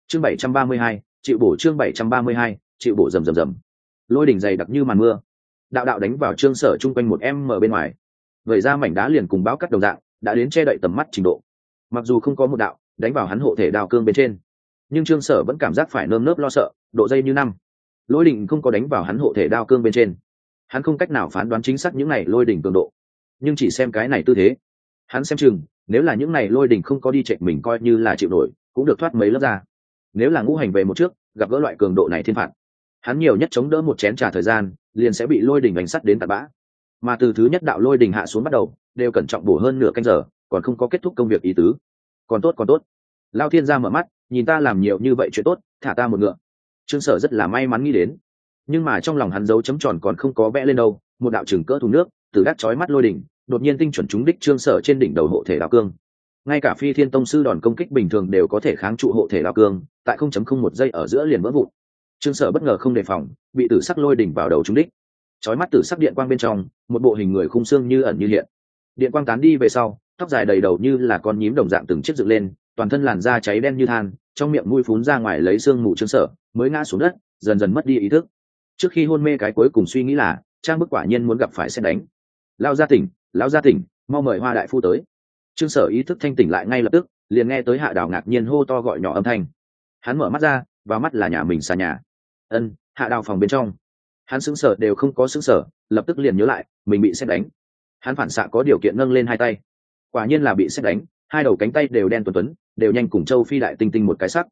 chương 732, chịu bổ. chương 732, chịu bổ. Rầm rầm rầm, lôi đỉnh dày đặc như màn mưa, đạo đạo đánh vào Trương Sở chung quanh 1m bên ngoài, vậy ra mảnh đá liền cùng bão cắt đồng dạng đã đến che đậy tầm mắt trình độ. Mặc dù không có một đạo đánh vào hắn hộ thể đao cương bên trên, nhưng Trương Sở vẫn cảm giác phải nơm nớp lo sợ, độ dây như năm. Lôi đỉnh không có đánh vào hắn hộ thể đao cương bên trên, hắn không cách nào phán đoán chính xác những này lôi đỉnh cường độ, nhưng chỉ xem cái này tư thế, hắn xem chừng nếu là những này lôi đỉnh không có đi chệch mình coi như là chịu nổi, cũng được thoát mấy lớp ra. Nếu là ngũ hành về một trước gặp gỡ loại cường độ này thiên phạt, hắn nhiều nhất chống đỡ một chén trà thời gian liền sẽ bị lôi đỉnh đánh sắt đến tạt bã. Mà từ thứ nhất đạo lôi đỉnh hạ xuống bắt đầu đều cẩn trọng bổ hơn nửa canh giờ, còn không có kết thúc công việc ý tứ. Còn tốt, Lao Thiên gia mở mắt nhìn ta làm nhiều như vậy chuyện tốt, thả ta một ngựa. Trương Sở rất là may mắn nghĩ đến, nhưng mà trong lòng hắn dấu chấm tròn còn không có vẽ lên đâu. Một đạo chừng cỡ thùng nước từ đắt chói mắt lôi đỉnh đột nhiên tinh chuẩn trúng đích Trương Sở trên đỉnh đầu hộ thể đao cương. Ngay cả Phi Thiên Tông sư đòn công kích bình thường đều có thể kháng trụ hộ thể đao cương, tại 0.01 giây ở giữa liền vỡ vụn. Trương Sở bất ngờ không đề phòng, bị tử sắc lôi đỉnh vào đầu trúng đích. Chói mắt tử sắc điện quang bên trong, một bộ hình người khung xương như ẩn như hiện. Điện quang tán đi về sau, tóc dài đầy đầu như là con nhím đồng dạng từng chiếc dựng lên, toàn thân làn da cháy đen như than, trong miệng mũi phún ra ngoài lấy xương mù. Trương Sở mới ngã xuống đất, dần dần mất đi ý thức. Trước khi hôn mê cái cuối cùng suy nghĩ là, Trang Bức quả nhiên muốn gặp phải sẽ đánh. Lão gia tỉnh, mau mời Hoa đại phu tới. Trương Sở ý thức thanh tỉnh lại ngay lập tức, liền nghe tới Hạ Đào ngạc nhiên hô to gọi nhỏ âm thanh. Hắn mở mắt ra, vào mắt là nhà mình xa nhà. Hạ Đào phòng bên trong. Hắn sững sờ đều không có sững sờ, lập tức liền nhớ lại mình bị sét đánh. Hắn phản xạ có điều kiện nâng lên hai tay, quả nhiên là bị sét đánh, hai đầu cánh tay đều đen tuấn, đều nhanh cùng châu phi đại tinh tinh một cái sắc.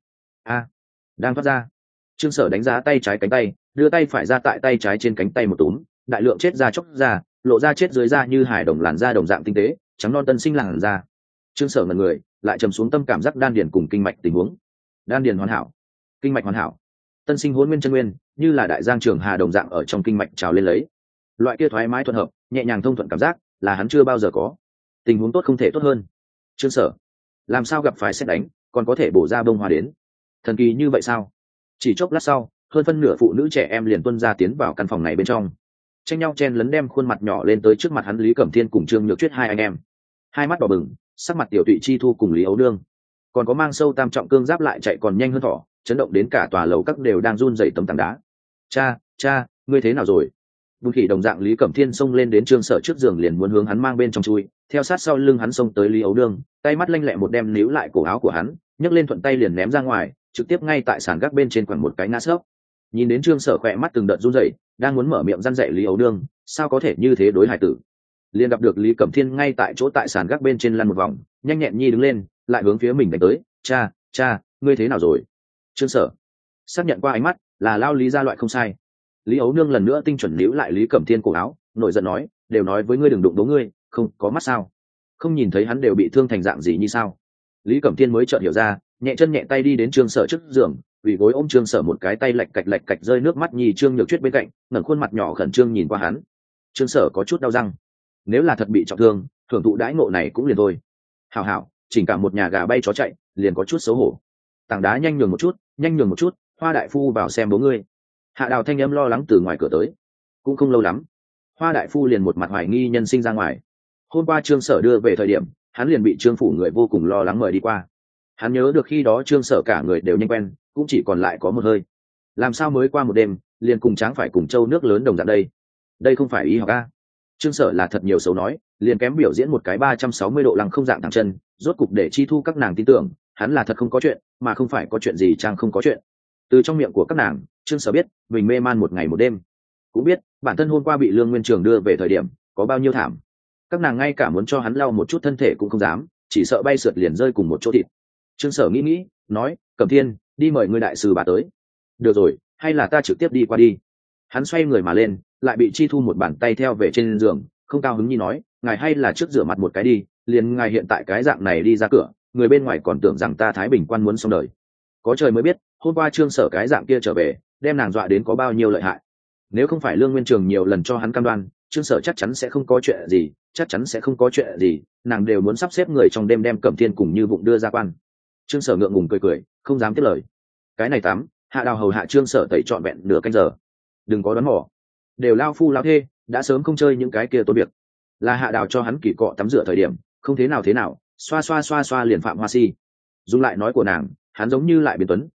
Đang thoát ra. Trương Sở đánh giá tay trái cánh tay, đưa tay phải ra tại tay trái trên cánh tay một túm, đại lượng chết ra chóc ra, lộ ra chết dưới da như hải đồng làn da đồng dạng tinh tế, trắng non tân sinh làn da. Trương Sở ngẩn người, lại trầm xuống tâm cảm giác đan điền cùng kinh mạch tình huống. Đan điền hoàn hảo, kinh mạch hoàn hảo, tân sinh hỗn nguyên chân nguyên như là đại giang trường hà đồng dạng ở trong kinh mạch trào lên lấy. Loại kia thoải mái thuận hợp, nhẹ nhàng thông thuận cảm giác là hắn chưa bao giờ có. Tình huống tốt không thể tốt hơn. Trương Sở làm sao gặp phải sét đánh còn có thể bổ ra bông hoa đến, thần kỳ như vậy sao? Chỉ chốc lát sau, hơn phân nửa phụ nữ trẻ em liền tuân ra tiến vào căn phòng này bên trong, tranh nhau chen lấn đem khuôn mặt nhỏ lên tới trước mặt hắn. Lý Cẩm Thiên cùng Trương Nhược Tuyết hai anh em, hai mắt đỏ bừng, sắc mặt tiểu tụy Chi Thu cùng Lý Ấu Nương, còn có mang sâu tam trọng cương giáp lại chạy còn nhanh hơn thỏ, chấn động đến cả tòa lầu các đều đang run rẩy tấm tảng đá. Cha, ngươi thế nào rồi? Bùn khỉ đồng dạng Lý Cẩm Thiên xông lên đến Trương Sở trước giường liền muốn hướng hắn mang bên trong chui, theo sát sau lưng hắn xông tới Lý Ấu Nương, tay mắt lanh lẹ một đem níu lại cổ áo của hắn, nhấc lên thuận tay liền ném ra ngoài, trực tiếp ngay tại sàn gác bên trên quẳng một cái ngã sấp. Nhìn đến Trương Sở khỏe mắt từng đợt run rẩy, đang muốn mở miệng răn dạy Lý Ấu Nương, sao có thể như thế đối hải tử. Liền gặp được Lý Cẩm Thiên ngay tại chỗ tại sàn gác bên trên lăn một vòng, nhanh nhẹn nhi đứng lên, lại hướng phía mình đánh tới. Cha, ngươi thế nào rồi? Trương Sở xác nhận qua ánh mắt, là lao Lý ra loại không sai. Lý Ấu Nương lần nữa tinh chuẩn níu lại Lý Cẩm Thiên cổ áo, nổi giận nói, đều nói với ngươi đừng đụng đố ngươi, không có mắt sao? Không nhìn thấy hắn đều bị thương thành dạng gì như sao? Lý Cẩm Thiên mới chợt hiểu ra, nhẹ chân nhẹ tay đi đến Trương Sở trước giường, ủy gối ôm Trương Sở một cái tay lạch cạch rơi nước mắt nhì. Trương Nhược Tuyết bên cạnh ngẩng khuôn mặt nhỏ khẩn trương nhìn qua hắn. Trương Sở có chút đau răng, nếu là thật bị trọng thương, thưởng thụ đãi ngộ này cũng liền thôi. Hảo, chỉnh cả một nhà gà bay chó chạy, liền có chút xấu hổ. Tảng đá nhanh nhường một chút, Hoa đại phu vào xem bố ngươi. Hạ Đào thanh âm lo lắng từ ngoài cửa tới. Cũng không lâu lắm, Hoa đại phu liền một mặt hoài nghi nhân sinh ra ngoài. Hôm qua Trương Sở đưa về thời điểm, hắn liền bị Trương phủ người vô cùng lo lắng mời đi qua. Hắn nhớ được khi đó Trương Sở cả người đều nhanh quen, cũng chỉ còn lại có một hơi. Làm sao mới qua một đêm liền cùng tráng phải cùng châu nước lớn đồng dạng đây không phải y học a. Trương Sở là thật nhiều xấu nói, liền kém biểu diễn một cái 360 độ lăng không dạng thẳng chân, rốt cục để Chi Thu các nàng tin tưởng hắn là thật không có chuyện, mà không phải có chuyện gì Trang không có chuyện. Từ trong miệng của các nàng, Trương Sở biết mình mê man một ngày một đêm, cũng biết bản thân hôm qua bị Lương Nguyên Trường đưa về thời điểm có bao nhiêu thảm. Các nàng ngay cả muốn cho hắn lau một chút thân thể cũng không dám, chỉ sợ bay sượt liền rơi cùng một chỗ thịt. Trương Sở nghĩ nói, Cẩm Thiên, đi mời người đại sư bà tới. Được rồi, hay là ta trực tiếp đi qua đi. Hắn xoay người mà lên, lại bị Chi Thu một bàn tay theo về trên giường, không cao hứng nhi nói, ngài hay là trước rửa mặt một cái đi, liền ngài hiện tại cái dạng này đi ra cửa, người bên ngoài còn tưởng rằng ta Thái Bình quan muốn xong đời. Có trời mới biết, hôm qua Trương Sở cái dạng kia trở về, đem nàng dọa đến có bao nhiêu lợi hại. Nếu không phải Lương Nguyên Trường nhiều lần cho hắn cam đoan, Trương Sở chắc chắn sẽ không có chuyện gì, nàng đều muốn sắp xếp người trong đêm đem Cẩm Thiên cùng Như Vụng đưa ra quan. Trương Sở ngượng ngùng cười, không dám tiếp lời. Cái này tắm, Hạ Đào hầu hạ Trương Sở tẩy trọn vẹn nửa canh giờ. Đừng có đoán mò, đều lao phu lao thê, đã sớm không chơi những cái kia tốt việc. Là Hạ Đào cho hắn kỳ cọ tắm rửa thời điểm, không thế nào, xoa liền phạm hoa si. Dùng lại nói của nàng, hắn giống như lại biến tuấn,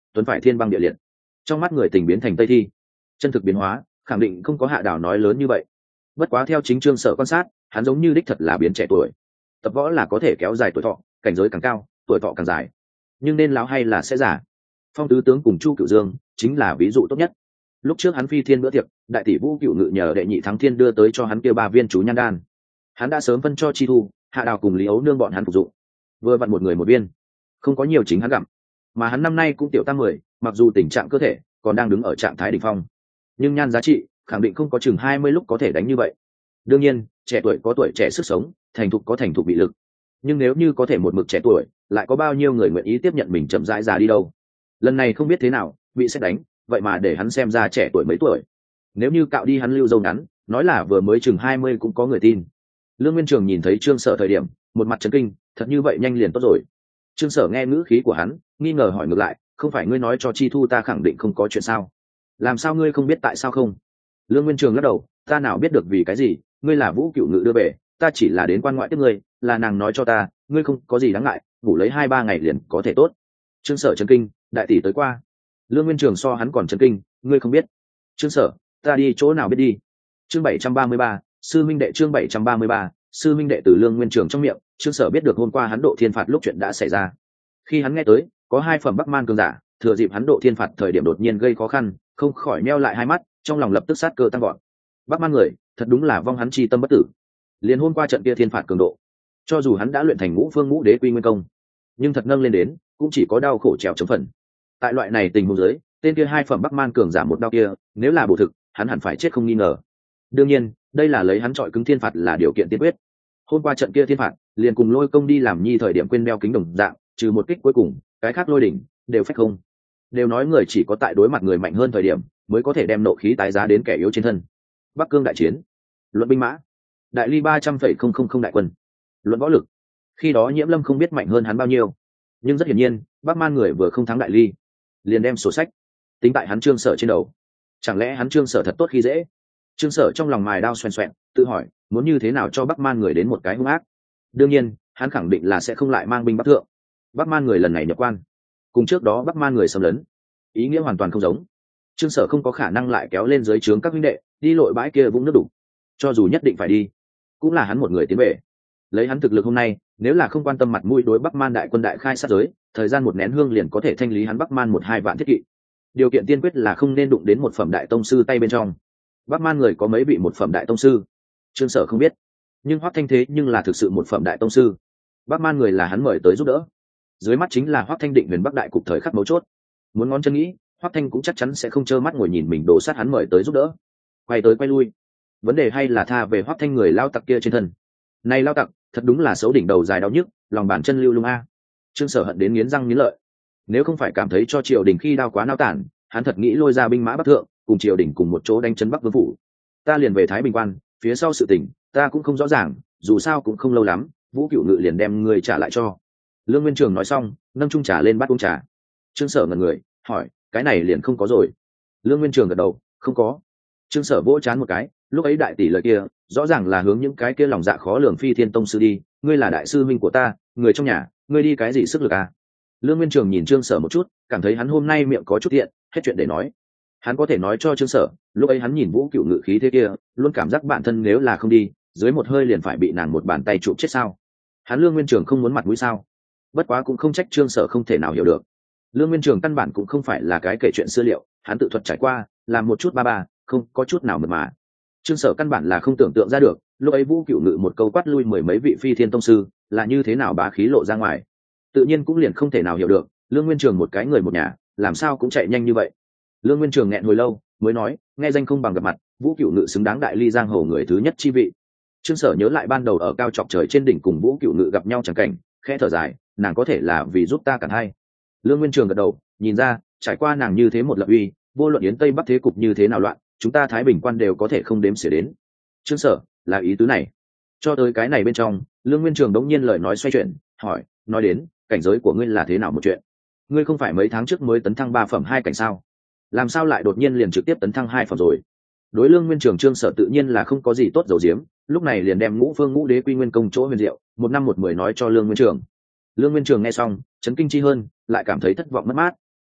tuấn phải thiên băng địa liệt. Trong mắt người tình biến thành tây thi, chân thực biến hóa khẳng định không có Hạ Đào nói lớn như vậy. Bất quá theo chính Trương Sở quan sát, hắn giống như đích thật là biến trẻ tuổi. Tập võ là có thể kéo dài tuổi thọ, cảnh giới càng cao tuổi thọ càng dài, nhưng nên lão hay là sẽ già. Phong tứ tướng cùng Chu Cửu Dương chính là ví dụ tốt nhất. Lúc trước hắn phi thiên bữa tiệc, đại tỷ Vũ Cửu Ngự nhờ đệ nhị thắng thiên đưa tới cho hắn kia 3 viên chú nhan đan, hắn đã sớm phân cho Chi Thu, Hạ Đào cùng Lý Ấu Nương bọn hắn phục dụng, vừa vặn một người một viên, không có nhiều chính hắn gặm. Mà hắn năm nay cũng tiểu tam 10, mặc dù tình trạng cơ thể còn đang đứng ở trạng thái đỉnh phong, nhưng nhan giá trị khẳng định không có chừng 20 lúc có thể đánh như vậy. Đương nhiên, trẻ tuổi có tuổi trẻ sức sống, thành thục có thành thục bị lực, nhưng nếu như có thể một mực trẻ tuổi, lại có bao nhiêu người nguyện ý tiếp nhận mình chậm rãi già đi đâu. Lần này không biết thế nào bị xét đánh, vậy mà để hắn xem ra trẻ tuổi mấy tuổi. Nếu như cạo đi hắn lưu dâu ngắn, nói là vừa mới chừng 20 cũng có người tin. Lương Nguyên Trường nhìn thấy Trương Sở thời điểm, một mặt chấn kinh, thật như vậy nhanh liền tốt rồi. Trương Sở nghe ngữ khí của hắn, nghi ngờ hỏi ngược lại, không phải ngươi nói cho Chi Thu ta khẳng định không có chuyện sao? Làm sao ngươi không biết tại sao không? Lương Nguyên Trường lắc đầu, ta nào biết được vì cái gì, ngươi là Vũ Cửu Ngự đưa về, ta chỉ là đến quan ngoại tiếp ngươi, là nàng nói cho ta, ngươi không có gì đáng ngại, ngủ lấy 2-3 ngày liền có thể tốt. Trương Sở chấn kinh, đại tỷ tới qua. Lương Nguyên Trường so hắn còn chấn kinh, ngươi không biết? Trương Sở, ta đi chỗ nào biết đi? Chương 733, sư minh đệ. Chương 733, sư minh đệ. Từ Lương Nguyên Trường trong miệng, Trương Sở biết được hôm qua hắn độ thiên phạt lúc chuyện đã xảy ra. Khi hắn nghe tới có 2 phẩm Bắc Man cường giả thừa dịp hắn độ thiên phạt thời điểm đột nhiên gây khó khăn, không khỏi meo lại hai mắt, trong lòng lập tức sát cơ tăng gọn. Bắc Man người thật đúng là vong hắn chi tâm bất tử. Liền hôm qua trận kia thiên phạt cường độ, cho dù hắn đã luyện thành Ngũ Phương Ngũ Đế Quy Nguyên Công, nhưng thật nâng lên đến cũng chỉ có đau khổ trèo chống phần. Tại loại này tình huống dưới, tên kia 2 phẩm Bắc Man cường giả một đao kia, nếu là bổ thực, hắn hẳn phải chết không nghi ngờ. Đương nhiên, đây là lấy hắn trọi cứng thiên phạt là điều kiện tiên quyết. Hôm qua trận kia thiên phạt, liền cùng Lôi Công đi làm nhi thời điểm quên đeo kính đồng dạng, trừ một kích cuối cùng, cái khác lôi đỉnh đều phách không. Đều nói người chỉ có tại đối mặt người mạnh hơn thời điểm, mới có thể đem nộ khí tái giá đến kẻ yếu trên thân. Bắc Cương đại chiến, luận binh mã, đại ly 300,000 đại quân, luận võ lực. Khi đó Nhiễm Lâm không biết mạnh hơn hắn bao nhiêu, nhưng rất hiển nhiên, Bắc Man người vừa không thắng đại ly, liền đem sổ sách tính tại hắn Trương Sở trên đầu. Chẳng lẽ hắn Trương Sở thật tốt khi dễ? Trương Sở trong lòng mài đao xoèn xoẹn, tự hỏi muốn như thế nào cho Bắc Man người đến một cái hung ác. Đương nhiên, hắn khẳng định là sẽ không lại mang binh bắc thượng. Bắc Man người lần này nhập quan, cùng trước đó Bắc Man người xâm lấn, ý nghĩa hoàn toàn không giống. Trương Sở không có khả năng lại kéo lên dưới trướng các huynh đệ đi lội bãi kia vũng nước đủ, cho dù nhất định phải đi, cũng là hắn một người tiến về. Lấy hắn thực lực hôm nay, nếu là không quan tâm mặt mũi đối Bắc Man đại quân đại khai sát giới, thời gian một nén hương liền có thể thanh lý hắn Bắc Man 1-2 vạn thiết kỵ. Điều kiện tiên quyết là không nên đụng đến một phẩm đại tông sư tay bên trong. Bắc Man người có mấy vị một phẩm đại tông sư, Trương Sở không biết, nhưng Hoắc Thanh thế nhưng là thực sự một phẩm đại tông sư. Bắc Man người là hắn mời tới giúp đỡ, dưới mắt chính là Hoắc Thanh định Huyền Bắc đại cục thời khắc mấu chốt. Muốn ngón chân nghĩ, Hoắc Thanh cũng chắc chắn sẽ không trơ mắt ngồi nhìn mình đổ sát hắn mời tới giúp đỡ. Quay tới quay lui, vấn đề hay là tha về Hoắc Thanh người lao tặc kia trên thân. Này lao tặc, thật đúng là xấu đỉnh đầu dài đau nhức, lòng bàn chân lưu lung a. Trương Sở hận đến nghiến răng nghiến lợi. Nếu không phải cảm thấy cho triều đình khi đao quá nao tản, hắn thật nghĩ lôi ra binh mã bắc thượng, cùng triều đình cùng một chỗ đánh chấn Bắc Vương phủ. Ta liền về Thái Bình quan, phía sau sự tình, ta cũng không rõ ràng, dù sao cũng không lâu lắm, Vũ Cửu Ngự liền đem người trả lại cho. Lương Nguyên Trường nói xong, nâng chung trà lên bát uống trà. Trương Sở ngẩn người, hỏi, cái này liền không có rồi? Lương Nguyên Trường gật đầu, không có. Trương Sở vỗ chán một cái, lúc ấy đại tỷ lời kia, rõ ràng là hướng những cái kia lòng dạ khó lường phi thiên tông sư đi, ngươi là đại sư minh của ta, người trong nhà, ngươi đi cái gì sức lực à? Lương Nguyên Trường nhìn Trương Sở một chút, cảm thấy hắn hôm nay miệng có chút thiện, hết chuyện để nói. Hắn có thể nói cho Trương Sở, lúc ấy hắn nhìn Vũ Cửu Ngự khí thế kia, luôn cảm giác bản thân nếu là không đi, dưới một hơi liền phải bị nàng một bàn tay chụp chết sao? Hắn Lương Nguyên Trường không muốn mặt mũi sao? Bất quá cũng không trách Trương Sở không thể nào hiểu được. Lương Nguyên Trường căn bản cũng không phải là cái kể chuyện xưa liệu, hắn tự thuật trải qua, làm một chút ba, không có chút nào mượt mà. Trương Sở căn bản là không tưởng tượng ra được, lúc ấy Vũ Cửu Ngự một câu quát lui 10 mấy vị phi thiên tông sư, là như thế nào bá khí lộ ra ngoài. Tự nhiên cũng liền không thể nào hiểu được, Lương Nguyên Trường một cái người một nhà, làm sao cũng chạy nhanh như vậy. Lương Nguyên Trường nghẹn hồi lâu, mới nói, nghe danh không bằng gặp mặt, Vũ Cửu Ngự xứng đáng đại ly giang hồ người thứ nhất chi vị. Trương Sở nhớ lại ban đầu ở cao chọc trời trên đỉnh cùng Vũ Cửu Ngự gặp nhau chẳng cảnh, khẽ thở dài, nàng có thể là vì giúp ta cản hay. Lương Nguyên Trường gật đầu, nhìn ra, trải qua nàng như thế một lập uy, vô luận yến tây bắc thế cục như thế nào loạn, chúng ta Thái Bình quan đều có thể không đếm xỉa đến. Trương Sở, là ý tứ này. Cho tới cái này bên trong, Lương Nguyên Trường đống nhiên lời nói xoay chuyển, hỏi, nói đến, cảnh giới của ngươi là thế nào một chuyện? Ngươi không phải mấy tháng trước mới tấn thăng 3 phẩm 2 cảnh sao? Làm sao lại đột nhiên liền trực tiếp tấn thăng 2 phẩm rồi? Đối Lương Nguyên Trường Trương Sở tự nhiên là không có gì tốt giấu giếm, lúc này liền đem Ngũ Phương Ngũ Đế Quy Nguyên Công chỗ huyền diệu, 1 năm 1 10 nói cho Lương Nguyên Trường. Lương Nguyên Trường nghe xong, chấn kinh chi hơn, lại cảm thấy thất vọng mất mát.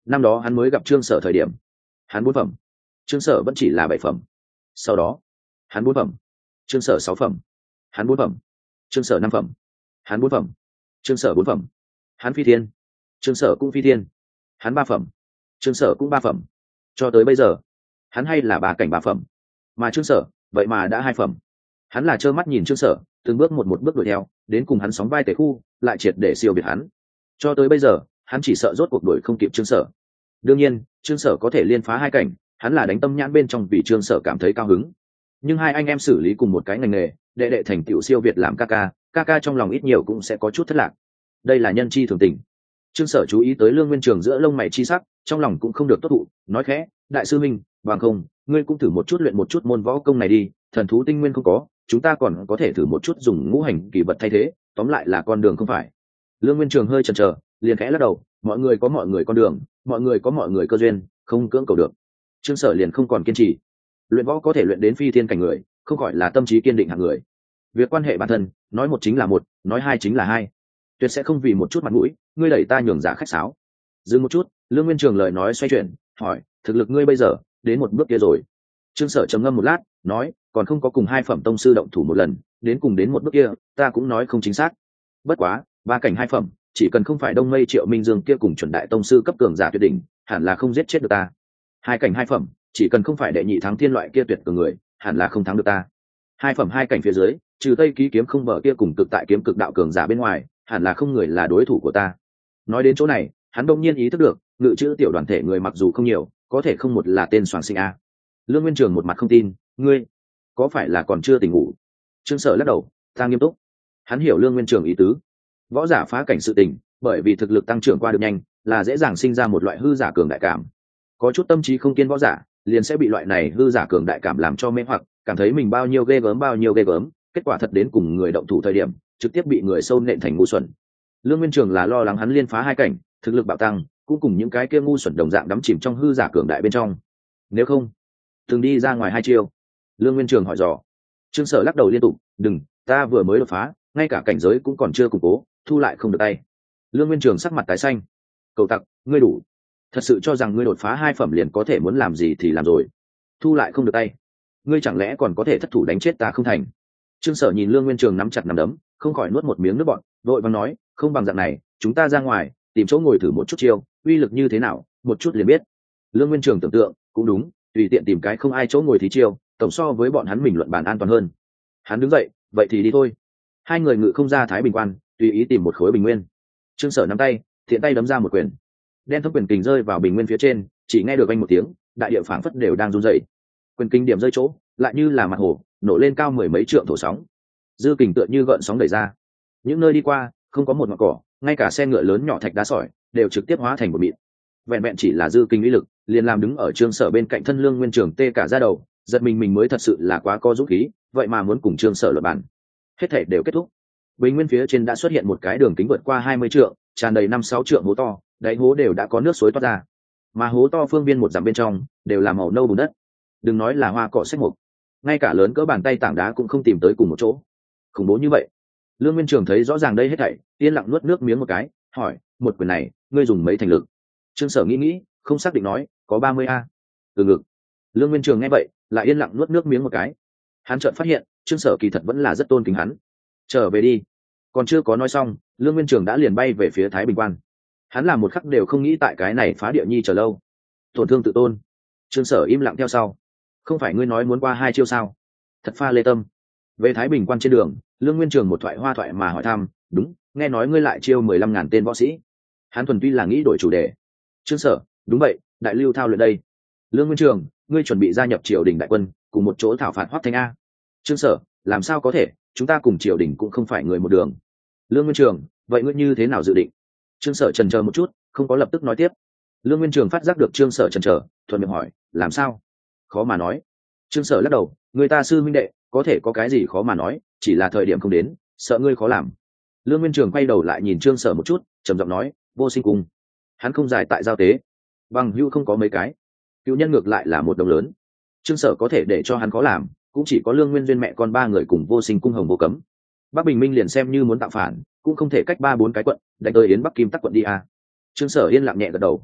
năm đó hắn mới gặp trương sở thời điểm hắn 4 phẩm, trương sở vẫn chỉ là 7 phẩm. Sau đó hắn 4 phẩm, trương sở 6 phẩm, hắn 4 phẩm, trương sở 5 phẩm, hắn 4 phẩm, trương sở 4 phẩm, hắn phi thiên, trương sở cũng phi thiên, hắn 3 phẩm, trương sở cũng 3 phẩm. Cho tới bây giờ hắn hay là 3 cảnh 3 phẩm, mà trương sở vậy mà đã 2 phẩm. Hắn là trơ mắt nhìn trương sở từng bước một bước đuổi theo, đến cùng hắn sóng vai tề khu lại triệt để siêu việt hắn. Cho tới bây giờ hắn chỉ sợ rốt cuộc đuổi không kịp trương sở. Đương nhiên trương sở có thể liên phá 2 cảnh, hắn là đánh tâm nhãn bên trong vì trương sở cảm thấy cao hứng. Nhưng hai anh em xử lý cùng một cái ngành nghề, đệ đệ thành tựu siêu việt làm ca ca trong lòng ít nhiều cũng sẽ có chút thất lạc. Đây là nhân chi thường tình. Trương sở chú ý tới Lương Nguyên Trường giữa lông mày chi sắc, trong lòng cũng không được tốt thụ, nói khẽ, đại sư minh, bằng không ngươi cũng thử một chút luyện một chút môn võ công này đi, thần thú tinh nguyên không có, chúng ta còn có thể thử một chút dùng ngũ hành kỳ vật thay thế, tóm lại là con đường không phải. Lương Nguyên Trường hơi chần chờ, liền khẽ lắc đầu, mọi người có mọi người con đường, mọi người có mọi người cơ duyên, không cưỡng cầu được. Trương sở liền không còn kiên trì. Luyện võ có thể luyện đến phi thiên cảnh người, không gọi là tâm trí kiên định hạng người. Việc quan hệ bản thân, nói một chính là một, nói hai chính là hai, tuyệt sẽ không vì một chút mặt mũi ngươi đẩy ta nhường giả khách sáo. Dừng một chút, Lương Nguyên Trường lời nói xoay chuyển, hỏi, thực lực ngươi bây giờ đến một bước kia rồi? Trương sở trầm ngâm một lát, nói, còn không có cùng 2 phẩm tông sư động thủ một lần, đến cùng đến một bước kia ta cũng nói không chính xác. Bất quá 3 cảnh 2 phẩm, chỉ cần không phải Đông Mây Triệu Minh Dương kia cùng chuẩn đại tông sư cấp cường giả tuyệt đỉnh, hẳn là không giết chết được ta. 2 cảnh 2 phẩm, chỉ cần không phải đệ nhị thắng thiên loại kia tuyệt cường người, hẳn là không thắng được ta. 2 phẩm 2 cảnh phía dưới, trừ Tây Ký kiếm không vợ kia cùng cực tại kiếm cực đạo cường giả bên ngoài, hẳn là không người là đối thủ của ta. Nói đến chỗ này, hắn đông nhiên ý thức được, ngự chữ tiểu đoàn thể người mặc dù không nhiều, có thể không một là tên soàng sinh a. Lương Nguyên Trường một mặt không tin, ngươi có phải là còn chưa tỉnh ngủ? Trương sở lắc đầu, ta nghiêm túc. Hắn hiểu Lương Nguyên Trường ý tứ. Võ giả phá cảnh sự tình, bởi vì thực lực tăng trưởng qua được nhanh, là dễ dàng sinh ra một loại hư giả cường đại cảm. Có chút tâm trí không kiên võ giả, liền sẽ bị loại này hư giả cường đại cảm làm cho mê hoặc, cảm thấy mình bao nhiêu ghê gớm, kết quả thật đến cùng người động thủ thời điểm, trực tiếp bị người sâu nện thành ngu xuẩn. Lương Nguyên Trường là lo lắng hắn liên phá 2 cảnh, thực lực bạo tăng, cũng cùng những cái kia ngu xuẩn đồng dạng đắm chìm trong hư giả cường đại bên trong. Nếu không, từng đi ra ngoài 2 chiêu. Lương Nguyên Trường hỏi dò. Trương sở lắc đầu liên tục, đừng, ta vừa mới đột phá, ngay cả cảnh giới cũng còn chưa củng cố, thu lại không được tay. Lương Nguyên Trường sắc mặt tái xanh. Cầu tặc, ngươi đủ. Thật sự cho rằng ngươi đột phá 2 phẩm liền có thể muốn làm gì thì làm rồi? Thu lại không được tay, ngươi chẳng lẽ còn có thể thất thủ đánh chết ta không thành? Trương sở nhìn Lương Nguyên Trường nắm chặt nắm đấm, không khỏi nuốt một miếng nước bọt, vội vàng nói, không bằng dạng này, chúng ta ra ngoài tìm chỗ ngồi thử một chút chiêu, uy lực như thế nào, một chút liền biết. Lương Nguyên Trường tưởng tượng, cũng đúng, tùy tiện tìm cái không ai chỗ ngồi thí chiêu, tổng so với bọn hắn mình luận bàn an toàn hơn. Hắn đứng dậy, vậy thì đi thôi. Hai người ngự không ra Thái Bình Quan, tùy ý tìm một khối bình nguyên. Trương sở nắm tay, thiện tay đấm ra một quyền, đen thấp quyền kình rơi vào bình nguyên phía trên, chỉ nghe được vang một tiếng, đại địa phảng phất đều đang run rẩy. Quyền kình điểm rơi chỗ, lại như là mặt hồ, nổ lên cao 10 mấy trượng thổ sóng. Dư kình tựa như gợn sóng đẩy ra, những nơi đi qua không có một ngọn cỏ, ngay cả xe ngựa lớn nhỏ thạch đá sỏi đều trực tiếp hóa thành một mịn. Vẹn vẹn chỉ là dư kình uy lực, liền làm đứng ở Trương sở bên cạnh thân Lương Nguyên Trường tê cả da đầu, giật mình mới thật sự là quá có dũng khí, vậy mà muốn cùng Trương sở luận bàn. Hết thảy đều kết thúc. Bình nguyên phía trên đã xuất hiện một cái đường kính vượt qua 20 trượng, tràn đầy 5-6 trượng hố to, đáy hố đều đã có nước suối toát ra, mà hố to phương viên một dặm bên trong đều là màu nâu bùn đất, đừng nói là hoa cỏ xanh mục, ngay cả lớn cỡ bàn tay tảng đá cũng không tìm tới cùng một chỗ. Khủng bố như vậy. Lương Nguyên Trường thấy rõ ràng đây hết thảy, yên lặng nuốt nước miếng một cái, hỏi, một quyền này ngươi dùng mấy thành lực? Trương sở nghĩ, không xác định nói, có 30 a. Từ ngực. Lương Nguyên Trường nghe vậy, lại yên lặng nuốt nước miếng một cái. Hắn chợt phát hiện, Trương sở kỳ thật vẫn là rất tôn kính hắn. Trở về đi. Còn chưa có nói xong, Lương Nguyên Trường đã liền bay về phía Thái Bình Quan. Hắn làm một khắc đều không nghĩ tại cái này phá địa nhi chờ lâu, tổn thương tự tôn. Trương sở im lặng theo sau. Không phải ngươi nói muốn qua 2 chiêu sao? Thật pha lê tâm. Về Thái Bình Quan trên đường, Lương Nguyên Trường một thoại hoa thoại mà hỏi thăm, đúng, nghe nói ngươi lại chiêu 15.000 tên võ sĩ. Hắn thuần tuy là nghĩ đổi chủ đề. Trương sở, đúng vậy, đại lưu thao luyện đây. Lương Nguyên Trường, ngươi chuẩn bị gia nhập triều đình đại quân, cùng một chỗ thảo phạt Hoắc Thanh A. Trương sở, làm sao có thể, chúng ta cùng triều đình cũng không phải người một đường. Lương Nguyên Trường, vậy ngươi như thế nào dự định? Trương sở chần chờ một chút, không có lập tức nói tiếp. Lương Nguyên Trường phát giác được Trương sở chần chờ, thuận miệng hỏi, làm sao? Khó mà nói. Trương sở lắc đầu, người ta sư minh đệ, có thể có cái gì khó mà nói, chỉ là thời điểm không đến, sợ ngươi khó làm. Lương Nguyên Trường quay đầu lại nhìn Trương sở một chút, trầm giọng nói, vô sinh cùng. Hắn không giải tại giao tế, bằng hữu không có mấy cái, cựu nhân ngược lại là một đồng lớn. Trương sở có thể để cho hắn khó làm, cũng chỉ có Lương Nguyên Duyên mẹ con 3 người cùng vô sinh cung Hồng Vô Cấm. Bắc Bình Minh liền xem như muốn tạo phản, cũng không thể cách 3-4 cái quận đánh tới Yến Bắc Kim Tắc quận đi a. Trương sở yên lặng nhẹ gật đầu.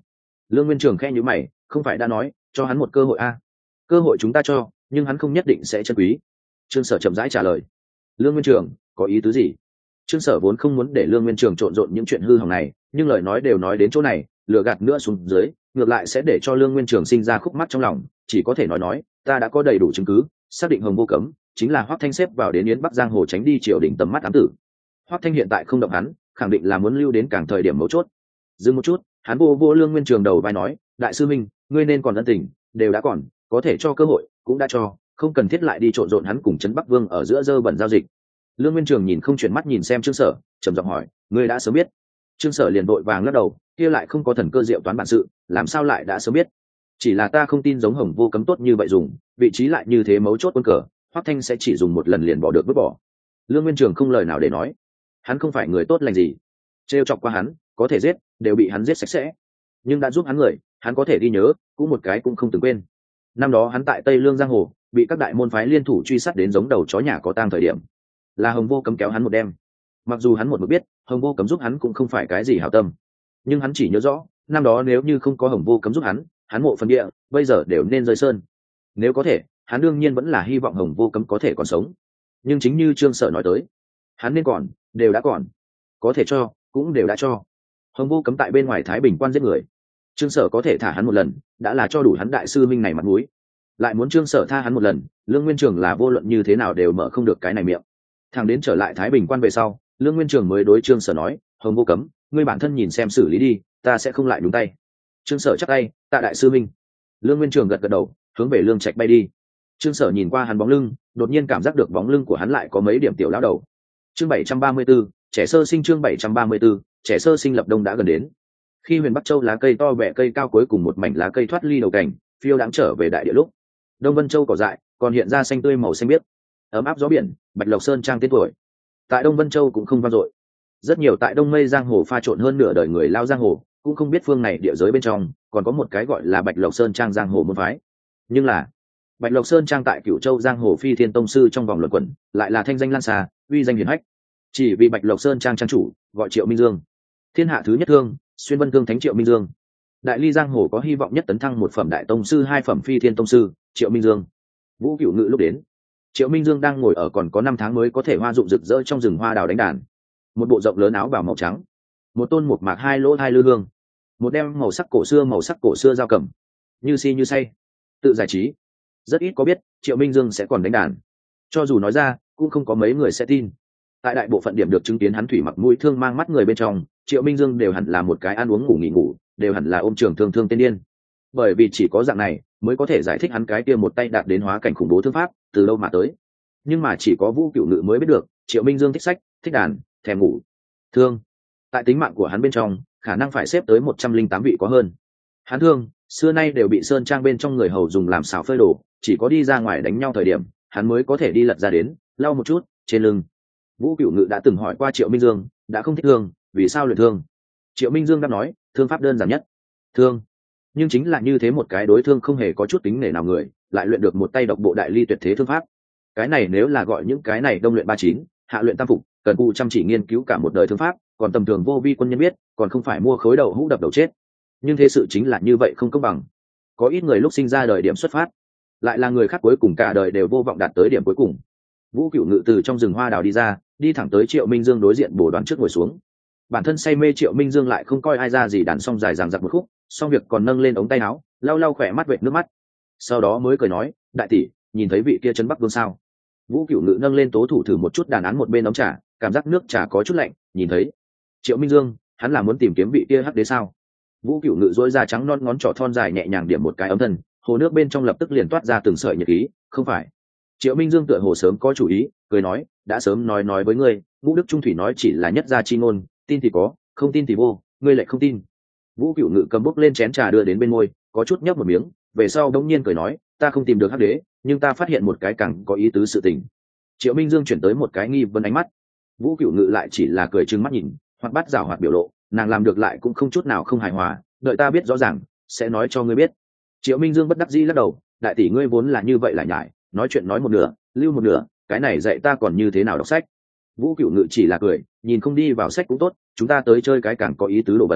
Lương Nguyên Trường khẽ nhíu mày, không phải đã nói cho hắn một cơ hội a? Cơ hội chúng ta cho, nhưng hắn không nhất định sẽ trân quý. Trương Sở chậm rãi trả lời. Lương Nguyên Trường có ý tứ gì? Trương Sở vốn không muốn để Lương Nguyên Trường trộn rộn những chuyện hư hỏng này, nhưng lời nói đều nói đến chỗ này, lừa gạt nữa xuống dưới, ngược lại sẽ để cho Lương Nguyên Trường sinh ra khúc mắc trong lòng, chỉ có thể nói ta đã có đầy đủ chứng cứ, xác định Hồng Vô Cấm chính là Hoắc Thanh xếp vào đến Yến Bắc Giang Hồ tránh đi triều đình tầm mắt ám tử. Hoắc Thanh hiện tại không động hắn, khẳng định là muốn lưu đến càng thời điểm mấu chốt. Dừng một chút, hắn vô Lương Nguyên Trường đầu vai nói, đại sư minh, ngươi nên còn ân tình, đều đã còn, có thể cho cơ hội, cũng đã cho, không cần thiết lại đi trộn rộn hắn cùng Trấn Bắc Vương ở giữa dơ bẩn giao dịch. Lương Nguyên Trường nhìn không chuyển mắt nhìn xem Trương Sở, trầm giọng hỏi, ngươi đã sớm biết? Trương Sở liền vội vàng lắc đầu, kia lại không có thần cơ diệu toán bản sự, làm sao lại đã sớm biết? Chỉ là ta không tin giống Hồng Vô Cấm tốt như vậy dùng, vị trí lại như thế mấu chốt quân cờ, Hoắc Thanh sẽ chỉ dùng một lần liền bỏ được vứt bỏ. Lương Nguyên Trường không lời nào để nói, hắn không phải người tốt lành gì, trêu chọc qua hắn, có thể giết, đều bị hắn giết sạch sẽ, nhưng đã giúp hắn người, hắn có thể ghi nhớ, cũng một cái cũng không từng quên. Năm đó hắn tại Tây Lương giang hồ, bị các đại môn phái liên thủ truy sát đến giống đầu chó nhà có tang thời điểm, là Hồng Vô Cấm kéo hắn một đêm. Mặc dù hắn một mực biết Hồng Vô Cấm giúp hắn cũng không phải cái gì hảo tâm, nhưng hắn chỉ nhớ rõ năm đó nếu như không có Hồng Vô Cấm giúp hắn mộ phần địa bây giờ đều nên rơi sơn. Nếu có thể, hắn đương nhiên vẫn là hy vọng Hồng Vô Cấm có thể còn sống, nhưng chính như Trương Sở nói tới, hắn nên còn, đều đã còn, có thể cho, cũng đều đã cho. Hồng Vô Cấm tại bên ngoài Thái Bình quan giết người, Trương Sở có thể thả hắn một lần, đã là cho đủ hắn đại sư minh này mặt mũi. Lại muốn Trương Sở tha hắn một lần, Lương Nguyên Trường là vô luận như thế nào đều mở không được cái này miệng. Thằng đến trở lại Thái Bình quan về sau, Lương Nguyên Trường mới đối Trương Sở nói, Hồng Vô Cấm, ngươi bản thân nhìn xem xử lý đi, ta sẽ không lại đúng tay. Trương Sở chắc tay, tạ đại sư minh. Lương Nguyên Trường gật gật đầu, hướng về Lương Trạch bay đi. Trương Sở nhìn qua hắn bóng lưng, đột nhiên cảm giác được bóng lưng của hắn lại có mấy điểm tiểu lão đầu. Chương 734, trẻ sơ sinh. Chương 734, trẻ sơ sinh lập đông đã gần đến. Khi Huyền Bắc Châu lá cây to bẹ cây cao cuối cùng một mảnh lá cây thoát ly đầu cảnh, phiêu đáng trở về đại địa lúc, Đông Vân Châu cỏ dại còn hiện ra xanh tươi màu xanh biếc, ấm áp gió biển, Bạch Lộc Sơn trang tên tuổi. Tại Đông Vân Châu cũng không vang dội. Rất nhiều tại Đông Mây giang hồ pha trộn hơn nửa đời người lao giang hồ, cũng không biết phương này địa giới bên trong còn có một cái gọi là Bạch Lộc Sơn trang giang hồ môn phái. Nhưng là Bạch Lộc Sơn trang tại Cửu Châu giang hồ phi thiên tông sư trong vòng luận quẩn, lại là thanh danh lan xa, uy danh hiển hách. Chỉ vì Bạch Lộc Sơn trang trang chủ gọi Triệu Minh Dương, thiên hạ thứ nhất thương, xuyên vân thương thánh Triệu Minh Dương. Đại ly giang hồ có hy vọng nhất tấn thăng một phẩm đại tông sư, hai phẩm phi thiên tông sư, Triệu Minh Dương. Vũ Cửu Ngự lúc đến, Triệu Minh Dương đang ngồi ở còn có 5 tháng mới có thể hoa dụng rực rỡ trong rừng hoa đào đánh đàn. Một bộ rộng lớn áo bào màu trắng, một tôn mục mạc hai lỗ hai lư hương, một đem màu sắc cổ xưa dao cầm, như si như say, tự giải trí. Rất ít có biết Triệu Minh Dương sẽ còn đánh đàn, cho dù nói ra cũng không có mấy người sẽ tin. Tại đại bộ phận điểm được chứng kiến hắn thủy mặc mũi thương mang mắt người bên trong, Triệu Minh Dương đều hẳn là một cái ăn uống ngủ nghỉ ngủ, đều hẳn là ôm trường thương tên điên. Bởi vì chỉ có dạng này mới có thể giải thích hắn cái kia một tay đạt đến hóa cảnh khủng bố thương pháp từ đâu mà tới. Nhưng mà chỉ có Vũ Cửu Ngự mới biết được, Triệu Minh Dương thích sách, thích đàn, thèm ngủ, thương. Tại tính mạng của hắn bên trong, khả năng phải xếp tới 108 vị có hơn. Hắn thương xưa nay đều bị sơn trang bên trong người hầu dùng làm xào phơi đồ, chỉ có đi ra ngoài đánh nhau thời điểm, hắn mới có thể đi lật ra đến, lau một chút trên lưng. Vũ Cửu Ngự đã từng hỏi qua Triệu Minh Dương, đã không thích thương, vì sao luyện thương? Triệu Minh Dương đáp nói, thương pháp đơn giản nhất. Thương. Nhưng chính là như thế một cái đối thương không hề có chút tính nể nào người, lại luyện được một tay độc bộ đại ly tuyệt thế thương pháp. Cái này nếu là gọi những cái này đông luyện 39, hạ luyện tam phục, cần cụ chăm chỉ nghiên cứu cả một đời thương pháp, còn tầm thường vô vi quân nhân biết, còn không phải mua khối đầu hũ đập đầu chết. Nhưng thế sự chính là như vậy không công bằng. Có ít người lúc sinh ra đời điểm xuất phát, lại là người khác cuối cùng cả đời đều vô vọng đạt tới điểm cuối cùng. Vũ Cửu Ngự từ trong rừng hoa đào đi ra, đi thẳng tới Triệu Minh Dương đối diện bổ đoàn trước ngồi xuống. Bản thân say mê Triệu Minh Dương lại không coi ai ra gì, đàn xong dài dằng dặc một khúc, xong việc còn nâng lên ống tay áo, lau lau khỏe mắt vệt nước mắt. Sau đó mới cười nói, đại tỷ, nhìn thấy vị kia Trấn Bắc Vương sao? Vũ Cửu Ngự nâng lên tố thủ thử một chút đàn án một bên ống trà, cảm giác nước trà có chút lạnh, nhìn thấy Triệu Minh Dương, hắn là muốn tìm kiếm vị kia hắc đế sao? Vũ Cửu Ngự duỗi ra trắng non ngón trỏ thon dài nhẹ nhàng điểm một cái ấm thân, hồ nước bên trong lập tức liền toát ra từng sợi nhiệt khí. Không phải. Triệu Minh Dương tựa hồ sớm có chủ ý, cười nói, đã sớm nói với ngươi, Ngũ Đức Trung Thủy nói chỉ là nhất gia chi ngôn, tin thì có, không tin thì vô, ngươi lại không tin. Vũ Cửu Ngự cầm bốc lên chén trà đưa đến bên môi, có chút nhấp một miếng, về sau đống nhiên cười nói, ta không tìm được hắc đế, nhưng ta phát hiện một cái càng có ý tứ sự tình. Triệu Minh Dương chuyển tới một cái nghi vấn ánh mắt. Vũ Cửu Ngự lại chỉ là cười trừng mắt nhìn, hoặc bắt giảo hoạt biểu lộ, nàng làm được lại cũng không chút nào không hài hòa, đợi ta biết rõ ràng, sẽ nói cho ngươi biết. Triệu Minh Dương bất đắc dĩ lắc đầu, đại tỷ ngươi vốn là như vậy lại nhải, nói chuyện nói một nửa, lưu một nửa, cái này dạy ta còn như thế nào đọc sách. Vũ Cửu Ngự chỉ là cười, nhìn không đi vào sách cũng tốt, chúng ta tới chơi cái càng có ý tứ đồ vật.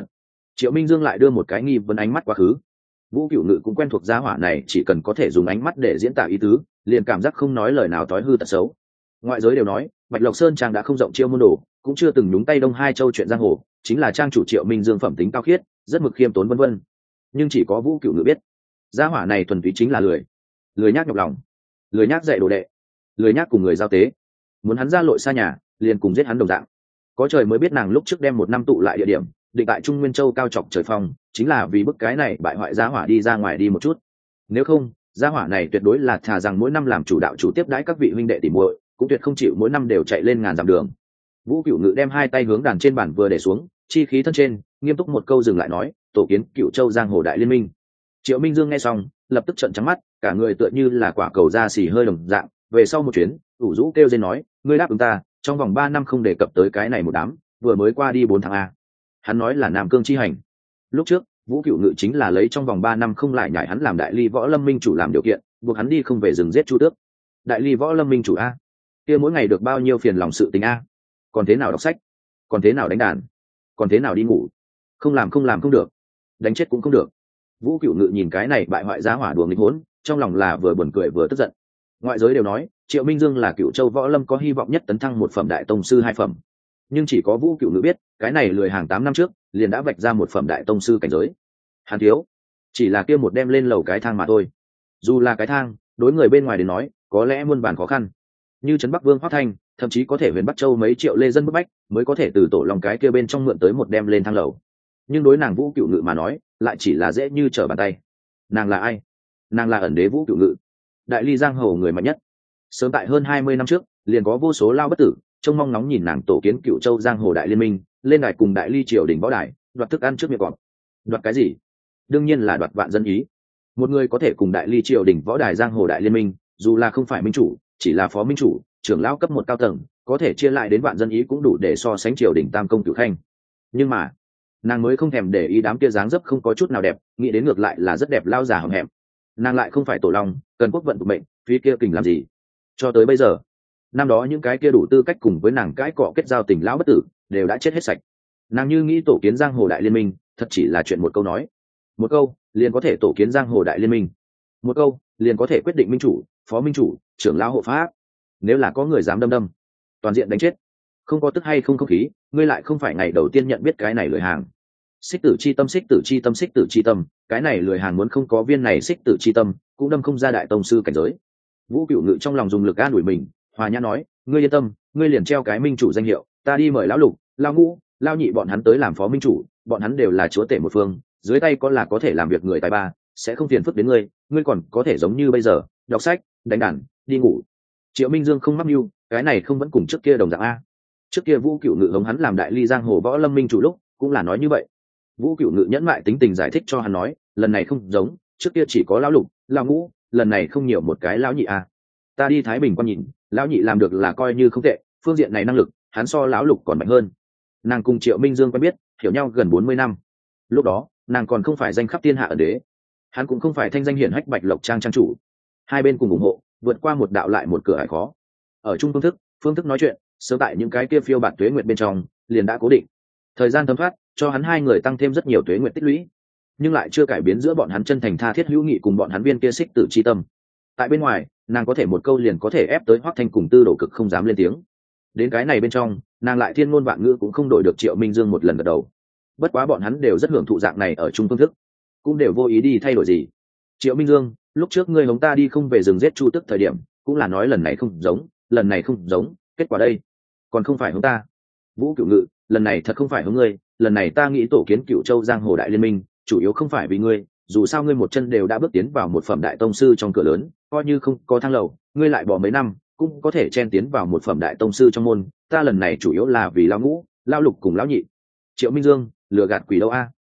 Triệu Minh Dương lại đưa một cái nghi vấn ánh mắt quá khứ. Vũ Cửu Ngự cũng quen thuộc gia hỏa này, chỉ cần có thể dùng ánh mắt để diễn tả ý tứ, liền cảm giác không nói lời nào tối hư tật xấu. Ngoại giới đều nói Bạch Lộc Sơn trang đã không rộng chiêu môn đồ, cũng chưa từng nhúng tay Đông Hai Châu chuyện giang hồ, chính là trang chủ Triệu Minh Dương phẩm tính cao khiết, rất mực khiêm tốn vân vân. Nhưng chỉ có Vũ Cửu Ngự biết, gia hỏa này thuần túy chính là lười nhác nhọc lòng, lười nhác dạy đồ đệ, lười nhác cùng người giao tế. Muốn hắn ra lội xa nhà, liền cùng giết hắn đồng dạng. Có trời mới biết nàng lúc trước đem một năm tụ lại địa điểm định tại Trung Nguyên Châu cao chọc trời phong, chính là vì bức cái này bại hoại gia hỏa đi ra ngoài đi một chút. Nếu không, gia hỏa này tuyệt đối là thà rằng mỗi năm làm chủ đạo chủ tiếp đãi các vị huynh đệ tỉ muội, cũng tuyệt không chịu mỗi năm đều chạy lên ngàn dặm đường. Vũ Cửu Ngự đem hai tay hướng đàn trên bàn vừa để xuống, chi khí thân trên, nghiêm túc một câu dừng lại nói, tổ kiến Cửu Châu giang hồ đại liên minh. Triệu Minh Dương nghe xong, lập tức trợn trắng mắt, cả người tựa như là quả cầu da xì hơi đồng dạng. Về sau một chuyến, ủ rũ kêu lên nói, ngươi đáp ứng ta, trong vòng 3 năm không đề cập tới cái này một đám, vừa mới qua đi 4 tháng a. Hắn nói là Nam Cương chi hành. Lúc trước, Vũ Cửu Ngự chính là lấy trong vòng 3 năm không lại nhảy hắn làm đại ly võ lâm minh chủ làm điều kiện, buộc hắn đi không về rừng giết Chu Tước. Đại ly võ lâm minh chủ a, kia mỗi ngày được bao nhiêu phiền lòng sự tình a. Còn thế nào đọc sách, còn thế nào đánh đàn, còn thế nào đi ngủ, không làm không được, đánh chết cũng không được. Vũ Cửu Ngự nhìn cái này bại hoại giá hỏa đùa nghịch hỗn, trong lòng là vừa buồn cười vừa tức giận. Ngoại giới đều nói Triệu Minh Dương là Cửu Châu võ lâm có hy vọng nhất tấn thăng một phẩm đại tông sư 2 phẩm, nhưng chỉ có Vũ Cửu Ngự biết, cái này lười hàng 8 năm trước liền đã vạch ra một phẩm đại tông sư cảnh giới. Hắn thiếu chỉ là kia một đem lên lầu cái thang mà thôi. Dù là cái thang, đối người bên ngoài đến nói có lẽ muôn vàn khó khăn, như trấn Bắc Vương Hoắc Thanh thậm chí có thể huyền Bắc Châu mấy triệu lê dân bức bách mới có thể từ tổ lòng cái kia bên trong mượn tới một đem lên thang lầu, nhưng đối nàng Vũ Cửu Ngự mà nói lại chỉ là dễ như trở bàn tay. Nàng là ai? Nàng là ẩn đế Vũ Cửu Ngự, đại ly giang hồ người mạnh nhất. Sớm tại hơn 20 năm trước liền có vô số lao bất tử trông mong nóng nhìn nàng tổ kiến Cửu Châu giang hồ đại liên minh, lên đài cùng đại ly triều đình võ đài đoạt thức ăn trước miệng cọp. Đoạt cái gì? Đương nhiên là đoạt vạn dân ý. Một người có thể cùng đại ly triều đình võ đài giang hồ đại liên minh, dù là không phải minh chủ, chỉ là phó minh chủ, trưởng lão cấp 1 cao tầng, có thể chia lại đến vạn dân ý cũng đủ để so sánh triều đình tam công cửu khanh. Nhưng mà nàng mới không thèm để ý đám kia dáng dấp không có chút nào đẹp, nghĩ đến ngược lại là rất đẹp lao già hầm hẹm. Nàng lại không phải tổ long, cần quốc vận của mệnh, phía kia kình làm gì? Cho tới bây giờ, năm đó những cái kia đủ tư cách cùng với nàng cãi cọ kết giao tình lão bất tử đều đã chết hết sạch. Nàng như nghĩ tổ kiến giang hồ đại liên minh, thật chỉ là chuyện một câu nói. Một câu liền có thể tổ kiến giang hồ đại liên minh, một câu liền có thể quyết định minh chủ, phó minh chủ, trưởng lão hộ pháp. Nếu là có người dám đâm toàn diện đánh chết. Không có tức hay không khí, ngươi lại không phải ngày đầu tiên nhận biết cái này lười hàng. Xích tử chi tâm, xích tử chi tâm, xích tử chi tâm, cái này lười hàng muốn không có viên này xích tử chi tâm cũng đâm không ra đại tông sư cảnh giới. Vũ Cửu Ngự trong lòng dùng lực an ủi mình, hòa nhã nói, ngươi yên tâm, ngươi liền treo cái minh chủ danh hiệu, ta đi mời lão Lục, lão Ngũ, lão Nhị bọn hắn tới làm phó minh chủ, bọn hắn đều là chúa tể một phương, dưới tay có thể làm việc người tài ba, sẽ không phiền phức đến ngươi, ngươi còn có thể giống như bây giờ, đọc sách, đánh đàn, đi ngủ. Triệu Minh Dương không mắc mưu, cái này không vẫn cùng trước kia đồng dạng a. Trước kia Vũ Cửu Ngự hống hắn làm đại ly giang hồ võ lâm minh chủ lúc cũng là nói như vậy. Vũ Cửu Ngự nhẫn mại tính tình giải thích cho hắn nói, lần này không giống, trước kia chỉ có lão Lục, lão Ngũ, lần này không nhiều một cái lão Nhị a. Ta đi Thái Bình quan nhìn, lão Nhị làm được là coi như không tệ, phương diện này năng lực hắn so lão Lục còn mạnh hơn. Nàng cùng Triệu Minh Dương quen biết hiểu nhau gần 40 năm, lúc đó nàng còn không phải danh khắp thiên hạ ở đế, hắn cũng không phải thanh danh hiển hách Bạch Lộc trang trang chủ. Hai bên cùng ủng hộ, vượt qua một đạo lại một cửa ải khó. Ở chung phương thức nói chuyện sớm tại những cái kia phiêu bạt tuế nguyệt bên trong liền đã cố định. Thời gian thấm thoát cho hắn hai người tăng thêm rất nhiều tuế nguyệt tích lũy, nhưng lại chưa cải biến giữa bọn hắn chân thành tha thiết hữu nghị cùng bọn hắn viên kia xích tử chi tâm. Tại bên ngoài nàng có thể một câu liền có thể ép tới Hoắc Thanh cùng Tư Đồ Cực không dám lên tiếng, đến cái này bên trong nàng lại thiên ngôn vạn ngữ cũng không đổi được Triệu Minh Dương một lần gật đầu. Bất quá bọn hắn đều rất hưởng thụ dạng này ở chung phương thức, cũng đều vô ý đi thay đổi gì. Triệu Minh Dương, lúc trước ngươi hống ta đi không về rừng giết Chu Tức thời điểm cũng là nói lần này không giống, lần này không giống, kết quả đây còn không phải hống ta. Vũ Cửu Ngự, lần này thật không phải hống ngươi, lần này ta nghĩ tổ kiến Cửu Châu giang hồ đại liên minh chủ yếu không phải vì ngươi, dù sao ngươi một chân đều đã bước tiến vào một phẩm đại tông sư trong cửa lớn, coi như không có thang lầu ngươi lại bỏ mấy năm cũng có thể chen tiến vào một phẩm đại tông sư trong môn. Ta lần này chủ yếu là vì lão Ngũ, lão Lục cùng lão Nhị. Triệu Minh Dương, lừa gạt quỷ đâu a.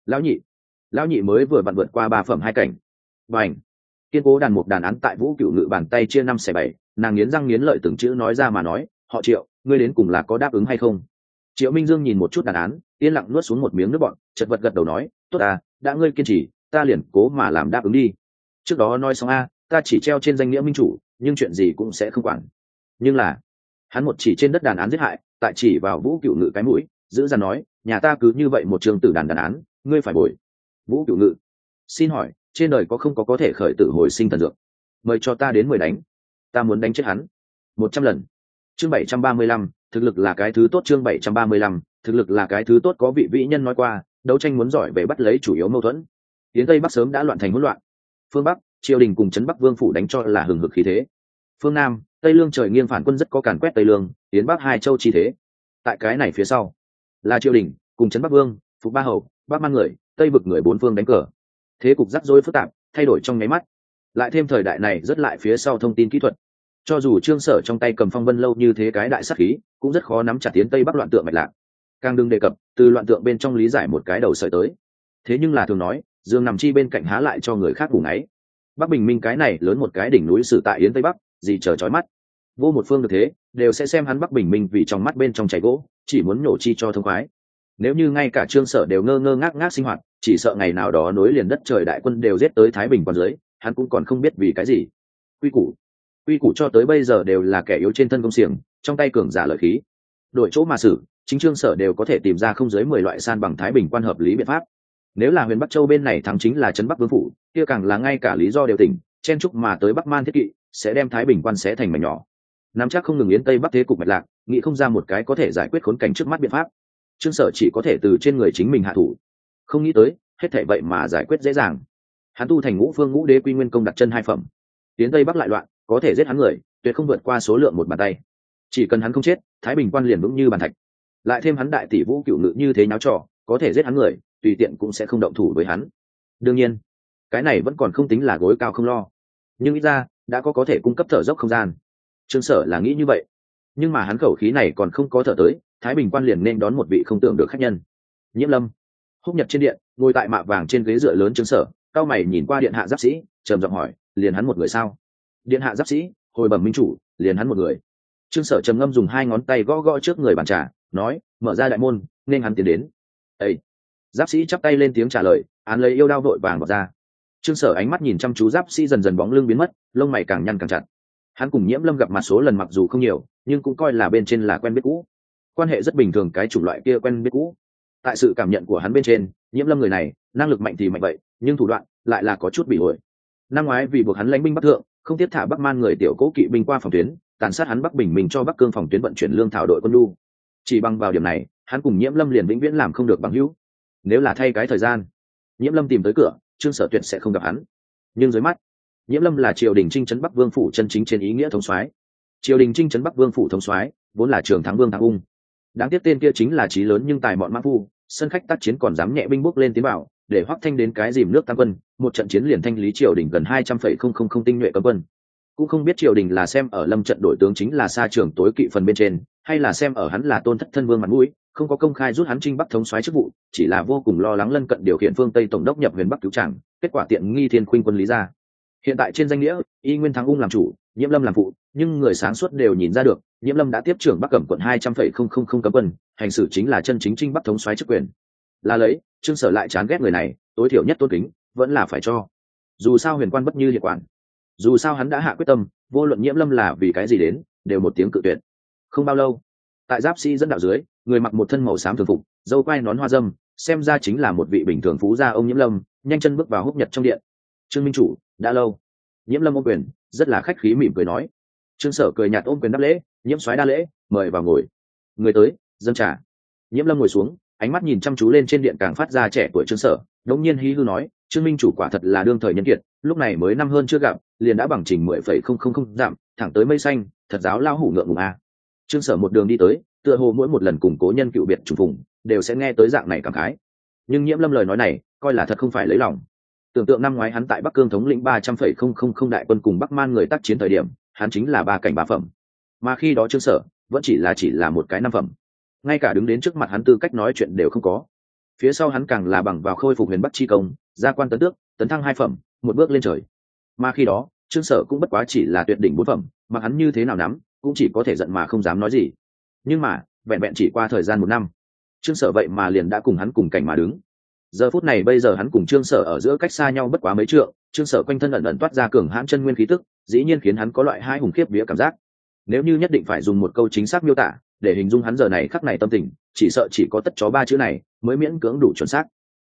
Lão Nhị mới vừa vặn vượt qua 3 phẩm 2 cảnh. Bành! Kiên cố đàn một đàn án tại Vũ Cửu Ngự bàn tay chia 5/7, nàng nghiến răng nghiến lợi từng chữ nói ra mà nói, họ Triệu, ngươi đến cùng là có đáp ứng hay không? Triệu Minh Dương nhìn một chút đàn án, yên lặng nuốt xuống một miếng nước bọt, chật vật gật đầu nói, tốt à, đã ngươi kiên trì, ta liền cố mà làm đáp ứng đi. Trước đó nói xong a, ta chỉ treo trên danh nghĩa minh chủ, nhưng chuyện gì cũng sẽ không quản. Nhưng là, hắn một chỉ trên đất đàn án giết hại, tại chỉ vào Vũ Cửu Ngự cái mũi, giữ dằn nói, nhà ta cứ như vậy một trường tử đàn án, ngươi phải bồi. Vũ Cựu Ngự, xin hỏi trên đời có không có thể khởi tử hồi sinh thần dược? Mời cho ta đến 10 đánh, ta muốn đánh chết hắn 100 lần. Chương 735, thực lực là cái thứ tốt. Chương 735, thực lực là cái thứ tốt. Có vị vĩ nhân nói qua, đấu tranh muốn giỏi về bắt lấy chủ yếu mâu thuẫn. Tiến Tây Bắc sớm đã loạn thành hỗn loạn. Phương Bắc, triều đình cùng trấn Bắc Vương phủ đánh cho là hừng hực khí thế. Phương Nam, Tây Lương trời nghiêng phản quân rất có càn quét Tây Lương, tiến Bắc hai châu chi thế. Tại cái này phía sau, là triều đình cùng trấn Bắc Vương, phục ba hầu, Bắc Man người, Tây vực người bốn phương đánh cờ. Thế cục rắc rối phức tạp, thay đổi trong nháy mắt. Lại thêm thời đại này rất lại phía sau thông tin kỹ thuật, cho dù Trương Sở trong tay cầm phong vân lâu như thế cái đại sắc khí, cũng rất khó nắm chặt tiến Tây Bắc loạn tượng mạch lạc. Càng đừng đề cập từ loạn tượng bên trong lý giải một cái đầu sợi tới. Thế nhưng là thường nói, dương nằm chi bên cạnh há lại cho người khác ngủ ngáy. Bắc Bình Minh cái này lớn một cái đỉnh núi sử tại yến Tây Bắc, gì chờ chói mắt. Vô một phương được thế, đều sẽ xem hắn Bắc Bình Minh vì trong mắt bên trong chảy gỗ, chỉ muốn nhổ chi cho thông khoái. Nếu như ngay cả Trương Sở đều ngơ ngơ ngác ngác sinh hoạt, chỉ sợ ngày nào đó nối liền đất trời đại quân đều giết tới Thái Bình quan dưới, hắn cũng còn không biết vì cái gì. Quy củ cho tới bây giờ đều là kẻ yếu trên thân công xiềng, trong tay cường giả lợi khí. Đổi chỗ mà xử, chính Trương Sở đều có thể tìm ra không dưới 10 loại san bằng Thái Bình quan hợp lý biện pháp. Nếu là huyền Bắc Châu bên này thắng chính là trấn Bắc Vương phủ, kia càng là ngay cả lý do đều tỉnh, chen chúc mà tới Bắc Man thiết kỵ, sẽ đem Thái Bình quan xé thành mảnh nhỏ. Nắm chắc không ngừng yến Tây Bắc thế cục mạch lạc, nghĩ không ra một cái có thể giải quyết khốn cảnh trước mắt biện pháp. Trương Sở chỉ có thể từ trên người chính mình hạ thủ. Không nghĩ tới, hết thảy vậy mà giải quyết dễ dàng. Hắn tu thành Ngũ Phương Ngũ Đế Quy Nguyên công đặt chân 2 phẩm. Yến Tây Bắc lại loạn, có thể giết hắn người, tuyệt không vượt qua số lượng một bàn tay. Chỉ cần hắn không chết, Thái Bình quan liền vững như bàn thạch. Lại thêm hắn đại tỷ Vũ Cựu Ngự như thế nháo trò, có thể giết hắn người, tùy tiện cũng sẽ không động thủ với hắn. Đương nhiên, cái này vẫn còn không tính là gối cao không lo, nhưng ít ra đã có thể cung cấp thở dốc không gian. Trương Sở là nghĩ như vậy, nhưng mà hắn khẩu khí này còn không có thở tới, Thái Bình quan liền nên đón một vị không tưởng được khách nhân. Nhiễm Lâm. Húc Nhật trên điện, ngồi tại mạ vàng trên ghế dựa lớn Trương Sở, cao mày nhìn qua điện hạ giáp sĩ, trầm giọng hỏi, liền hắn một người sao? Điện hạ giáp sĩ hồi bẩm minh chủ, liền hắn một người. Trương Sở trầm ngâm dùng 2 ngón tay gõ gõ trước người bàn trà, nói, mở ra đại môn nên hắn tiến đến. Ê! Giáp sĩ chắp tay lên tiếng trả lời, án lấy yêu đao vội vàng vào ra. Trương Sở ánh mắt nhìn chăm chú giáp sĩ dần dần bóng lưng biến mất, lông mày càng nhăn càng chặt. Hắn cùng Nhiễm Lâm gặp mặt số lần mặc dù không nhiều, nhưng cũng coi là bên trên là quen biết cũ, quan hệ rất bình thường, cái chủng loại kia quen biết cũ. Tại sự cảm nhận của hắn bên trên, Nhiễm Lâm người này năng lực mạnh thì mạnh vậy, nhưng thủ đoạn lại là có chút bị ổi. Năm ngoái vì buộc hắn lãnh binh bắc thượng, không tiếp thả Bắc Man người tiểu cố kỵ binh qua phòng tuyến, tàn sát hắn Bắc Bình Minh cho Bắc Cương phòng tuyến vận chuyển lương thảo đội quân lu. Chỉ bằng vào điểm này, hắn cùng Nhiễm Lâm liền vĩnh viễn làm không được bằng hữu. Nếu là thay cái thời gian, Nhiễm Lâm tìm tới cửa, Trương Sở tuyệt sẽ không gặp hắn. Nhưng dưới mắt, Nhiễm Lâm là triều đình chinh trấn Bắc Vương phủ chân chính trên ý nghĩa thống soái. Triều đình chinh trấn Bắc Vương phủ thống soái, vốn là Trường Thắng Vương Thắng Ung. Đáng tiếc tên kia chính là trí lớn nhưng tài mọn mã phu, sân khách tác chiến còn dám nhẹ binh bốc lên tiến vào, để Hoắc Thanh đến cái dìm nước tam quân, một trận chiến liền thanh lý triều đình gần 200,000 tinh nhuệ cấm quân. Cũng không biết triều đình là xem ở Lâm trận đổi tướng chính là xa trường tối kỵ phần bên trên, hay là xem ở hắn là tôn thất thân vương mặt mũi, không có công khai rút hắn chinh Bắc thống soái chức vụ, chỉ là vô cùng lo lắng lân cận điều khiển phương Tây tổng đốc nhập huyền Bắc cứu tràng, kết quả tiện nghi Thiên Khuynh quân lý ra. Hiện tại trên danh nghĩa, y nguyên Thắng Ung làm chủ, Nhiễm Lâm làm phụ, nhưng người sáng suốt đều nhìn ra được, Nhiễm Lâm đã tiếp trưởng Bắc Cẩm quận 200,000 cấm quân, hành xử chính là chân chính chinh Bắc thống soái chức quyền. Là lấy, Trương Sở lại chán ghét người này, tối thiểu nhất tôn kính vẫn là phải cho. Dù sao huyền quan bất như liệt quản, dù sao hắn đã hạ quyết tâm, vô luận Nhiễm Lâm là vì cái gì đến, đều một tiếng cự tuyệt. Không bao lâu, tại giáp sĩ dẫn đạo dưới, người mặc một thân màu xám thường phục, râu quai nón hoa dâm, xem ra chính là một vị bình thường phú gia ông Nhiễm Lâm, nhanh chân bước vào Húc Nhật trong điện. Trương minh chủ, đã lâu. Nhiễm Lâm ôm quyền, rất là khách khí mỉm cười nói. Trương Sở cười nhạt ôm quyền đáp lễ, Nhiễm soái đa lễ, mời vào ngồi. Người tới, dâng trà. Nhiễm Lâm ngồi xuống, ánh mắt nhìn chăm chú lên trên điện càng phát ra trẻ tuổi Trương Sở, đống nhiên hí hư nói, Trương minh chủ quả thật là đương thời nhân kiệt, lúc này mới năm hơn chưa gặp, liền đã bằng trình 10,000 giảm, thẳng tới mây xanh, thật giáo lao hủ ngượng ngùng a. Trương Sở một đường đi tới, tựa hồ mỗi một lần cùng cố nhân cựu biệt trùng phùng, đều sẽ nghe tới dạng này cảm khái. Nhưng Nhiễm Lâm lời nói này, coi là thật không phải lấy lòng. Tưởng tượng năm ngoái hắn tại Bắc Cương thống lĩnh 300,000 đại quân cùng Bắc Man người tác chiến thời điểm, hắn chính là 3 cảnh 3 phẩm. Mà khi đó Trương Sở vẫn chỉ là một cái 5 phẩm. Ngay cả đứng đến trước mặt hắn tư cách nói chuyện đều không có. Phía sau hắn càng là bằng vào khôi phục huyền Bắc chi công, gia quan tấn tước, tấn thăng 2 phẩm, một bước lên trời. Mà khi đó, Trương Sở cũng bất quá chỉ là tuyệt đỉnh 4 phẩm, mà hắn như thế nào nắm, cũng chỉ có thể giận mà không dám nói gì. Nhưng mà, vẹn vẹn chỉ qua thời gian 1 năm, Trương Sở vậy mà liền đã cùng hắn cùng cảnh mà đứng. Giờ phút này bây giờ hắn cùng Trương Sở ở giữa cách xa nhau bất quá mấy trượng, Trương Sở quanh thân ẩn ẩn toát ra cường hãn chân nguyên khí tức, dĩ nhiên khiến hắn có loại hai hùng khiếp vía cảm giác. Nếu như nhất định phải dùng một câu chính xác miêu tả để hình dung hắn giờ này khắc này tâm tình, chỉ sợ chỉ có tất chó 3 chữ này mới miễn cưỡng đủ chuẩn xác.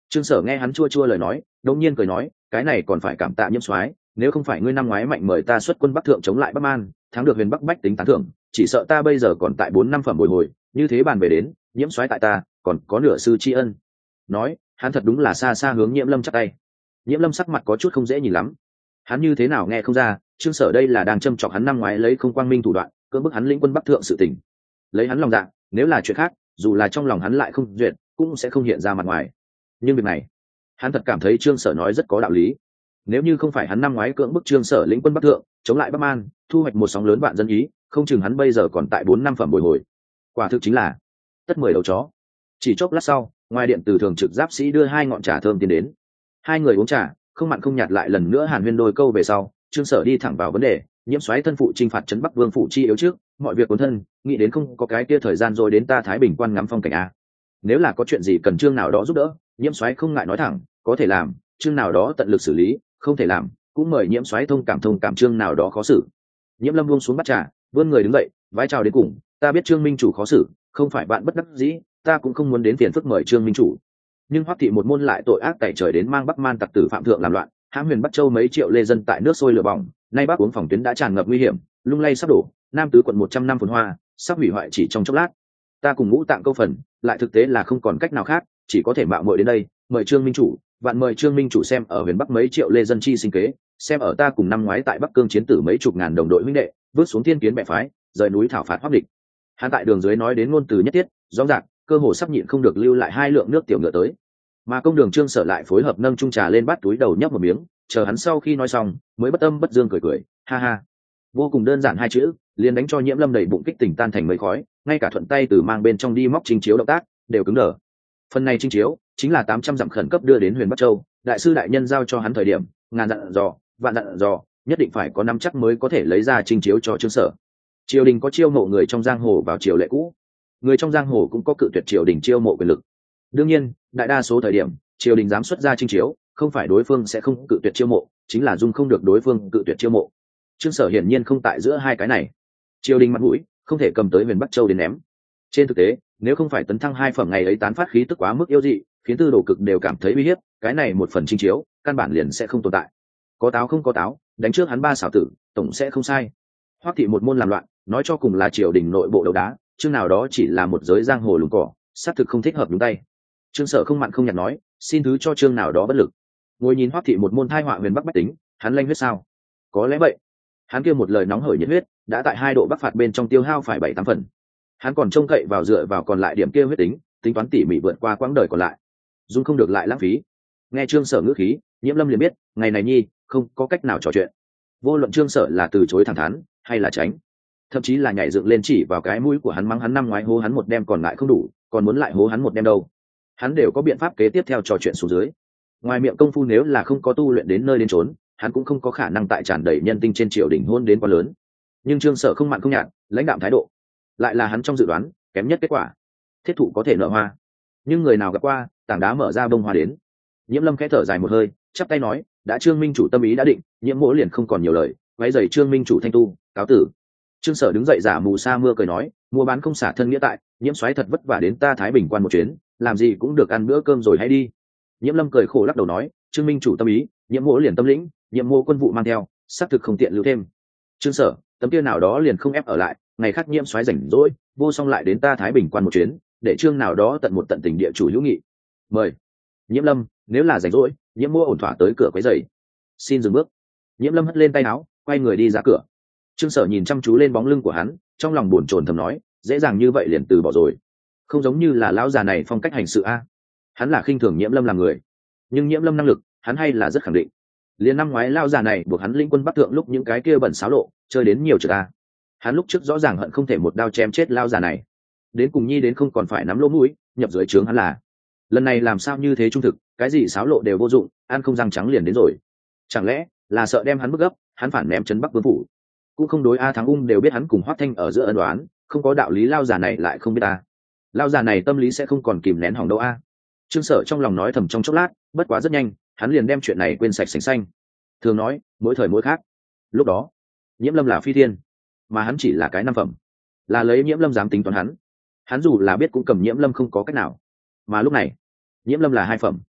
Trương Sở nghe hắn chua chua lời nói, đột nhiên cười nói, cái này còn phải cảm tạ Nhiễm soái, nếu không phải ngươi năm ngoái mạnh mời ta xuất quân Bắc thượng chống lại Bắc Man, thắng được Huyền Bắc bách tính tán thưởng, chỉ sợ ta bây giờ còn tại 4 5 phẩm bồi hồi, như thế bàn về đến, Nhiễm soái tại ta, còn có nửa sư tri ân. Nói, hắn thật đúng là xa xa hướng Nhiễm Lâm chắp tay. Nhiễm Lâm sắc mặt có chút không dễ nhìn lắm. Hắn như thế nào nghe không ra, Trương Sở đây là đang châm chọc hắn năm ngoái lấy không quang minh thủ đoạn, cưỡng bức hắn lĩnh quân Bắc thượng sự tình. Lấy hắn lòng dạ, nếu là chuyện khác, dù là trong lòng hắn lại không duyệt, cũng sẽ không hiện ra mặt ngoài. Nhưng việc này, hắn thật cảm thấy Trương Sở nói rất có đạo lý. Nếu như không phải hắn năm ngoái cưỡng bức Trương Sở lĩnh quân Bắc thượng chống lại Bắc Man, thu hoạch một sóng lớn vạn dân ý, không chừng hắn bây giờ còn tại 4 5 phẩm bồi hồi. Quả thực chính là tất 10 đầu chó. Chỉ chốc lát sau, ngoài điện từ thường trực giáp sĩ đưa 2 ngọn trà thơm tiến đến. Hai người uống trà, không mặn không nhạt lại lần nữa hàn huyên đôi câu về sau, Trương Sở đi thẳng vào vấn đề, Nhiễm soái thân phụ chinh phạt trấn Bắc Vương phủ chi yếu trước, mọi việc cuốn thân, nghĩ đến không có cái kia thời gian rồi đến ta Thái Bình quan ngắm phong cảnh a. Nếu là có chuyện gì cần Trương nào đó giúp đỡ, Nhiễm soái không ngại nói thẳng, có thể làm, Trương nào đó tận lực xử lý, không thể làm, cũng mời Nhiễm soái thông cảm Trương nào đó khó xử. Nhiễm Lâm buông xuống bát trà, vươn người đứng dậy, vái chào đến cùng, ta biết Trương minh chủ khó xử, không phải bạn bất đắc dĩ, ta cũng không muốn đến phiền phức mời Trương minh chủ. Nhưng Hoắc thị một môn lại tội ác tẩy trời đến mang Bắc Man tặc tử phạm thượng làm loạn, hãm huyền Bắc Châu mấy triệu lê dân tại nước sôi lửa bỏng, nay Bắc uống phòng tuyến đã tràn ngập nguy hiểm, lung lay sắp đổ, Nam tứ quận 100 năm phồn hoa, sắp hủy hoại chỉ trong chốc lát. Ta cùng Ngũ Tạng câu phần, lại thực tế là không còn cách nào khác, chỉ có thể mạo muội đến đây, mời Trương minh chủ, vạn mời Trương minh chủ xem ở huyền Bắc mấy triệu lê dân chi sinh kế, xem ở ta cùng năm ngoái tại Bắc Cương chiến tử mấy chục ngàn đồng đội huynh đệ, vứt xuống thiên kiến bè phái, rời núi thảo phạt Hoắc địch. Hắn tại đường dưới nói đến ngôn từ nhất thiết, rõ ràng, cơ hồ sắp nhịn không được lưu lại 2 lượng nước tiểu ngựa tới. Mà công đường Trương Sở lại phối hợp nâng chung trà lên bát túi đầu nhấp một miếng, chờ hắn sau khi nói xong mới bất âm bất dương cười, ha ha. Vô cùng đơn giản 2 chữ, liền đánh cho Nhiễm Lâm đầy bụng kích tỉnh tan thành mấy khói, ngay cả thuận tay từ mang bên trong đi móc trình chiếu động tác đều cứng đờ. Phần này trình chiếu chính là 800 dặm khẩn cấp đưa đến Huyền Bắc Châu, đại sư đại nhân giao cho hắn thời điểm, ngàn dặn dò, vạn dặn dò, nhất định phải có nắm chắc mới có thể lấy ra trình chiếu cho Trương Sở. Triều đình có chiêu mộ người trong giang hồ vào triều lệ cũ, người trong giang hồ cũng có cự tuyệt triều đình chiêu mộ quyền lực. Đương nhiên, đại đa số thời điểm, triều đình dám xuất ra trình chiếu, không phải đối phương sẽ không cự tuyệt chiêu mộ, chính là dung không được đối phương cự tuyệt chiêu mộ. Trương Sở hiển nhiên không tại giữa hai cái này. Triều đình mặt mũi không thể cầm tới Huyền Bắc Châu đến ném. Trên thực tế, nếu không phải tấn thăng 2 phẩm ngày ấy tán phát khí tức quá mức yêu dị, khiến tư đồ cực đều cảm thấy uy hiếp, cái này một phần trình chiếu, căn bản liền sẽ không tồn tại. Có táo không có táo, đánh trước hắn 3 xảo tử, tổng sẽ không sai. Hoắc thị một môn làm loạn, nói cho cùng là triều đình nội bộ đấu đá, chương nào đó chỉ là một giới giang hồ lùng cỏ, xác thực không thích hợp đúng tay. Trương Sở không mặn không nhạt nói, xin thứ cho chương nào đó bất lực. Ngồi nhìn Hoắc thị một môn thai họa Huyền Bắc bách tính, hắn lanh huyết sao? Có lẽ vậy. Hắn kia một lời nóng hởi nhiệt huyết, đã tại 2 độ bắc phạt bên trong tiêu hao phải 7-8 phần. Hắn còn trông cậy vào dựa vào còn lại điểm kia huyết tính, tính toán tỉ mỉ vượt qua quãng đời còn lại. Dung không được lại lãng phí. Nghe Trương Sở ngữ khí, Nhiễm Lâm liền biết, ngày này nhi, không có cách nào trò chuyện. Vô luận Trương Sở là từ chối thẳng thắn, hay là tránh, thậm chí là nhảy dựng lên chỉ vào cái mũi của hắn mắng hắn năm ngoái hố hắn một đêm còn lại không đủ, còn muốn lại hố hắn một đêm đâu. Hắn đều có biện pháp kế tiếp theo trò chuyện xuống dưới. Ngoài miệng công phu nếu là không có tu luyện đến nơi đến chốn, hắn cũng không có khả năng tại tràn đầy nhân tinh trên triều đình hôn đến quá lớn. Nhưng Trương Sở không mặn không nhạt, lãnh đạm thái độ, lại là hắn trong dự đoán kém nhất kết quả. Thiết thụ có thể nở hoa, nhưng người nào gặp qua, tảng đá mở ra bông hoa đến. Nhiễm Lâm khẽ thở dài một hơi, chắp tay nói, đã Trương minh chủ tâm ý đã định, Nhiễm mỗ liền không còn nhiều lời, váy giày Trương minh chủ thanh tu, cáo tử. Trương Sở đứng dậy giả mù sa mưa cười nói, mua bán không xả thân nghĩa tại, Nhiễm soái thật vất vả đến ta Thái Bình quan một chuyến, làm gì cũng được ăn bữa cơm rồi hay đi. Nhiễm Lâm cười khổ lắc đầu nói, Trương minh chủ tâm ý, Nhiễm mỗ liền tâm lĩnh, Nhiễm mỗ quân vụ mang theo, xác thực không tiện lưu thêm. Trương Sở, tấm kia nào đó liền không ép ở lại, ngày khác Nhiễm soái rảnh rỗi, vô song lại đến ta Thái Bình quan một chuyến, để Trương nào đó tận một tận tình địa chủ hữu nghị. Mời. Nhiễm Lâm, nếu là rảnh rỗi, Nhiễm mỗ ổn thỏa tới cửa quấy rầy. Xin dừng bước. Nhiễm Lâm hất lên tay áo, quay người đi ra cửa. Trương Sở nhìn chăm chú lên bóng lưng của hắn, trong lòng buồn chồn thầm nói, dễ dàng như vậy liền từ bỏ rồi, không giống như là lão già này phong cách hành sự a. Hắn là khinh thường Nhiễm Lâm làm người, nhưng Nhiễm Lâm năng lực, hắn hay là rất khẳng định. Liên năm ngoái lão già này buộc hắn lĩnh quân Bắc thượng lúc những cái kia bẩn xáo lộ, chơi đến nhiều trượt a. Hắn lúc trước rõ ràng hận không thể một đao chém chết lão già này. Đến cùng nhi đến không còn phải nắm lỗ mũi, nhập dưới trướng hắn là. Lần này làm sao như thế trung thực, cái gì xáo lộ đều vô dụng, ăn không răng trắng liền đến rồi. Chẳng lẽ là sợ đem hắn bức gấp, hắn phản ném trấn Bắc Vương phủ. Cũng không đối a, Thắng Ung đều biết hắn cùng Hoắc Thanh ở giữa ân đoán, không có đạo lý lao già này lại không biết ta. Lao già này tâm lý sẽ không còn kìm nén hỏng đâu a. Trương Sở trong lòng nói thầm trong chốc lát, bất quá rất nhanh, hắn liền đem chuyện này quên sạch sành xanh. Thường nói, mỗi thời mỗi khác. Lúc đó, Nhiễm Lâm là phi thiên, mà hắn chỉ là cái 5 phẩm. Là lấy Nhiễm Lâm dám tính toán hắn. Hắn dù là biết cũng cầm Nhiễm Lâm không có cách nào. Mà lúc này, Nhiễm Lâm là 2 phẩm.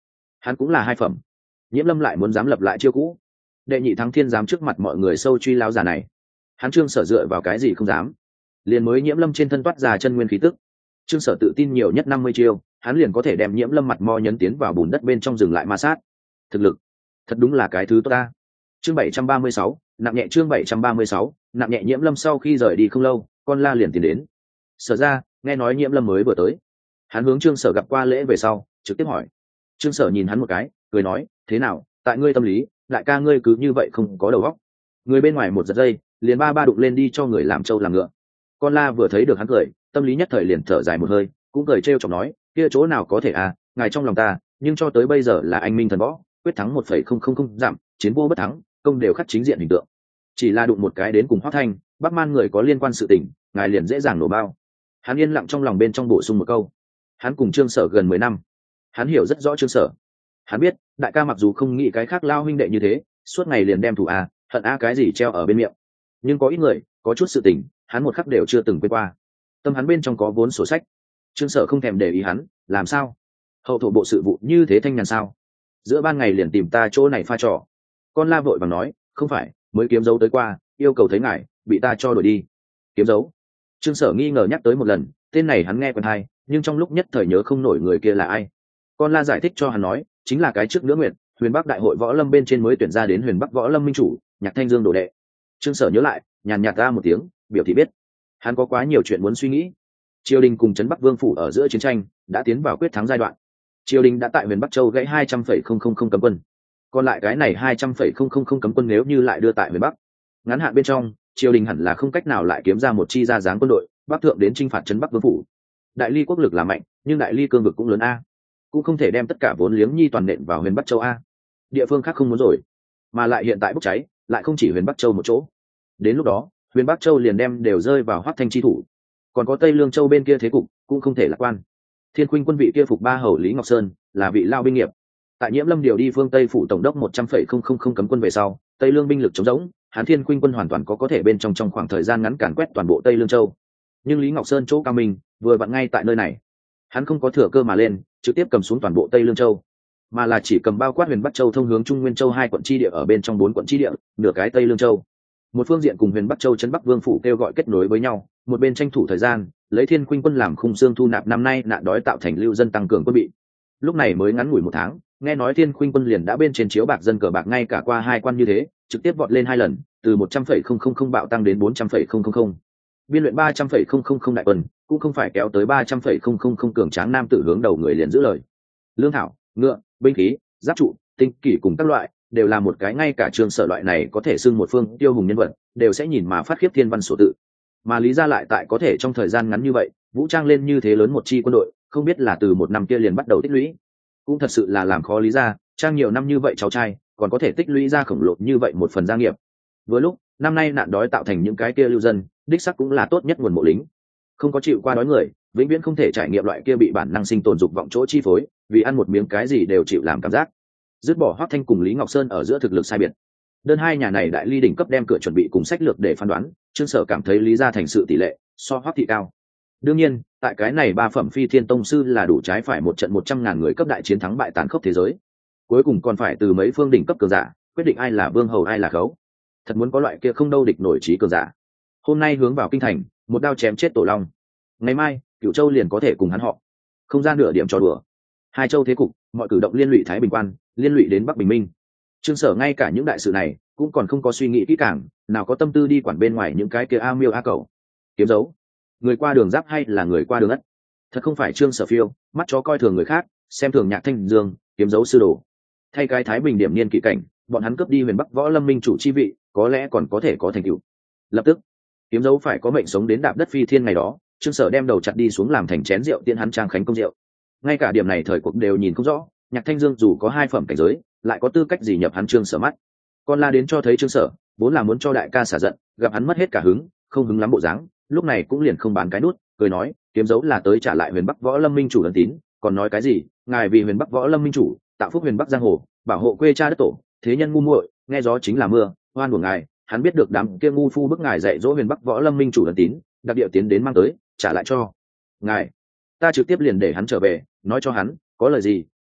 hắn cũng là 2 phẩm. Nhiễm Lâm lại muốn dám lập lại chiêu cũ. Đệ nhị thắng thiên dám trước mặt mọi người sâu truy lao già này, hắn Trương Sở dựa vào cái gì không dám. Liền mới Nhiễm Lâm trên thân toát ra chân nguyên khí tức, Trương Sở tự tin nhiều nhất 50 chiêu, hắn liền có thể đem Nhiễm Lâm mặt mo nhấn tiến vào bùn đất bên trong dừng lại ma sát. Thực lực thật đúng là cái thứ tốt ta. Chương 736, nặng nhẹ. Chương 736, nặng nhẹ. Nhiễm Lâm sau khi rời đi không lâu, con la liền tiến đến. Sở ra, nghe nói Nhiễm Lâm mới vừa tới. Hắn hướng Trương Sở gặp qua lễ về sau, trực tiếp hỏi. Trương Sở nhìn hắn một cái, cười nói, thế nào, tại ngươi tâm lý, đại ca ngươi cứ như vậy không có đầu óc. Người bên ngoài một giật dây, liền ba đụng lên đi cho người làm trâu làm ngựa. Con la vừa thấy được hắn cười, tâm lý nhất thời liền thở dài một hơi, cũng cười trêu chọc nói, kia chỗ nào có thể à, ngài trong lòng ta, nhưng cho tới bây giờ là anh minh thần võ, quyết thắng 1,000 giảm, chiến vô bất thắng, công đều khắc chính diện hình tượng. Chỉ là đụng một cái đến cùng Hoắc Thanh, Bắc Man người có liên quan sự tình, ngài liền dễ dàng nổ bao. Hắn yên lặng trong lòng bên trong bổ sung một câu. Hắn cùng Trương Sở gần 10 năm, hắn hiểu rất rõ Trương Sở. Hắn biết, đại ca mặc dù không nghĩ cái khác lao huynh đệ như thế, suốt ngày liền đem thù a, hận a cái gì treo ở bên miệng, nhưng có ít người, có chút sự tình, hắn một khắc đều chưa từng quên qua. Tâm hắn bên trong có vốn sổ sách. Trương Sở không thèm để ý hắn, làm sao? Hậu thổ bộ sự vụ như thế thanh nhàn sao? Giữa ban ngày liền tìm ta chỗ này pha trò. Con la vội vàng nói, không phải, mới kiếm dấu tới qua, yêu cầu thấy ngài, bị ta cho đuổi đi. Kiếm dấu? Trương Sở nghi ngờ nhắc tới một lần, tên này hắn nghe quen hay, nhưng trong lúc nhất thời nhớ không nổi người kia là ai. Con la giải thích cho hắn nói, chính là cái trước nữa nguyện, Huyền Bắc đại hội võ lâm bên trên mới tuyển ra đến Huyền Bắc võ lâm minh chủ, Nhạc Thanh Dương đồ đệ. Trương Sở nhớ lại, nhàn nhạt ra một tiếng, biểu thị biết. Hắn có quá nhiều chuyện muốn suy nghĩ. Triều đình cùng trấn Bắc Vương phủ ở giữa chiến tranh đã tiến vào quyết thắng giai đoạn. Triều đình đã tại Huyền Bắc Châu gãy 200,000 cấm quân. Còn lại cái này 200,000 cấm quân nếu như lại đưa tại Huyền Bắc, ngắn hạn bên trong, triều đình hẳn là không cách nào lại kiếm ra một chi ra dáng quân đội, bắc thượng đến chinh phạt trấn Bắc Vương phủ. Đại Ly quốc lực là mạnh, nhưng Đại Ly cương vực cũng lớn a, cũng không thể đem tất cả vốn liếng nhi toàn nện vào Huyền Bắc Châu a. Địa phương khác không muốn rồi, mà lại hiện tại bốc cháy, lại không chỉ Huyền Bắc Châu một chỗ. Đến lúc đó, Huyền Bắc Châu liền đem đều rơi vào Hoắc Thanh chi thủ. Còn có Tây Lương Châu bên kia thế cục cũng không thể lạc quan. Thiên Khuynh quân vị kia phục ba hầu Lý Ngọc Sơn là vị lao binh nghiệp. Tại Nhiễm Lâm điều đi phương Tây phủ tổng đốc 100,000 cấm quân về sau, Tây Lương binh lực trống rỗng, Hán Thiên Khuynh quân hoàn toàn có thể bên trong khoảng thời gian ngắn càn quét toàn bộ Tây Lương Châu. Nhưng Lý Ngọc Sơn chỗ cao minh, vừa vặn ngay tại nơi này. Hắn không có thừa cơ mà lên, trực tiếp cầm xuống toàn bộ Tây Lương Châu, mà là chỉ cầm bao quát Huyền Bắc Châu thông hướng Trung Nguyên Châu 2 quận chi địa ở bên trong 4 quận chi địa, nửa cái Tây Lương Châu. Một phương diện cùng Huyền Bắc Châu trấn Bắc Vương phủ kêu gọi kết nối với nhau, một bên tranh thủ thời gian, lấy Thiên Khuynh quân làm khung xương thu nạp năm nay nạn đói tạo thành lưu dân tăng cường quân bị. Lúc này mới ngắn ngủi 1 tháng, nghe nói Thiên Khuynh quân liền đã bên trên chiếu bạc dân cờ bạc ngay cả qua 2 quan như thế, trực tiếp vọt lên 2 lần, từ 100,000 bạo tăng đến 400,000. Biên luyện 300,000 đại quân, cũng không phải kéo tới 300,000 cường tráng nam tử hướng đầu người liền giữ lời. Lương thảo, ngựa, binh khí, giáp trụ, tinh kỷ cùng các loại, đều là một cái ngay cả Trương Sở loại này có thể xưng một phương tiêu hùng nhân vật, đều sẽ nhìn mà phát khiếp thiên văn sổ tự. Mà lý ra lại tại có thể trong thời gian ngắn như vậy, vũ trang lên như thế lớn một chi quân đội, không biết là từ 1 năm kia liền bắt đầu tích lũy. Cũng thật sự là làm khó lý ra, trang nhiều năm như vậy cháu trai, còn có thể tích lũy ra khổng lồ như vậy một phần gia nghiệp. Vừa lúc, năm nay nạn đói tạo thành những cái kia lưu dân, đích sắc cũng là tốt nhất nguồn mộ lính. Không có chịu qua đói người, vĩnh viễn không thể trải nghiệm loại kia bị bản năng sinh tồn dục vọng chỗ chi phối, vì ăn một miếng cái gì đều chịu làm cảm giác. Dứt bỏ Hoắc Thanh cùng Lý Ngọc Sơn ở giữa thực lực sai biệt, đơn hai nhà này đại ly đỉnh cấp đem cửa chuẩn bị cùng sách lược để phán đoán, Trương Sở cảm thấy lý ra thành sự tỷ lệ so Hoắc thị cao. Đương nhiên, tại cái này 3 phẩm phi thiên tông sư là đủ trái phải một trận 100.000 người cấp đại chiến thắng bại tàn khốc thế giới. Cuối cùng còn phải từ mấy phương đỉnh cấp cường giả quyết định ai là vương hầu ai là khấu. Thật muốn có loại kia không đâu địch nổi trí cường giả. Hôm nay hướng vào kinh thành, một đao chém chết Tổ Long. Ngày mai, Cửu Châu liền có thể cùng hắn họ. Không ra nửa điểm trò đùa. 2 châu thế cục, mọi cử động liên lụy Thái Bình Quan, liên lụy đến Bắc Bình Minh. Trương Sở ngay cả những đại sự này cũng còn không có suy nghĩ kỹ càng, nào có tâm tư đi quản bên ngoài những cái kia a miêu a cẩu. Kiếm dấu, người qua đường giáp hay là người qua đường ất? Thật không phải Trương Sở phiêu, mắt chó coi thường người khác, xem thường Nhạc Thanh Dương, kiếm dấu sư đồ. Thay cái Thái Bình điểm niên kỵ cảnh, bọn hắn cướp đi Huyền Bắc võ lâm minh chủ chi vị, có lẽ còn có thể có thành tựu. Lập tức, kiếm dấu phải có mệnh sống đến đạp đất phi thiên ngày đó. Trương Sở đem đầu chặt đi xuống làm thành chén rượu tiễn hắn trang khánh công rượu. Ngay cả điểm này thời cuộc đều nhìn không rõ, Nhạc Thanh Dương dù có 2 phẩm cảnh giới, lại có tư cách gì nhập hắn Trương Sở mắt? Con la đến cho thấy Trương Sở vốn là muốn cho đại ca xả giận, gặp hắn mất hết cả hứng, không hứng lắm bộ dáng, lúc này cũng liền không bán cái nút, cười nói, kiếm dấu là tới trả lại Huyền Bắc võ lâm minh chủ ân tín, còn nói cái gì, ngài vì Huyền Bắc võ lâm minh chủ, tạo phúc Huyền Bắc giang hồ, bảo hộ quê cha đất tổ, thế nhân ngu muội, nghe gió chính là mưa, oan của ngài, hắn biết được đám kia ngu phu bức ngài dạy dỗ Huyền Bắc võ lâm minh chủ ân tín, đặc địa tiến đến mang tới, trả lại cho ngài. Ta trực tiếp liền để hắn trở về, nói cho hắn, có lời gì,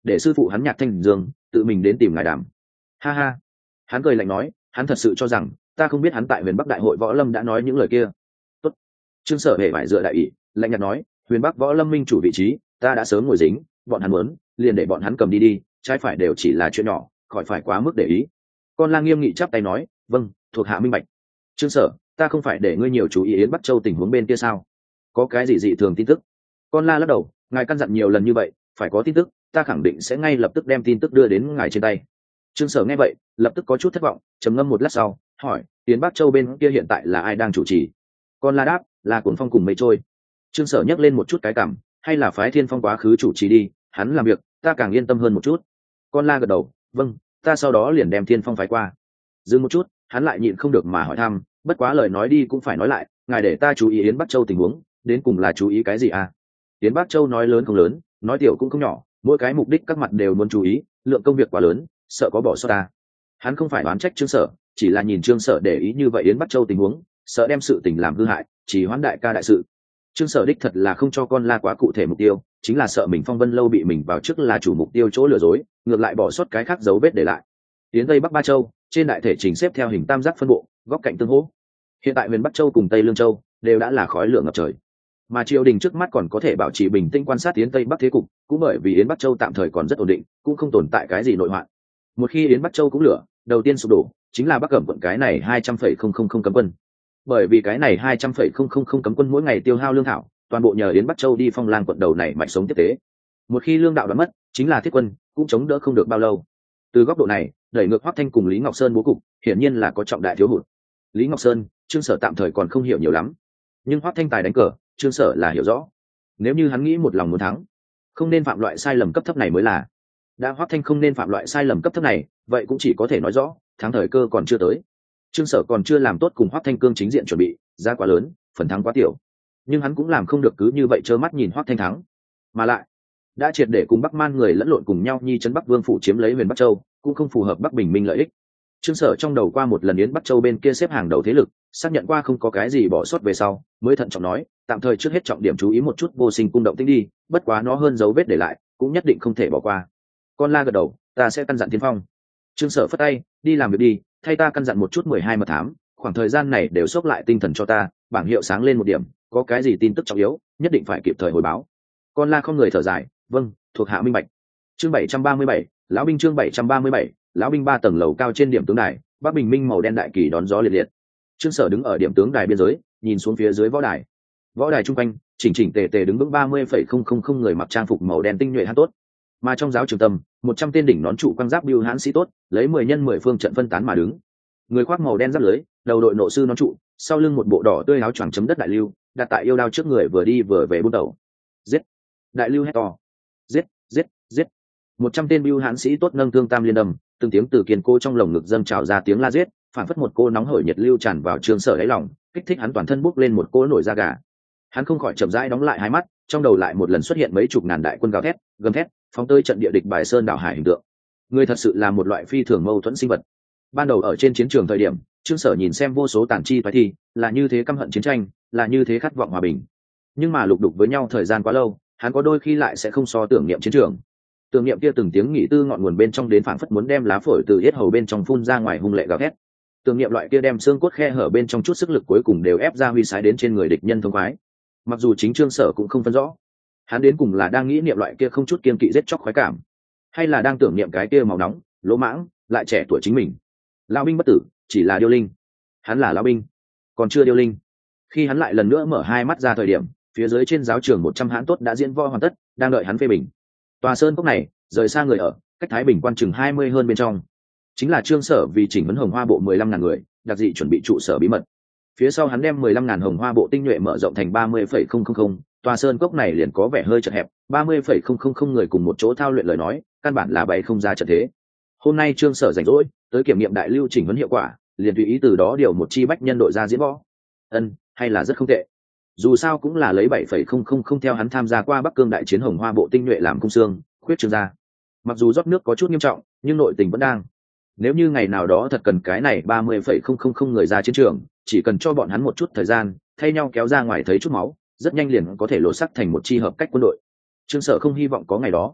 để sư phụ hắn Nhạc Thanh Dương tự mình đến tìm ngài đàm. Ha ha, hắn cười lạnh nói, hắn thật sự cho rằng ta không biết hắn tại huyền bắc đại hội võ lâm đã nói những lời kia. Tốt. Trương Sở hề phải dựa đại ỷ, lạnh nhạt nói, huyền bắc võ lâm minh chủ vị trí ta đã sớm ngồi dính, bọn hắn muốn liền để bọn hắn cầm đi đi, trái phải đều chỉ là chuyện nhỏ, khỏi phải quá mức để ý. Con lang nghiêm nghị chắp tay nói, vâng, thuộc hạ minh bạch. Trương Sở, ta không phải để ngươi nhiều chú ý Yến Bắc Châu tình huống bên kia sao? Có cái gì dị thường tin tức? Con la lắc đầu, ngài căn dặn nhiều lần như vậy, phải có tin tức, ta khẳng định sẽ ngay lập tức đem tin tức đưa đến ngài trên tay. Trương Sở nghe vậy lập tức có chút thất vọng, trầm ngâm một lát sau hỏi, Yến Bắc Châu bên kia hiện tại là ai đang chủ trì? Con la đáp, là Cuồng Phong cùng Mây Trôi. Trương Sở nhấc lên một chút cái cảm, hay là phái Thiên Phong quá khứ chủ trì đi, hắn làm việc ta càng yên tâm hơn một chút. Con la gật đầu, vâng, ta sau đó liền đem Thiên Phong phái qua. Dừng một chút, hắn lại nhịn không được mà hỏi thăm, bất quá lời nói đi cũng phải nói lại, ngài để ta chú ý Yến Bắc Châu tình huống, đến cùng là chú ý cái gì à? Yến Bắc Châu nói lớn không lớn, nói tiểu cũng không nhỏ, mỗi cái mục đích các mặt đều muốn chú ý, lượng công việc quá lớn, sợ có bỏ sót ta. Hắn không phải đoán trách Trương Sở, chỉ là nhìn Trương Sở để ý như vậy Yến Bắc Châu tình huống, sợ đem sự tình làm hư hại, chỉ hoãn đại ca đại sự. Trương Sở đích thật là không cho con la quá cụ thể mục tiêu, chính là sợ mình Phong Vân lâu bị mình vào trước là chủ mục tiêu chỗ lừa dối, ngược lại bỏ sót cái khác dấu vết để lại. Yến Tây Bắc ba châu trên đại thể trình xếp theo hình tam giác phân bộ, góc cạnh tương hỗ. Hiện tại huyền Bắc Châu cùng Tây Lương Châu đều đã là khói lửa ngập trời, mà triều đình trước mắt còn có thể bảo trì bình tĩnh quan sát Yến Tây Bắc thế cục, cũng bởi vì Yến Bắc Châu tạm thời còn rất ổn định, cũng không tồn tại cái gì nội hoạn. Một khi Yến Bắc Châu cũng lửa, đầu tiên sụp đổ chính là Bắc Cẩm quận cái này 200,000 cấm quân, bởi vì cái này 200,000 cấm quân mỗi ngày tiêu hao lương thảo, toàn bộ nhờ Yến Bắc Châu đi Phong Lang quận đầu này mạch sống tiếp tế. Một khi lương đạo đã mất, chính là thiết quân cũng chống đỡ không được bao lâu. Từ góc độ này, đẩy ngược Hoắc Thanh cùng Lý Ngọc Sơn bố cục, hiển nhiên là có trọng đại thiếu hụt. Lý Ngọc Sơn, Trương Sở tạm thời còn không hiểu nhiều lắm, nhưng Hoắc Thanh tài đánh cờ, Trương Sở là hiểu rõ. Nếu như hắn nghĩ một lòng muốn thắng, không nên phạm loại sai lầm cấp thấp này mới là. Đã Hoắc Thanh không nên phạm loại sai lầm cấp thấp này, vậy cũng chỉ có thể nói rõ, thắng thời cơ còn chưa tới. Trương Sở còn chưa làm tốt cùng Hoắc Thanh cương chính diện chuẩn bị, giá quá lớn, phần thắng quá tiểu. Nhưng hắn cũng làm không được cứ như vậy trơ mắt nhìn Hoắc Thanh thắng, mà lại đã triệt để cùng Bắc Man người lẫn lộn cùng nhau nhi trấn Bắc Vương phủ chiếm lấy huyền Bắc Châu, cũng không phù hợp Bắc Bình Minh lợi ích. Trương Sở trong đầu qua một lần Yến Bắc Châu bên kia xếp hàng đầu thế lực, xác nhận qua không có cái gì bỏ sót về sau, mới thận trọng nói, tạm thời trước hết trọng điểm chú ý một chút Vô Sinh cung động tĩnh đi, bất quá nó hơn dấu vết để lại, cũng nhất định không thể bỏ qua. Con la gật đầu, ta sẽ căn dặn Thiên Phong. Trương Sở phất tay, đi làm việc đi, thay ta căn dặn một chút 12 mật thám, khoảng thời gian này đều xốc lại tinh thần cho ta, bảng hiệu sáng lên một điểm, có cái gì tin tức trọng yếu, nhất định phải kịp thời hồi báo. Con la không người thở dài, vâng, thuộc hạ minh bạch. Chương 737, lão binh chương 737, lão binh 3 tầng lầu cao trên điểm tướng đài, Bắc Bình Minh màu đen đại kỳ đón gió liệt liệt. Trương Sở đứng ở điểm tướng đài biên giới, nhìn xuống phía dưới võ đài. Võ đài trung quanh, chỉnh chỉnh tề tề đứng vững 30,000 người mặc trang phục màu đen tinh nhuệ hãn tốt. Mà trong giáo trường tâm, 100 tên đỉnh nón trụ quang giáp bưu hãn sĩ tốt, lấy 10 nhân 10 phương trận phân tán mà đứng. Người khoác màu đen giáp lưới, đầu đội nộ sư nón trụ, sau lưng một bộ đỏ tươi áo choàng chấm đất đại lưu, đặt tại yêu đao trước người vừa đi vừa về buôn đầu. Giết! Đại lưu hét to. Giết, giết, giết. 100 tên bưu hãn sĩ tốt nâng thương tam liên đầm, từng tiếng từ kiên cô trong lồng ngực dâng trào ra tiếng la giết, phản phất một cô nóng hổi nhiệt lưu tràn vào Trương Sở đáy lòng, kích thích hắn toàn thân bốc lên một cỗ nổi da gà. Hắn không khỏi chậm rãi đóng lại hai mắt, trong đầu lại một lần xuất hiện mấy chục ngàn đại quân gào thét, gầm thét, phóng tới trận địa địch bài sơn đảo hải hình tượng. Người thật sự là một loại phi thường mâu thuẫn sinh vật. Ban đầu ở trên chiến trường thời điểm, Trương Sở nhìn xem vô số tàn chi phái thi, là như thế căm hận chiến tranh, là như thế khát vọng hòa bình. Nhưng mà lục đục với nhau thời gian quá lâu, hắn có đôi khi lại sẽ không so tưởng niệm chiến trường. Tưởng niệm kia từng tiếng nghỉ tư ngọn nguồn bên trong đến phảng phất muốn đem lá phổi từ yết hầu bên trong phun ra ngoài hung lệ gào thét. Tưởng niệm loại kia đem xương cốt khe hở bên trong chút sức lực cuối cùng đều ép ra huy sái đến trên người địch nhân thông khoái. Mặc dù chính Trương Sở cũng không phân rõ, hắn đến cùng là đang nghĩ niệm loại kia không chút kiêng kỵ giết chóc khoái cảm, hay là đang tưởng niệm cái kia màu nóng, lỗ mãng, lại trẻ tuổi chính mình. Lão binh bất tử, chỉ là điêu linh. Hắn là lão binh, còn chưa điêu linh. Khi hắn lại lần nữa mở hai mắt ra thời điểm, phía dưới trên giáo trường 100 hãn tốt đã diễn võ hoàn tất, đang đợi hắn phê bình. Tòa sơn cốc này, rời xa người ở, cách Thái Bình quan chừng 20 hơn bên trong. Chính là Trương Sở vì chỉnh vấn Hồng Hoa bộ 15.000 người, đặc dị chuẩn bị trụ sở bí mật. Phía sau hắn đem 15.000 Hồng Hoa bộ tinh nhuệ mở rộng thành 30,000. Tòa sơn cốc này liền có vẻ hơi chật hẹp, 30,000 người cùng một chỗ thao luyện lời nói, căn bản là bày không ra trận thế. Hôm nay Trương Sở rảnh rỗi, tới kiểm nghiệm đại lưu chỉnh vấn hiệu quả, liền tùy ý từ đó điều một chi bách nhân đội ra diễn võ. Hay là rất không tệ. Dù sao cũng là lấy 7,000 theo hắn tham gia qua Bắc Cương đại chiến Hồng Hoa bộ tinh nhuệ làm cung xương, khuyết trương ra. Mặc dù rót nước có chút nghiêm trọng, nhưng nội tình vẫn đang. Nếu như ngày nào đó thật cần cái này 30,000 người ra chiến trường, chỉ cần cho bọn hắn một chút thời gian, thay nhau kéo ra ngoài thấy chút máu, rất nhanh liền có thể lộ sắc thành một chi hợp cách quân đội. Trương Sở không hy vọng có ngày đó.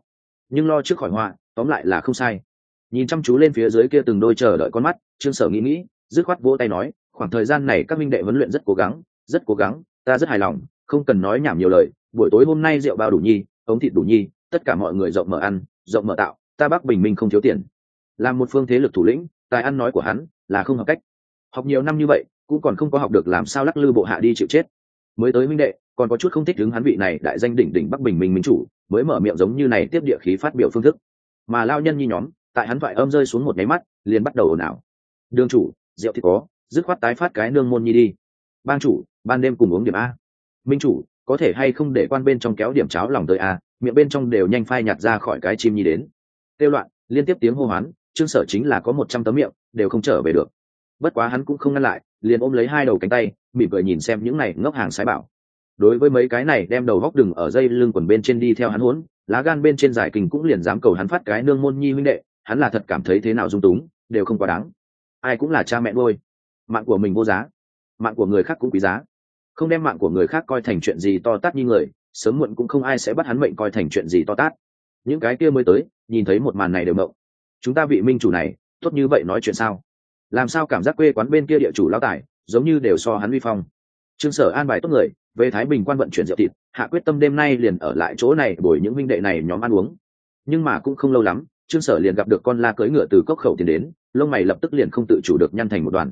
nhưng lo trước khỏi họa tóm lại là không sai. Nhìn chăm chú lên phía dưới kia từng đôi chờ đợi con mắt, Trương Sở nghĩ dứt khoát vỗ tay nói, khoảng thời gian này các minh đệ huấn luyện rất cố gắng, ta rất hài lòng, không cần nói nhảm nhiều lời, buổi tối hôm nay rượu bao đủ nhi, ống thịt đủ nhi, tất cả mọi người rộng mở ăn, rộng mở tạo, ta Bắc Bình Minh không thiếu tiền. Làm một phương thế lực thủ lĩnh, tài ăn nói của hắn là không hợp cách. Học nhiều năm như vậy, cũng còn không có học được làm sao lắc lư bộ hạ đi chịu chết. Mới tới minh đệ, còn có chút không thích đứng hắn vị này đại danh đỉnh đỉnh Bắc Bình Minh minh chủ, mới mở miệng giống như này tiếp địa khí phát biểu phương thức. Mà lao nhân nhi nhóm, tại hắn thoại âm rơi xuống một cái mắt, liền bắt đầu ồn ào. Đường chủ, rượu thì có, dứt khoát tái phát cái nương môn nhi đi. Bang chủ, ban đêm cùng uống điểm a. Minh chủ, có thể hay không để quan bên trong kéo điểm cháo lòng tới a, miệng bên trong đều nhanh phai nhạt ra khỏi cái chim nhi đến. Tiêu loạn, liên tiếp tiếng hô hoán, Trương Sở chính là có 100 tấm miệng, đều không trở về được. Bất quá hắn cũng không ngăn lại, liền ôm lấy hai đầu cánh tay, mỉm cười nhìn xem những này ngốc hàng sái bảo. Đối với mấy cái này đem đầu góc đừng ở dây lưng quần bên trên đi theo hắn huấn, lá gan bên trên giải kình cũng liền dám cầu hắn phát cái nương môn nhi huynh đệ, hắn là thật cảm thấy thế nào dung túng, đều không quá đáng. Ai cũng là cha mẹ nuôi, mạng của mình vô giá, mạng của người khác cũng quý giá. Không đem mạng của người khác coi thành chuyện gì to tát như người, sớm muộn cũng không ai sẽ bắt hắn mệnh coi thành chuyện gì to tát. Những cái kia mới tới, nhìn thấy một màn này đều mộng. Chúng ta vị minh chủ này, tốt như vậy nói chuyện sao? Làm sao cảm giác quê quán bên kia địa chủ lão tài, giống như đều so hắn uy phong. Trương Sở an bài tốt người, về Thái Bình quan vận chuyển rượu thịt, hạ quyết tâm đêm nay liền ở lại chỗ này bồi những huynh đệ này nhóm ăn uống. Nhưng mà cũng không lâu lắm, Trương Sở liền gặp được con la cưỡi ngựa từ cốc khẩu tiến đến, lông mày lập tức liền không tự chủ được nhăn thành một đoàn.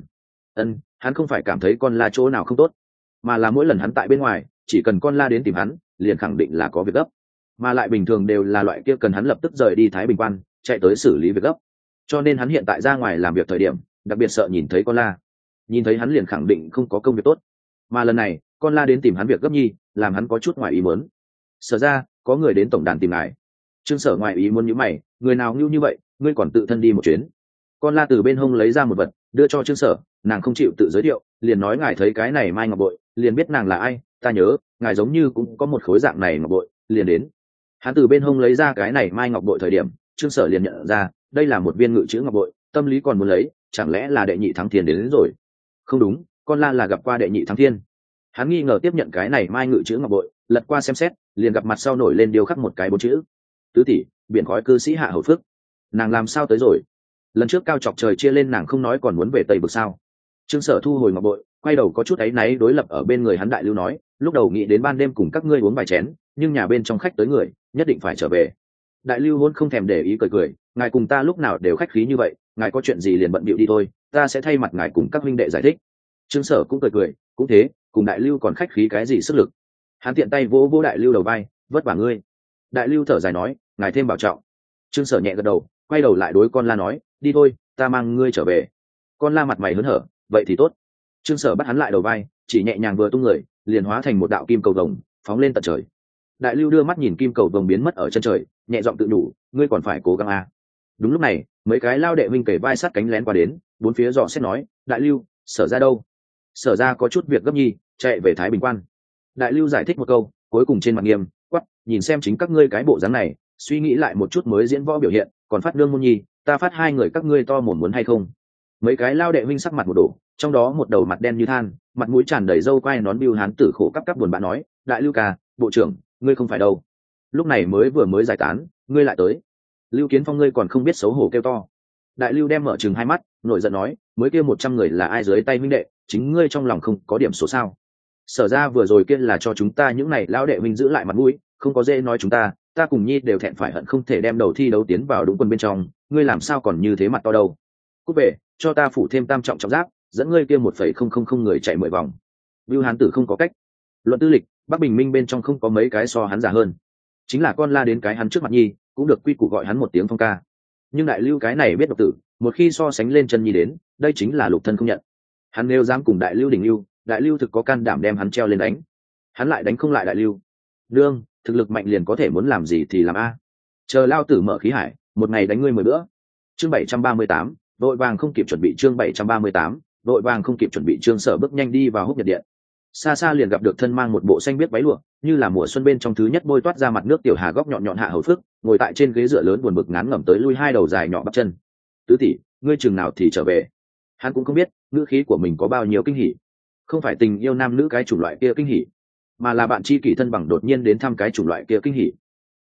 Hắn không phải cảm thấy con la chỗ nào không tốt, mà là mỗi lần hắn tại bên ngoài, chỉ cần con la đến tìm hắn, liền khẳng định là có việc gấp, mà lại bình thường đều là loại kia cần hắn lập tức rời đi Thái Bình quan, chạy tới xử lý việc gấp. Cho nên hắn hiện tại ra ngoài làm việc thời điểm, đặc biệt sợ nhìn thấy con la, nhìn thấy hắn liền khẳng định không có công việc tốt. Mà lần này con la đến tìm hắn việc gấp nhi, làm hắn có chút ngoài ý muốn. Sở ra có người đến tổng đàn tìm ngài. Trương Sở ngoài ý muốn nhíu mày, người nào ngu như vậy, ngươi còn tự thân đi một chuyến. Con la từ bên hông lấy ra một vật, đưa cho Trương Sở, nàng không chịu tự giới thiệu, liền nói ngài thấy cái này mai ngọc bội, liền biết nàng là ai, ta nhớ ngài giống như cũng có một khối dạng này ngọc bội, liền đến. Hắn từ bên hông lấy ra cái này mai ngọc bội thời điểm, Trương Sở liền nhận ra đây là một viên ngự chữ ngọc bội, tâm lý còn muốn lấy, chẳng lẽ là đệ nhị thắng thiên đến rồi. Không đúng, con la là gặp qua đệ nhị thắng thiên. Hắn nghi ngờ tiếp nhận cái này mai ngự chữ ngọc bội, lật qua xem xét, liền gặp mặt sau nổi lên điêu khắc một cái 4 chữ: tứ tỷ, biển khói cư sĩ Hạ Hầu Phước. Nàng làm sao tới rồi? Lần trước cao chọc trời chia lên nàng không nói còn muốn về Tây Bực sao? Trương Sở thu hồi ngọc bội, quay đầu có chút áy náy đối lập ở bên người hắn Đại Lưu nói, lúc đầu nghĩ đến ban đêm cùng các ngươi uống vài chén, nhưng nhà bên trong khách tới người, nhất định phải trở về. Đại Lưu vốn không thèm để ý cười cười, ngài cùng ta lúc nào đều khách khí như vậy, ngài có chuyện gì liền bận bịu đi thôi, ta sẽ thay mặt ngài cùng các huynh đệ giải thích. Trương Sở cũng cười cười, cũng thế, cùng Đại Lưu còn khách khí cái gì sức lực. Hắn tiện tay vỗ vỗ Đại Lưu đầu vai, vất vả ngươi. Đại Lưu thở dài nói, ngài thêm bảo trọng. Trương Sở nhẹ gật đầu, quay đầu lại đối con la nói, đi thôi, ta mang ngươi trở về. Con la mặt mày hớn hở, vậy thì tốt. Trương Sở bắt hắn lại đầu vai, chỉ nhẹ nhàng vừa tung người, liền hóa thành một đạo kim cầu vồng, phóng lên tận trời. Đại Lưu đưa mắt nhìn kim cầu vồng biến mất ở chân trời, nhẹ giọng tự nhủ, ngươi còn phải cố gắng a. Đúng lúc này, mấy cái lao đệ huynh kể vai sát cánh lén qua đến, bốn phía dò xét nói, Đại Lưu, Sở ra đâu? Sở ra có chút việc gấp nhi, chạy về Thái Bình quan. Đại Lưu giải thích một câu, cuối cùng trên mặt nghiêm quắc, nhìn xem chính các ngươi cái bộ dáng này, suy nghĩ lại một chút mới diễn võ biểu hiện, còn phát nương môn nhi, ta phát hai người các ngươi to mồm muốn hay không? Mấy cái lao đệ huynh sắc mặt một đổ, trong đó một đầu mặt đen như than, mặt mũi tràn đầy râu quai nón bưu hán tử khổ cắp cắp buồn bã nói, Đại Lưu ca, bộ trưởng, ngươi không phải đâu. Lúc này mới giải tán, ngươi lại tới. Lưu Kiến Phong ngươi còn không biết xấu hổ kêu to. Đại Lưu đem mở chừng hai mắt, nổi giận nói, mới kia 100 người là ai dưới tay huynh đệ, chính ngươi trong lòng không có điểm số sao? Sở ra vừa rồi kia là cho chúng ta những này lão đệ huynh giữ lại mặt mũi, không có dễ nói chúng ta cùng nhi đều thẹn phải hận không thể đem đầu thi đấu tiến vào đúng quân bên trong, ngươi làm sao còn như thế mặt to đâu? Cút về, cho ta phủ thêm tam trọng trọng giáp, dẫn ngươi kia 1,000 người chạy 10 vòng. Bưu Hán tử không có cách. Luận tư lịch, Bắc Bình Minh bên trong không có mấy cái so hắn già hơn. Chính là con la đến cái hắn trước mặt nhi, cũng được quy củ gọi hắn một tiếng Phong ca. Nhưng Đại Lưu cái này biết độc tử, một khi so sánh lên chân nhi đến, đây chính là lục thân không nhận. Hắn nếu dám cùng Đại Lưu đỉnh lưu, Đại Lưu thực có can đảm đem hắn treo lên đánh. Hắn lại đánh không lại Đại Lưu. Đương, thực lực mạnh liền có thể muốn làm gì thì làm a. Chờ lao tử mở khí hải, một ngày đánh ngươi 10 bữa. Chương 738, đội vàng không kịp chuẩn bị. Chương 738, đội vàng không kịp chuẩn bị. Trương Sở bước nhanh đi vào Húc Nhật điện. Xa xa liền gặp được thân mang một bộ xanh biết váy lụa, như là mùa xuân bên trong thứ nhất bôi toát ra mặt nước tiểu hà góc nhọn nhọn Hạ Hầu Phước, ngồi tại trên ghế dựa lớn buồn bực ngán ngẩm tới lui hai đầu dài nhỏ bắp chân. Tứ tỷ, ngươi chừng nào thì trở về? Hắn cũng không biết ngữ khí của mình có bao nhiêu kinh hỉ. Không phải tình yêu nam nữ cái chủng loại kia kinh hỉ, mà là bạn tri kỷ thân bằng đột nhiên đến thăm cái chủng loại kia kinh hỉ.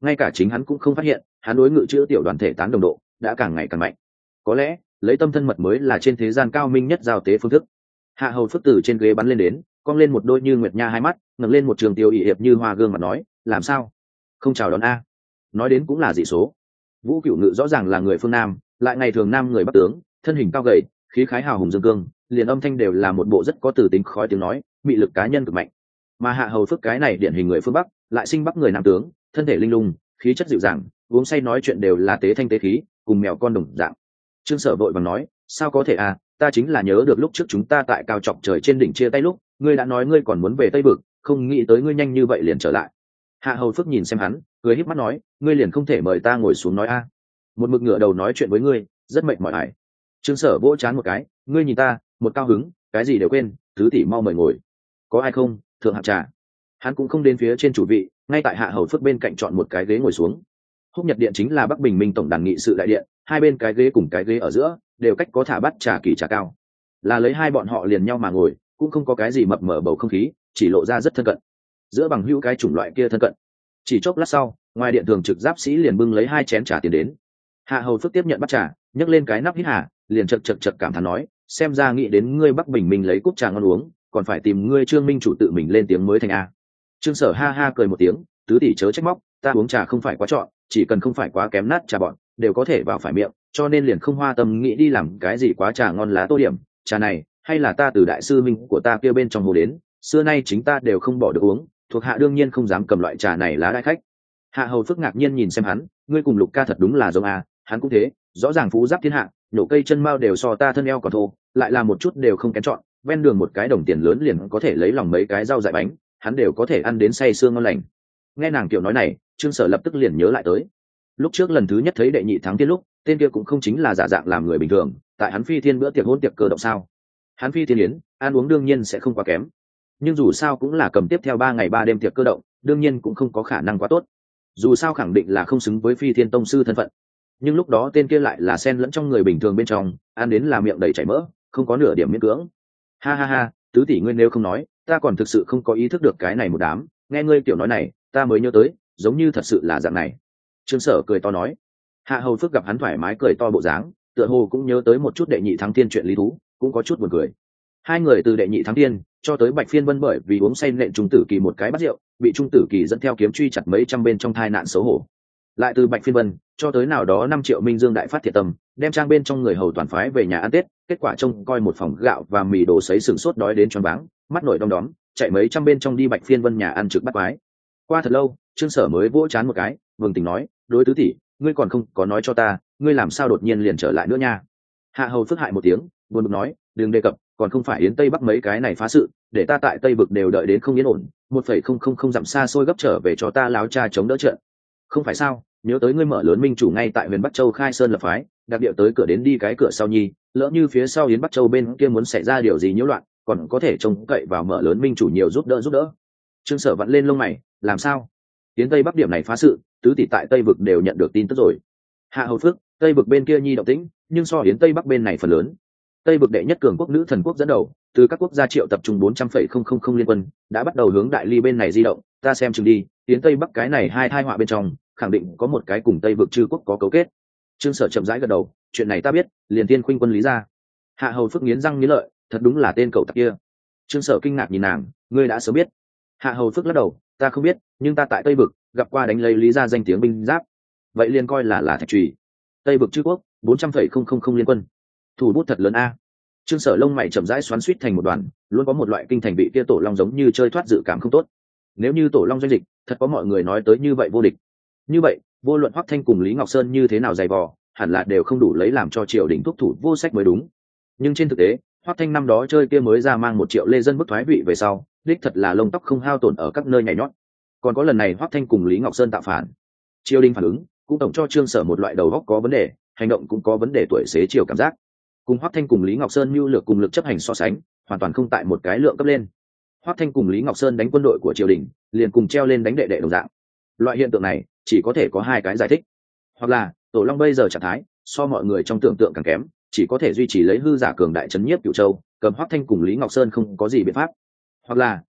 ngay cả chính hắn cũng không phát hiện hắn đối ngự chữ tiểu đoàn thể tán đồng độ đã càng ngày càng mạnh. Có lẽ lấy tâm thân mật mới là trên thế gian cao minh nhất giao tế phương thức. Hạ Hầu Phước từ trên ghế bắn lên đến, cong lên một đôi như nguyệt nha hai mắt, ngẩng lên một trường tiêu ỵ hiệp như hoa gương mặt nói, làm sao không chào đón a? Nói đến cũng là dị số. Vũ Cửu Ngự rõ ràng là người phương Nam, lại ngày thường Nam người Bắc tướng, thân hình cao gầy, khí khái hào hùng dương cương, liền âm thanh đều là một bộ rất có từ tính khói tiếng nói, mị lực cá nhân cực mạnh. Mà Hạ Hầu Phước cái này điển hình người phương Bắc, lại sinh Bắc người Nam tướng, thân thể linh lung, khí chất dịu dàng, uống say nói chuyện đều là tế thanh tế khí, cùng mèo con đồng dạng. Trương Sở vội vàng nói, sao có thể à, ta chính là nhớ được lúc trước chúng ta tại cao trọng trời trên đỉnh chia tay lúc, ngươi đã nói ngươi còn muốn về Tây Vực, không nghĩ tới ngươi nhanh như vậy liền trở lại. Hạ Hầu Phước nhìn xem hắn, cười híp mắt nói, ngươi liền không thể mời ta ngồi xuống nói a? Một mực ngửa đầu nói chuyện với ngươi, rất mệt mỏi ải. Trương Sở vỗ chán một cái, ngươi nhìn ta, một cao hứng, cái gì đều quên, tứ tỷ mau mời ngồi. Có ai không, thượng hạng trà. Hắn cũng không đến phía trên chủ vị, ngay tại Hạ Hầu Phước bên cạnh chọn một cái ghế ngồi xuống. Húc Nhật Điện chính là Bắc Bình Minh tổng đàn nghị sự đại điện, hai bên cái ghế cùng cái ghế ở giữa đều cách có thả bát trà kỳ trà cao, là lấy hai bọn họ liền nhau mà ngồi, cũng không có cái gì mập mờ bầu không khí, chỉ lộ ra rất thân cận. Giữa bằng hữu cái chủng loại kia thân cận. Chỉ chốc lát sau, ngoài điện thường trực giáp sĩ liền bưng lấy hai chén trà tiền đến. Hạ Hầu Phước tiếp nhận bát trà, nhấc lên cái nắp hít hà, liền chật cảm thán nói, xem ra nghĩ đến ngươi Bắc Bình Minh lấy cúp trà ngon uống, còn phải tìm ngươi Trương Minh chủ tự mình lên tiếng mới thành a. Trương Sở ha ha cười một tiếng, tứ tỷ chớ trách móc, ta uống trà không phải quá chọn, chỉ cần không phải quá kém nát trà bọn đều có thể vào phải miệng, cho nên liền không hoa tâm nghĩ đi làm cái gì quá trà ngon lá tô điểm. Trà này hay là ta từ đại sư minh của ta kia bên trong hồ đến, xưa nay chính ta đều không bỏ được uống, thuộc hạ đương nhiên không dám cầm loại trà này lá đại khách. Hạ Hầu Phước ngạc nhiên nhìn xem hắn, ngươi cùng Lục ca thật đúng là giống à, hắn cũng thế, rõ ràng phú giáp thiên hạ, nhổ cây chân mao đều so ta thân eo còn thô, lại là một chút đều không kén chọn, ven đường một cái đồng tiền lớn liền có thể lấy lòng mấy cái rau dại bánh, hắn đều có thể ăn đến say sương ngon lành. Nghe nàng kiểu nói này, Trương Sở lập tức liền nhớ lại tới lúc trước lần thứ nhất thấy đệ nhị thắng thiên lúc, tên kia cũng không chính là giả dạng làm người bình thường, tại hắn phi thiên bữa tiệc hôn tiệc cơ động sao? Hắn phi thiên yến ăn uống đương nhiên sẽ không quá kém, nhưng dù sao cũng là cầm tiếp theo 3 ngày 3 đêm tiệc cơ động, đương nhiên cũng không có khả năng quá tốt, dù sao khẳng định là không xứng với phi thiên tông sư thân phận. Nhưng lúc đó tên kia lại là xen lẫn trong người bình thường bên trong, ăn đến là miệng đầy chảy mỡ, không có nửa điểm miễn cưỡng. Ha ha ha, tứ tỷ ngươi nếu không nói, ta còn thực sự không có ý thức được cái này một đám, nghe ngươi kiểu nói này, ta mới nhớ tới, giống như thật sự là dạng này. Trương Sở cười to nói. Hạ Hầu Phước gặp hắn thoải mái cười to bộ dáng, tựa hồ cũng nhớ tới một chút đệ nhị thắng thiên chuyện lý thú, cũng có chút buồn cười. Hai người từ đệ nhị thắng thiên cho tới Bạch Phiên Vân bởi vì uống say nện Trung Tử Kỳ một cái bát rượu, bị Trung Tử Kỳ dẫn theo kiếm truy chặt mấy trăm bên trong thai nạn xấu hổ. Lại từ Bạch Phiên Vân cho tới nào đó 5 triệu Minh Dương đại phát thiệt tâm, đem trang bên trong người hầu toàn phái về nhà ăn Tết, kết quả trông coi một phòng gạo và mì đồ sấy sừng sốt đói đến choáng váng, mắt nổi đom đóm, chạy mấy trăm bên trong đi Bạch Phiên Vân nhà ăn trực bắt quái. Qua thật lâu, Trương Sở mới vỗ chán một cái, Vương Tình nói, đối tứ tỷ, ngươi còn không có nói cho ta, ngươi làm sao đột nhiên liền trở lại nữa nha? Hạ Hầu Phước hại một tiếng, buồn bực nói, đừng đề cập, còn không phải Yến Tây Bắc mấy cái này phá sự, để ta tại Tây Vực đều đợi đến không yên ổn, 1,000 dặm xa xôi gấp trở về cho ta láo cha chống đỡ trận. Không phải sao? Nhớ tới ngươi mở lớn minh chủ ngay tại Huyền Bắc Châu khai sơn lập phái, đặc địa tới cửa đến đi cái cửa sau nhi, lỡ như phía sau Yến Bắc Châu bên kia muốn xảy ra điều gì nhiễu loạn, còn có thể trông cậy vào mở lớn minh chủ nhiều giúp đỡ. Trương Sở vặn lên lông mày, làm sao? Yến Tây Bắc điểm này phá sự, tứ tỷ tại Tây Vực đều nhận được tin tức rồi. Hạ Hầu Phước, Tây Vực bên kia nhi động tĩnh, nhưng so Yến Tây Bắc bên này phần lớn. Tây Vực đệ nhất cường quốc nữ thần quốc dẫn đầu, từ các quốc gia triệu tập trung 400,000 liên quân, đã bắt đầu hướng Đại Ly bên này di động, ta xem chừng đi, Yến Tây Bắc cái này hai thai họa bên trong, khẳng định có một cái cùng Tây Vực chư quốc có cấu kết. Trương Sở chậm rãi gật đầu, chuyện này ta biết, liền Thiên Khuynh quân lý ra. Hạ Hầu Phước nghiến răng nghiến lợi, thật đúng là tên cậu tặc kia. Trương Sở kinh ngạc nhìn nàng, ngươi đã sớm biết? Hạ Hầu Phước lắc đầu, ta không biết, nhưng ta tại Tây Vực gặp qua đánh lấy lý ra danh tiếng binh giáp, vậy liền coi là thạch trùy. Tây Vực chư quốc 400,000 liên quân, thủ bút thật lớn a. Trương Sở lông mày chậm rãi xoắn xuýt thành một đoàn, luôn có một loại kinh thành bị kia tổ long giống như chơi thoát dự cảm không tốt. Nếu như tổ long doanh dịch, thật có mọi người nói tới như vậy vô địch. Như vậy, vô luận Hoắc Thanh cùng Lý Ngọc Sơn như thế nào dày vò, hẳn là đều không đủ lấy làm cho triều đình thúc thủ vô sách mới đúng. Nhưng trên thực tế, Hoắc Thanh năm đó chơi kia mới ra mang 1 triệu lê dân bức thoái vị về sau, đích thật là lông tóc không hao tổn ở các nơi nhảy nhót. Còn có lần này Hoắc Thanh cùng Lý Ngọc Sơn tạo phản, triều đình phản ứng cũng tổng cho Trương Sở một loại đầu óc có vấn đề, hành động cũng có vấn đề tuổi xế chiều cảm giác. Cùng Hoắc Thanh cùng Lý Ngọc Sơn mưu lược cùng lực chấp hành so sánh, hoàn toàn không tại một cái lượng cấp lên. Hoắc Thanh cùng Lý Ngọc Sơn đánh quân đội của triều đình, liền cùng treo lên đánh đệ đệ đồng dạng. Loại hiện tượng này chỉ có thể có hai cái giải thích, hoặc là tổ long bây giờ trạng thái so mọi người trong tưởng tượng càng kém, chỉ có thể duy trì lấy hư giả cường đại chấn nhiếp Cửu Châu, cầm Hoắc Thanh cùng Lý Ngọc Sơn không có gì biện pháp, hoặc là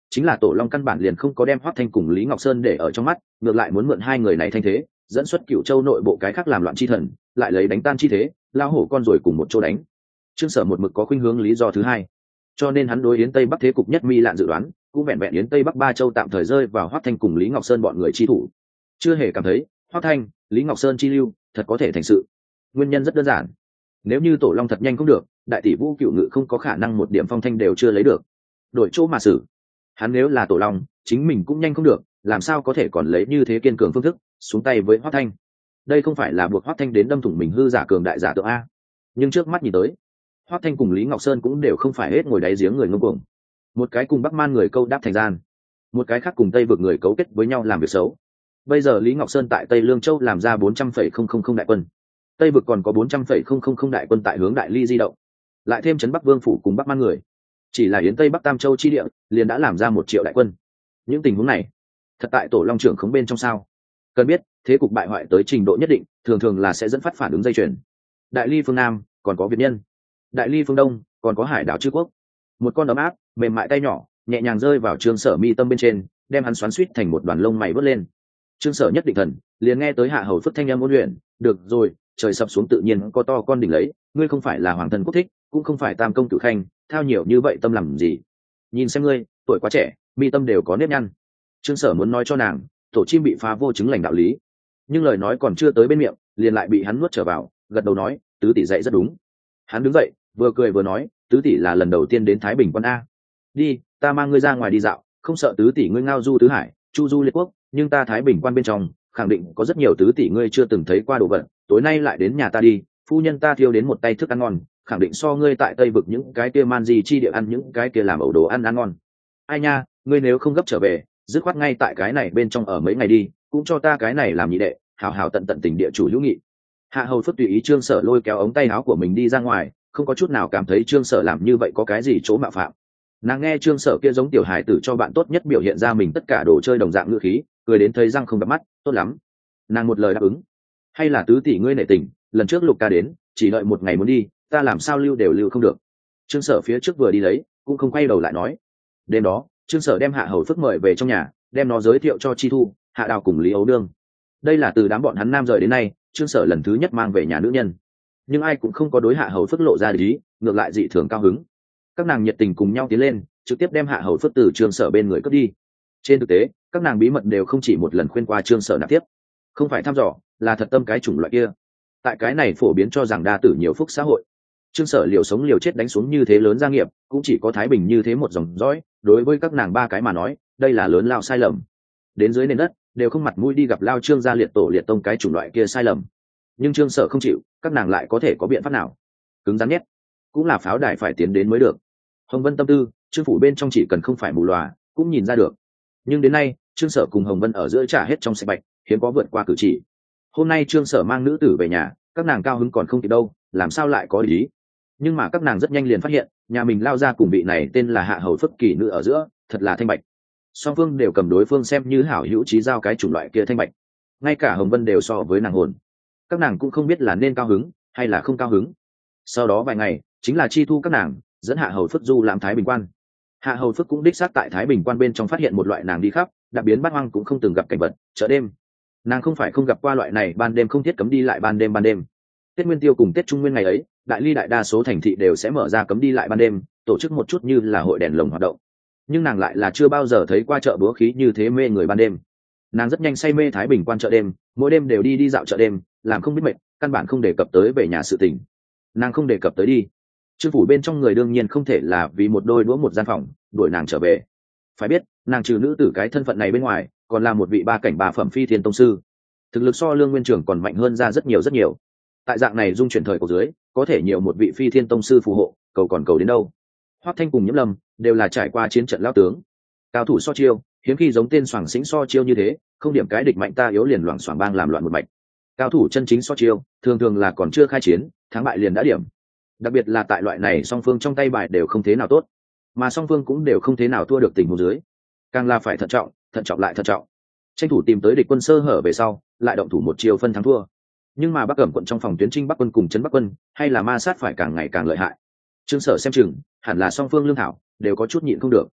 chính là Tổ Long căn bản liền không có đem Hoắc Thanh cùng Lý Ngọc Sơn để ở trong mắt, ngược lại muốn mượn hai người này thanh thế, dẫn xuất Cửu Châu nội bộ cái khác làm loạn chi thần, lại lấy đánh tan chi thế, lao hổ con rồi cùng một chỗ đánh. Trương Sở một mực có khuynh hướng lý do thứ hai, cho nên hắn đối Yến Tây Bắc thế cục nhất mi lạn dự đoán, cũng vẹn vẹn Yến Tây Bắc ba châu tạm thời rơi vào Hoắc Thanh cùng Lý Ngọc Sơn bọn người chi thủ, chưa hề cảm thấy Hoắc Thanh, Lý Ngọc Sơn chi lưu thật có thể thành sự. Nguyên nhân rất đơn giản, nếu như Tổ Long thật nhanh không được, đại tỷ Vũ Cựu Ngự không có khả năng một điểm phong thanh đều chưa lấy được. Đổi chỗ mà xử, hắn nếu là Tổ Long, chính mình cũng nhanh không được, làm sao có thể còn lấy như thế kiên cường phương thức xuống tay với Hoắc Thanh. Đây không phải là buộc Hoắc Thanh đến đâm thủng mình hư giả cường đại giả tượng a. Nhưng trước mắt nhìn tới, Hoắc Thanh cùng Lý Ngọc Sơn cũng đều không phải hết ngồi đáy giếng người ngông cuồng. Một cái cùng Bắc Man người câu đáp thành gian, một cái khác cùng Tây vực người cấu kết với nhau làm việc xấu. Bây giờ Lý Ngọc Sơn tại Tây Lương Châu làm ra 400,000 đại quân, Tây vực còn có 400,000 đại quân tại hướng Đại Ly di động, lại thêm trấn Bắc Vương phủ cùng Bắc Man người, chỉ là Yến Tây Bắc Tam Châu chi địa liền đã làm ra 1 triệu đại quân. Những tình huống này, thật tại Tổ Long trưởng khống bên trong sao? Cần biết, thế cục bại hoại tới trình độ nhất định, thường thường là sẽ dẫn phát phản ứng dây chuyền. Đại Ly phương Nam còn có Việt nhân, Đại Ly phương Đông còn có Hải đảo Chư Quốc. Một con ấm áp, mềm mại tay nhỏ, nhẹ nhàng rơi vào Trương Sở mi tâm bên trên, đem hắn xoắn xuýt thành một đoàn lông mày vớt lên. Trương Sở nhất định thần, liền nghe tới Hạ Hầu Phất thanh âm ôn luyện, "Được rồi, trời sập xuống tự nhiên có to con đỉnh lấy, ngươi không phải là hoàng thân quốc thích, cũng không phải tam công tử khanh, thao nhiều như vậy tâm làm gì? Nhìn xem ngươi, tuổi quá trẻ, mi tâm đều có nếp nhăn." Trương Sở muốn nói cho nàng, tổ chim bị phá vô chứng lành đạo lý, nhưng lời nói còn chưa tới bên miệng, liền lại bị hắn nuốt trở vào, gật đầu nói, "Tứ tỷ dạy rất đúng." Hắn đứng dậy, vừa cười vừa nói, "Tứ tỷ là lần đầu tiên đến Thái Bình quan a. Đi, ta mang ngươi ra ngoài đi dạo, không sợ tứ tỷ ngươi ngao du tứ hải, chu du liệt quốc, nhưng ta Thái Bình quan bên trong khẳng định có rất nhiều tứ tỷ ngươi chưa từng thấy qua đồ vật, tối nay lại đến nhà ta đi, phu nhân ta thiêu đến một tay thức ăn ngon, khẳng định so ngươi tại Tây vực những cái kia man gì chi địa ăn những cái kia làm ẩu đồ ăn ngon. Ai nha, ngươi nếu không gấp trở về, dứt khoát ngay tại cái này bên trong ở mấy ngày đi, cũng cho ta cái này làm nhị đệ, hào hào tận tận tình địa chủ hữu nghị." Hạ Hầu Phất tùy ý Trương Sở lôi kéo ống tay áo của mình đi ra ngoài, không có chút nào cảm thấy Trương Sở làm như vậy có cái gì chỗ mạo phạm. Nàng nghe Trương Sở kia giống tiểu hài tử cho bạn tốt nhất biểu hiện ra mình tất cả đồ chơi đồng dạng ngữ khí, cười đến thấy răng không gặp mắt, "Tốt lắm." Nàng một lời đáp ứng. "Hay là tứ tỷ ngươi nể tình, lần trước Lục ca đến, chỉ đợi một ngày muốn đi, ta làm sao lưu đều lưu không được." Trương Sở phía trước vừa đi lấy, cũng không quay đầu lại nói. Đêm đó, Trương Sở đem Hạ Hầu Phất mời về trong nhà, đem nó giới thiệu cho Chi Thu, Hạ Đào cùng Lý Ấu Nương. Đây là từ đám bọn hắn nam rời đến nay, Trương Sở lần thứ nhất mang về nhà nữ nhân, nhưng ai cũng không có đối Hạ Hầu Phất lộ ra ý, ngược lại dị thường cao hứng. Các nàng nhiệt tình cùng nhau tiến lên, trực tiếp đem Hạ Hầu Phất từ Trương Sở bên người cướp đi. Trên thực tế, các nàng bí mật đều không chỉ một lần khuyên qua Trương Sở nạp tiếp, không phải thăm dò, là thật tâm cái chủng loại kia. Tại cái này phổ biến cho rằng đa tử nhiều phúc xã hội, Trương Sở liều sống liều chết đánh xuống như thế lớn gia nghiệp, cũng chỉ có Thái Bình như thế một dòng dõi, đối với các nàng ba cái mà nói, đây là lớn lao sai lầm. Đến dưới nền đất, đều không mặt mũi đi gặp lao Trương gia liệt tổ liệt tông cái chủng loại kia sai lầm. Nhưng Trương Sở không chịu, các nàng lại có thể có biện pháp nào? Cứng rắn nhất, cũng là pháo đài phải tiến đến mới được. Hồng Vân tâm tư, Trương phủ bên trong chỉ cần không phải mù lòa, cũng nhìn ra được. Nhưng đến nay, Trương Sở cùng Hồng Vân ở giữa trả hết trong sạch bạch, hiếm có vượt qua cử chỉ. Hôm nay Trương Sở mang nữ tử về nhà, các nàng cao hứng còn không kịp đâu, làm sao lại có ý? Nhưng mà các nàng rất nhanh liền phát hiện, nhà mình lao ra cùng vị này tên là Hạ Hầu Phất kỳ nữ ở giữa, thật là thanh bạch. Song phương đều cầm đối phương xem như hảo hữu chí giao cái chủng loại kia thanh bạch. Ngay cả Hồng Vân đều so với nàng hồn. Các nàng cũng không biết là nên cao hứng hay là không cao hứng. Sau đó vài ngày, chính là Chi Thu các nàng dẫn Hạ Hầu Phất du làm Thái Bình quan. Hạ Hầu Phất cũng đích xác tại Thái Bình quan bên trong phát hiện một loại nàng đi khắp, đặc biến bát hoang cũng không từng gặp cảnh vật, chợ đêm. Nàng không phải không gặp qua loại này ban đêm không thiết cấm đi lại ban đêm. Tết Nguyên Tiêu cùng Tết Trung Nguyên ngày ấy, Đại Ly đại đa số thành thị đều sẽ mở ra cấm đi lại ban đêm, tổ chức một chút như là hội đèn lồng hoạt động. Nhưng nàng lại là chưa bao giờ thấy qua chợ búa khí như thế mê người ban đêm. Nàng rất nhanh say mê Thái Bình quan chợ đêm, mỗi đêm đều đi dạo chợ đêm, làm không biết mệt, căn bản không đề cập tới về nhà sự tình. Nàng không đề cập tới đi. Trương phủ bên trong người đương nhiên không thể là vì một đôi đũa một gian phòng đuổi nàng trở về. Phải biết, nàng trừ nữ tử cái thân phận này bên ngoài, còn là một vị ba cảnh ba phẩm phi thiên tông sư, thực lực so Lương Nguyên Trường còn mạnh hơn ra rất nhiều. Tại dạng này dung chuyển thời cổ dưới, có thể nhiều một vị phi thiên tông sư phù hộ, cầu còn cầu đến đâu. Hoắc Thanh cùng Nhiễm Lâm đều là trải qua chiến trận lao tướng, cao thủ so chiêu, hiếm khi giống tên soảng xính so chiêu như thế, không điểm cái địch mạnh ta yếu liền loảng xoảng bang làm loạn một mạch. Cao thủ chân chính so chiêu, thường là còn chưa khai chiến, thắng bại liền đã điểm. Đặc biệt là tại loại này song phương trong tay bài đều không thế nào tốt, mà song phương cũng đều không thế nào thua được tình huống dưới, càng là phải thận trọng lại thận trọng, tranh thủ tìm tới địch quân sơ hở về sau, lại động thủ một chiều phân thắng thua. Nhưng mà Bắc Cẩm quận trong phòng tuyến trinh Bắc quân cùng trấn Bắc quân, hay là ma sát phải càng ngày càng lợi hại. Trương Sở xem chừng, hẳn là song phương lương thảo đều có chút nhịn không được.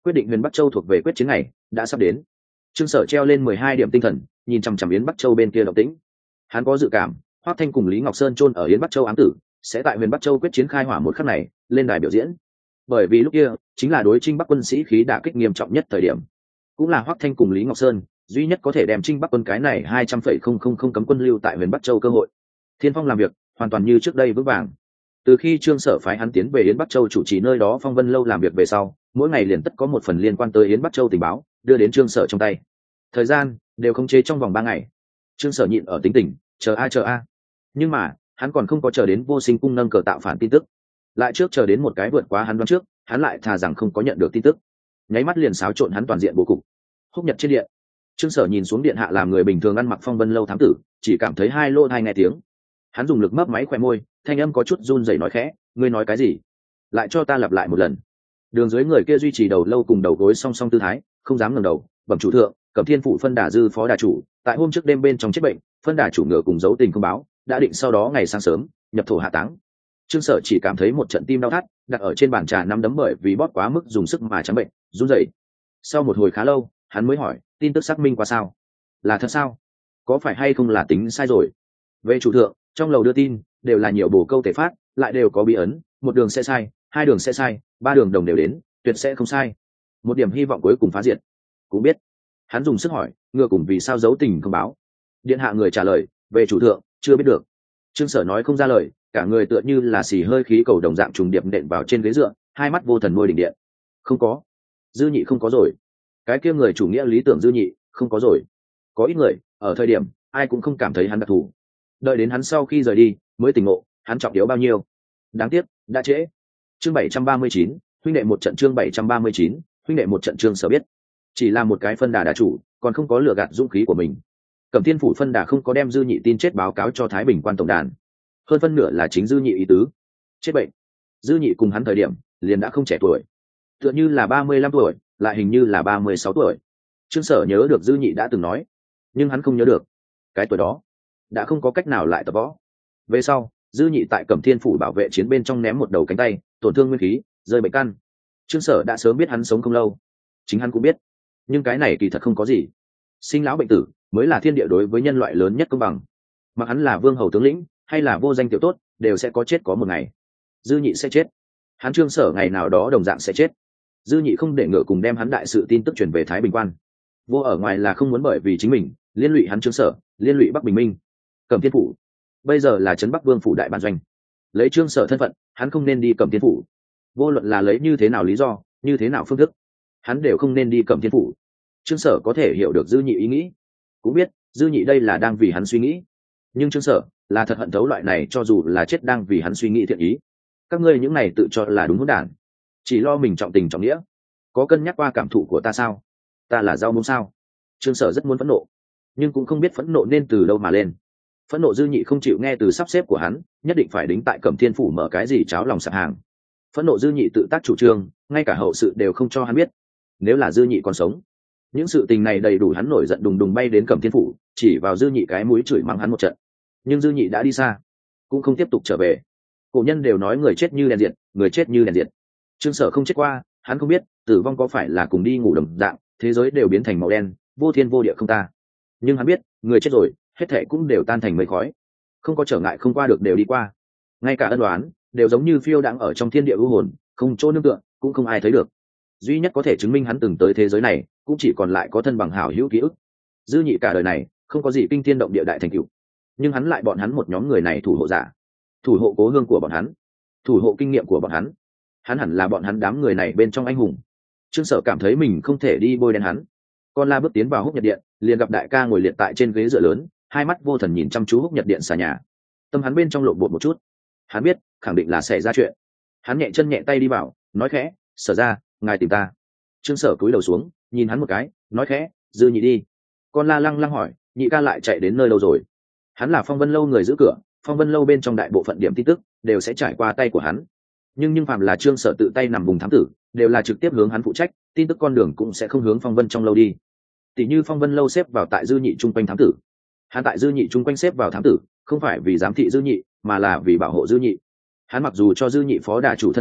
Quyết định huyền Bắc Châu thuộc về quyết chiến này đã sắp đến. Trương Sở treo lên 12 điểm tinh thần, nhìn chằm chằm Yến Bắc Châu bên kia động tĩnh. Hắn có dự cảm, Hoắc Thanh cùng Lý Ngọc Sơn chôn ở Yến Bắc Châu ám tử, sẽ tại huyền Bắc Châu quyết chiến khai hỏa một khắc này, lên đài biểu diễn. Bởi vì lúc kia, chính là đối Trinh Bắc quân sĩ khí đả kích nghiêm trọng nhất thời điểm. Cũng là Hoắc Thanh cùng Lý Ngọc Sơn, duy nhất có thể đem Trinh Bắc quân cái này 200,000 cấm quân lưu tại huyền Bắc Châu cơ hội. Thiên Phong làm việc, hoàn toàn như trước đây vững vàng. Từ khi Trương Sở phái hắn tiến về Yến Bắc Châu chủ trì nơi đó Phong Vân lâu làm việc về sau, mỗi ngày liền tất có một phần liên quan tới Yến Bắc Châu tình báo đưa đến Trương Sở trong tay. Thời gian đều khống chế trong vòng 3 ngày. Trương Sở nhịn ở tính tình, chờ a. Nhưng mà, hắn còn không có chờ đến Vô Sinh cung nâng cờ tạo phản tin tức. Lại trước chờ đến một cái vượt quá hắn đoán trước, hắn lại thà rằng không có nhận được tin tức. Nháy mắt liền xáo trộn hắn toàn diện bố cục. Húc Nhật trên điện, Trương Sở nhìn xuống điện hạ làm người bình thường ăn mặc Phong Vân lâu thám tử, chỉ cảm thấy hai lỗ tai nghe tiếng. Hắn dùng lực mấp máy khóe môi, thanh âm có chút run rẩy nói khẽ, ngươi nói cái gì? Lại cho ta lặp lại một lần. Đường dưới người kia duy trì đầu lâu cùng đầu gối song song tư thái, không dám ngẩng đầu. Bẩm chủ thượng, Cẩm Thiên phụ phân đà dư phó đà chủ, tại hôm trước đêm bên trong chết bệnh, phân đà chủ ngựa cùng dấu tình không báo, đã định sau đó ngày sáng sớm nhập thổ hạ táng. Trương Sở chỉ cảm thấy một trận tim đau thắt, đặt ở trên bàn trà nắm đấm bởi vì bóp quá mức dùng sức mà trắng bệnh, run rẩy. Sau một hồi khá lâu, hắn mới hỏi, tin tức xác minh qua sao? Là thật sao? Có phải hay không là tính sai rồi? Về chủ thượng, trong lầu đưa tin đều là nhiều bổ câu thể phát, lại đều có bí ấn, một đường sẽ sai, hai đường sẽ sai, ba đường đồng đều đến, tuyệt sẽ không sai. Một điểm hy vọng cuối cùng phá diệt. Cũng biết. Hắn dùng sức hỏi, ngựa cùng vì sao giấu tình không báo? Điện hạ người trả lời, về chủ thượng, chưa biết được. Trương Sở nói không ra lời, cả người tựa như là xì hơi khí cầu đồng dạng trùng điệp nện vào trên ghế dựa, hai mắt vô thần môi đỉnh điện. Không có. Dư Nhị không có rồi. Cái kia người chủ nghĩa lý tưởng Dư Nhị không có rồi. Có ít người, ở thời điểm ai cũng không cảm thấy hắn đặc thù. Đợi đến hắn sau khi rời đi, mới tỉnh ngộ, hắn trọng yếu bao nhiêu. Đáng tiếc, đã trễ. Chương 739, huynh đệ một trận. Chương 739, huynh đệ một trận. Trương Sở biết, chỉ là một cái phân đà đà chủ, còn không có lừa gạt dũng khí của mình. Cẩm Thiên phủ phân đà không có đem Dư Nhị tin chết báo cáo cho Thái Bình quan tổng đàn, hơn phân nửa là chính Dư Nhị ý tứ. Chết bệnh. Dư Nhị cùng hắn thời điểm liền đã không trẻ tuổi, tựa như là 35 tuổi, lại hình như là 36 tuổi. Trương Sở nhớ được Dư Nhị đã từng nói, nhưng hắn không nhớ được cái tuổi đó đã không có cách nào lại tập võ. Về sau, Dư Nhị tại Cẩm Thiên phủ bảo vệ chiến bên trong ném một đầu cánh tay, tổn thương nguyên khí, rơi bệnh căn. Trương Sở đã sớm biết hắn sống không lâu, chính hắn cũng biết, nhưng cái này kỳ thật không có gì. Sinh lão bệnh tử mới là thiên địa đối với nhân loại lớn nhất công bằng. Mặc hắn là vương hầu tướng lĩnh hay là vô danh tiểu tốt, đều sẽ có chết có một ngày. Dư Nhị sẽ chết, hắn Trương Sở ngày nào đó đồng dạng sẽ chết. Dư Nhị không để ngựa cùng đem hắn đại sự tin tức truyền về Thái Bình quan. Vô ở ngoài là không muốn bởi vì chính mình liên lụy hắn Trương Sở, liên lụy Bắc Bình Minh. Cẩm Thiên phủ bây giờ là trấn Bắc Vương phủ đại bản doanh, lấy Trương Sở thân phận, hắn không nên đi Cẩm Thiên phủ. Vô luận là lấy như thế nào lý do, như thế nào phương thức, hắn đều không nên đi Cẩm Thiên phủ. Trương Sở có thể hiểu được Dư Nhị ý nghĩ, cũng biết Dư Nhị đây là đang vì hắn suy nghĩ, nhưng Trương Sở là thật hận thấu loại này cho dù là chết đang vì hắn suy nghĩ thiện ý. Các ngươi những này tự cho là đúng hỗn đản, chỉ lo mình trọng tình trọng nghĩa, có cân nhắc qua cảm thụ của ta sao? Ta là rau muống sao? Trương Sở rất muốn phẫn nộ, nhưng cũng không biết phẫn nộ nên từ đâu mà lên. Phẫn nộ Dư Nhị không chịu nghe từ sắp xếp của hắn, nhất định phải đính tại Cẩm Thiên phủ mở cái gì cháo lòng sạp hàng. Phẫn nộ Dư Nhị tự tác chủ trương, ngay cả hậu sự đều không cho hắn biết. Nếu là Dư Nhị còn sống, những sự tình này đầy đủ hắn nổi giận đùng đùng bay đến Cẩm Thiên phủ, chỉ vào Dư Nhị cái mũi chửi mắng hắn một trận. Nhưng Dư Nhị đã đi xa, cũng không tiếp tục trở về. Cổ nhân đều nói người chết như đèn diệt, người chết như đèn diệt. Trương Sở không chết qua, hắn không biết tử vong có phải là cùng đi ngủ đồng dạng, thế giới đều biến thành màu đen, vô thiên vô địa không ta. Nhưng hắn biết, người chết rồi, hết thảy cũng đều tan thành mây khói, không có trở ngại không qua được đều đi qua. Ngay cả ân đoán đều giống như phiêu đang ở trong thiên địa u hồn, không chỗ nương tựa, cũng không ai thấy được. Duy nhất có thể chứng minh hắn từng tới thế giới này, cũng chỉ còn lại có thân bằng hảo hữu ký ức. Dư Nhị cả đời này không có gì kinh thiên động địa đại thành tựu, nhưng hắn lại bọn hắn một nhóm người này thủ hộ giả, thủ hộ cố hương của bọn hắn, thủ hộ kinh nghiệm của bọn hắn. Hắn hẳn là bọn hắn đám người này bên trong anh hùng. Trương Sở cảm thấy mình không thể đi bôi đen hắn. Con La bước tiến vào Húc Nhật điện, liền gặp đại ca ngồi liệt tại trên ghế dựa lớn, hai mắt vô thần nhìn chăm chú Húc Nhật điện xà nhà. Tâm hắn bên trong lộn bột một chút, hắn biết khẳng định là xảy ra chuyện. Hắn nhẹ chân nhẹ tay đi vào, nói khẽ, Sở ra, ngài tìm ta. Trương Sở cúi đầu xuống, nhìn hắn một cái, nói khẽ, Dư Nhị đi. Con La lăng lăng hỏi, Nhị ca lại chạy đến nơi đâu rồi? Hắn là Phong Vân lâu người giữ cửa, Phong Vân lâu bên trong đại bộ phận điểm tin tức đều sẽ trải qua tay của hắn. Nhưng phàm là Trương Sở tự tay nằm vùng thám tử, đều là trực tiếp hướng hắn phụ trách, tin tức con đường cũng sẽ không hướng Phong Vân trong lâu đi. Tỷ như Phong Vân lâu xếp vào tại Dư Nhị trung quanh thám tử, hắn tại Dư Nhị trung quanh xếp vào thám tử, không phải vì giám thị Dư Nhị, mà là vì bảo hộ Dư Nhị. Hắn mặc dù cho Dư Nhị phó đà chủ thân phận,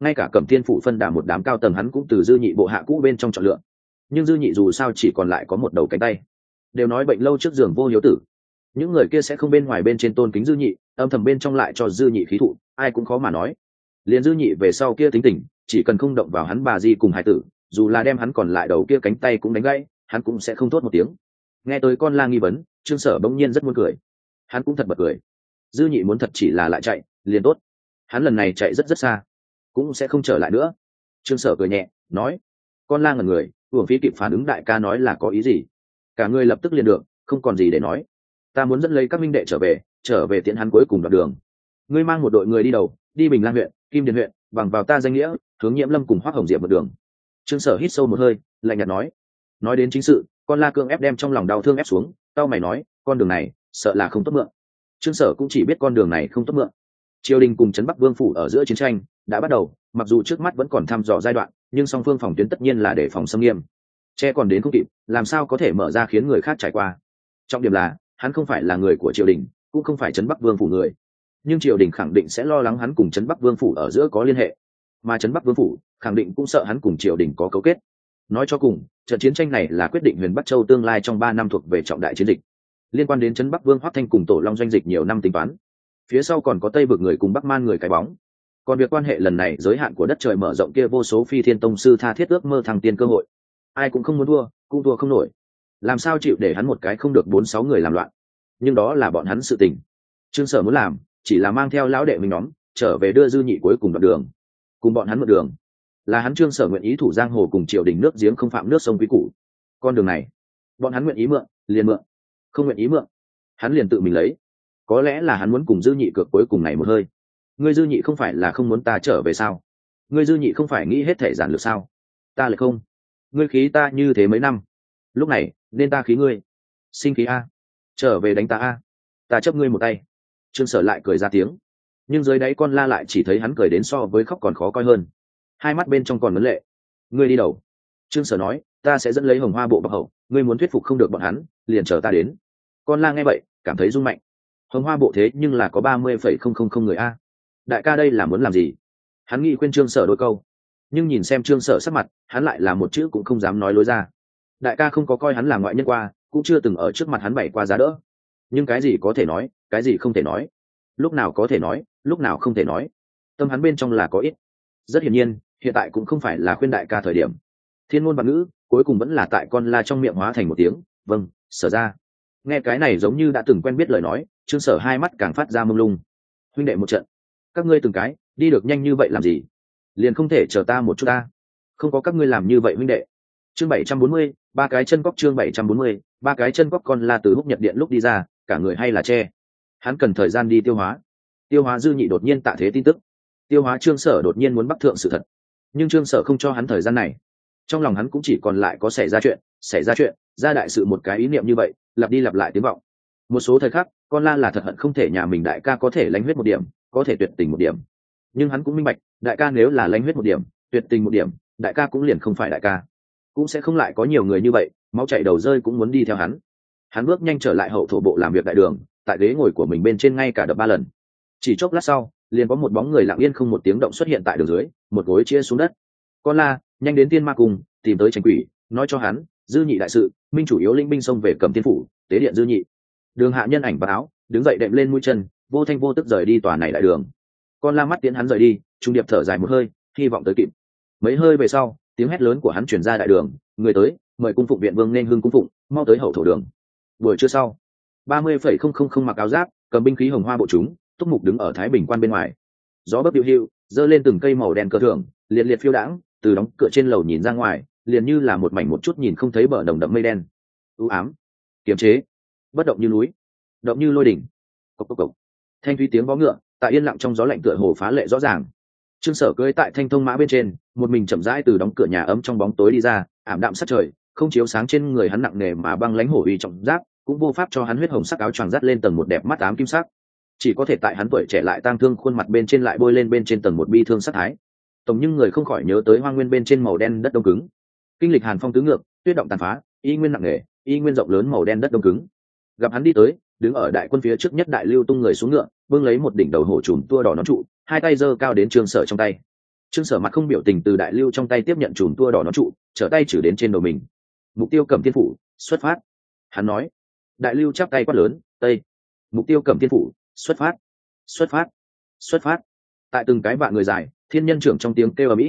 ngay cả Cẩm Thiên phủ phân đà một đám cao tầng hắn cũng từ dư nhị bộ hạ cũ bên trong chọn lựa. Nhưng dư nhị dù sao chỉ còn lại có một đầu cánh tay, đều nói bệnh lâu trước giường vô hiếu tử, những người kia sẽ không bên ngoài bên trên tôn kính dư nhị, âm thầm bên trong lại cho dư nhị khí thụ, ai cũng khó mà nói. Liền dư nhị về sau kia tính tình, chỉ cần không động vào hắn bà di cùng hải tử, dù là đem hắn còn lại đầu kia cánh tay cũng đánh gãy, hắn cũng sẽ không thốt một tiếng. Nghe tới con la nghi vấn, Trương Sở bỗng nhiên rất muốn cười, hắn cũng thật bật cười. Dư nhị muốn thật chỉ là lại chạy liền tốt, hắn lần này chạy rất rất xa, cũng sẽ không trở lại nữa. Trương Sở cười nhẹ nói. Con la ngẩn người, uổng phí kịp phản ứng đại ca nói là có ý gì, cả người lập tức liền được, không còn gì để nói. Ta muốn dẫn lấy các minh đệ trở về tiễn hắn cuối cùng đoạn đường. Ngươi mang một đội người đi đầu, đi Bình Lan huyện, Kim Điền huyện, bằng vào ta danh nghĩa, hướng Nhiễm Lâm cùng Hoắc Hồng Diệp một đường. Trương Sở hít sâu một hơi, lạnh nhạt nói đến chính sự, con la cương ép đem trong lòng đau thương ép xuống, tao mày nói, con đường này sợ là không tốt mượn. Trương Sở cũng chỉ biết con đường này không tốt mượn. Triều đình cùng trấn Bắc Vương phủ ở giữa chiến tranh đã bắt đầu, mặc dù trước mắt vẫn còn thăm dò giai đoạn, nhưng song phương phòng tuyến tất nhiên là để phòng xâm nghiêm. Che còn đến không kịp, làm sao có thể mở ra khiến người khác trải qua. Trọng điểm là, hắn không phải là người của triều đình, cũng không phải trấn Bắc Vương phủ người, nhưng triều đình khẳng định sẽ lo lắng hắn cùng trấn Bắc Vương phủ ở giữa có liên hệ, mà trấn Bắc Vương phủ khẳng định cũng sợ hắn cùng triều đình có cấu kết. Nói cho cùng, trận chiến tranh này là quyết định Huyền Bắc Châu tương lai trong 3 năm thuộc về trọng đại chiến dịch, liên quan đến trấn Bắc Vương Hoắc Thanh cùng Tổ Long doanh dịch nhiều năm tính toán. Phía sau còn có Tây vực người cùng Bắc Man người cái bóng. Còn việc quan hệ lần này giới hạn của đất trời mở rộng kia vô số phi thiên tông sư tha thiết ước mơ thăng tiên cơ hội. Ai cũng không muốn thua, cũng thua không nổi. Làm sao chịu để hắn một cái không được 4-6 người làm loạn. Nhưng đó là bọn hắn sự tình. Trương Sở muốn làm, chỉ là mang theo lão đệ mình nhóm, trở về đưa dư nhị cuối cùng đoạn đường. Cùng bọn hắn một đường. Là hắn Trương Sở nguyện ý thủ giang hồ cùng triều đình nước giếng không phạm nước sông quý cũ. Con đường này, bọn hắn nguyện ý mượn, liền mượn. Không nguyện ý mượn, hắn liền tự mình lấy. Có lẽ là hắn muốn cùng dư nhị cược cuối cùng này một hơi. Ngươi dư nhị không phải là không muốn ta trở về sao? Ngươi dư nhị không phải nghĩ hết thể giản lược sao? Ta lại không. Ngươi khí ta như thế mấy năm, lúc này nên ta khí ngươi. Sinh khí a, trở về đánh ta a, ta chấp ngươi một tay. Trương Sở lại cười ra tiếng, nhưng dưới đáy con la lại chỉ thấy hắn cười đến so với khóc còn khó coi hơn, hai mắt bên trong còn vấn lệ. Ngươi đi đầu. Trương Sở nói, ta sẽ dẫn lấy Hồng Hoa bộ bọc hậu, ngươi muốn thuyết phục không được bọn hắn, liền chờ ta đến. Con la nghe vậy cảm thấy run mạnh. Hồng Hoa bộ thế nhưng là có 30,000 người a, đại ca đây là muốn làm gì? Hắn nghĩ khuyên Trương Sở đôi câu, nhưng nhìn xem Trương Sở sắc mặt, hắn lại là một chữ cũng không dám nói lối ra. Đại ca không có coi hắn là ngoại nhân qua, cũng chưa từng ở trước mặt hắn bày qua giá đỡ. Nhưng cái gì có thể nói, cái gì không thể nói, lúc nào có thể nói, lúc nào không thể nói, tâm hắn bên trong là có ít. Rất hiển nhiên, hiện tại cũng không phải là khuyên đại ca thời điểm. Thiên ngôn bạt ngữ, cuối cùng vẫn là tại con la trong miệng hóa thành một tiếng vâng. Sở ra nghe cái này giống như đã từng quen biết lời nói, Trương Sở hai mắt càng phát ra mông lung. Huynh đệ một trận, các ngươi từng cái đi được nhanh như vậy làm gì? Liền không thể chờ ta một chút ta? Không có các ngươi làm như vậy huynh đệ. Chương 740, ba cái chân cóc. Chương 740, ba cái chân cóc. Con la từ húc nhật điện lúc đi ra, cả người hay là che. Hắn cần thời gian đi tiêu hóa dư nhị đột nhiên tạ thế tin tức, tiêu hóa Trương Sở đột nhiên muốn bắc thượng sự thật. Nhưng Trương Sở không cho hắn thời gian này, trong lòng hắn cũng chỉ còn lại có xảy ra chuyện ra đại sự một cái ý niệm như vậy, lặp đi lặp lại tiếng vọng. Một số thời khắc, con la là thật hận không thể nhà mình đại ca có thể lánh huyết một điểm, có thể tuyệt tình một điểm. Nhưng hắn cũng minh bạch, đại ca nếu là lánh huyết một điểm, tuyệt tình một điểm, đại ca cũng liền không phải đại ca, cũng sẽ không lại có nhiều người như vậy máu chảy đầu rơi cũng muốn đi theo hắn. Hắn bước nhanh trở lại hậu thổ bộ làm việc đại đường, tại ghế ngồi của mình bên trên ngay cả đập 3 lần. Chỉ chốc lát sau, liền có một bóng người lặng yên không một tiếng động xuất hiện tại đường dưới, một gối chia xuống đất. Con la, nhanh đến Tiên Ma Cung, tìm tới Tranh Quỷ, nói cho hắn, dư nhị đại sự, minh chủ yếu linh binh xông về Cẩm Tiên phủ, tế điện dư nhị. Đường hạ nhân ảnh báo, đứng dậy đệm lên mũi chân, vô thanh vô tức rời đi tòa này đại đường. Con la mắt tiến hắn rời đi, trung điệp thở dài một hơi, hy vọng tới kịp. Mấy hơi về sau, tiếng hét lớn của hắn truyền ra đại đường, người tới, mời cung phụng viện vương nên hưng cung phụng, mau tới hậu thổ đường. Buổi trưa sau, 30,000 mặc áo giáp, cầm binh khí hồng hoa bộ chúng, túc mục đứng ở Thái Bình quan bên ngoài. Gió bấc điệu hưu, giơ lên từng cây màu đen cờ thưởng, liệt liệt phiêu đãng, từ đóng cửa trên lầu nhìn ra ngoài, liền như là một mảnh một chút nhìn không thấy bờ đồng đậm mây đen. U ám, kiềm chế, bất động như núi, động như lôi đỉnh. Cộc cộc cộc. Thanh thúy tiếng vó ngựa, tại yên lặng trong gió lạnh tựa hồ phá lệ rõ ràng. Trương Sở cưỡi tại thanh thông mã bên trên, một mình chậm rãi từ đóng cửa nhà ấm trong bóng tối đi ra, ảm đạm sát trời, không chiếu sáng trên người hắn nặng nề mà băng lãnh hổ uy trọng giáp, cũng vô pháp cho hắn huyết hồng sắc áo choàng dắt lên tầng một đẹp mắt ám kim sắc. Chỉ có thể tại hắn tuổi trẻ lại tang thương khuôn mặt bên trên lại bôi lên bên trên tầng một bi thương sát thái. Tổng nhưng người không khỏi nhớ tới hoang nguyên bên trên màu đen đất đông cứng. Kinh lịch hàn phong tứ ngược, tuyết động tàn phá, y nguyên nặng nề, y nguyên rộng lớn màu đen đất đông cứng. Gặp hắn đi tới, đứng ở đại quân phía trước nhất đại lưu tung người xuống ngựa, bưng lấy một đỉnh đầu hổ trùm tua đỏ nón trụ, hai tay giơ cao đến Trương Sở trong tay. Trương Sở mặt không biểu tình từ đại lưu trong tay tiếp nhận chùm tua đỏ nó trụ, trở tay chử đến trên đầu mình. Mục tiêu Cẩm Thiên phủ, xuất phát. Hắn nói. Đại lưu chắp tay quát lớn, tây. Mục tiêu Cẩm Thiên phủ, xuất phát, xuất phát, xuất phát. Tại từng cái vạn người dài, thiên nhân trưởng trong tiếng kêu ầm ĩ,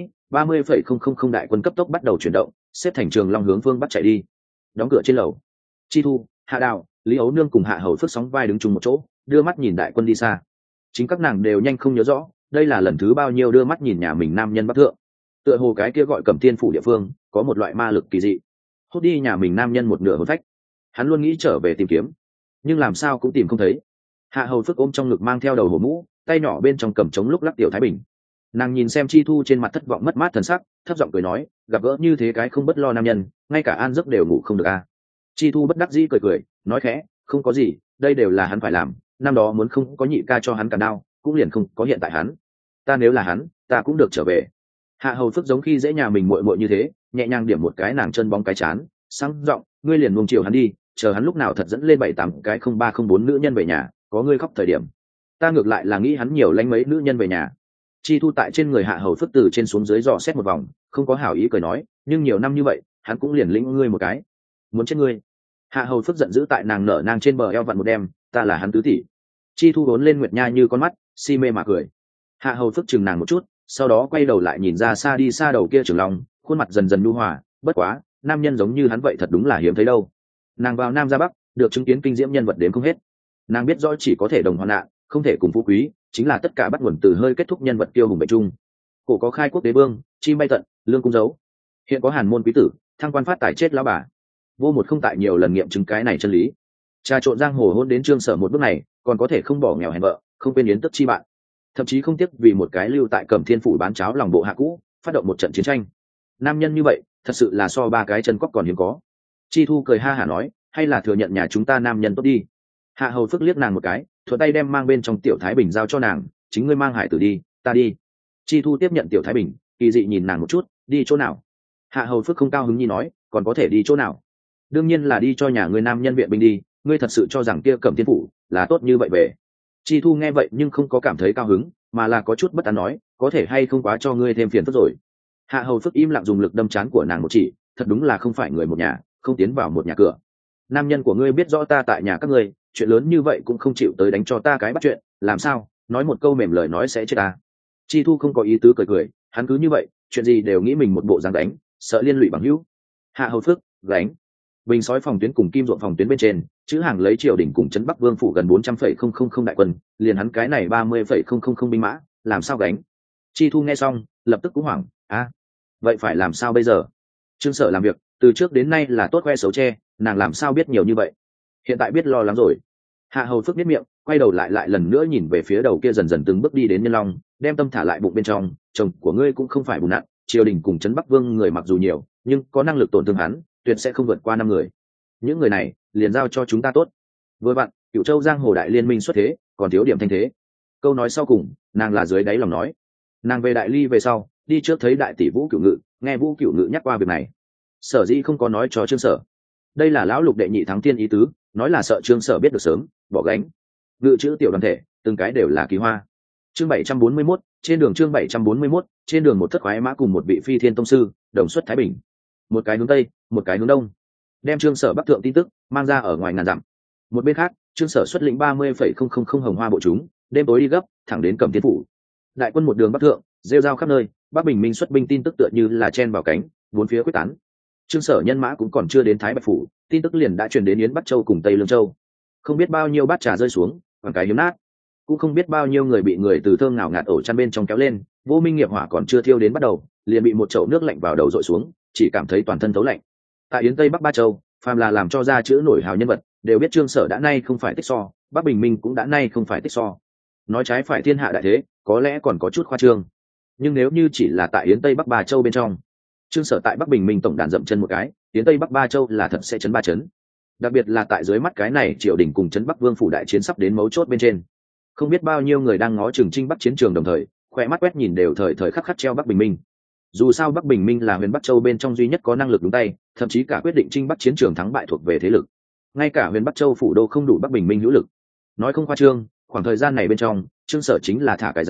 30,000 đại quân cấp tốc bắt đầu chuyển động, xếp thành trường long hướng phương bắc chạy đi. Đóng cửa trên lầu. Chi Thu, Hạ Đào, Lý Ấu Nương cùng Hạ Hầu Phước sóng vai đứng chung một chỗ, đưa mắt nhìn đại quân đi xa. Chính các nàng đều nhanh không nhớ rõ, đây là lần thứ bao nhiêu đưa mắt nhìn nhà mình nam nhân bắc thượng. Tựa hồ cái kia gọi Cẩm Thiên phủ địa phương, có một loại ma lực kỳ dị, hút đi nhà mình nam nhân một nửa hồn phách. Hắn luôn nghĩ trở về tìm kiếm, nhưng làm sao cũng tìm không thấy. Hạ Hầu Phước ôm trong ngực mang theo đầu hổ mũ, tay nhỏ bên trong cầm trống lúc lắc tiểu thái bình. Nàng nhìn xem Chi Thu trên mặt thất vọng mất mát thần sắc, thấp giọng cười nói, gặp gỡ như thế cái không bất lo nam nhân, ngay cả an giấc đều ngủ không được a. Chi Thu bất đắc dĩ cười cười, nói khẽ, không có gì, đây đều là hắn phải làm, năm đó muốn không có nhị ca cho hắn cả đau, cũng liền không có hiện tại hắn. Ta nếu là hắn, ta cũng được trở về. Hạ Hầu Phước giống khi dễ nhà mình muội muội như thế, nhẹ nhàng điểm một cái nàng chân bóng cái chán, sáng giọng, ngươi liền nuông chiều hắn đi, chờ hắn lúc nào thật dẫn lên 7-8 cái 0304 nữ nhân về nhà, có ngươi khóc thời điểm. Ta ngược lại là nghĩ hắn nhiều lánh mấy nữ nhân về nhà. Chi Thu tại trên người Hạ Hầu Phước từ trên xuống dưới dò xét một vòng, không có hảo ý cười nói, nhưng nhiều năm như vậy, hắn cũng liền lĩnh ngươi một cái. Muốn chết ngươi. Hạ Hầu Phước giận dữ tại nàng nở nang trên bờ eo vặn một đêm, ta là hắn tứ tỷ. Chi Thu đốn lên Nguyệt Nha như con mắt, si mê mà cười. Hạ Hầu Phước chừng nàng một chút, sau đó quay đầu lại nhìn ra xa đi xa đầu kia Trường Long, khuôn mặt dần dần nhu hòa, bất quá, nam nhân giống như hắn vậy thật đúng là hiếm thấy đâu. Nàng vào Nam ra Bắc, được chứng kiến kinh diễm nhân vật đến không hết. Nàng biết rõ chỉ có thể đồng hoạn nạn, không thể cùng phú quý, chính là tất cả bắt nguồn từ hơi kết thúc nhân vật kiêu hùng bệnh chung. Cổ có khai quốc đế vương, chim bay tận, lương cung dấu. Hiện có hàn môn quý tử, thăng quan phát tài chết lão bà. Vô một không tại nhiều lần nghiệm chứng cái này chân lý. Trà trộn giang hồ hôn đến Trương Sở một bước này, còn có thể không bỏ nghèo hèn vợ, không quên yến tức chi bạn, thậm chí không tiếc vì một cái lưu tại Cẩm Thiên phủ bán cháo lòng bộ hạ cũ, phát động một trận chiến tranh. Nam nhân như vậy, thật sự là so ba cái chân cóc còn hiếm có. Chi Thu cười ha hả nói, hay là thừa nhận nhà chúng ta nam nhân tốt đi. Hạ Hầu Phước liếc nàng một cái, thuận tay đem mang bên trong tiểu thái bình giao cho nàng, chính ngươi mang hải tử đi, ta đi. Chi Thu tiếp nhận tiểu thái bình, kỳ dị nhìn nàng một chút, đi chỗ nào? Hạ Hầu Phước không cao hứng nhi nói, còn có thể đi chỗ nào? Đương nhiên là đi cho nhà ngươi nam nhân viện binh đi, ngươi thật sự cho rằng kia Cẩm Thiên phủ là tốt như vậy về? Chi Thu nghe vậy nhưng không có cảm thấy cao hứng, mà là có chút bất an nói, có thể hay không quá cho ngươi thêm phiền phức rồi. Hạ Hầu Phước im lặng dùng lực đâm trán của nàng một chỉ, thật đúng là không phải người một nhà, không tiến vào một nhà cửa. Nam nhân của ngươi biết rõ ta tại nhà các ngươi, chuyện lớn như vậy cũng không chịu tới đánh cho ta cái bắt chuyện, làm sao? Nói một câu mềm lời nói sẽ chết ta. Chi Thu không có ý tứ cười cười, hắn cứ như vậy, chuyện gì đều nghĩ mình một bộ dáng đánh, sợ liên lụy bằng hữu. Hạ Hầu Phước, đánh. Bình sói phòng tuyến cùng kim ruộng phòng tuyến bên trên, chữ hàng lấy triều đình cùng trấn Bắc Vương phủ gần 400,000 đại quân, liền hắn cái này 30,000 binh mã, làm sao gánh? Chi Thu nghe xong, lập tức cũng hoảng, vậy phải làm sao bây giờ? Trương Sở làm việc, từ trước đến nay là tốt khoe xấu che, nàng làm sao biết nhiều như vậy? Hiện tại biết lo lắng rồi. Hạ Hầu Phước biết miệng, quay đầu lại lần nữa nhìn về phía đầu kia dần dần từng bước đi đến Nhân Long, đem tâm thả lại bụng bên trong, chồng của ngươi cũng không phải bùn nặn, triều đình cùng trấn Bắc Vương người mặc dù nhiều, nhưng có năng lực tổn thương hắn, tuyệt sẽ không vượt qua 5 người. Những người này, liền giao cho chúng ta tốt. Với bạn, Cửu Châu giang hồ đại liên minh xuất thế, còn thiếu điểm thanh thế. Câu nói sau cùng, nàng là dưới đáy lòng nói. Nàng về Đại Ly về sau, đi trước thấy đại tỷ Vũ Cửu Ngự, nghe Vũ Cửu Ngự nhắc qua việc này. Sở dĩ không có nói cho Trương Sở. Đây là lão lục đệ nhị thắng tiên ý tứ, nói là sợ Trương Sở biết được sớm, bỏ gánh. Ngự chữ tiểu đoàn thể, từng cái đều là kỳ hoa. Chương 741, trên đường chương 741, trên đường một thất khoái mã cùng một vị phi thiên tông sư, đồng xuất Thái Bình. Một cái hướng tây, một cái hướng đông. Đem Trương Sở bắc thượng tin tức mang ra ở ngoài ngàn dặm. Một bên khác, Trương Sở xuất lĩnh 30,000 hồng hoa bộ chúng, đêm tối đi gấp, thẳng đến Cẩm Thiên phủ. Đại quân một đường bắc thượng, rêu rao khắp nơi, Bắc Bình Minh xuất binh tin tức tựa như là chen vào cánh, bốn phía quyết tán. Trương Sở nhân mã cũng còn chưa đến Thái Bạch phủ, tin tức liền đã truyền đến Yến Bắc Châu cùng Tây Lương Châu. Không biết bao nhiêu bát trà rơi xuống, bằng cái hiếm nát. Cũng không biết bao nhiêu người bị người từ thơm ngào ngạt ổ chăn bên trong kéo lên, vô minh nghiệp hỏa còn chưa thiêu đến bắt đầu, liền bị một chậu nước lạnh vào đầu dội xuống, chỉ cảm thấy toàn thân thấu lạnh. Tại Yến Tây Bắc Ba Châu, phàm là làm cho ra chữ nổi hào nhân vật, đều biết Trương Sở đã nay không phải tích so, Bắc Bình Minh cũng đã nay không phải tích so. Nói trái phải thiên hạ đại thế, có lẽ còn có chút khoa trương. Nhưng nếu như chỉ là tại Yến Tây Bắc Ba Châu bên trong, Trương Sở tại Bắc Bình Minh tổng đàn dậm chân một cái, Yến Tây Bắc Ba Châu là thật sẽ chấn ba chấn. Đặc biệt là tại dưới mắt cái này triều đình cùng trấn Bắc Vương phủ đại chiến sắp đến mấu chốt bên trên. Không biết bao nhiêu người đang ngó chừng Trinh Bắc chiến trường đồng thời, khỏe mắt quét nhìn đều thời khắc khắc treo Bắc Bình Minh. Dù sao Bắc Bình Minh là huyền Bắc Châu bên trong duy nhất có năng lực đúng tay, thậm chí cả quyết định Trinh Bắc chiến trường thắng bại thuộc về thế lực. Ngay cả huyền Bắc Châu phủ đô không đủ Bắc Bình Minh hữu lực. Nói không khoa trương, khoảng thời gian này bên trong, Trương Sở chính là thả cái rắm,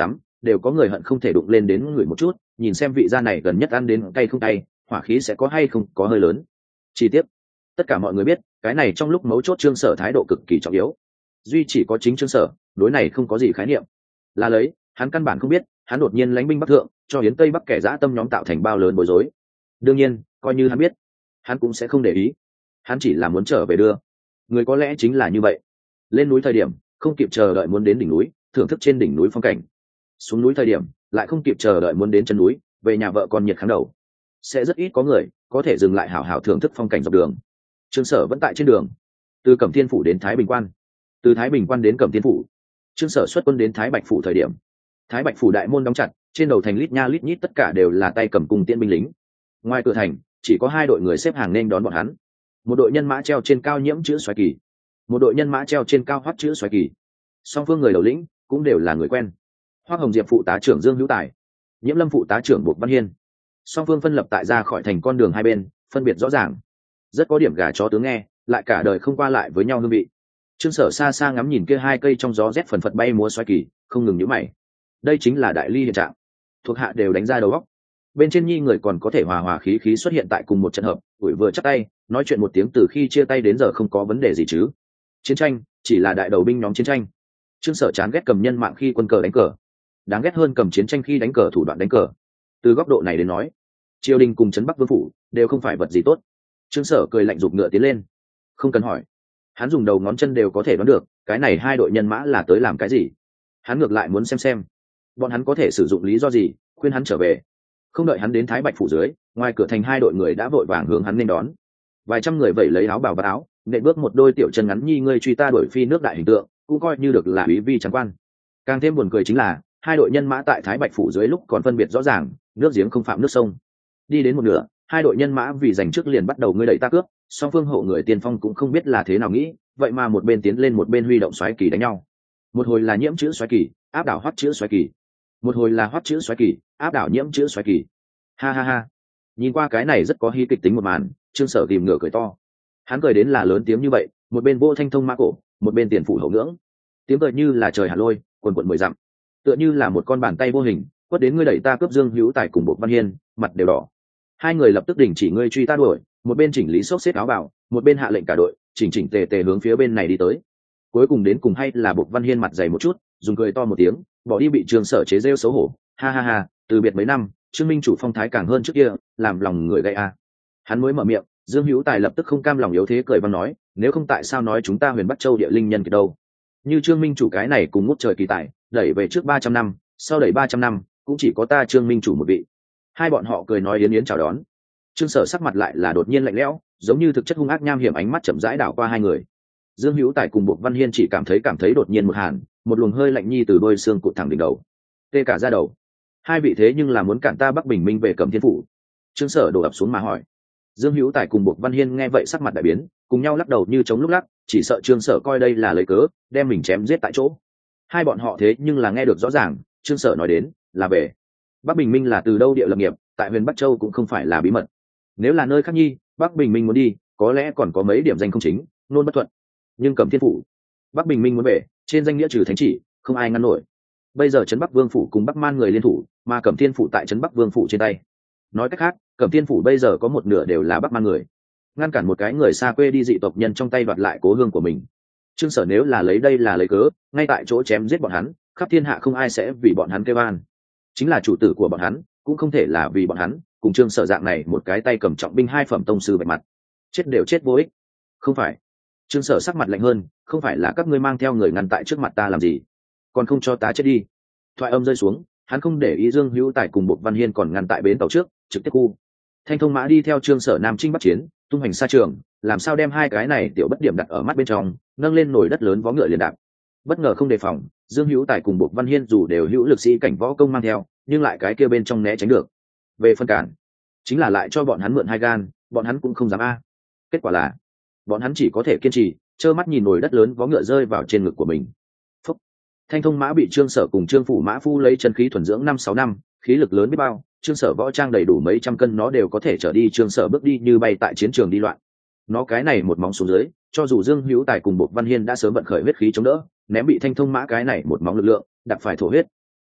đều có người hận không thể đụng lên đến người một chút, nhìn xem vị gia này gần nhất ăn đến cay không cay, hỏa khí sẽ có hay không có hơi lớn. Chi tiết, tất cả mọi người biết cái này trong lúc mấu chốt Trương Sở thái độ cực kỳ trọng yếu, duy chỉ có chính Trương Sở đối này không có gì khái niệm, là lấy hắn căn bản không biết hắn đột nhiên lãnh binh bắc thượng cho hiến tây bắc kẻ dã tâm nhóm tạo thành bao lớn bối rối. Đương nhiên coi như hắn biết hắn cũng sẽ không để ý, hắn chỉ là muốn trở về đưa người, có lẽ chính là như vậy. Lên núi thời điểm không kịp chờ đợi muốn đến đỉnh núi thưởng thức trên đỉnh núi phong cảnh, xuống núi thời điểm lại không kịp chờ đợi muốn đến chân núi về nhà vợ con nhiệt kháng đầu. Sẽ rất ít có người có thể dừng lại hảo hảo thưởng thức phong cảnh dọc đường. Trương Sở vẫn tại trên đường, từ Cẩm Thiên phủ đến Thái Bình quan, từ Thái Bình quan đến Cẩm Thiên phủ. Trương Sở xuất quân đến Thái Bạch phủ thời điểm, Thái Bạch phủ đại môn đóng chặt, trên đầu thành lít nha lít nhít tất cả đều là tay cầm cung tiễn binh lính. Ngoài cửa thành chỉ có 2 đội người xếp hàng nên đón bọn hắn. Một đội nhân mã treo trên cao nhiễm chữ xoáy kỳ, một đội nhân mã treo trên cao hoắc chữ xoáy kỳ. Song phương người đầu lĩnh cũng đều là người quen. Hoắc Hồng Diệp phụ tá trưởng Dương Hữu Tài, Nhiễm Lâm phụ tá trưởng Bộc Văn Hiên. Song phương phân lập tại ra khỏi thành con đường hai bên, phân biệt rõ ràng, rất có điểm gà chó tướng nghe, lại cả đời không qua lại với nhau hương vị. Trương Sở xa xa ngắm nhìn kia 2 cây trong gió rét phần phật bay múa xoáy kỳ, không ngừng nhíu mày. Đây chính là đại ly hiện trạng, thuộc hạ đều đánh ra đầu óc. Bên trên nhi người còn có thể hòa hòa khí khí xuất hiện tại cùng một trận hợp, tuổi vừa chắp tay nói chuyện một tiếng từ khi chia tay đến giờ không có vấn đề gì chứ. Chiến tranh chỉ là đại đầu binh nhóm chiến tranh. Trương Sở chán ghét cầm nhân mạng khi quân cờ đánh cờ, đáng ghét hơn cầm chiến tranh khi đánh cờ thủ đoạn đánh cờ. Từ góc độ này đến nói, triều đình cùng trấn Bắc Vương phủ đều không phải vật gì tốt. Trương Sở cười lạnh giục ngựa tiến lên, không cần hỏi, hắn dùng đầu ngón chân đều có thể đoán được cái này 2 đội nhân mã là tới làm cái gì. Hắn ngược lại muốn xem bọn hắn có thể sử dụng lý do gì khuyên hắn trở về. Không đợi hắn đến Thái Bạch phủ dưới, ngoài cửa thành 2 đội người đã vội vàng hướng hắn nên đón. Vài trăm người vẩy lấy áo bào và áo, nện bước một đôi tiểu chân ngắn nhi ngươi truy ta đuổi phi nước đại hình tượng, cũng coi như được là úy vi trắng quan. Càng thêm buồn cười chính là 2 đội nhân mã tại Thái Bạch phủ dưới lúc còn phân biệt rõ ràng, nước giếng không phạm nước sông. Đi đến một nửa, 2 đội nhân mã vì giành trước liền bắt đầu ngươi đẩy ta cướp, song phương hộ người tiên phong cũng không biết là thế nào nghĩ, vậy mà một bên tiến lên một bên huy động xoáy kỳ đánh nhau. Một hồi là nhiễm chữ xoáy kỳ áp đảo hoắc chữ xoáy kỳ, một hồi là hoắc chữ xoáy kỳ áp đảo nhiễm chữ xoáy kỳ. Ha ha ha, nhìn qua cái này rất có hí kịch tính một màn. Trương Sở tìm ngửa cười to, hắn cười đến là lớn tiếng như vậy, một bên vô thanh thông mã cổ, một bên tiền phủ hậu ngưỡng, tiếng cười như là trời hạt lôi quần quần 10 dặm, tựa như là một con bàn tay vô hình quất đến ngươi đẩy ta cướp. Dương Hữu Tài cùng Bộc Văn Hiên mặt đều đỏ, 2 người lập tức đình chỉ ngươi truy ta đuổi, một bên chỉnh lý xốc xếp áo bào, một bên hạ lệnh cả đội chỉnh tề tề hướng phía bên này đi tới. Cuối cùng đến cùng hay là Bộc Văn Hiên mặt dày một chút, dùng cười to một tiếng bỏ đi bị Trương Sở chế rêu xấu hổ. Ha ha ha, từ biệt mấy năm, Trương Minh chủ phong thái càng hơn trước kia, làm lòng người gay a. Hắn mới mở miệng, Dương Hữu Tài lập tức không cam lòng yếu thế cười vang nói, nếu không tại sao nói chúng ta Huyền Bắc Châu địa linh nhân kiệt đâu? Như Trương Minh chủ cái này cùng ngút trời kỳ tài, đẩy về trước 300 năm, sau đẩy 300 năm, cũng chỉ có ta Trương Minh chủ một vị. 2 bọn họ cười nói yến yến chào đón. Trương Sở sắc mặt lại là đột nhiên lạnh lẽo, giống như thực chất hung ác nham hiểm, ánh mắt chậm rãi đảo qua 2 người. Dương Hữu Tài cùng Bộc Văn Hiên chỉ cảm thấy đột nhiên một hàn, một luồng hơi lạnh nhi từ đôi xương cụt thẳng đỉnh đầu, tê cả da đầu. 2 vị thế nhưng là muốn cản ta Bắc Bình Minh về Cẩm Thiên phủ? Trương Sở đổ ập xuống mà hỏi. Dương Hữu Tài cùng Bộc Văn Hiên nghe vậy sắc mặt đại biến, cùng nhau lắc đầu như chống lúc lắc, chỉ sợ Trương Sở coi đây là lấy cớ đem mình chém giết tại chỗ. 2 bọn họ thế nhưng là nghe được rõ ràng, Trương Sở nói đến là về Bắc Bình Minh là từ đâu địa lập nghiệp, tại Huyền Bắc Châu cũng không phải là bí mật. Nếu là nơi khác nhi, Bắc Bình Minh muốn đi, có lẽ còn có mấy điểm danh không chính, nôn bất thuận. Nhưng Cẩm Thiên phủ, Bắc Bình Minh muốn về, trên danh nghĩa trừ thánh chỉ, không ai ngăn nổi. Bây giờ trấn Bắc Vương phủ cùng Bắc Man người liên thủ, mà Cẩm Thiên phủ tại trấn Bắc Vương phủ trên tay. Nói cách khác, Cẩm Thiên phủ bây giờ có một nửa đều là Bắc Man người, ngăn cản một cái người xa quê đi dị tộc nhân trong tay đoạt lại cố hương của mình. Trương Sở nếu là lấy đây là lấy cớ, ngay tại chỗ chém giết bọn hắn, khắp thiên hạ không ai sẽ vì bọn hắn kêu an. Chính là chủ tử của bọn hắn, cũng không thể là vì bọn hắn, cùng Trương Sở dạng này một cái tay cầm trọng binh 2 phẩm tông sư bạch mặt, chết đều chết vô ích. Không phải. Trương Sở sắc mặt lạnh hơn, không phải là các ngươi mang theo người ngăn tại trước mặt ta làm gì, còn không cho ta chết đi. Thoại âm rơi xuống, hắn không để ý Dương Hữu Tài cùng Bộc Văn Hiên còn ngăn tại bến tàu trước, trực tiếp khu Thanh Thông mã đi theo Trương Sở nam chinh bắc chiến, tung hành xa trường, làm sao đem 2 cái này tiểu bất điểm đặt ở mắt bên trong, nâng lên nồi đất lớn vó ngựa liền đạp. Bất ngờ không đề phòng, Dương Hữu Tài cùng Bộc Văn Hiên dù đều hữu lực sĩ cảnh võ công mang theo, nhưng lại cái kia bên trong né tránh được. Về phân cản, chính là lại cho bọn hắn mượn 2 gan, bọn hắn cũng không dám a. Kết quả là, bọn hắn chỉ có thể kiên trì, trơ mắt nhìn nồi đất lớn vó ngựa rơi vào trên ngực của mình. Phúc. Thanh Thông mã bị Trương Sở cùng Trương phủ mã phu lấy chân khí thuần dưỡng 5-6 năm, khí lực lớn biết bao, Trương Sở võ trang đầy đủ mấy trăm cân nó đều có thể trở đi Trương Sở bước đi như bay tại chiến trường đi loạn. Nó cái này một móng xuống dưới, cho dù Dương Hữu Tài cùng Bộc Văn Hiên đã sớm vận khởi huyết khí chống đỡ, ném bị Thanh Thông mã cái này một móng lực lượng, đạp phải thổ huyết.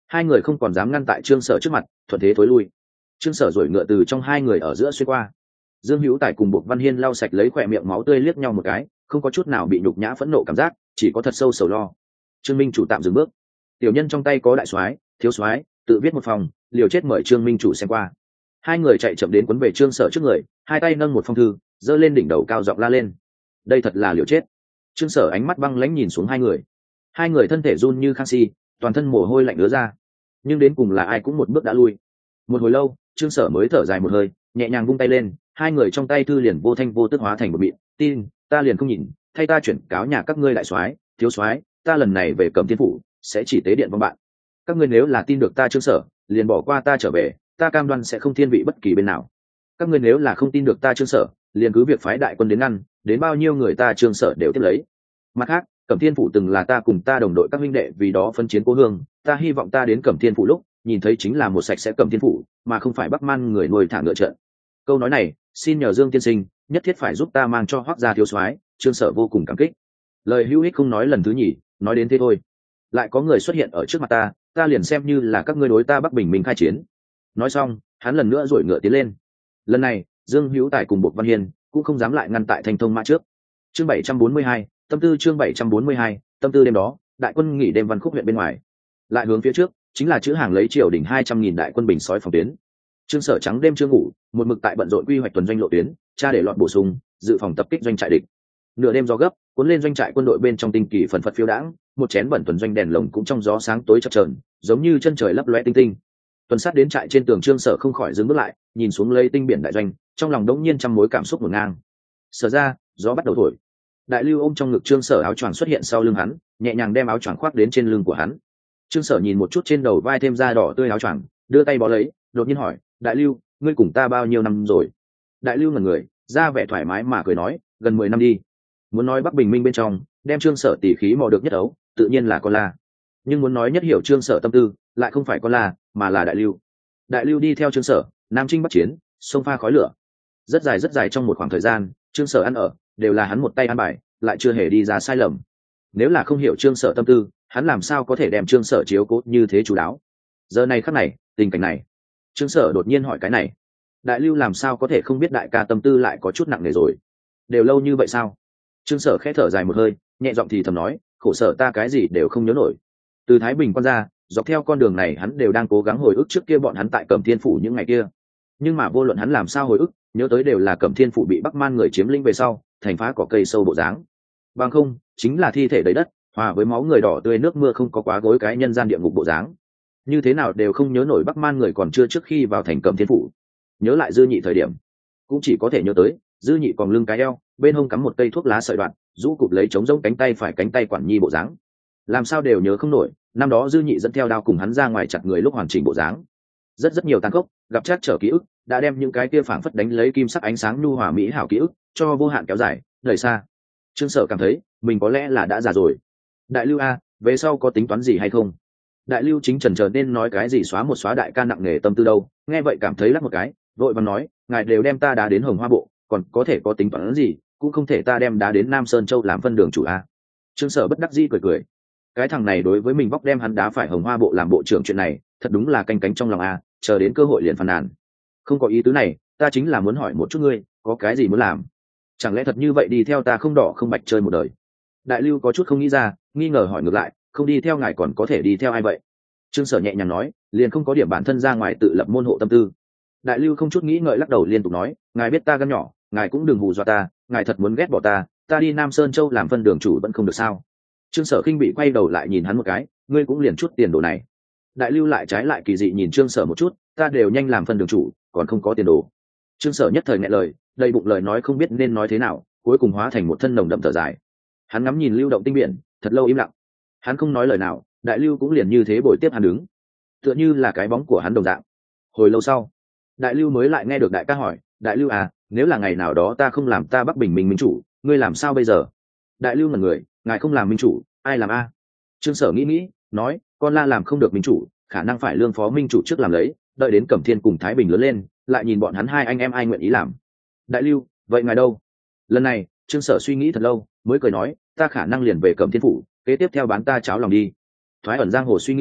Hai người không còn dám ngăn tại trương sở trước mặt, thuận thế thối lui. Trương sở rồi ngựa từ trong hai người ở giữa xuyên qua. Dương Hữu Tài cùng Bộc Văn Hiên lau sạch lấy khỏe miệng máu tươi, liếc nhau một cái, không có chút nào bị nhục nhã phẫn nộ cảm giác, chỉ có thật sâu sầu lo. Trương Minh chủ tạm dừng bước. Tiểu nhân trong tay có đại soái, thiếu soái, tự viết một phòng, liều chết mời Trương Minh chủ xem qua. Hai người chạy chậm đến quấn về trương sở trước người, hai tay nâng một phong thư, giơ lên đỉnh đầu cao giọng la lên. Đây thật là liều chết. Trương sở ánh mắt băng lãnh nhìn xuống hai người. Hai người thân thể run như khang si, toàn thân mồ hôi lạnh ứa ra, nhưng đến cùng là ai cũng một bước đã lui. Một hồi lâu, trương sở mới thở dài một hơi, nhẹ nhàng vung tay lên, hai người trong tay thư liền vô thanh vô tức hóa thành một mịn. Tin ta liền không nhìn, thay ta chuyển cáo nhà các ngươi đại soái, thiếu soái, ta lần này về Cẩm Thiên phủ sẽ chỉ tế điện vong bạn. Các ngươi nếu là tin được ta trương sở, liền bỏ qua ta trở về, ta cam đoan sẽ không thiên vị bất kỳ bên nào. Các ngươi nếu là không tin được ta trương sở, liền cứ việc phái đại quân đến ngăn, đến bao nhiêu người ta trương sở đều tiếp lấy. Mặt khác, Cẩm Thiên phủ từng là ta cùng ta đồng đội các huynh đệ vì đó phân chiến cố hương, ta hy vọng ta đến Cẩm Thiên phủ lúc nhìn thấy chính là một sạch sẽ Cẩm Thiên phủ, mà không phải Bắc Man người nuôi thả ngựa trận. Câu nói này, xin nhờ Dương tiên sinh nhất thiết phải giúp ta mang cho Hoắc gia thiếu soái. Trương sở vô cùng cảm kích. Lời hữu ích không nói lần thứ nhì, nói đến thế thôi. Lại có người xuất hiện ở trước mặt ta liền xem như là các ngươi đối ta Bắc Bình Minh khai chiến. Nói xong, hắn lần nữa duỗi ngựa tiến lên. Lần này, Dương Hữu Tài cùng Bộc Văn Hiên cũng không dám lại ngăn tại Thanh Thông mã trước. Chương 742, tâm tư chương 742, tâm tư đêm đó, đại quân nghỉ đêm Văn Khúc huyện bên ngoài. Lại hướng phía trước, chính là chữ hàng lấy triều đỉnh 200.000 đại quân bình sói phòng tuyến. Trương sở trắng đêm chưa ngủ, một mực tại bận rộn quy hoạch tuần doanh lộ tuyến, tra để loạn bổ sung, dự phòng tập kích doanh trại địch. Nửa đêm gió gấp, cuốn lên doanh trại quân đội bên trong tinh kỳ phần phật phiêu đãng, một chén bẩn tuần doanh đèn lồng cũng trong gió sáng tối chập chờn, giống như chân trời lấp loé tinh tinh. Tuần sát đến trại trên tường, Trương sở không khỏi dừng bước lại, nhìn xuống lấy tinh biển đại doanh, trong lòng đống nhiên trăm mối cảm xúc ngổn ngang. Sở ra, gió bắt đầu thổi. Đại Lưu ôm trong ngực Trương sở áo choàng xuất hiện sau lưng hắn, nhẹ nhàng đem áo choàng khoác đến trên lưng của hắn. Trương sở nhìn một chút trên đầu vai thêm da đỏ tươi áo choàng, đưa tay bó lấy, đột nhiên hỏi, Đại Lưu, ngươi cùng ta bao nhiêu năm rồi? Đại Lưu ngẩn người, ra vẻ thoải mái mà cười nói, gần 10 năm đi. Muốn nói Bắc Bình Minh bên trong đem Trương sở tỉ khí mò được nhất ấu, tự nhiên là con la. Nhưng muốn nói nhất hiểu Trương sở tâm tư, lại không phải con la, mà là Đại Lưu. Đại Lưu đi theo Trương sở, nam chinh bắc chiến, sông pha khói lửa. Rất dài trong một khoảng thời gian, Trương sở ăn ở đều là hắn một tay ăn bài, lại chưa hề đi ra sai lầm. Nếu là không hiểu Trương sở tâm tư, hắn làm sao có thể đem Trương sở chiếu cố như thế chú đáo. Giờ này khắc này, tình cảnh này, Trương sở đột nhiên hỏi cái này. Đại Lưu làm sao có thể không biết đại ca tâm tư lại có chút nặng nề rồi? Đều lâu như vậy sao? Trương sở khẽ thở dài một hơi, nhẹ giọng thì thầm nói, khổ sở ta cái gì đều không nhớ nổi. Từ Thái Bình quan ra, dọc theo con đường này hắn đều đang cố gắng hồi ức trước kia bọn hắn tại Cẩm Thiên phủ những ngày kia. Nhưng mà vô luận hắn làm sao hồi ức, nhớ tới đều là Cẩm Thiên phủ bị Bắc Man người chiếm lĩnh về sau, thành phá cỏ cây sâu bộ dáng. Bằng không, chính là thi thể đầy đất, hòa với máu người đỏ tươi nước mưa không có quá gối cái nhân gian địa ngục bộ dáng. Như thế nào đều không nhớ nổi Bắc Man người còn chưa trước khi vào thành Cẩm Thiên phủ. Nhớ lại Dư Nhị thời điểm, cũng chỉ có thể nhớ tới Dư Nhị còn lưng cái eo, bên hông cắm một cây thuốc lá sợi đoạn, rũ cụp lấy chống rỗng cánh tay phải cánh tay quản nhi bộ dáng. Làm sao đều nhớ không nổi, năm đó Dư Nhị dẫn theo đao cùng hắn ra ngoài chặt người lúc hoàn chỉnh bộ dáng. Rất nhiều tàn khốc, gặp chắc trở ký ức, đã đem những cái kia phảng phất đánh lấy kim sắc ánh sáng nhu hòa mỹ hảo ký ức cho vô hạn kéo dài, đời xa. Trương sở cảm thấy mình có lẽ là đã già rồi. Đại Lưu a, về sau có tính toán gì hay không? Đại Lưu chính chần chờ nên nói cái gì xóa một xóa đại ca nặng nề tâm tư đâu, nghe vậy cảm thấy lắc một cái, vội vàng nói, ngài đều đem ta đá đến Hồng Hoa bộ, còn có thể có tính toán gì, cũng không thể ta đem đá đến Nam Sơn Châu làm phân đường chủ a. Trương sở bất đắc dĩ cười. Cái thằng này đối với mình bóc đem hắn đá phải Hồng Hoa bộ làm bộ trưởng chuyện này, thật đúng là canh cánh trong lòng a, chờ đến cơ hội liền phàn nàn. Không có ý tứ này, ta chính là muốn hỏi một chút ngươi, có cái gì muốn làm? Chẳng lẽ thật như vậy đi theo ta không đỏ không bạch chơi một đời? Đại Lưu có chút không nghĩ ra, nghi ngờ hỏi ngược lại, không đi theo ngài còn có thể đi theo ai vậy? Trương sở nhẹ nhàng nói, liền không có điểm bản thân ra ngoài tự lập môn hộ tâm tư. Đại Lưu không chút nghĩ ngợi lắc đầu liên tục nói, ngài biết ta gan nhỏ, ngài cũng đừng hù dọa ta, ngài thật muốn ghét bỏ ta đi Nam Sơn Châu làm phân đường chủ vẫn không được sao? Trương sở khinh bị quay đầu lại nhìn hắn một cái, ngươi cũng liền chút tiền đồ này. Đại Lưu lại trái lại kỳ dị nhìn Trương sở một chút, ta đều nhanh làm phân đường chủ, còn không có tiền đồ. Trương sở nhất thời nghẹn lời, đầy bụng lời nói không biết nên nói thế nào, cuối cùng hóa thành một thân nồng đậm thở dài. Hắn ngắm nhìn lưu động tinh biển, thật lâu im lặng. Hắn không nói lời nào, Đại Lưu cũng liền như thế bồi tiếp hắn đứng, tựa như là cái bóng của hắn đồng dạng. Hồi lâu sau, Đại Lưu mới lại nghe được đại ca hỏi, Đại Lưu à, nếu là ngày nào đó ta không làm ta Bắc Bình Minh minh chủ, ngươi làm sao bây giờ? Đại Lưu ngẩn người, ngài không làm minh chủ, ai làm a? Trương sở nghĩ, nói, con la làm không được minh chủ, khả năng phải lương phó minh chủ trước làm lấy, đợi đến Cẩm Thiên cùng Thái Bình lớn lên, lại nhìn bọn hắn hai anh em ai nguyện ý làm. Đại Lưu, vậy ngài đâu? Lần này Trương sở suy nghĩ thật lâu, mới cười nói, ta khả năng liền về Cẩm Thiên phủ, kế tiếp theo bán ta cháo lòng đi. Thoái ẩn giang hồ suy nghĩ,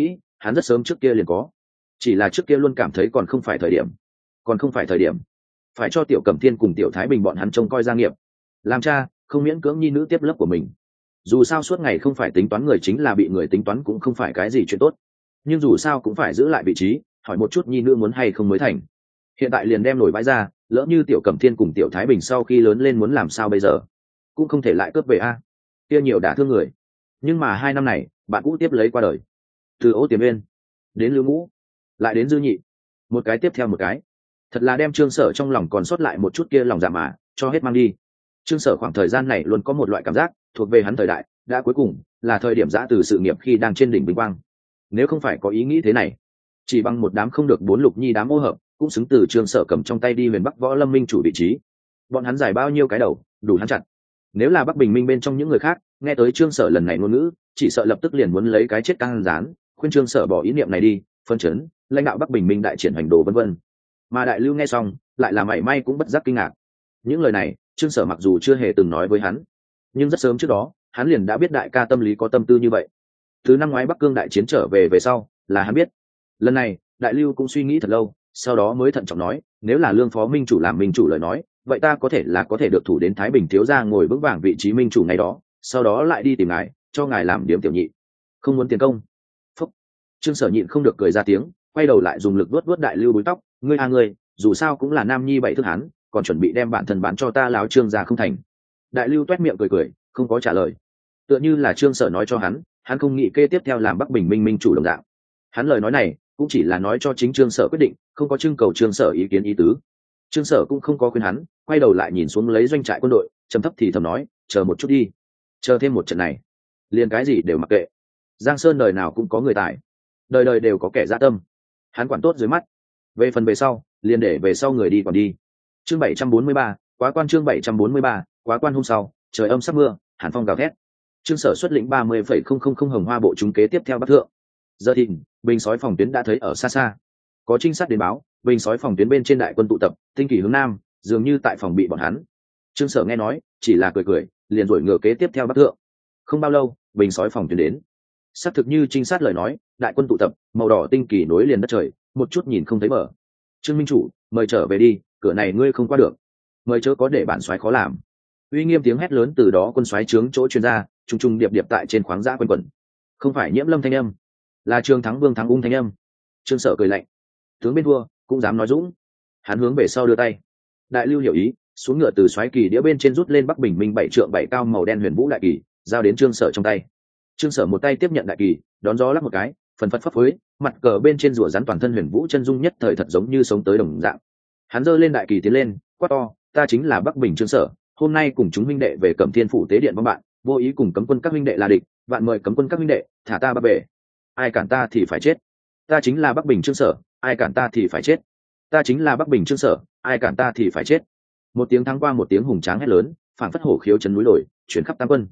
hắn rất sớm trước kia liền có, chỉ là trước kia luôn cảm thấy còn không phải thời điểm, phải cho tiểu Cẩm Thiên cùng tiểu Thái Bình bọn hắn trông coi gia nghiệp. Làm cha không miễn cưỡng nhi nữ tiếp lớp của mình, dù sao suốt ngày không phải tính toán người chính là bị người tính toán cũng không phải cái gì chuyện tốt, nhưng dù sao cũng phải giữ lại vị trí, hỏi một chút nhi nữ muốn hay không mới thành. Hiện tại liền đem nổi bãi ra, lỡ như tiểu Cẩm Thiên cùng tiểu Thái Bình sau khi lớn lên muốn làm sao bây giờ, cũng không thể lại cướp về a. Kia nhiều đả thương người. Nhưng mà 2 năm này bạn cũ tiếp lấy qua đời, từ Ô Tiềm Uyên đến Lưu Ngũ lại đến Dư Nhị, một cái tiếp theo một cái, thật là đem Trương Sở trong lòng còn sót lại một chút kia lòng dạ mà cho hết mang đi. Trương Sở khoảng thời gian này luôn có một loại cảm giác thuộc về hắn thời đại đã cuối cùng là thời điểm giã từ sự nghiệp khi đang trên đỉnh vinh quang. Nếu không phải có ý nghĩ thế này, chỉ bằng một đám không được 4 lục nhi đám ô hợp cũng xứng từ Trương Sở cầm trong tay đi Huyền Bắc Võ Lâm Minh chủ vị trí. Bọn hắn giải bao nhiêu cái đầu đủ hắn chặt. Nếu là Bắc Bình Minh bên trong những người khác nghe tới Trương Sở lần này ngôn ngữ, chỉ sợ lập tức liền muốn lấy cái chết căng rán, khuyên Trương Sở bỏ ý niệm này đi, phân chấn lãnh đạo Bắc Bình Minh đại triển hành đồ vân vân. Mà Đại Lưu nghe xong lại là mảy may cũng bất giác kinh ngạc. Những lời này Trương Sở mặc dù chưa hề từng nói với hắn, nhưng rất sớm trước đó hắn liền đã biết đại ca tâm lý có tâm tư như vậy. Từ năm ngoái Bắc Cương đại chiến trở về sau là hắn biết. Lần này Đại Lưu cũng suy nghĩ thật lâu, sau đó mới thận trọng nói, nếu là Lương Phó Minh chủ làm minh chủ lời nói, vậy ta có thể được thủ đến Thái Bình thiếu gia ngồi vững vàng vị trí minh chủ ngày đó, sau đó lại đi tìm ngài, cho ngài làm điểm tiểu nhị. Không muốn tiền công. Phúc. Trương Sở nhịn không được cười ra tiếng, quay đầu lại dùng lực vuốt Đại Lưu búi tóc, ngươi dù sao cũng là nam nhi 7 thước hắn, còn chuẩn bị đem bản thân bán cho ta láo Trương gia không thành. Đại Lưu toét miệng cười, không có trả lời. Tựa như là Trương Sở nói cho hắn không nghĩ kê tiếp theo làm Bắc Bình Minh minh chủ đồng dạng. Hắn lời nói này cũng chỉ là nói cho chính Trương Sở quyết định, không có trưng cầu Trương Sở ý kiến ý tứ. Trương Sở cũng không có khuyên hắn, quay đầu lại nhìn xuống lấy doanh trại quân đội, trầm thấp thì thầm nói, chờ một chút đi, chờ thêm một trận này, liền cái gì đều mặc kệ. Giang Sơn đời nào cũng có người tài, đời đời đều có kẻ dã tâm, hắn quản tốt dưới mắt, về phần về sau liền để về sau người đi còn đi. Chương 743, quá quan. Chương 743, quá quan. Hôm sau trời âm sắp mưa, hàn phong gào thét. Trương Sở xuất lĩnh 30,000 Hồng Hoa bộ chúng kế tiếp theo Bắc thượng. Giờ thìn Bình Sói phòng tuyến đã thấy ở xa xa, có trinh sát đến báo Bình Sói phòng tuyến bên trên đại quân tụ tập, tinh kỳ hướng nam, dường như tại phòng bị bọn hắn. Trương Sở nghe nói chỉ là cười, liền rồi ngựa kế tiếp theo Bắc thượng. Không bao lâu Bình Sói phòng tuyến đến, xác thực như trinh sát lời nói, đại quân tụ tập, màu đỏ tinh kỳ nối liền đất trời, một chút nhìn không thấy bờ. Trương minh chủ mời trở về đi, cửa này ngươi không qua được, mời chớ có để bản soái khó làm. Uy nghiêm tiếng hét lớn từ đó quân soái trướng chỗ truyền ra, trùng trùng điệp điệp tại trên khoáng dã quanh quẩn. Không phải Nhiễm Lâm thanh âm, là Trương Thắng Vương Thắng Ung thanh âm. Trương Sở cười lạnh, tướng bên thua cũng dám nói dũng. Hắn hướng về sau đưa tay. Đại Lưu hiểu ý, xuống ngựa từ soái kỳ đĩa bên trên rút lên Bắc Bình Minh 7 trượng 7 cao màu đen huyền vũ đại kỳ, giao đến Trương Sở trong tay. Trương Sở một tay tiếp nhận đại kỳ, đón gió lắc một cái, phần phật phấp phới, mặt cờ bên trên rùa rắn toàn thân huyền vũ chân dung nhất thời thật giống như sống tới đồng dạng. Hắn giơ lên đại kỳ tiến lên, quát to, ta chính là Bắc Bình Trương Sở, hôm nay cùng chúng huynh đệ về Cẩm Thiên phủ tế điện vong bạn, vô ý cùng cấm quân các huynh đệ là địch, vạn mời cấm quân các huynh đệ thả ta bắc về, ai cản ta thì phải chết. Ta chính là Bắc Bình Trương Sở, ai cản ta thì phải chết. Ta chính là Bắc Bình Trương Sở, ai cản ta thì phải chết. Một tiếng thắng qua một tiếng hùng tráng hét lớn, phảng phất hổ khiếu chấn núi đồi, chuyển khắp tam quân.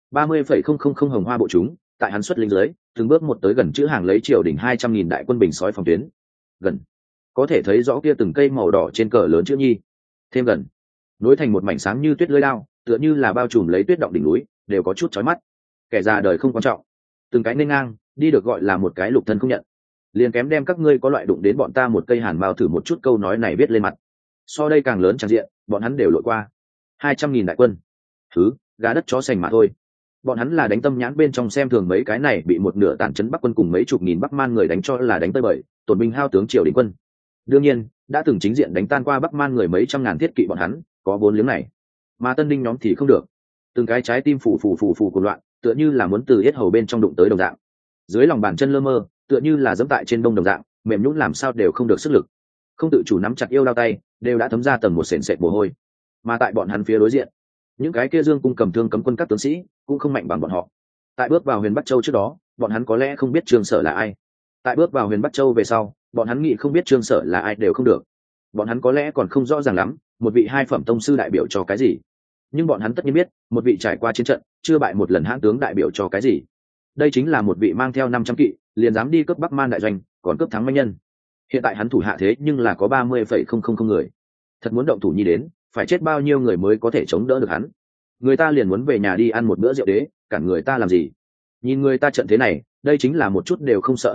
30,000 Hồng Hoa bộ chúng tại hắn xuất lính dưới, từng bước một tới gần chữ hàng lấy triều đỉnh 200.000 đại quân Bình Sói phòng tuyến. Gần, có thể thấy rõ kia từng cây màu đỏ trên cờ lớn chữ nhi. Thêm gần, nối thành một mảnh sáng như tuyết lưỡi lao, tựa như là bao trùm lấy tuyết động đỉnh núi, đều có chút chói mắt. Kẻ già đời không quan trọng, từng cái nên ngang đi được gọi là một cái lục thân không nhận, liền kém đem các ngươi có loại đụng đến bọn ta một cây hàn mao thử một chút câu nói này viết lên mặt. So đây càng lớn tràn diện, bọn hắn đều lội qua 200.000 đại quân, thứ gà đất chó sành mà thôi. Bọn hắn là đánh tâm nhãn bên trong xem thường mấy cái này bị một nửa tàn trấn Bắc quân cùng mấy chục nghìn Bắc Man người đánh cho là đánh tơi bời, tổn binh hao tướng triều đình quân. Đương nhiên đã từng chính diện đánh tan qua Bắc Man người mấy trăm ngàn thiết kỵ bọn hắn có vốn liếng này, mà tân đinh nhóm thì không được, từng cái trái tim phù của loạn, tựa như là muốn từ yết hầu bên trong đụng tới đồng dạng, dưới lòng bàn chân lơ mơ, tựa như là dẫm tại trên đông đồng dạng, mềm nhũn làm sao đều không được sức lực, không tự chủ nắm chặt yêu đao tay đều đã thấm ra tầng một sền sệt mồ hôi. Mà tại bọn hắn phía đối diện, những cái kia dương cung cầm thương cấm quân các tướng sĩ cũng không mạnh bằng bọn họ. Tại bước vào Huyền Bắc Châu trước đó, bọn hắn có lẽ không biết Trương Sở là ai. Tại bước vào Huyền Bắc Châu về sau, bọn hắn nghĩ không biết Trương Sở là ai đều không được. Bọn hắn có lẽ còn không rõ ràng lắm một vị 2 phẩm tông sư đại biểu cho cái gì, nhưng bọn hắn tất nhiên biết một vị trải qua chiến trận chưa bại một lần hãn tướng đại biểu cho cái gì. Đây chính là một vị mang theo 500 kỵ liền dám đi cướp Bắc Man đại doanh, còn cướp thắng manh nhân. Hiện tại hắn thủ hạ thế nhưng là có 30,000 người, thật muốn động thủ nhi đến, phải chết bao nhiêu người mới có thể chống đỡ được hắn. Người ta liền muốn về nhà đi ăn một bữa rượu đế, cản người ta làm gì? Nhìn người ta trận thế này, đây chính là một chút đều không sợ hại à,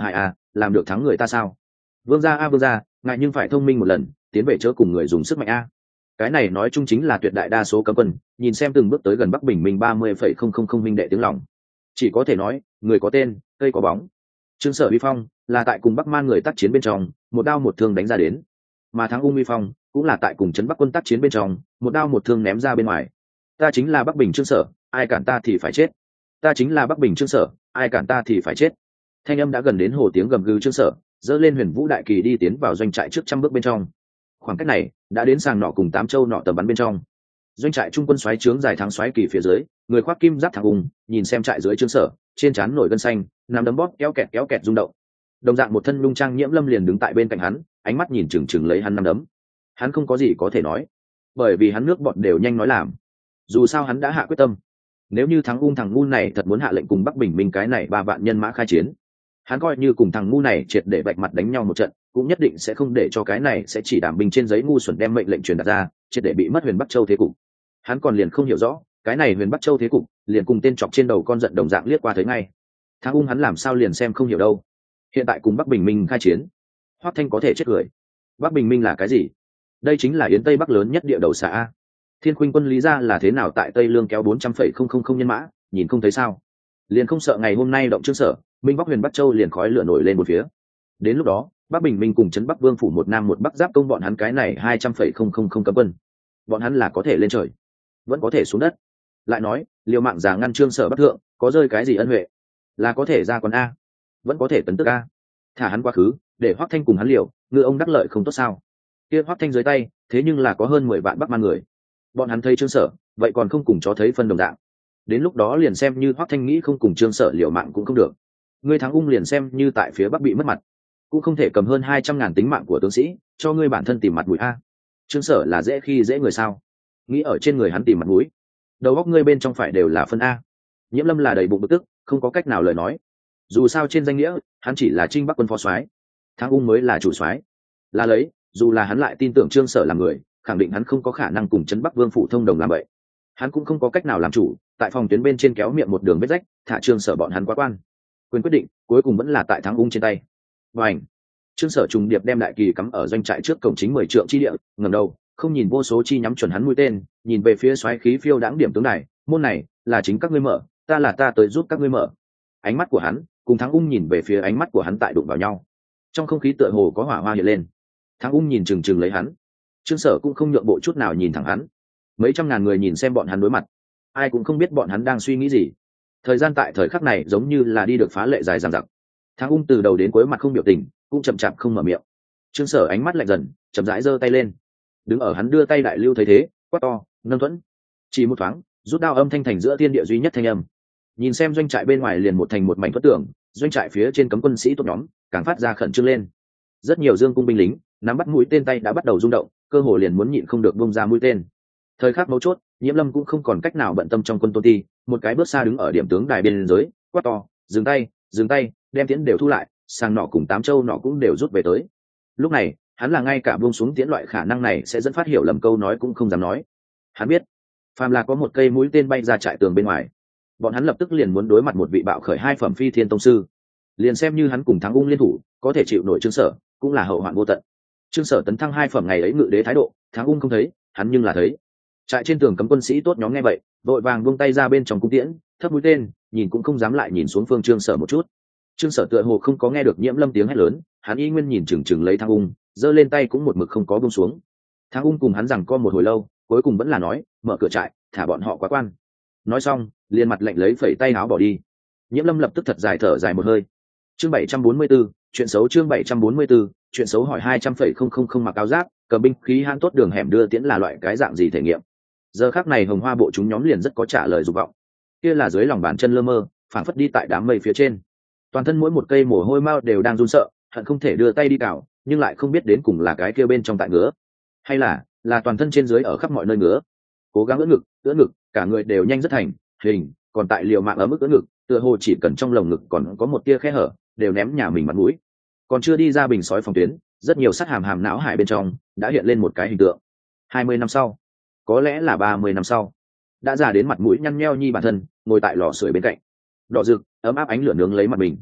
làm được thắng người ta sao? Vương gia vương gia, ngài nhưng phải thông minh một lần, tiến về chớ cùng người dùng sức mạnh a. Cái này nói chung chính là tuyệt đại đa số cấm quân nhìn xem từng bước tới gần Bắc Bình Minh 30,000 minh đệ tiếng lòng, chỉ có thể nói người có tên cây có bóng. Trương Sở uy phong là tại cùng Bắc Man người tác chiến bên trong một đao một thương đánh ra đến, mà thắng uy phong cũng là tại cùng trấn Bắc quân tác chiến bên trong một đao một thương ném ra bên ngoài. Ta chính là Bắc Bình Trương Sở, ai cản ta thì phải chết. Ta chính là Bắc Bình Trương Sở, ai cản ta thì phải chết. Thanh âm đã gần đến hồ tiếng gầm gừ Trương Sở dơ lên Huyền Vũ đại kỳ đi tiến vào doanh trại trước 100 bước bên trong. Khoảng cách này đã đến sàng nọ cùng 8 châu nọ tầm bắn bên trong. Doanh trại trung quân xoáy trướng dài thắng xoáy kỳ phía dưới, người khoác kim giáp thẳng ung nhìn xem trại dưới Trương Sở, trên trán nổi gân xanh, nắm đấm bóp kéo kẹt rung động. Đồng dạng một thân lung trang Nhiễm Lâm liền đứng tại bên cạnh hắn, ánh mắt nhìn chừng chừng lấy hắn nắm đấm. Hắn không có gì có thể nói, bởi vì hắn nước bọt đều nhanh nói làm. Dù sao hắn đã hạ quyết tâm, nếu như thằng ngu này thật muốn hạ lệnh cùng Bắc Bình Minh cái này 3 vạn nhân mã khai chiến, hắn coi như cùng thằng ngu này triệt để vạch mặt đánh nhau một trận, cũng nhất định sẽ không để cho cái này sẽ chỉ đảm binh trên giấy ngu xuẩn đem mệnh lệnh truyền đạt ra, triệt để bị mất Huyền Bắc Châu thế cục. Hắn còn liền không hiểu rõ, cái này Huyền Bắc Châu thế cục, liền cùng tên chọc trên đầu con giận đồng dạng liếc qua thấy ngay. Thằng hắn làm sao liền xem không hiểu đâu. Hiện tại cùng Bắc Bình Minh khai chiến, Hoắc Thanh có thể chết cười. Bắc Bình Minh là cái gì? Đây chính là Yến Tây Bắc lớn nhất địa đầu xã. Thiên Khuynh quân Lý gia là thế nào tại Tây Lương kéo 400,000 nhân mã, nhìn không thấy sao? Liền không sợ ngày hôm nay động Trương Sở, Minh Bắc Huyền Bắc Châu liền khói lửa nổi lên một phía. Đến lúc đó, Bắc Bình Minh cùng trấn Bắc Vương phủ một nam một bắc giáp công bọn hắn cái này 200,000 cấm quân. Bọn hắn là có thể lên trời, vẫn có thể xuống đất. Lại nói, liều mạng giả ngăn Trương Sở Bắc thượng, có rơi cái gì ân huệ? Là có thể ra quân a, vẫn có thể tấn tức a. Thả hắn quá khứ, để Hoắc Thanh cùng hắn liều, ngư ông đắc lợi không tốt sao? Kia Hoắc Thanh dưới tay, thế nhưng là có hơn 10 vạn Bắc Man người. Bọn hắn thấy Trương Sở, vậy còn không cùng chó thấy phân đồng dạng. Đến lúc đó liền xem như Hoắc Thanh nghĩ không cùng Trương Sở liều mạng cũng không được. Ngươi thắng ung liền xem như tại phía Bắc bị mất mặt, cũng không thể cầm hơn 200.000 tính mạng của tướng sĩ cho ngươi bản thân tìm mặt mũi a. Trương Sở là dễ khi dễ người sao? Nghĩ ở trên người hắn tìm mặt mũi, đầu óc ngươi bên trong phải đều là phân a. Nhiễm Lâm là đầy bụng bực tức, không có cách nào lời nói. Dù sao trên danh nghĩa, hắn chỉ là Trinh Bắc quân phó soái, Thắng ung mới là chủ soái. Là lấy, dù là hắn lại tin tưởng Trương Sở làm người, khẳng định hắn không có khả năng cùng trấn Bắc Vương phủ thông đồng làm vậy. Hắn cũng không có cách nào làm chủ, tại phòng tuyến bên trên kéo miệng một đường vết rách, thả Trương Sở bọn hắn quá quan. Quyền quyết định cuối cùng vẫn là tại Thắng ung trên tay. Và ảnh, Trương Sở trùng điệp đem đại kỳ cắm ở doanh trại trước cổng chính 10 trượng chi địa, ngẩng đầu, không nhìn vô số chi nhắm chuẩn hắn mũi tên, nhìn về phía xoáy khí phiêu đãng điểm tướng này, môn này là chính các ngươi mở, ta tới giúp các ngươi mở. Ánh mắt của hắn cùng Thắng ung nhìn về phía ánh mắt của hắn tại đụng vào nhau, trong không khí tựa hồ có hỏa hoa hiện lên. Thắng ung nhìn chừng chừng lấy hắn, Trương Sở cũng không nhượng bộ chút nào nhìn thẳng hắn. Mấy trăm ngàn người nhìn xem bọn hắn đối mặt, ai cũng không biết bọn hắn đang suy nghĩ gì. Thời gian tại thời khắc này giống như là đi được phá lệ dài dằng dặc. Thắng ung từ đầu đến cuối mặt không biểu tình, cũng chậm chạp không mở miệng. Trương Sở ánh mắt lạnh dần, chậm rãi giơ tay lên. Đứng ở hắn đưa tay đại lưu thấy thế, quát to, nâng thuẫn. Chỉ một thoáng, rút đao âm thanh thành giữa thiên địa duy nhất thanh âm. Nhìn xem doanh trại bên ngoài liền một thành một mảnh thuẫn tưởng, doanh trại phía trên cấm quân sĩ tốt nhóm càng phát ra khẩn trương lên. Rất nhiều dương cung binh lính nắm bắt mũi tên tay đã bắt đầu rung động, cơ hồ liền muốn nhịn không được bung ra mũi tên. Thời khắc mấu chốt, Nhiễm Lâm cũng không còn cách nào bận tâm trong quân tôn ti, một cái bước xa đứng ở điểm tướng đài bên dưới, quát to, dừng tay, đem tiễn đều thu lại, sang nọ cùng 8 châu nọ cũng đều rút về tới. Lúc này, hắn là ngay cả buông xuống tiễn loại khả năng này sẽ dẫn phát hiểu lầm câu nói cũng không dám nói. Hắn biết, phàm là có một cây mũi tên bay ra trại tường bên ngoài, bọn hắn lập tức liền muốn đối mặt một vị bạo khởi 2 phẩm phi thiên tông sư. Liền xem như hắn cùng Thắng ung liên thủ, có thể chịu nổi Trương Sở, cũng là hậu hoạn vô tận. Trương Sở tấn thăng 2 phẩm ngày ấy ngự đế thái độ, Thắng ung không thấy, hắn nhưng là thấy. Trại trên tường cấm quân sĩ tốt nhóm nghe vậy, vội vàng buông tay ra bên trong cung tiễn, thấp mũi tên, nhìn cũng không dám lại nhìn xuống phương Trương Sở một chút. Trương Sở tựa hồ không có nghe được Nhiễm Lâm tiếng hét lớn, hắn y nguyên nhìn chừng chừng lấy Thắng ung, giơ lên tay cũng một mực không có buông xuống. Thắng ung cùng hắn rằng co một hồi lâu, cuối cùng vẫn là nói, mở cửa trại, thả bọn họ quá quan. Nói xong, liền mặt lạnh lấy phẩy tay áo bỏ đi. Nhiễm Lâm lập tức thật dài thở dài một hơi. Chương 744, chuyện xấu chương 744, chuyện xấu hỏi 200,000 mặc áo giáp, cầm binh khí hãn tốt đường hẻm đưa tiễn là loại cái dạng gì thể nghiệm. Giờ khắc này Hồng Hoa bộ chúng nhóm liền rất có trả lời dục vọng. Kia là dưới lòng bàn chân lơ mơ, phảng phất đi tại đám mây phía trên. Toàn thân mỗi một cây mồ hôi mao đều đang run sợ, hận không thể đưa tay đi cào, nhưng lại không biết đến cùng là cái kia bên trong tại ngứa, hay là toàn thân trên dưới ở khắp mọi nơi ngứa. Cố gắng ưỡn ngực, cả người đều nhanh rất thành hình, còn tại liều mạng ở mức ưỡn ngực, tựa hồ chỉ cần trong lồng ngực còn có một tia khe hở, đều ném nhà mình mặt mũi. Còn chưa đi ra bình sói phòng tuyến, rất nhiều sát hàm não hải bên trong đã hiện lên một cái hình tượng. 20 năm sau, có lẽ là 30 năm sau, đã già đến mặt mũi nhăn nheo nhi bản thân, ngồi tại lò sưởi bên cạnh, đỏ rực ấm áp ánh lửa nướng lấy mặt mình.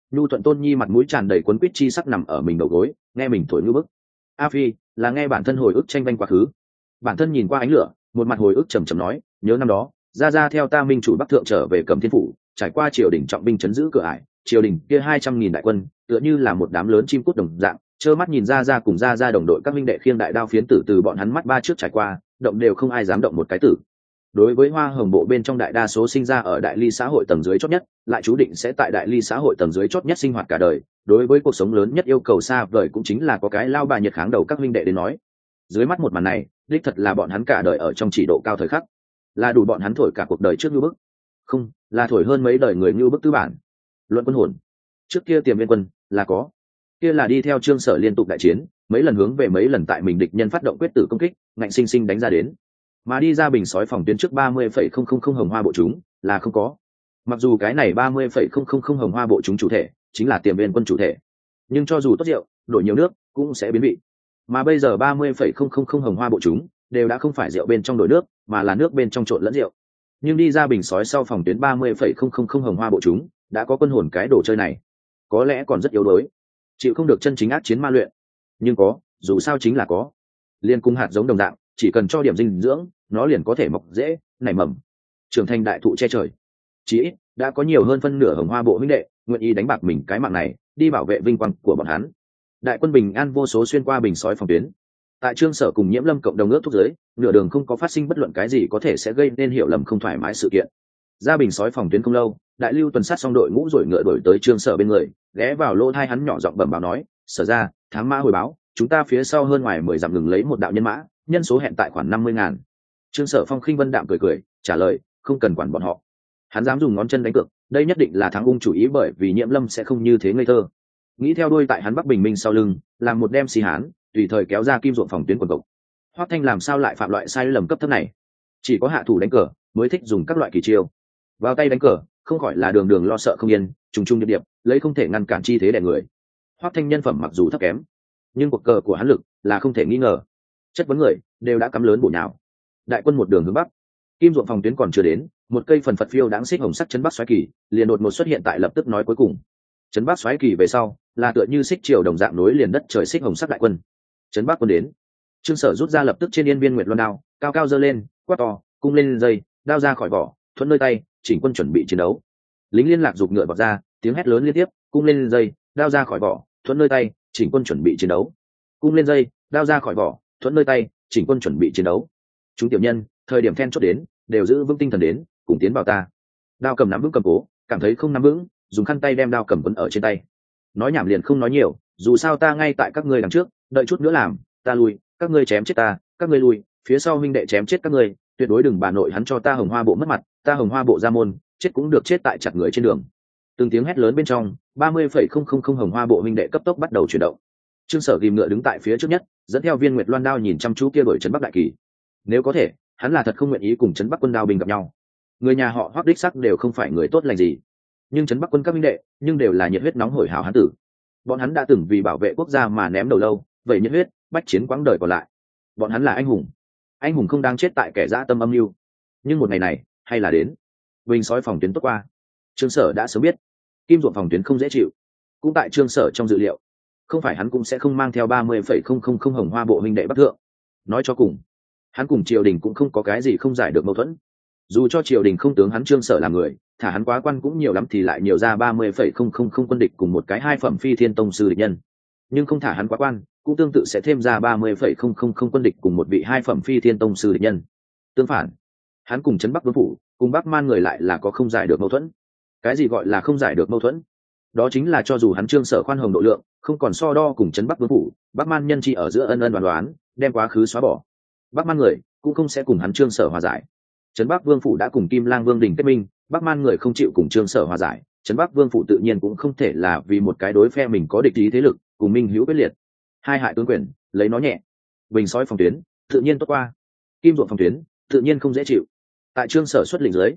Nhu Thuận Tôn Nhi mặt mũi tràn đầy quấn quýt chi sắc nằm ở mình đầu gối, nghe mình thổi ngư bức. A Phi là nghe bản thân hồi ức tranh vanh quá khứ. Bản thân nhìn qua ánh lửa, một mặt hồi ức trầm trầm nói, nhớ năm đó, ra theo ta minh chủ bắc thượng trở về Cẩm Thiên phủ, trải qua triều đình trọng binh chấn giữ cửa ải, triều đình kia 200.000 đại quân, tựa như là một đám lớn chim cút đồng dạng, trơ mắt nhìn ra cùng ra đồng đội các minh đệ khiêng đại đao phiến tử từ bọn hắn mắt ba trước trải qua, động đều không ai dám động một cái tử. Đối với Hoa Hồng bộ bên trong đại đa số sinh ra ở đại ly xã hội tầng dưới chót nhất, lại chú định sẽ tại đại ly xã hội tầng dưới chót nhất sinh hoạt cả đời, đối với cuộc sống lớn nhất yêu cầu xa vời cũng chính là có cái lao bà nhiệt kháng đầu các minh đệ đến nói. Dưới mắt một màn này, đích thật là bọn hắn cả đời ở trong chỉ độ cao thời khắc, là đủ bọn hắn thổi cả cuộc đời trước như bức, không là thổi hơn mấy đời người như bức tư bản. Luận quân hồn, trước kia Tiềm Viên quân là có, kia là đi theo Trương Sở liên tục đại chiến, mấy lần hướng về mấy lần tại mình địch nhân phát động quyết tử công kích, ngạnh sinh sinh đánh ra đến. Mà đi ra bình sói phòng tuyến trước 30,000 hồng hoa bộ chúng là không có. Mặc dù cái này 30,000 hồng hoa bộ chúng chủ thể chính là Tiềm Viên quân chủ thể, nhưng cho dù tốt rượu đổi nhiều nước cũng sẽ biến vị. Mà bây giờ 30,000 hồng hoa bộ chúng đều đã không phải rượu bên trong đổi nước, mà là nước bên trong trộn lẫn rượu. Nhưng đi ra bình sói sau phòng tuyến 30,000 hồng hoa bộ chúng đã có quân hồn cái đồ chơi này, có lẽ còn rất yếu đuối, chịu không được chân chính ác chiến ma luyện, nhưng có, dù sao chính là có. Liên cung hạt giống đồng dạng, chỉ cần cho điểm dinh dưỡng, nó liền có thể mọc dễ, nảy mầm, trưởng thành đại thụ che trời. Chỉ ít đã có nhiều hơn phân nửa hồng hoa bộ huynh đệ nguyện ý đánh bạc mình cái mạng này đi bảo vệ vinh quang của bọn hắn. Đại quân bình an vô số xuyên qua bình sói phòng tuyến, tại Trương Sở cùng Nhiễm Lâm cộng đồng ước thúc giới, nửa đường không có phát sinh bất luận cái gì có thể sẽ gây nên hiểu lầm không thoải mái sự kiện. Ra bình sói phòng tuyến không lâu, đại lưu tuần sát xong đội ngũ rồi ngựa đổi tới Trương Sở bên người, ghé vào lỗ tai hắn nhỏ giọng bẩm báo nói, Sở ra thám mã hồi báo, chúng ta phía sau hơn ngoài 10 dặm ngừng lấy một đạo nhân mã, nhân số hẹn tại khoảng 50.000. Trương Sở Phong khinh vân đạm cười trả lời, không cần quản bọn họ. Hắn dám dùng ngón chân đánh cược, đây nhất định là thắng ung chủ ý, bởi vì Nhiễm Lâm sẽ không như thế ngây thơ. Nghĩ theo đuôi tại hắn Bắc Bình Minh sau lưng, làm một đem xì hán, tùy thời kéo ra kim ruộng phòng tuyến quần cộc. Hoắc Thanh làm sao lại phạm loại sai lầm cấp thấp này? Chỉ có hạ thủ đánh cờ mới thích dùng các loại kỳ chiêu. Vào tay đánh cờ, không khỏi là đường lo sợ không yên, trùng điệp, lấy không thể ngăn cản chi thế đè người. Hoắc Thanh nhân phẩm mặc dù thấp kém, nhưng cuộc cờ của hắn lực là không thể nghi ngờ. Chất vấn người đều đã cắm lớn bổ nhào. Đại quân một đường hướng bắc, kim ruộng phòng tuyến còn chưa đến, một cây phần phật phiêu đáng xích hồng sắc chấn bắc xoáy kỳ liền đột ngột xuất hiện tại lập tức nói cuối cùng. Chấn bắc xoáy kỳ về sau là tựa như xích triều đồng dạng nối liền đất trời xích hồng sắc đại quân. Chấn bắc quân đến. Trương Sở rút ra lập tức trên yên viên nguyệt loan đao, cao cao giơ lên, quát to, cung lên dây, đao ra khỏi vỏ, thuận nơi tay, chỉnh quân chuẩn bị chiến đấu. Lính liên lạc giục ngựa vọt ra, tiếng hét lớn liên tiếp, cung lên dây, đao ra khỏi vỏ, thuận nơi tay, chỉnh quân chuẩn bị chiến đấu. Cung lên dây, đao ra khỏi vỏ, thuận nơi tay, chỉnh quân chuẩn bị chiến đấu. Chúng tiểu nhân, thời điểm then chốt đến, đều giữ vững tinh thần đến, cùng tiến vào ta. Đao cầm nắm vững cầm cố, cảm thấy không nắm vững, dùng khăn tay đem đao cầm quấn ở trên tay. Nói nhảm liền không nói nhiều, dù sao ta ngay tại các ngươi đằng trước, đợi chút nữa làm, ta lui, các ngươi chém chết ta, các ngươi lui, phía sau huynh đệ chém chết các ngươi, tuyệt đối đừng bà nội hắn cho ta Hồng Hoa bộ mất mặt, ta Hồng Hoa bộ ra môn, chết cũng được chết tại chặt người trên đường. Từng tiếng hét lớn bên trong, 30,000 Hồng Hoa bộ huynh đệ cấp tốc bắt đầu chuyển động. Trương Sở ghim ngựa đứng tại phía trước nhất, dẫn theo viên nguyệt loan đao nhìn chăm chú kia đổi trấn Bắc đại kỳ. Nếu có thể, hắn là thật không nguyện ý cùng trấn Bắc quân đao binh gặp nhau. Người nhà họ Hoắc đích sắc đều không phải người tốt lành gì, nhưng trấn Bắc quân các huynh đệ nhưng đều là nhiệt huyết nóng hổi hào hán tử. Bọn hắn đã từng vì bảo vệ quốc gia mà ném đầu lâu, vậy nhiệt huyết bách chiến quãng đời còn lại. Bọn hắn là anh hùng không đang chết tại kẻ dã tâm âm mưu. Nhưng một ngày này hay là đến. Bình sói phòng tuyến tốt qua, Trương Sở đã sớm biết kim ruộng phòng tuyến không dễ chịu, cũng tại Trương Sở trong dự liệu, không phải hắn cũng sẽ không mang theo 30,000 Hồng Hoa bộ huynh đệ bắc thượng. Nói cho cùng, hắn cùng triều đình cũng không có cái gì không giải được mâu thuẫn. Dù cho triều đình không tướng hắn Trương Sở làm người, thả hắn quá quan cũng nhiều lắm thì lại nhiều ra 30,000 quân địch cùng một cái 2 phẩm phi thiên tông sư địch nhân. Nhưng không thả hắn quá quan, cũng tương tự sẽ thêm ra 30,000 quân địch cùng một vị 2 phẩm phi thiên tông sư địch nhân. Tương phản, hắn cùng trấn Bắc Vương phủ, cùng Bắc Man người lại là có không giải được mâu thuẫn. Cái gì gọi là không giải được mâu thuẫn? Đó chính là cho dù hắn Trương Sở khoan hồng độ lượng, không còn so đo cùng trấn Bắc Vương phủ, Bắc Man nhân chi ở giữa ân ân đoán, đem quá khứ xóa bỏ. Bắc Man người cũng không sẽ cùng hắn Trương Sở hòa giải. Trấn Bắc Vương phủ đã cùng Kim Lang Vương đình kết minh, Bắc Man người không chịu cùng Trương Sở hòa giải, Trấn Bắc Vương phủ tự nhiên cũng không thể là vì một cái đối phe mình có địch ý thế lực, cùng minh hữu quyết liệt. Hai hại tướng quyền, lấy nó nhẹ. Bình sói phòng tuyến, tự nhiên tốt qua. Kim ruộng phòng tuyến, tự nhiên không dễ chịu. Tại Trương Sở xuất lĩnh dưới,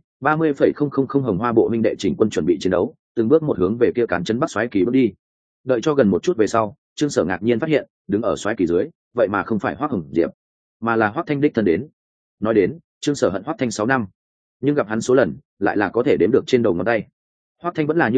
30,000 Hồng Hoa bộ minh đệ chỉnh quân chuẩn bị chiến đấu, từng bước một hướng về kia cản trấn Bắc xoáy kỳ bước đi. Đợi cho gần một chút về sau, Trương Sở ngạc nhiên phát hiện, đứng ở xoáy kỳ dưới, vậy mà không phải Hoắc Hồng Diệp, mà là Hoắc Thanh đích thân đến. Nói đến, Trương Sở hận Hoắc Thanh 6 năm, nhưng gặp hắn số lần lại là có thể đếm được trên đầu ngón tay. Hoắc Thanh vẫn là như cũ,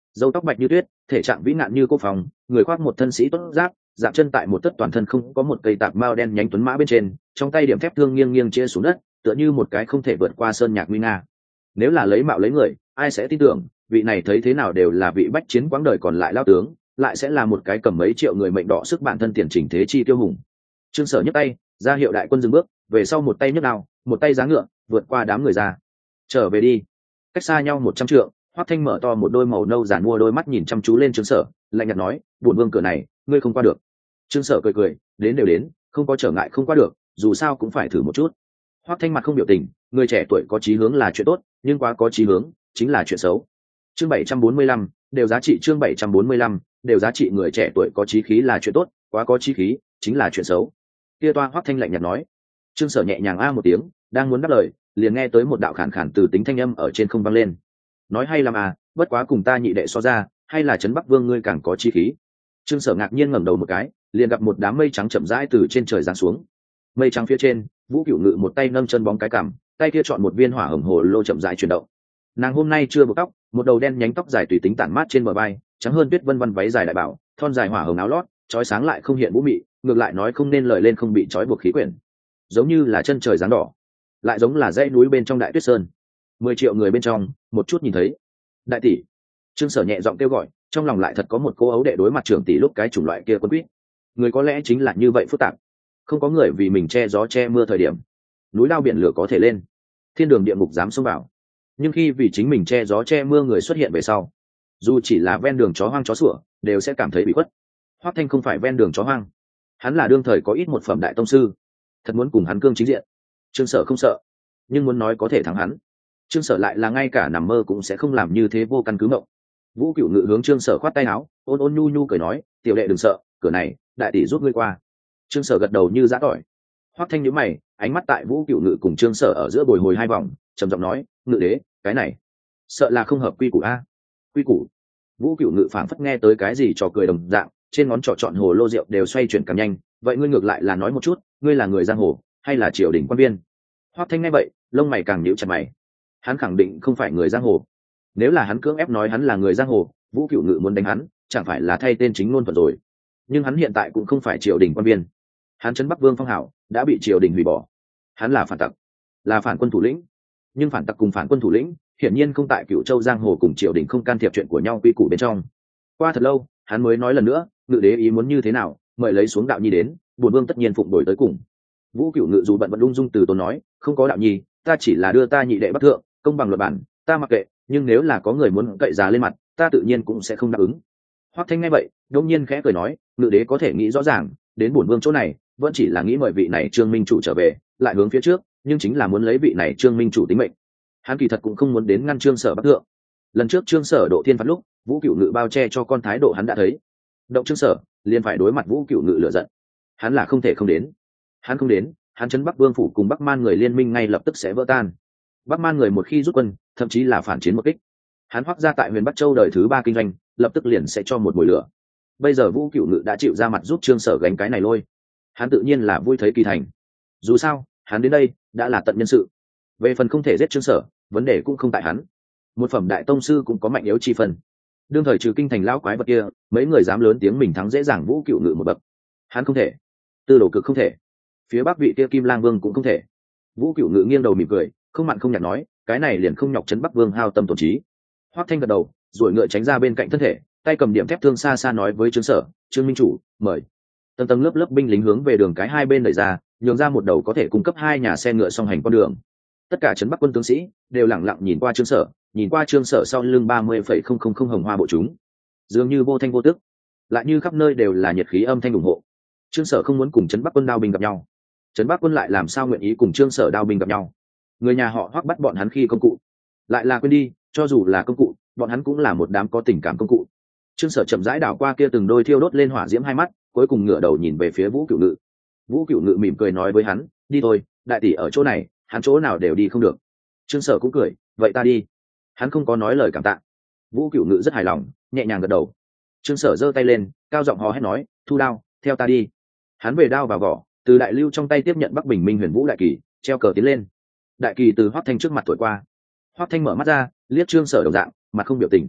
râu tóc bạch như tuyết, thể trạng vĩ ngạn như cô phòng, người khoác một thân sĩ tốt giáp, dạm chân tại một tất toàn thân không có một cây tạp mao đen nhánh tuấn mã bên trên, trong tay điểm thép thương nghiêng nghiêng chia xuống đất, tựa như một cái không thể vượt qua sơn nhạc nguy nga. Nếu là lấy mạo lấy người, ai sẽ tin tưởng vị này thấy thế nào đều là vị bách chiến quãng đời còn lại lao tướng, lại sẽ là một cái cầm mấy triệu người mệnh đỏ sức bản thân tiền chỉnh thế chi tiêu hùng. Trương Sở nhấc tay ra hiệu đại quân dừng bước, về sau một tay nhấc đao, một tay giáng ngựa, vượt qua đám người ra. Trở về đi. Cách xa nhau 100 trượng, Hoắc Thanh mở to một đôi màu nâu giản mua đôi mắt nhìn chăm chú lên Trương Sở, lạnh nhạt nói, bổn vương cửa này, ngươi không qua được. Trương Sở cười cười, đến đều đến, không có trở ngại không qua được, dù sao cũng phải thử một chút. Hoắc Thanh mặt không biểu tình, người trẻ tuổi có chí hướng là chuyện tốt, nhưng quá có chí hướng chính là chuyện xấu. Chương 745, đều giá trị chương 745, đều giá trị người trẻ tuổi có chí khí là chuyện tốt, quá có chí khí chính là chuyện xấu. Kia toa Hoắc Thanh lạnh nhạt nói. Trương Sở nhẹ nhàng a một tiếng, đang muốn đáp lời, liền nghe tới một đạo khàn khàn từ tính thanh âm ở trên không vang lên. Nói hay lắm à, bất quá cùng ta nhị đệ so ra, hay là trấn Bắc Vương ngươi càng có chí khí. Trương Sở ngạc nhiên ngẩng đầu một cái, liền gặp một đám mây trắng chậm rãi từ trên trời giáng xuống. Mây trắng phía trên, Vũ Cửu Ngự một tay nâng chân bóng cái cằm, tay kia chọn một viên hỏa hồng hồ lô chậm rãi chuyển động. Nàng hôm nay chưa buộc tóc, một đầu đen nhánh tóc dài tùy tính tản mát trên bờ vai, trắng hơn tuyết vân vân váy dài đại bảo, thon dài hỏa hồng áo lót, chói sáng lại không hiện vũ mị, ngược lại nói không nên lời lên không bị trói buộc khí quyển, giống như là chân trời dáng đỏ, lại giống là dãy núi bên trong đại tuyết sơn. 10 triệu người bên trong, một chút nhìn thấy. Đại tỷ. Trương Sở nhẹ giọng kêu gọi, trong lòng lại thật có một cô ấu đệ đối mặt trưởng tỷ lúc cái chủng loại kia quân quýt. Người có lẽ chính là như vậy phức tạp, không có người vì mình che gió che mưa thời điểm, núi lao biển lửa có thể lên, thiên đường địa ngục dám xông vào, nhưng khi vì chính mình che gió che mưa người xuất hiện về sau, dù chỉ là ven đường chó hoang chó sủa đều sẽ cảm thấy bị khuất. Hoắc Thanh không phải ven đường chó hoang, hắn là đương thời có ít một phẩm đại tông sư, thật muốn cùng hắn cương chính diện, Trương Sở không sợ, nhưng muốn nói có thể thắng hắn, Trương Sở lại là ngay cả nằm mơ cũng sẽ không làm như thế vô căn cứ mộng. Vũ Cửu Ngự hướng Trương Sở khoát tay áo, ôn ôn nhu nhu cười nói, tiểu đệ đừng sợ, cửa này đại tỷ giúp ngươi qua. Trương Sở gật đầu như giã tỏi. Hoắc Thanh nhíu mày, ánh mắt tại Vũ Cửu Ngự cùng Trương Sở ở giữa bồi hồi hai vòng, trầm giọng nói, Ngự đế, cái này sợ là không hợp quy củ a. Quy củ? Vũ Cửu Ngự phảng phất nghe tới cái gì trò cười đồng dạng, trên ngón trỏ trọn hồ lô rượu đều xoay chuyển càng nhanh. Vậy ngươi ngược lại là nói một chút, ngươi là người giang hồ hay là triều đình quan viên? Hoắc Thanh nghe vậy, lông mày càng nhíu chặt mày. Hắn khẳng định không phải người giang hồ. Nếu là hắn cưỡng ép nói hắn là người giang hồ, Vũ Cửu Ngự muốn đánh hắn, chẳng phải là thay tên chính ngôn thuận rồi. Nhưng hắn hiện tại cũng không phải triều đình quan viên. Hắn trấn Bắc Vương phong hảo đã bị triều đình hủy bỏ. Hắn là phản tặc, là phản quân thủ lĩnh. Nhưng phản tặc cùng phản quân thủ lĩnh, hiển nhiên không tại Cửu Châu giang hồ cùng triều đình không can thiệp chuyện của nhau quy củ bên trong. Qua thật lâu, hắn mới nói lần nữa, Ngự đế ý muốn như thế nào, mời lấy xuống đạo nhi đến, bổn vương tất nhiên phụng đổi tới cùng. Vũ Cửu Ngự dù bận vẫn ung dung từ tốn nói, không có đạo nhi, ta chỉ là đưa ta nhị đệ bắc thượng, công bằng luật bản, ta mặc kệ, nhưng nếu là có người muốn cậy giá lên mặt, ta tự nhiên cũng sẽ không đáp ứng. Hoắc Thanh nghe vậy, đột nhiên khẽ cười nói, Ngự đế có thể nghĩ rõ ràng, đến bổn vương chỗ này, vẫn chỉ là nghĩ mời vị này Trương Minh chủ trở về, lại hướng phía trước, nhưng chính là muốn lấy vị này Trương Minh chủ tính mệnh. Hắn kỳ thật cũng không muốn đến ngăn Trương Sở bắc thượng. Lần trước Trương Sở độ thiên phạt lúc, Vũ Cửu Ngự bao che cho con thái độ hắn đã thấy. Động Trương Sở, liền phải đối mặt Vũ Cửu Ngự lửa giận. Hắn là không thể không đến. Hắn không đến, hắn trấn Bắc Vương phủ cùng Bắc Man người liên minh ngay lập tức sẽ vỡ tan. Bắc Man người một khi rút quân, thậm chí là phản chiến một kích. Hắn Hoắc ra tại huyền Bắc Châu đời thứ 3 kinh doanh, lập tức liền sẽ cho một mùi lửa. Bây giờ Vũ Cửu Ngự đã chịu ra mặt giúp Trương Sở gánh cái này lôi, hắn tự nhiên là vui thấy kỳ thành. Dù sao, hắn đến đây đã là tận nhân sự. Về phần không thể giết Trương Sở, vấn đề cũng không tại hắn. Một phẩm đại tông sư cũng có mạnh yếu chi phần. Đương thời trừ kinh thành lão quái vật kia, mấy người dám lớn tiếng mình thắng dễ dàng Vũ Cửu Ngự một bậc. Hắn không thể. Tư Đồ Cực không thể. Phía Bắc vị kia Kim Lang Vương cũng không thể. Vũ Cửu Ngự nghiêng đầu mỉm cười, không mặn không nhạt nói, cái này liền không nhọc trấn Bắc Vương hao tâm tổn trí. Hoắc Thanh gật đầu, rồi ngựa tránh ra bên cạnh thân thể, tay cầm điểm thép thương xa xa nói với Trương Sở, Trương Minh chủ, mời. Tầng tầng lớp lớp binh lính hướng về đường cái hai bên đẩy ra, nhường ra một đầu có thể cung cấp 2 nhà xe ngựa song hành con đường. Tất cả trấn Bắc quân tướng sĩ đều lặng lặng nhìn qua Trương Sở, nhìn qua Trương Sở sau lưng 30,000 hồng hoa bộ chúng, dường như vô thanh vô tức, lại như khắp nơi đều là nhiệt khí âm thanh ủng hộ. Trương Sở không muốn cùng trấn Bắc quân đao binh gặp nhau, trấn Bắc quân lại làm sao nguyện ý cùng Trương Sở đao binh gặp nhau? Người nhà họ Hoắc bắt bọn hắn khi công cụ, lại là quên đi, cho dù là công cụ, bọn hắn cũng là một đám có tình cảm công cụ. Trương Sở chậm rãi đảo qua kia từng đôi thiêu đốt lên hỏa diễm hai mắt, cuối cùng ngửa đầu nhìn về phía Vũ Cửu Ngự. Vũ Cửu Ngự mỉm cười nói với hắn, đi thôi, đại tỷ ở chỗ này, hắn chỗ nào đều đi không được. Trương Sở cũng cười, vậy ta đi. Hắn không có nói lời cảm tạ. Vũ Cửu Ngự rất hài lòng, nhẹ nhàng gật đầu. Trương Sở giơ tay lên, cao giọng hò hét nói, thu đao, theo ta đi. Hắn về đao vào vỏ, từ đại lưu trong tay tiếp nhận Bắc Bình Minh Huyền Vũ đại kỳ, treo cờ tiến lên. Đại kỳ từ Hoắc Thanh trước mặt thổi qua. Hoắc Thanh mở mắt ra, liếc Trương Sở đồng dạng, mặt không biểu tình.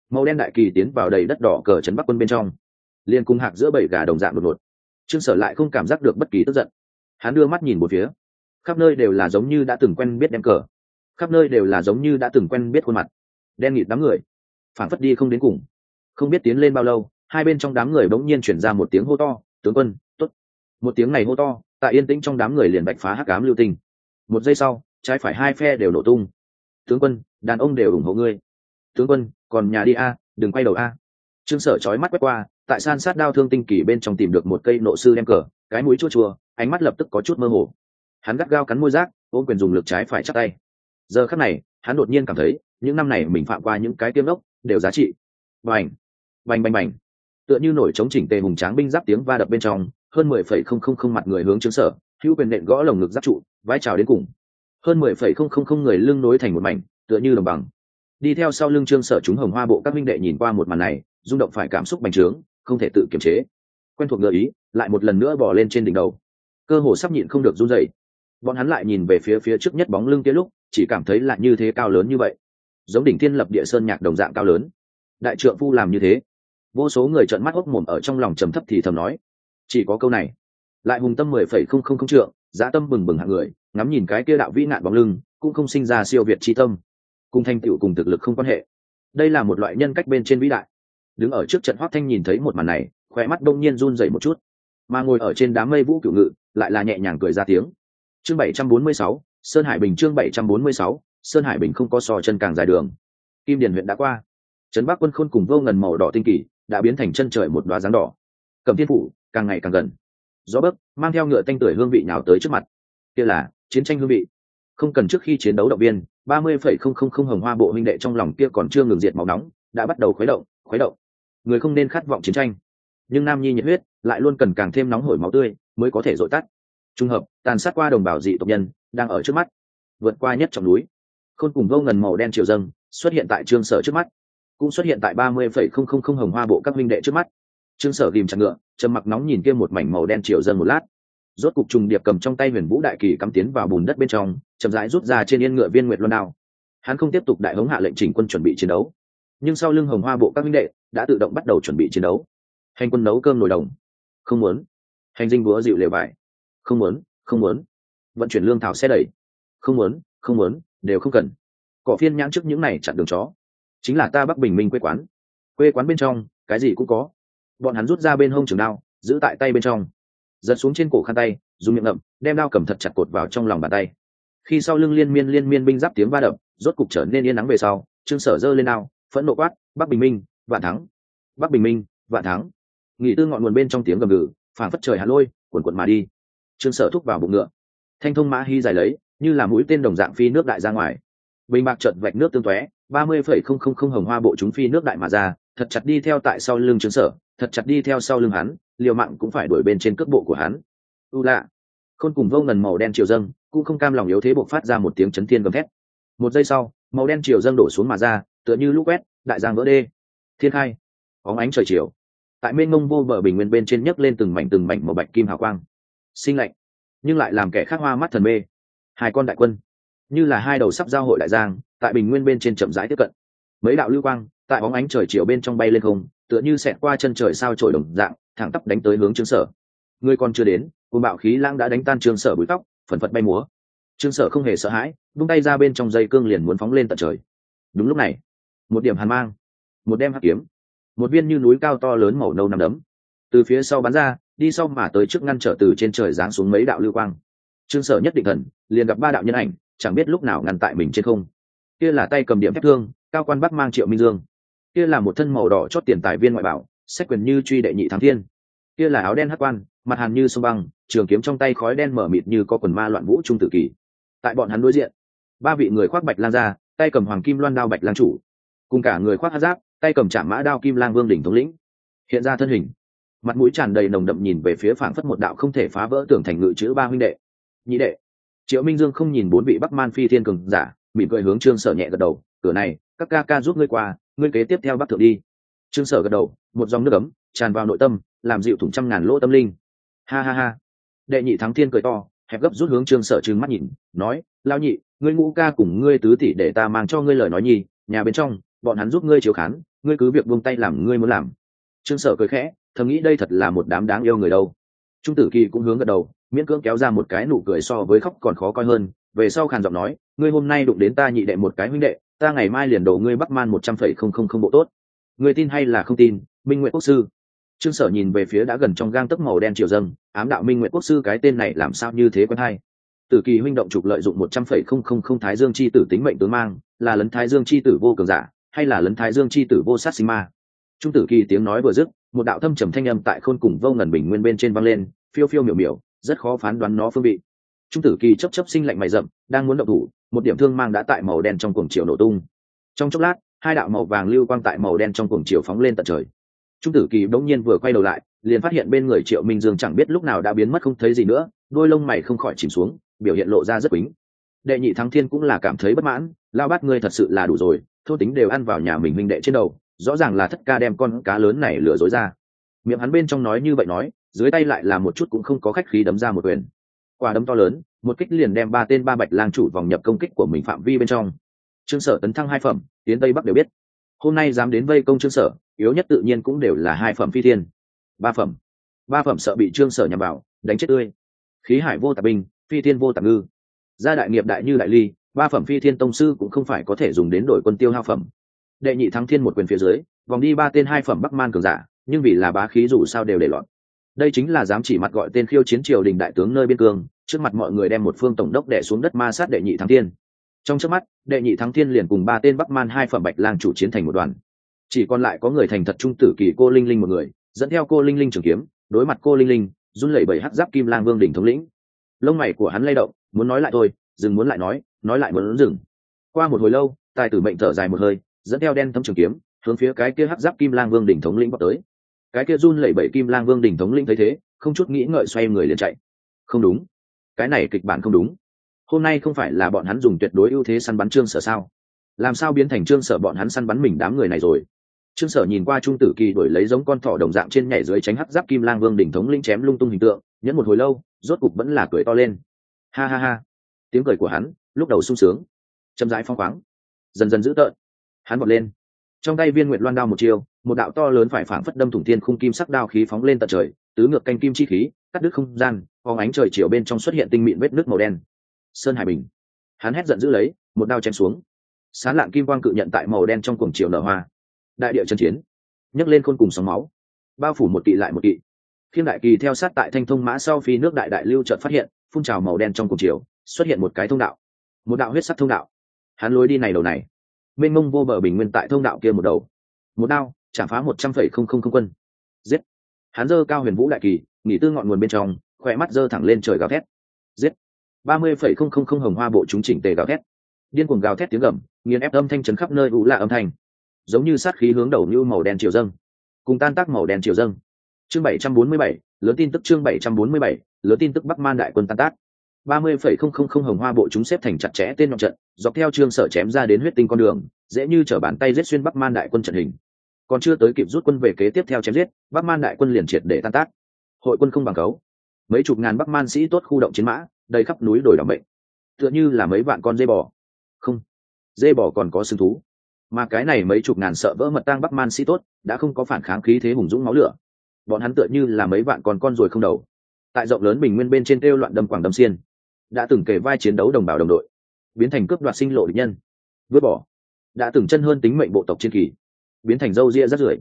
Màu đen đại kỳ tiến vào đầy đất đỏ cờ trấn Bắc quân bên trong, liền cùng hạc giữa bầy gà đồng dạng đột ngột. Trương Sở lại không cảm giác được bất kỳ tức giận. Hắn đưa mắt nhìn một phía, khắp nơi đều là giống như đã từng quen biết đem cờ, khắp nơi đều là giống như đã từng quen biết khuôn mặt, đen nghịt đám người, phản phất đi không đến cùng. Không biết tiến lên bao lâu, hai bên trong đám người bỗng nhiên chuyển ra một tiếng hô to, tướng quân, tốt. Một tiếng này hô to, tại yên tĩnh trong đám người liền bạch phá hắc ám lưu tình. Một giây sau, trái phải hai phe đều nổ tung. Tướng quân, đàn ông đều ủng hộ ngươi. Tướng quân, còn nhà đi a, đừng quay đầu a. Trương Sở chói mắt quét qua, tại san sát đao thương tinh kỳ bên trong tìm được một cây nộ sư đem cờ, cái mũi chua chua, ánh mắt lập tức có chút mơ hồ. Hắn gắt gao cắn môi rác, ôm quyền dùng lực trái phải chắp tay. Giờ khắc này, hắn đột nhiên cảm thấy, những năm này mình phạm qua những cái tiêm đốc đều giá trị. Bành, bành bành bành, tựa như nổi chống chỉnh tề hùng tráng binh giáp tiếng va đập bên trong, hơn 10,000 mặt người hướng Trương Sở, hữu quyền nện gõ lồng ngực giáp trụ, vái chào đến cùng. Hơn 10,000 người lưng nối thành một mảnh, tựa như đồng bằng. Đi theo sau lưng Trương Sở chúng hồng hoa bộ các minh đệ nhìn qua một màn này, rung động phải cảm xúc bành trướng, không thể tự kiềm chế. Quen thuộc ngờ ý, lại một lần nữa bò lên trên đỉnh đầu. Cơ hồ sắp nhịn không được run rẩy. Bọn hắn lại nhìn về phía trước nhất bóng lưng kia lúc, chỉ cảm thấy là như thế cao lớn như vậy, giống đỉnh thiên lập địa sơn nhạc đồng dạng cao lớn. Đại trượng phu làm như thế, vô số người trợn mắt hốc mồm ở trong lòng trầm thấp thì thầm nói, chỉ có câu này. Lại hùng tâm 10,000 trượng, dã tâm bừng bừng hạng người, ngắm nhìn cái kia đạo vĩ nạn bóng lưng, cũng không sinh ra siêu việt chi tâm, cùng thành tựu cùng thực lực không quan hệ. Đây là một loại nhân cách bên trên vĩ đại. Đứng ở trước trận Hoắc Thanh nhìn thấy một màn này, khóe mắt đông nhiên run rẩy một chút, mà ngồi ở trên đám mây Vũ Cửu Ngự lại là nhẹ nhàng cười ra tiếng. Chương 746, Sơn Hải Bình. Chương 746, Sơn Hải Bình. Không có sò chân càng dài đường. Kim Điền huyện đã qua, trấn Bắc quân Khôn cùng vô ngần màu đỏ tinh kỳ đã biến thành chân trời một đóa dáng đỏ. Cẩm Thiên phủ càng ngày càng gần, gió bấc mang theo ngựa tanh tưởi hương vị nhào tới trước mặt. Kia là chiến tranh hương vị. Không cần trước khi chiến đấu động viên, 30,000 hồng hoa bộ huynh đệ trong lòng kia còn chưa ngừng diệt máu nóng, đã bắt đầu khuấy động. Người không nên khát vọng chiến tranh, nhưng nam nhi nhiệt huyết lại luôn cần càng thêm nóng hổi máu tươi mới có thể dội tắt. Trung hợp tàn sát qua đồng bào dị tộc nhân đang ở trước mắt, vượt qua nhất trong núi. Khôn cùng vô ngần màu đen triều dâng xuất hiện tại Trương Sở trước mắt, cũng xuất hiện tại 30,000 hồng hoa bộ các huynh đệ trước mắt. Trương Sở ghìm chặt ngựa, trầm mặc nóng nhìn kia một mảnh màu đen triều dâng một lát, rốt cục trùng điệp cầm trong tay Huyền Vũ đại kỳ cắm tiến vào bùn đất bên trong, chậm rãi rút ra trên yên ngựa viên nguyệt luân đao. Hắn không tiếp tục đại hống hạ lệnh chỉnh quân chuẩn bị chiến đấu, nhưng sau lưng hồng hoa bộ các huynh đệ đã tự động bắt đầu chuẩn bị chiến đấu. Hành quân nấu cơm nồi đồng, không muốn. Hành dinh búa dịu lều vải, không muốn. Vận chuyển lương thảo xe đẩy, không muốn, đều không cần. Cỏ phiên nhãn trước những này chặn đường chó, chính là ta Bắc Bình Minh quê quán bên trong cái gì cũng có. Bọn hắn rút ra bên hông trường đao, giữ tại tay bên trong, giật xuống trên cổ khăn tay, dùng miệng ngậm, đem đao cầm thật chặt cột vào trong lòng bàn tay. Khi sau lưng liên miên binh giáp tiếng va đập rốt cục trở nên yên nắng về sau, Trương Sở giơ lên đao, phẫn nộ quát, Bắc Bình Minh vạn thắng, Bắc Bình Minh vạn thắng. Nghị tư ngọn nguồn bên trong tiếng gầm gừ phảng phất trời hạ lôi, cuồn mà đi. Trương Sở thúc vào bụng ngựa, thanh thông mã hy dài lấy, như là mũi tên đồng dạng phi nước đại ra ngoài. Bình bạc trận vạch nước tương tóe, 30,000 hồng hoa bộ chúng phi nước đại mà ra, thật chặt đi theo tại sau lưng Trương Sở, thật chặt đi theo sau lưng hắn, liều mạng cũng phải đuổi bên trên cước bộ của hắn. U lạ, Khôn cùng vô ngần màu đen triều dâng cũng không cam lòng yếu thế, bộc phát ra một tiếng chấn thiên gầm thét. Một giây sau, màu đen triều dâng đổ xuống mà ra, tựa như lũ quét, đại giang vỡ đê. Thiên khai, bóng ánh trời chiều, tại mênh mông vô bờ bình nguyên bên trên nhấc lên từng mảnh màu bạch kim hào quang, sinh lạnh nhưng lại làm kẻ khác hoa mắt thần mê. Hai con đại quân như là hai đầu sắp giao hội đại giang, tại bình nguyên bên trên chậm rãi tiếp cận. Mấy đạo lưu quang tại bóng ánh trời chiều bên trong bay lên không, tựa như xẹt qua chân trời sao chổi đồng dạng, thẳng tắp đánh tới hướng Trương Sở. Người còn chưa đến, cuồng bạo khí lãng đã đánh tan Trương Sở bụi tóc, phần phật bay múa. Trương Sở không hề sợ hãi, vung tay ra bên trong dây cương liền muốn phóng lên tận trời. Đúng lúc này, một điểm hàn mang, một đem hắc kiếm, một viên như núi cao to lớn màu nâu nằm đấm từ phía sau bắn ra, đi sau mà tới trước ngăn trở từ trên trời giáng xuống mấy đạo lưu quang. Trương Sở nhất định thần, liền gặp ba đạo nhân ảnh, chẳng biết lúc nào ngăn tại mình trên không. Kia là tay cầm điểm thép thương, cao quan Bắc mang Triệu Minh Dương. Kia là một thân màu đỏ chót tiền tài viên ngoại bảo, sách quyền như truy đệ nhị thắng thiên. Kia là áo đen hắc quan, mặt hàn như sông băng, trường kiếm trong tay khói đen mở mịt như có quần ma loạn vũ trung tử kỳ. Tại bọn hắn đối diện, ba vị người khoác bạch lang ra, tay cầm hoàng kim loan đao bạch lang chủ, cùng cả người khoác hắc giáp, tay cầm trảm mã đao kim lang vương đỉnh thống lĩnh hiện ra thân hình, mặt mũi tràn đầy nồng đậm nhìn về phía phảng phất một đạo không thể phá vỡ tưởng thành ngự chữ ba huynh đệ. Nhị đệ. Triệu Minh Dương không nhìn bốn vị Bắc Man phi thiên cường giả, mỉm cười hướng Trương Sở nhẹ gật đầu, cửa này các ca ca giúp ngươi qua, ngươi kế tiếp theo Bắc thượng đi. Trương Sở gật đầu, một dòng nước ấm tràn vào nội tâm, làm dịu thủng trăm ngàn lỗ tâm linh. Ha ha ha. Đệ nhị thắng thiên cười to, hẹp gấp rút hướng Trương Sở trừng mắt nhìn, nói, lao nhị, ngươi ngũ ca cùng ngươi tứ tỷ để ta mang cho ngươi lời nói nhi, nhà bên trong bọn hắn giúp ngươi chiếu khán, ngươi cứ việc buông tay làm ngươi muốn làm. Trương Sở cười khẽ, thầm nghĩ đây thật là một đám đáng yêu người đâu. Trung Tử Kỳ cũng hướng gật đầu, miễn cưỡng kéo ra một cái nụ cười so với khóc còn khó coi hơn, về sau khàn giọng nói, ngươi hôm nay đụng đến ta nhị đệ một cái huynh đệ, ta ngày mai liền đổ ngươi Bắc Man 100,000 bộ tốt. Ngươi tin hay là không tin? Minh Nguyệt Quốc sư. Trương Sở nhìn về phía đã gần trong gang tấc màu đen triều dâng, ám đạo Minh Nguyệt Quốc sư cái tên này làm sao như thế quen hay. Tử Kỳ huynh động trục lợi dụng 100,000 Thái Dương chi tử tính mệnh tướng mang, là lấn Thái Dương chi tử vô cường giả, hay là lấn Thái Dương chi tử vô sát sinh ma? Trung Tử Kỳ tiếng nói vừa dứt, một đạo thâm trầm thanh âm tại khôn cùng vô ngần bình nguyên bên trên vang lên, phiêu phiêu miểu miểu, rất khó phán đoán nó phương vị. Trung Tử Kỳ chấp sinh lạnh mày rậm, đang muốn động thủ, một điểm thương mang đã tại màu đen trong cuồng chiều nổ tung. Trong chốc lát, hai đạo màu vàng lưu quang tại màu đen trong cuồng chiều phóng lên tận trời. Trung Tử Kỳ đống nhiên vừa quay đầu lại, liền phát hiện bên người Triệu Minh Dương chẳng biết lúc nào đã biến mất không thấy gì nữa, đôi lông mày không khỏi chìm xuống, biểu hiện lộ ra rất quýnh. Đệ nhị Thắng Thiên cũng là cảm thấy bất mãn, lao bát ngươi thật sự là đủ rồi, thô tính đều ăn vào nhà mình huynh đệ trên đầu, rõ ràng là Thất ca đem con cá lớn này lừa dối ra. Miệng hắn bên trong nói như vậy nói, dưới tay lại là một chút cũng không có khách khí đấm ra một quyền. Quả đấm to lớn, một kích liền đem ba tên ba bạch lang chủ vòng nhập công kích của mình phạm vi bên trong. Trương Sở tấn thăng 2 phẩm, tiến tây bắc đều biết. Hôm nay dám đến vây công Trương Sở, yếu nhất tự nhiên cũng đều là 2 phẩm phi thiên. 3 phẩm sợ bị Trương Sở nhằm vào, đánh chết tươi. Khí hải vô tạp binh, phi thiên vô tạp ngư. Gia đại nghiệp đại như đại ly, 3 phẩm phi thiên tông sư cũng không phải có thể dùng đến đổi quân tiêu hao phẩm. Đệ nhị Thắng Thiên một quyền phía dưới, vòng đi 3 tên 2 phẩm Bắc Man cường giả, nhưng vì là bá khí dù sao đều để lọt. Đây chính là dám chỉ mặt gọi tên khiêu chiến triều đình đại tướng nơi biên cương, trước mặt mọi người đem một phương tổng đốc đè xuống đất ma sát đệ nhị Thắng Thiên. Trong chớp mắt, đệ nhị Thắng Thiên liền cùng 3 tên Bắc Man 2 phẩm bạch lang chủ chiến thành một đoàn. Chỉ còn lại có người thành thật Trung Tử Kỳ cô Linh Linh một người, dẫn theo cô Linh Linh trường kiếm, đối mặt cô Linh Linh, run lẩy bẩy hắc giáp kim lang vương đỉnh thống lĩnh. Lông mày của hắn lay động, muốn nói lại thôi, dừng muốn lại nói lại muốn dừng. Qua một hồi lâu, tài tử mệnh thở dài một hơi, dẫn theo đen thâm trường kiếm, hướng phía cái kia hắc giáp kim lang vương đỉnh thống lĩnh vọt tới. Cái kia run lẩy bẩy kim lang vương đỉnh thống lĩnh thấy thế, không chút nghĩ ngợi xoay người liền chạy. Không đúng, cái này kịch bản không đúng. Hôm nay không phải là bọn hắn dùng tuyệt đối ưu thế săn bắn Trương Sở sao? Làm sao biến thành Trương Sở bọn hắn săn bắn mình đám người này rồi? Trương Sở nhìn qua Trung Tử Kỳ đổi lấy giống con thỏ đồng dạng trên nhảy dưới tránh hắc giáp kim lang vương đỉnh thống lĩnh chém lung tung hình tượng, nhẫn một hồi lâu, rốt cục vẫn là cười to lên. Ha ha ha. Tiếng cười của hắn, lúc đầu sung sướng, chậm rãi phong khoáng, dần dần dữ tợn. Hắn vọt lên, trong tay viên nguyệt loan đao một chiêu, một đạo to lớn phải phảng phất đâm thủng thiên khung kim sắc đao khí phóng lên tận trời, tứ ngược canh kim chi khí, cắt đứt không gian, phóng ánh trời chiều bên trong xuất hiện tinh mịn vết nước màu đen. Sơn Hải Bình. Hắn hét giận dữ lấy, một đao chém xuống. Sán lạng kim quang cự nhận tại màu đen trong cuồng chiều nở hoa. Đại địa chân chiến, nhấc lên khôn cùng sóng máu, bao phủ một kỵ lại một kỵ. Khiêm đại kỳ theo sát tại thanh thông mã sau phi nước đại đại lưu chợt phát hiện, phun trào màu đen trong cuồng chiều, xuất hiện một cái thông đạo, một đạo huyết sắc thông đạo. Hắn lối đi này đầu này, mênh mông vô bờ bình nguyên tại thông đạo kia một đầu, một đao chạm phá 100,000 quân. Giết! Hắn giơ cao huyền vũ đại kỳ, nghỉ tư ngọn nguồn bên trong, khỏe mắt giơ thẳng lên trời gào thét. Giết! 30,000 hồng hoa bộ chúng chỉnh tề gào thét, điên cuồng gào thét tiếng gầm, nghiền ép âm thanh chấn khắp nơi ù lạ âm thanh, giống như sát khí hướng đầu như màu đen triều dâng, cùng tan tác màu đen triều dâng. Chương 747, lớn tin tức chương 747, lớn tin tức Bắc Man đại quân tan tác. 30,000 hồng hoa bộ chúng xếp thành chặt chẽ tên nhọn trận, dọc theo Trương Sở chém ra đến huyết tinh con đường, dễ như trở bàn tay giết xuyên Bắc Man đại quân trận hình. Còn chưa tới kịp rút quân về kế tiếp theo chém giết, Bắc Man đại quân liền triệt để tan tác. Hội quân không bằng cấu, mấy chục ngàn Bắc Man sĩ tốt khu động chiến mã, đầy khắp núi đồi đảm bệnh, tựa như là mấy vạn con dê bò. Không, dê bò còn có sừng thú, mà cái này mấy chục ngàn sợ vỡ mật tang Bắc Man sĩ tốt đã không có phản kháng khí thế hùng dũng máu lửa. Bọn hắn tựa như là mấy vạn con ruồi không đầu, tại rộng lớn bình nguyên bên trên kêu loạn đâm quảng đâm xiên, đã từng kể vai chiến đấu đồng bào đồng đội, biến thành cướp đoạt sinh lộ địch nhân. Vứt bỏ, đã từng chân hơn tính mệnh bộ tộc chiến kỳ, biến thành râu ria rắt rưởi.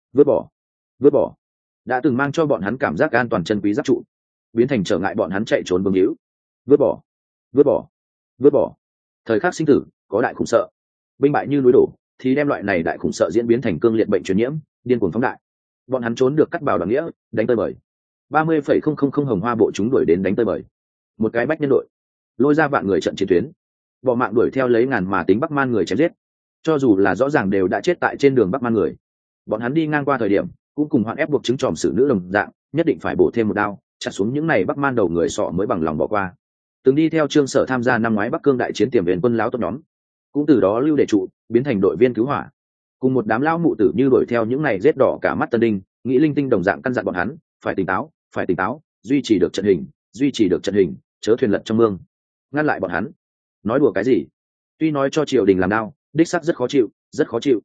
Vứt bỏ, đã từng mang cho bọn hắn cảm giác an toàn chân quý giáp trụ, biến thành trở ngại bọn hắn chạy trốn vương hữu. Vứt bỏ, thời khắc sinh tử có đại khủng sợ, binh bại như núi đổ, thì đem loại này đại khủng sợ diễn biến thành cương liệt bệnh truyền nhiễm, điên cuồng phóng đại. Bọn hắn trốn được cắt bào đoàn nghĩa, đánh tơi bời. 30,000 hồng hoa bộ chúng đuổi đến đánh tơi bời. Một cái bách nhân đội, lôi ra vạn người trận chiến tuyến, bỏ mạng đuổi theo lấy ngàn mà tính Bắc Man người chém giết. Cho dù là rõ ràng đều đã chết tại trên đường Bắc Man người, bọn hắn đi ngang qua thời điểm, cũng cùng hoạn ép buộc chứng tròm xử nữ đồng dạng, nhất định phải bổ thêm một đao, chặt xuống những này Bắc Man đầu người sọ mới bằng lòng bỏ qua. Từng đi theo Trương Sở tham gia năm ngoái Bắc Cương đại chiến tiềm viên quân láo tốt nhóm, cũng từ đó lưu để trụ, biến thành đội viên cứu hỏa, cùng một đám lão mụ tử như đuổi theo những này rết đỏ cả mắt tân đinh, nghĩ linh tinh đồng dạng căn dặn bọn hắn phải tỉnh táo, duy trì được trận hình, chớ thuyền lật trong mương, ngăn lại bọn hắn. Nói đùa cái gì? Tuy nói cho triều đình làm đao, đích xác rất khó chịu,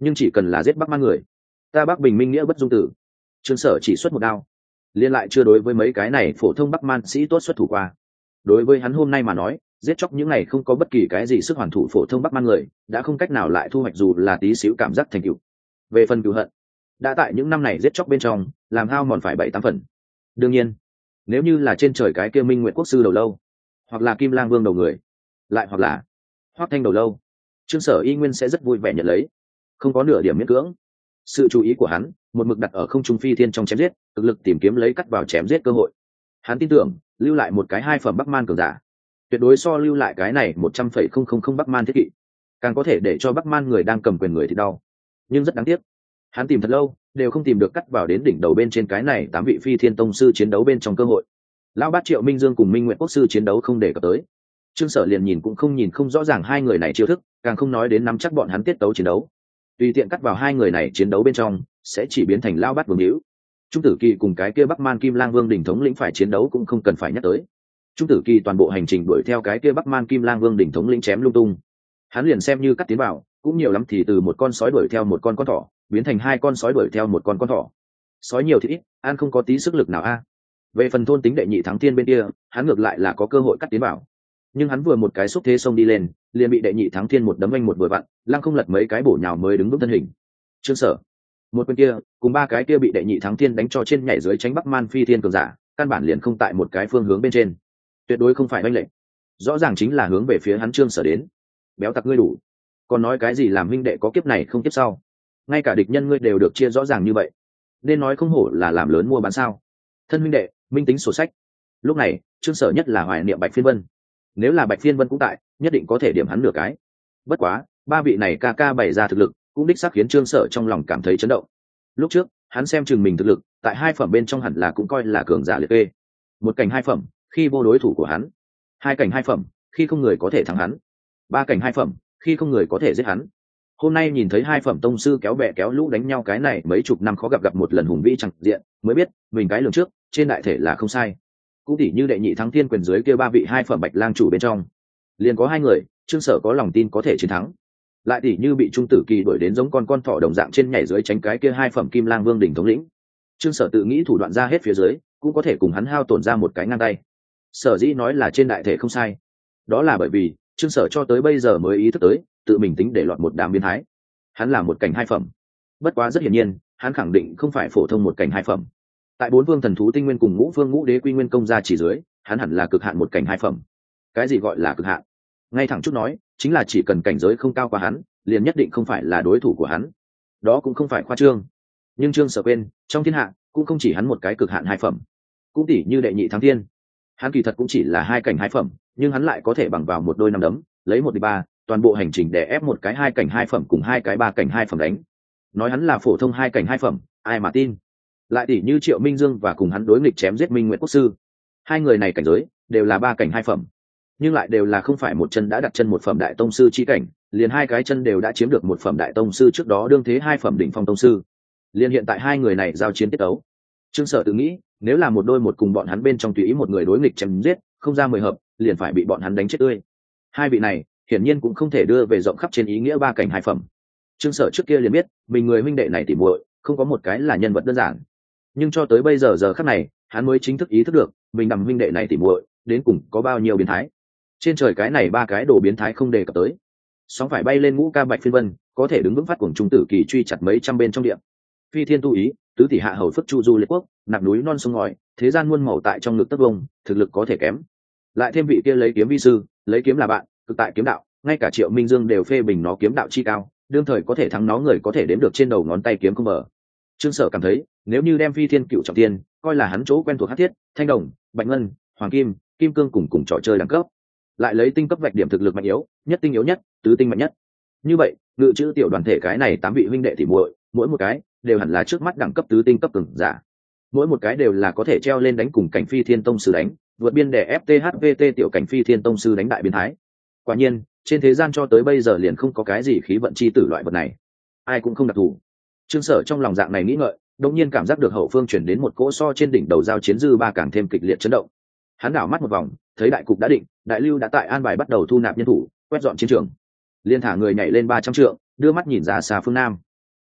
nhưng chỉ cần là giết Bắc Man người, ta Bắc Bình minh nghĩa bất dung tử. Trương Sở chỉ xuất một đao, liên lại chưa đối với mấy cái này phổ thông Bắc Man sĩ tốt xuất thủ qua. Đối với hắn hôm nay mà nói, giết chóc những này không có bất kỳ cái gì sức hoàn thủ phổ thông Bắc Man người, đã không cách nào lại thu hoạch dù là tí xíu cảm giác thành tựu. Về phần cừu hận, đã tại những năm này giết chóc bên trong, làm hao mòn phải 7-8 phần. Đương nhiên, nếu như là trên trời cái kia Minh Nguyệt quốc sư đầu lâu, hoặc là Kim Lang Vương đầu người, lại hoặc là Hoắc Thanh đầu lâu, Trương Sở y nguyên sẽ rất vui vẻ nhận lấy, không có nửa điểm miễn cưỡng. Sự chú ý của hắn một mực đặt ở không trung phi thiên trong chém giết, cực lực tìm kiếm lấy cắt vào chém giết cơ hội. Hắn tin tưởng lưu lại một cái 2 phẩm Bắc Man cường giả, tuyệt đối so lưu lại cái này 100,000 Bắc Man thiết kỵ càng có thể để cho Bắc Man người đang cầm quyền người thì đau. Nhưng rất đáng tiếc, hắn tìm thật lâu đều không tìm được cắt vào đến đỉnh đầu bên trên cái này 8 vị phi thiên tông sư chiến đấu bên trong cơ hội. Lão Bát Triệu Minh Dương cùng Minh Nguyệt quốc sư chiến đấu không để cập tới, Trương Sở liền nhìn cũng không nhìn không rõ ràng hai người này chiêu thức, càng không nói đến nắm chắc bọn hắn tiết tấu chiến đấu. Tùy tiện cắt vào hai người này chiến đấu bên trong, sẽ chỉ biến thành Lão Bát Vương hữu. Trung Tử Kỳ cùng cái kia Bắc Man Kim Lang Vương đỉnh thống lĩnh phải chiến đấu cũng không cần phải nhắc tới. Trung Tử Kỳ toàn bộ hành trình đuổi theo cái kia Bắc Man Kim Lang Vương đỉnh thống lĩnh chém lung tung. Hắn liền xem như cắt tiến vào, cũng nhiều lắm thì từ một con sói đuổi theo một con thỏ, biến thành 2 con sói đuổi theo một con thỏ. Sói nhiều thì ít, ăn không có tí sức lực nào a. Về phần thôn tính đệ nhị thắng thiên bên kia, hắn ngược lại là có cơ hội cắt tiến vào. Nhưng hắn vừa một cái xúc thế xông đi lên, liền bị đệ nhị thắng thiên một đấm anh một vừa vặn, lăng không lật mấy cái bổ nhào mới đứng vững thân hình. Trương Sở, một bên kia, cùng 3 cái kia bị đệ nhị thắng thiên đánh cho trên nhảy dưới tránh Bắc Man phi thiên cường giả, căn bản liền không tại một cái phương hướng bên trên. Tuyệt đối không phải oanh lệnh, rõ ràng chính là hướng về phía hắn Trương Sở đến. Béo tặc ngươi đủ, còn nói cái gì làm huynh đệ có kiếp này không kiếp sau, ngay cả địch nhân ngươi đều được chia rõ ràng như vậy, nên nói không hổ là làm lớn mua bán sao. Thân huynh đệ minh tính sổ sách. Lúc này Trương Sở nhất là hoài niệm Bạch Phiên Vân, nếu là Bạch Phiên Vân cũng tại, nhất định có thể điểm hắn nửa cái. Bất quá 3 vị này ca ca bày ra thực lực cũng đích xác khiến Trương Sở trong lòng cảm thấy chấn động. Lúc trước hắn xem chừng mình thực lực tại 2 phẩm bên trong hẳn là cũng coi là cường giả liệt kê, 1 cảnh 2 phẩm khi vô đối thủ của hắn, 2 cảnh 2 phẩm khi không người có thể thắng hắn, 3 cảnh 2 phẩm khi không người có thể giết hắn. Hôm nay nhìn thấy 2 phẩm tông sư kéo bè kéo lũ đánh nhau, cái này mấy chục năm khó gặp một lần hùng vĩ chẳng diện, mới biết mình cái lường trước trên đại thể là không sai. Cũng tỉ như đệ nhị thắng thiên quyền dưới kia 3 vị 2 phẩm Bạch Lang chủ bên trong, liền có 2 người Trương Sở có lòng tin có thể chiến thắng. Lại tỉ như bị Trung Tử Kỳ đuổi đến giống con thỏ đồng dạng trên nhảy dưới tránh cái kia 2 phẩm Kim Lang Vương đỉnh thống lĩnh, Trương Sở tự nghĩ thủ đoạn ra hết phía dưới, cũng có thể cùng hắn hao tổn ra một cái ngang tay. Sở dĩ nói là trên đại thể không sai, đó là bởi vì Trương Sở cho tới bây giờ mới ý thức tới tự mình tính để lọt một đám biến thái. Hắn là 1 cảnh 2 phẩm, bất quá rất hiển nhiên hắn khẳng định không phải phổ thông 1 cảnh 2 phẩm. Tại 4 vương thần thú tinh nguyên cùng ngũ vương ngũ đế quy nguyên công ra chỉ dưới, hắn hẳn là cực hạn 1 cảnh 2 phẩm. Cái gì gọi là cực hạn? Ngay thẳng chút nói, chính là chỉ cần cảnh giới không cao qua hắn, liền nhất định không phải là đối thủ của hắn. Đó cũng không phải khoa trương. Nhưng Trương Sở quên, trong thiên hạ cũng không chỉ hắn một cái cực hạn 2 phẩm. Cũng tỉ như đệ nhị thắng thiên, hắn kỳ thật cũng chỉ là 2 cảnh 2 phẩm, nhưng hắn lại có thể bằng vào một đôi năm đấm, lấy 1 địch 3, toàn bộ hành trình để ép một cái 2 cảnh 2 phẩm cùng 2 cái 3 cảnh 2 phẩm đánh. Nói hắn là phổ thông 2 cảnh 2 phẩm, ai mà tin. Lại tỉ như Triệu Minh Dương và cùng hắn đối nghịch chém giết Minh Nguyệt quốc sư, 2 người này cảnh giới đều là 3 cảnh 2 phẩm, nhưng lại đều là không phải một chân đã đặt chân 1 phẩm đại tông sư chi cảnh, liền 2 cái chân đều đã chiếm được 1 phẩm đại tông sư trước đó đương thế 2 phẩm đỉnh phong tông sư. Liền hiện tại 2 người này giao chiến tiết tấu, Trương Sở tự nghĩ, nếu là một đôi một cùng bọn hắn bên trong tùy ý một người đối nghịch chém giết, không ra 10 hợp, liền phải bị bọn hắn đánh chết tươi. 2 vị này hiển nhiên cũng không thể đưa về rộng khắp trên ý nghĩa 3 cảnh 2 phẩm. Trương Sở trước kia liền biết, mình người huynh đệ này tỉ muội, không có một cái là nhân vật đơn giản. Nhưng cho tới bây giờ giờ khắc này, hắn mới chính thức ý thức được, mình nằm huynh đệ này tỉ muội, đến cùng có bao nhiêu biến thái. Trên trời cái này 3 cái đồ biến thái không đề cập tới. Sóng phải bay lên ngũ ca Bạch Phiên Vân, có thể đứng vững phát cuồng Trung Tử Kỳ truy chặt mấy trăm bên trong điện. Phi thiên tu ý, tứ tỷ hạ hầu phất chu du liệt quốc, nạp núi non sông ngòi, thế gian muôn màu tại trong ngực tấc vông, thực lực có thể kém. Lại thêm vị kia lấy kiếm vi sư, lấy kiếm là bạn, cực tại kiếm đạo, ngay cả Triệu Minh Dương đều phê bình nó kiếm đạo chi cao, đương thời có thể thắng nó người có thể đếm được trên đầu ngón tay kiếm không mở. Trương Sở cảm thấy, nếu như đem Phi Thiên Cựu Trọng Thiên coi là hắn chỗ quen thuộc Hắc Thiết, Thanh Đồng, Bạch Ngân, Hoàng Kim, Kim Cương cùng trò chơi đẳng cấp, lại lấy tinh cấp vạch điểm thực lực mạnh yếu, nhất tinh yếu nhất, tứ tinh mạnh nhất. Như vậy, ngự chữ tiểu đoàn thể cái này 8 vị huynh đệ tỷ muội, mỗi một cái đều hẳn là trước mắt đẳng cấp tứ tinh cấp cường giả. Mỗi một cái đều là có thể treo lên đánh cùng cảnh Phi Thiên Tông sư đánh, vượt biên đè FTHVT tiểu cảnh Phi Thiên Tông sư đánh đại biến thái. Quả nhiên, trên thế gian cho tới bây giờ liền không có cái gì khí vận chi tử loại vật này, ai cũng không đặc thù. Trương Sở trong lòng dạng này nghĩ ngợi, đột nhiên cảm giác được hậu phương chuyển đến một cỗ so trên đỉnh đầu giao chiến dư ba càng thêm kịch liệt chấn động. Hắn đảo mắt một vòng, thấy đại cục đã định, đại lưu đã tại an bài bắt đầu thu nạp nhân thủ, quét dọn chiến trường. Liên thả người nhảy lên 300 trượng, đưa mắt nhìn ra xa phương nam.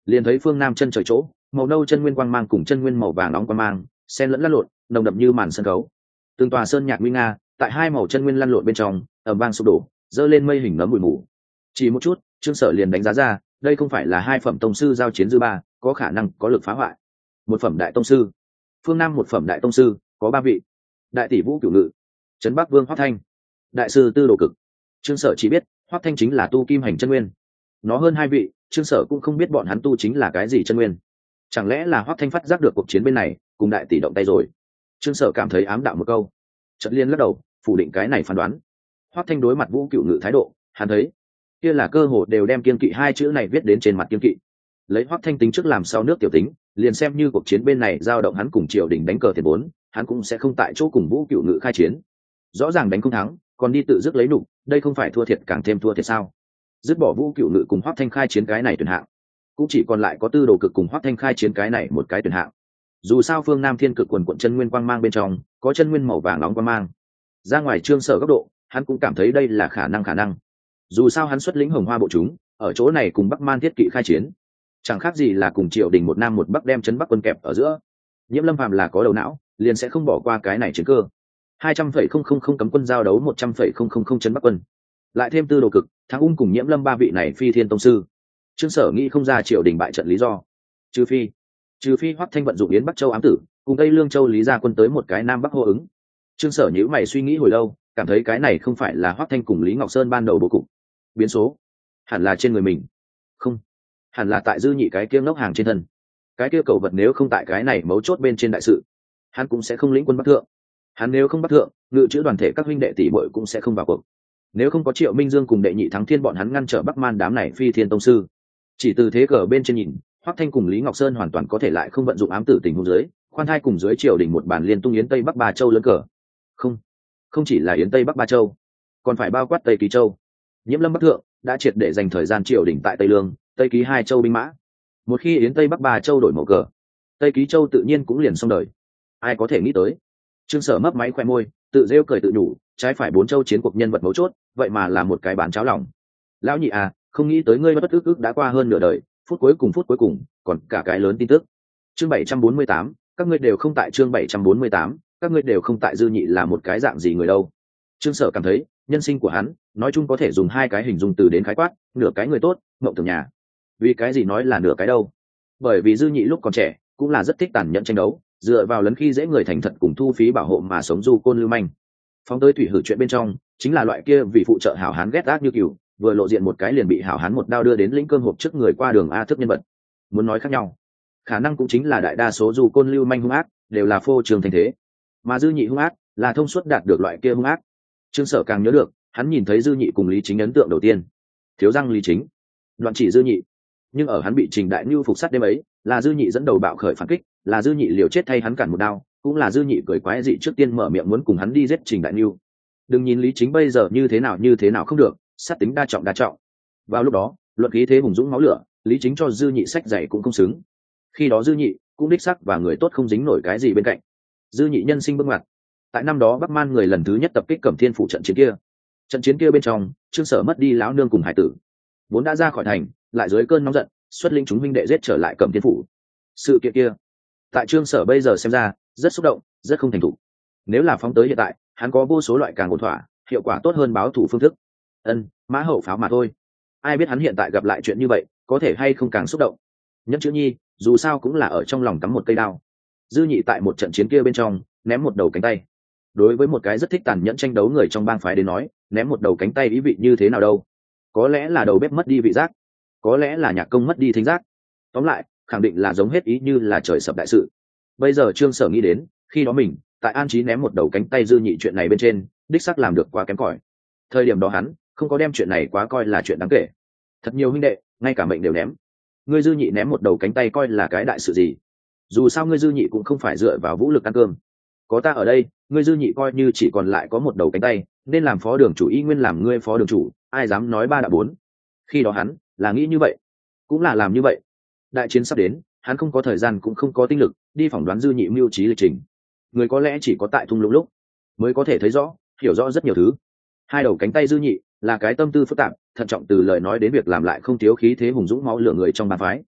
liền thấy phương nam chân trời chỗ màu nâu chân nguyên quang mang cùng chân nguyên màu vàng nóng quang mang xen lẫn lăn lộn, nồng đậm như màn sân khấu. Từng tòa sơn nhạc nguy nga tại hai màu chân nguyên lăn lộn bên trong ầm vang sụp đổ, dơ lên mây hình nấm bụi mù. Chỉ một chút, Trương Sở liền đánh giá ra, đây không phải là hai phẩm tông sư giao chiến dư ba, có khả năng có lực phá hoại. Một phẩm đại tông sư, phương nam một phẩm đại tông sư, có ba vị. Đại tỷ Vũ Cửu Ngự, trấn Bắc Vương Hoắc Thanh, đại sư Tư Đồ Cực. Trương Sở chỉ biết Hoắc Thanh chính là tu kim hành chân nguyên. Nó hơn hai vị, Trương Sở cũng không biết bọn hắn tu chính là cái gì chân nguyên. Chẳng lẽ là Hoắc Thanh phát giác được cuộc chiến bên này, cùng đại tỷ động tay rồi? Trương Sở cảm thấy ám đạo một câu, chợt liên lắc đầu, phủ định cái này phán đoán. Hoắc Thanh đối mặt Vũ Cửu Ngự thái độ, hắn thấy kia là cơ hội đều đem kiên kỵ hai chữ này viết đến trên mặt kiên kỵ. Lấy Hoắc Thanh tính trước làm sau nước tiểu tính, liền xem như cuộc chiến bên này dao động hắn cùng triều đình đánh cờ tiền vốn, hắn cũng sẽ không tại chỗ cùng Vũ Cửu Ngự khai chiến. Rõ ràng đánh không thắng, còn đi tự dứt lấy nụ, đây không phải thua thiệt càng thêm thua thiệt sao? Dứt bỏ Vũ Cửu Ngự cùng Hoắc Thanh khai chiến cái này tuyển hạng, cũng chỉ còn lại có Tư Đồ Cực cùng Hoắc Thanh khai chiến cái này một cái tuyển hạng. Dù sao phương Nam Thiên Cực quần quận chân nguyên quang mang bên trong, có chân nguyên màu vàng nóng quang mang. Ra ngoài Trương Sở góc độ, hắn cũng cảm thấy đây là khả năng. Dù sao hắn xuất lĩnh Hồng Hoa bộ chúng, ở chỗ này cùng Bắc Man Thiết Kỵ khai chiến, chẳng khác gì là cùng triều đình một nam một bắc đem chấn Bắc quân kẹp ở giữa. Nhiễm Lâm Phàm là có đầu não, liền sẽ không bỏ qua cái này chiến cơ. 200,000 cấm quân giao đấu 100,000 chấn Bắc quân, lại thêm Tư Đồ Cực, Thắng Ung cùng Nhiễm Lâm ba vị này phi thiên tông sư. Trương Sở nghĩ không ra triều đình bại trận lý do, trừ phi Hoắc Thanh vận dụng Yến Bắc Châu ám tử, cùng Tây Lương Châu lý ra quân tới một cái nam bắc hô ứng. Trương Sở nhíu mày suy nghĩ hồi lâu, cảm thấy cái này không phải là Hoắc Thanh cùng Lý Ngọc Sơn ban đầu bố cục. Biến số hẳn là trên người mình, không, hẳn là tại Dư Nhị cái kia ngốc hàng trên thân. Cái kia cầu vật nếu không tại cái này mấu chốt bên trên đại sự, hắn cũng sẽ không lĩnh quân bắc thượng. Hắn nếu không bắc thượng, ngự chữ đoàn thể các huynh đệ tỷ muội cũng sẽ không vào cuộc. Nếu không có Triệu Minh Dương cùng đệ nhị Thắng Thiên bọn hắn ngăn trở Bắc Man đám này phi thiên tông sư, chỉ từ thế cờ bên trên nhìn, Hoắc Thanh cùng Lý Ngọc Sơn hoàn toàn có thể lại không vận dụng ám tử tình huống dưới, khoan thai cùng dưới triều đình một bản liên tung Yến Tây Bắc Ba Châu lớn cờ. Không chỉ là Yến Tây Bắc Ba Châu, còn phải bao quát Tây Ký Châu. Nhiễm Lâm Bắc thượng đã triệt để dành thời gian triều đình tại Tây Lương, Tây Ký hai châu binh mã. Một khi Yến Tây Bắc Ba Châu đổi màu cờ, Tây Ký Châu tự nhiên cũng liền xong đời. Ai có thể nghĩ tới? Trương Sở mấp máy khoe môi, tự rêu cười tự nhủ, trái phải bốn châu chiến cuộc nhân vật mấu chốt, vậy mà là một cái bán cháo lòng. Lão nhị à, không nghĩ tới ngươi bất ức đã qua hơn nửa đời, phút cuối cùng, còn cả cái lớn tin tức. Chương 748, các ngươi đều không tại. Chương 748, các ngươi đều không tại. Dư Nhị là một cái dạng gì người đâu? Trương Sở cảm thấy, nhân sinh của hắn, nói chung có thể dùng hai cái hình dung từ đến khái quát, nửa cái người tốt, mộng tưởng nhà. Vì cái gì nói là nửa cái đâu? Bởi vì Dư Nhị lúc còn trẻ, cũng là rất thích tàn nhẫn tranh đấu, dựa vào lấn khi dễ người thành thật cùng thu phí bảo hộ mà sống du côn lưu manh. Phóng tới thủy hử chuyện bên trong, chính là loại kia vì phụ trợ hảo hán ghét ác như cừu, vừa lộ diện một cái liền bị hảo hán một đao đưa đến lĩnh cơm hộp trước người qua đường a thức nhân vật. Muốn nói khác nhau, khả năng cũng chính là đại đa số du côn lưu manh hung ác đều là phô trương thành thế, mà Dư Nhị hung ác là thông suốt đạt được loại kia hung ác. Trương Sở càng nhớ được, hắn nhìn thấy Dư Nhị cùng Lý Chính ấn tượng đầu tiên, thiếu răng Lý Chính, đoạn chỉ Dư Nhị. Nhưng ở hắn bị Trình Đại Nhu phục sát đêm ấy, là Dư Nhị dẫn đầu bạo khởi phản kích, là Dư Nhị liều chết thay hắn cản một đao, cũng là Dư Nhị cười quái dị trước tiên mở miệng muốn cùng hắn đi giết Trình Đại Nhu. Đừng nhìn Lý Chính bây giờ như thế nào không được, sát tính đa trọng. Vào lúc đó, luận khí thế hùng dũng máu lửa, Lý Chính cho Dư Nhị sách dạy cũng không xứng. Khi đó Dư Nhị cũng đích sắc và người tốt không dính nổi cái gì bên cạnh. Dư Nhị nhân sinh bước ngoặt. Tại năm đó Bắc Man người lần thứ nhất tập kích Cẩm Thiên phủ trận chiến kia bên trong, Trương Sở mất đi lão nương cùng hải tử, vốn đã ra khỏi thành, lại dưới cơn nóng giận, xuất linh chúng huynh đệ giết trở lại Cẩm Thiên phủ. Sự kiện kia, tại Trương Sở bây giờ xem ra, rất xúc động, rất không thành thục. Nếu là phóng tới hiện tại, hắn có vô số loại càng ổn thỏa, hiệu quả tốt hơn báo thủ phương thức. Mã hậu pháo mà thôi. Ai biết hắn hiện tại gặp lại chuyện như vậy, có thể hay không càng xúc động. Nhẫn chữ nhi, dù sao cũng là ở trong lòng cắm một cây đao. Dư Nhị tại một trận chiến kia bên trong, ném một đầu cánh tay. Đối với một cái rất thích tàn nhẫn tranh đấu người trong bang phái đến nói, ném một đầu cánh tay ý vị như thế nào đâu? Có lẽ là đầu bếp mất đi vị giác, có lẽ là nhạc công mất đi thính giác. Tóm lại, khẳng định là giống hết ý như là trời sập đại sự. Bây giờ Trương Sở nghĩ đến, khi đó mình tại An Chí ném một đầu cánh tay Dư Nhị chuyện này bên trên, đích xác làm được quá kém cỏi. Thời điểm đó hắn không có đem chuyện này quá coi là chuyện đáng kể. Thật nhiều huynh đệ, ngay cả mệnh đều ném. Ngươi Dư Nhị ném một đầu cánh tay coi là cái đại sự gì? Dù sao ngươi Dư Nhị cũng không phải dựa vào vũ lực ăn cơm. Có ta ở đây, ngươi Dư Nhị coi như chỉ còn lại có một đầu cánh tay, nên làm phó đường chủ y nguyên làm ngươi phó đường chủ, ai dám nói ba đã bốn. Khi đó hắn là nghĩ như vậy, cũng là làm như vậy. Đại chiến sắp đến, hắn không có thời gian cũng không có tinh lực đi phỏng đoán Dư Nhị mưu trí lịch trình. Người có lẽ chỉ có tại thung lũng lúc mới có thể thấy rõ, hiểu rõ rất nhiều thứ. Hai đầu cánh tay Dư Nhị là cái tâm tư phức tạp, thận trọng từ lời nói đến việc làm lại không thiếu khí thế hùng dũng máu lửa người trong bang phái.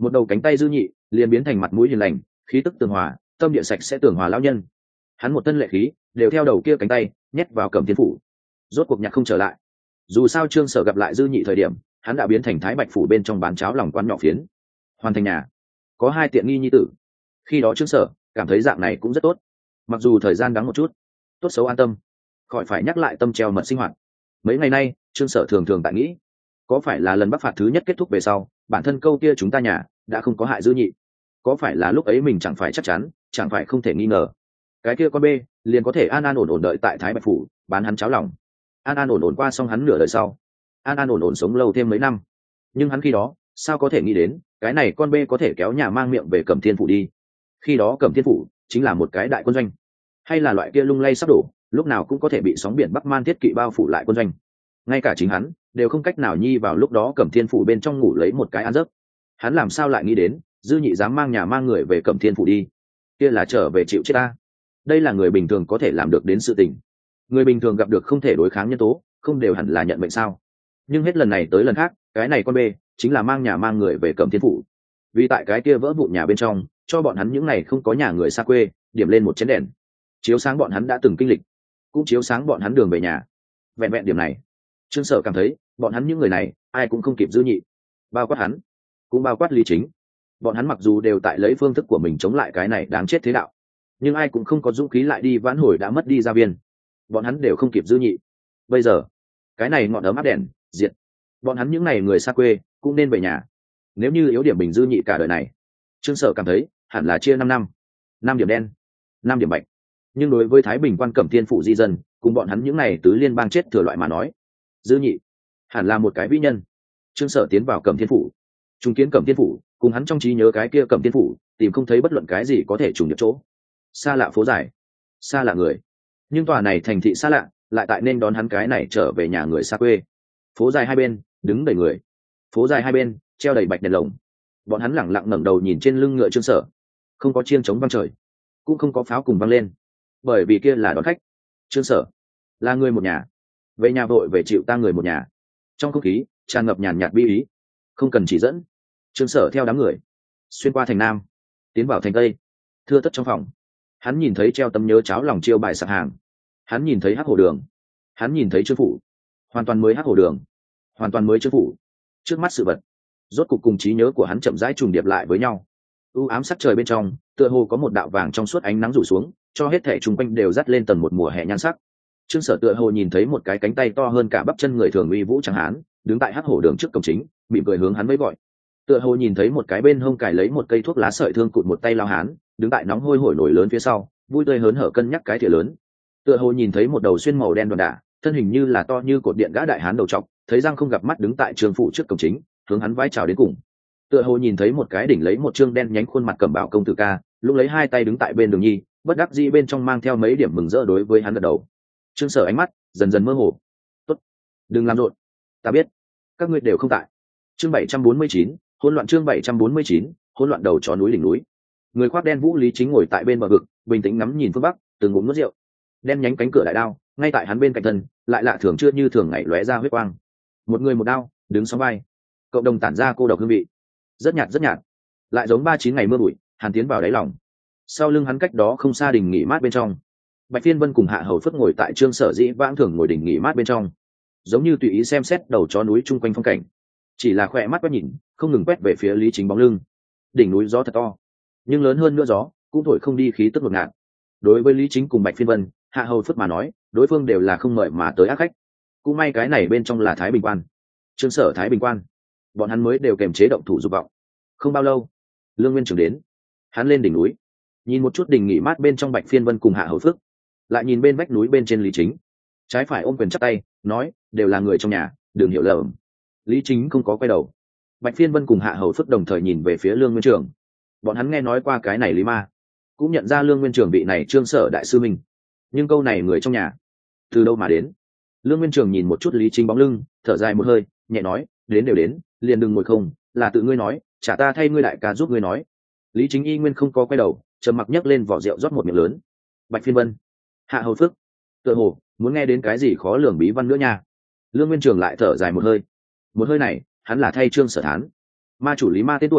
một đầu cánh tay dư nhị liền biến thành mặt mũi hiền lành, khí tức tường hòa, tâm địa sạch sẽ tường hòa lão nhân. Hắn một thân lệ khí đều theo đầu kia cánh tay nhét vào Cẩm Thiên phủ. Rốt cuộc nhặt không trở lại. Dù sao Trương Sở gặp lại dư nhị thời điểm, hắn đã biến thành Thái Bạch phủ bên trong bán cháo lòng quán nhỏ phiến. Hoàn thành nhà, có 2 tiện nghi nhi tử. Khi đó Trương Sở cảm thấy dạng này cũng rất tốt, mặc dù thời gian đắng một chút, tốt xấu an tâm, khỏi phải nhắc lại tâm treo mật sinh hoạt. Mấy ngày nay Trương Sở thường thường tại nghĩ, có phải là lần bắc phạt thứ nhất kết thúc về sau, bản thân câu kia chúng ta nhà đã không có hại dư nhị, có phải là lúc ấy mình chẳng phải chắc chắn, chẳng phải không thể nghi ngờ, cái kia con bê liền có thể an an ổn ổn đợi tại Thái Bạch phủ bán hắn cháo lòng, an an ổn ổn qua xong hắn nửa đời sau, an an ổn ổn sống lâu thêm mấy năm. Nhưng hắn khi đó sao có thể nghĩ đến cái này con bê có thể kéo nhà mang miệng về Cẩm Thiên phủ đi. Khi đó Cẩm Thiên phủ chính là một cái đại quân doanh, hay là loại kia lung lay sắp đổ, lúc nào cũng có thể bị sóng biển Bắc Man thiết kỵ bao phủ lại quân doanh. Ngay cả chính hắn đều không cách nào nhi vào lúc đó Cẩm Thiên phủ bên trong ngủ lấy một cái an giấc. Hắn làm sao lại nghĩ đến dư nhị dám mang nhà mang người về Cẩm Thiên phủ đi, kia là trở về chịu chết ta. Đây là người bình thường có thể làm được đến sự tình. Người bình thường gặp được không thể đối kháng nhân tố, không đều hẳn là nhận mệnh sao? Nhưng hết lần này tới lần khác, cái này con bê chính là mang nhà mang người về Cẩm Thiên phủ. Vì tại cái kia vỡ vụn nhà bên trong, cho bọn hắn những này không có nhà người xa quê điểm lên một chén đèn, chiếu sáng bọn hắn đã từng kinh lịch, cũng chiếu sáng bọn hắn đường về nhà. Vẹn vẹn điểm này, Trương Sở cảm thấy bọn hắn những người này ai cũng không kịp dư nhị, bao quát hắn, cũng bao quát Lý Chính. Bọn hắn mặc dù đều tại lấy phương thức của mình chống lại cái này đáng chết thế đạo, nhưng ai cũng không có dũng khí lại đi vãn hồi đã mất đi gia viên. Bọn hắn đều không kịp dư nhị. Bây giờ cái này ngọn ấm áp đèn diệt, bọn hắn những n à y người xa quê cũng nên về nhà. Nếu như yếu điểm bình dư nhị cả đời này, Trương Sở cảm thấy hẳn là chia 5 năm điểm đen, 5 điểm bạch. Nhưng đối với Thái Bình quan Cẩm Thiên phủ di dân cùng bọn hắn những n à y tứ liên bang chết thừa loại mà nói, dư nhị hẳn là một cái vĩ nhân. Trương Sở tiến vào Cẩm Thiên phủ, trùng kiến Cẩm Thiên phủ, cùng hắn trong trí nhớ cái kia Cẩm Thiên phủ tìm không thấy bất luận cái gì có thể trùng nhập chỗ. Xa lạ phố dài, xa lạ người, nhưng tòa này thành thị xa lạ lại tại nên đón hắn cái này trở về nhà người xa quê. Phố dài hai bên đứng đầy người, phố dài hai bên treo đầy bạch đèn lồng. Bọn hắn lẳng lặng ngẩng đầu nhìn trên lưng ngựa Trương Sở, không có chiêng trống vang trời, cũng không có pháo cùng vang lên, bởi vì kia là đón khách. Trương Sở là người một nhà, về nhà vội về chịu tang người một nhà. Trong không khí tràn ngập nhàn nhạt bi ý. Không cần chỉ dẫn, Trương Sở theo đám người xuyên qua thành Nam, tiến vào thành Tây. Thưa tất trong phòng, hắn nhìn thấy treo tấm nhớ cháo lòng chiêu bài sạp hàng, hắn nhìn thấy hắc hồ đường, hắn nhìn thấy Trương phủ. Hoàn toàn mới hắc hồ đường, hoàn toàn mới Trương phủ. Trước mắt sự vật rốt cục cùng trí nhớ của hắn chậm rãi trùng điệp lại với nhau. U ám sắc trời bên trong tựa hồ có một đạo vàng trong suốt ánh nắng rủ xuống, cho hết thể chung quanh đều dắt lên tầng một mùa hè nhan sắc. Trương Sở tựa hồ nhìn thấy một cái cánh tay to hơn cả bắp chân người thường uy vũ chẳng hán đứng tại hắc hổ đường trước cổng chính, mỉm cười hướng hắn với gọi. Tựa hồ nhìn thấy một cái bên hông cài lấy một cây thuốc lá sợi thương cụt một tay lao hán đứng tại nóng hôi hổi nổi lớn phía sau, vui tươi hớn hở cân nhắc cái thìa lớn. Tựa hồ nhìn thấy một đầu xuyên màu đen đòn đả, thân hình như là to như cột điện gã đại hán đầu trọc, thấy răng không gặp mắt đứng tại Trương phủ trước cổng chính, hướng hắn vái chào đến cùng. Tựa hồ nhìn thấy một cái đỉnh lấy một trương đen nhánh khuôn mặt cẩm bào công tử ca, lúc lấy hai tay đứng tại bên đường nhi, bất đắc dĩ bên trong mang theo mấy điểm mừng rỡ đối với hắn gật đầu. Trương Sở ánh mắt dần dần mơ hồ. Tốt, đừng làm rộn, ta biết các ngươi đều không tại. Chương 749, hỗn loạn. Chương 749, hỗn loạn. Đầu chó núi đỉnh núi, người khoác đen vũ Lý Chính ngồi tại bên bờ vực, bình tĩnh ngắm nhìn phương bắc, từng ngụm nuốt rượu. Đen nhánh cánh cửa đại đao ngay tại hắn bên cạnh thân, lại lạ thường chưa như thường ngày lóe ra huyết quang. Một người một đao đứng sóng vai, cộng đồng tản ra cô độc hương vị, rất nhạt, lại giống 39 ngày mưa bụi, hàn tiến vào đáy lòng. Sau lưng hắn cách đó không xa đình nghỉ mát bên trong, Bạch Phiên Vân cùng Hạ Hầu Phất ngồi tại Trương Sở dĩ vãng thường ngồi đình nghỉ mát bên trong, giống như tùy ý xem xét đầu chó núi chung quanh phong cảnh, chỉ là khỏe mắt quét nhìn, không ngừng quét về phía Lý Chính bóng lưng. Đỉnh núi gió thật to, nhưng lớn hơn nữa gió cũng thổi không đi khí tức ngột ngạt. Đối với Lý Chính cùng Bạch Phiên Vân, Hạ Hầu Phất mà nói, đối phương đều là không mời mà tới ác khách. Cũng may cái này bên trong là Thái Bình quan, Trương Sở Thái Bình quan, bọn hắn mới đều kềm chế động thủ dục vọng. Không bao lâu, Lương Nguyên Trường đến, hắn lên đỉnh núi, nhìn một chút đình nghỉ mát bên trong Bạch Phiên Vân cùng Hạ Hầu Phước, lại nhìn bên vách núi bên trên Lý Chính, trái phải ôm quyền chắp tay nói, đều là người trong nhà, đừng hiểu lầm. Lý Chính không có quay đầu. Bạch Phiên Vân cùng Hạ Hầu Phước đồng thời nhìn về phía Lương Nguyên Trường. Bọn hắn nghe nói qua cái này Lý Ma, cũng nhận ra Lương Nguyên Trường vị này Trương Sở đại sư mình, nhưng câu này người trong nhà từ đâu mà đến? Lương Nguyên Trường nhìn một chút Lý Chính bóng lưng, thở dài một hơi, nhẹ nói, đến đều đến, liền đừng ngồi không, là tự ngươi nói, chả ta thay ngươi đại ca giúp ngươi nói. Lý Chính y nguyên không có quay đầu, trầm mặc nhấc lên vỏ rượu rót một miệng lớn. Bạch Phiên Vân, Hạ Hầu Phước, tựa hồ muốn nghe đến cái gì khó lường bí văn nữa nha. Lương Nguyên Trường lại thở dài một hơi. Một hơi này hắn là thay Trương Sở thán. Ma chủ Lý Ma tên tuổi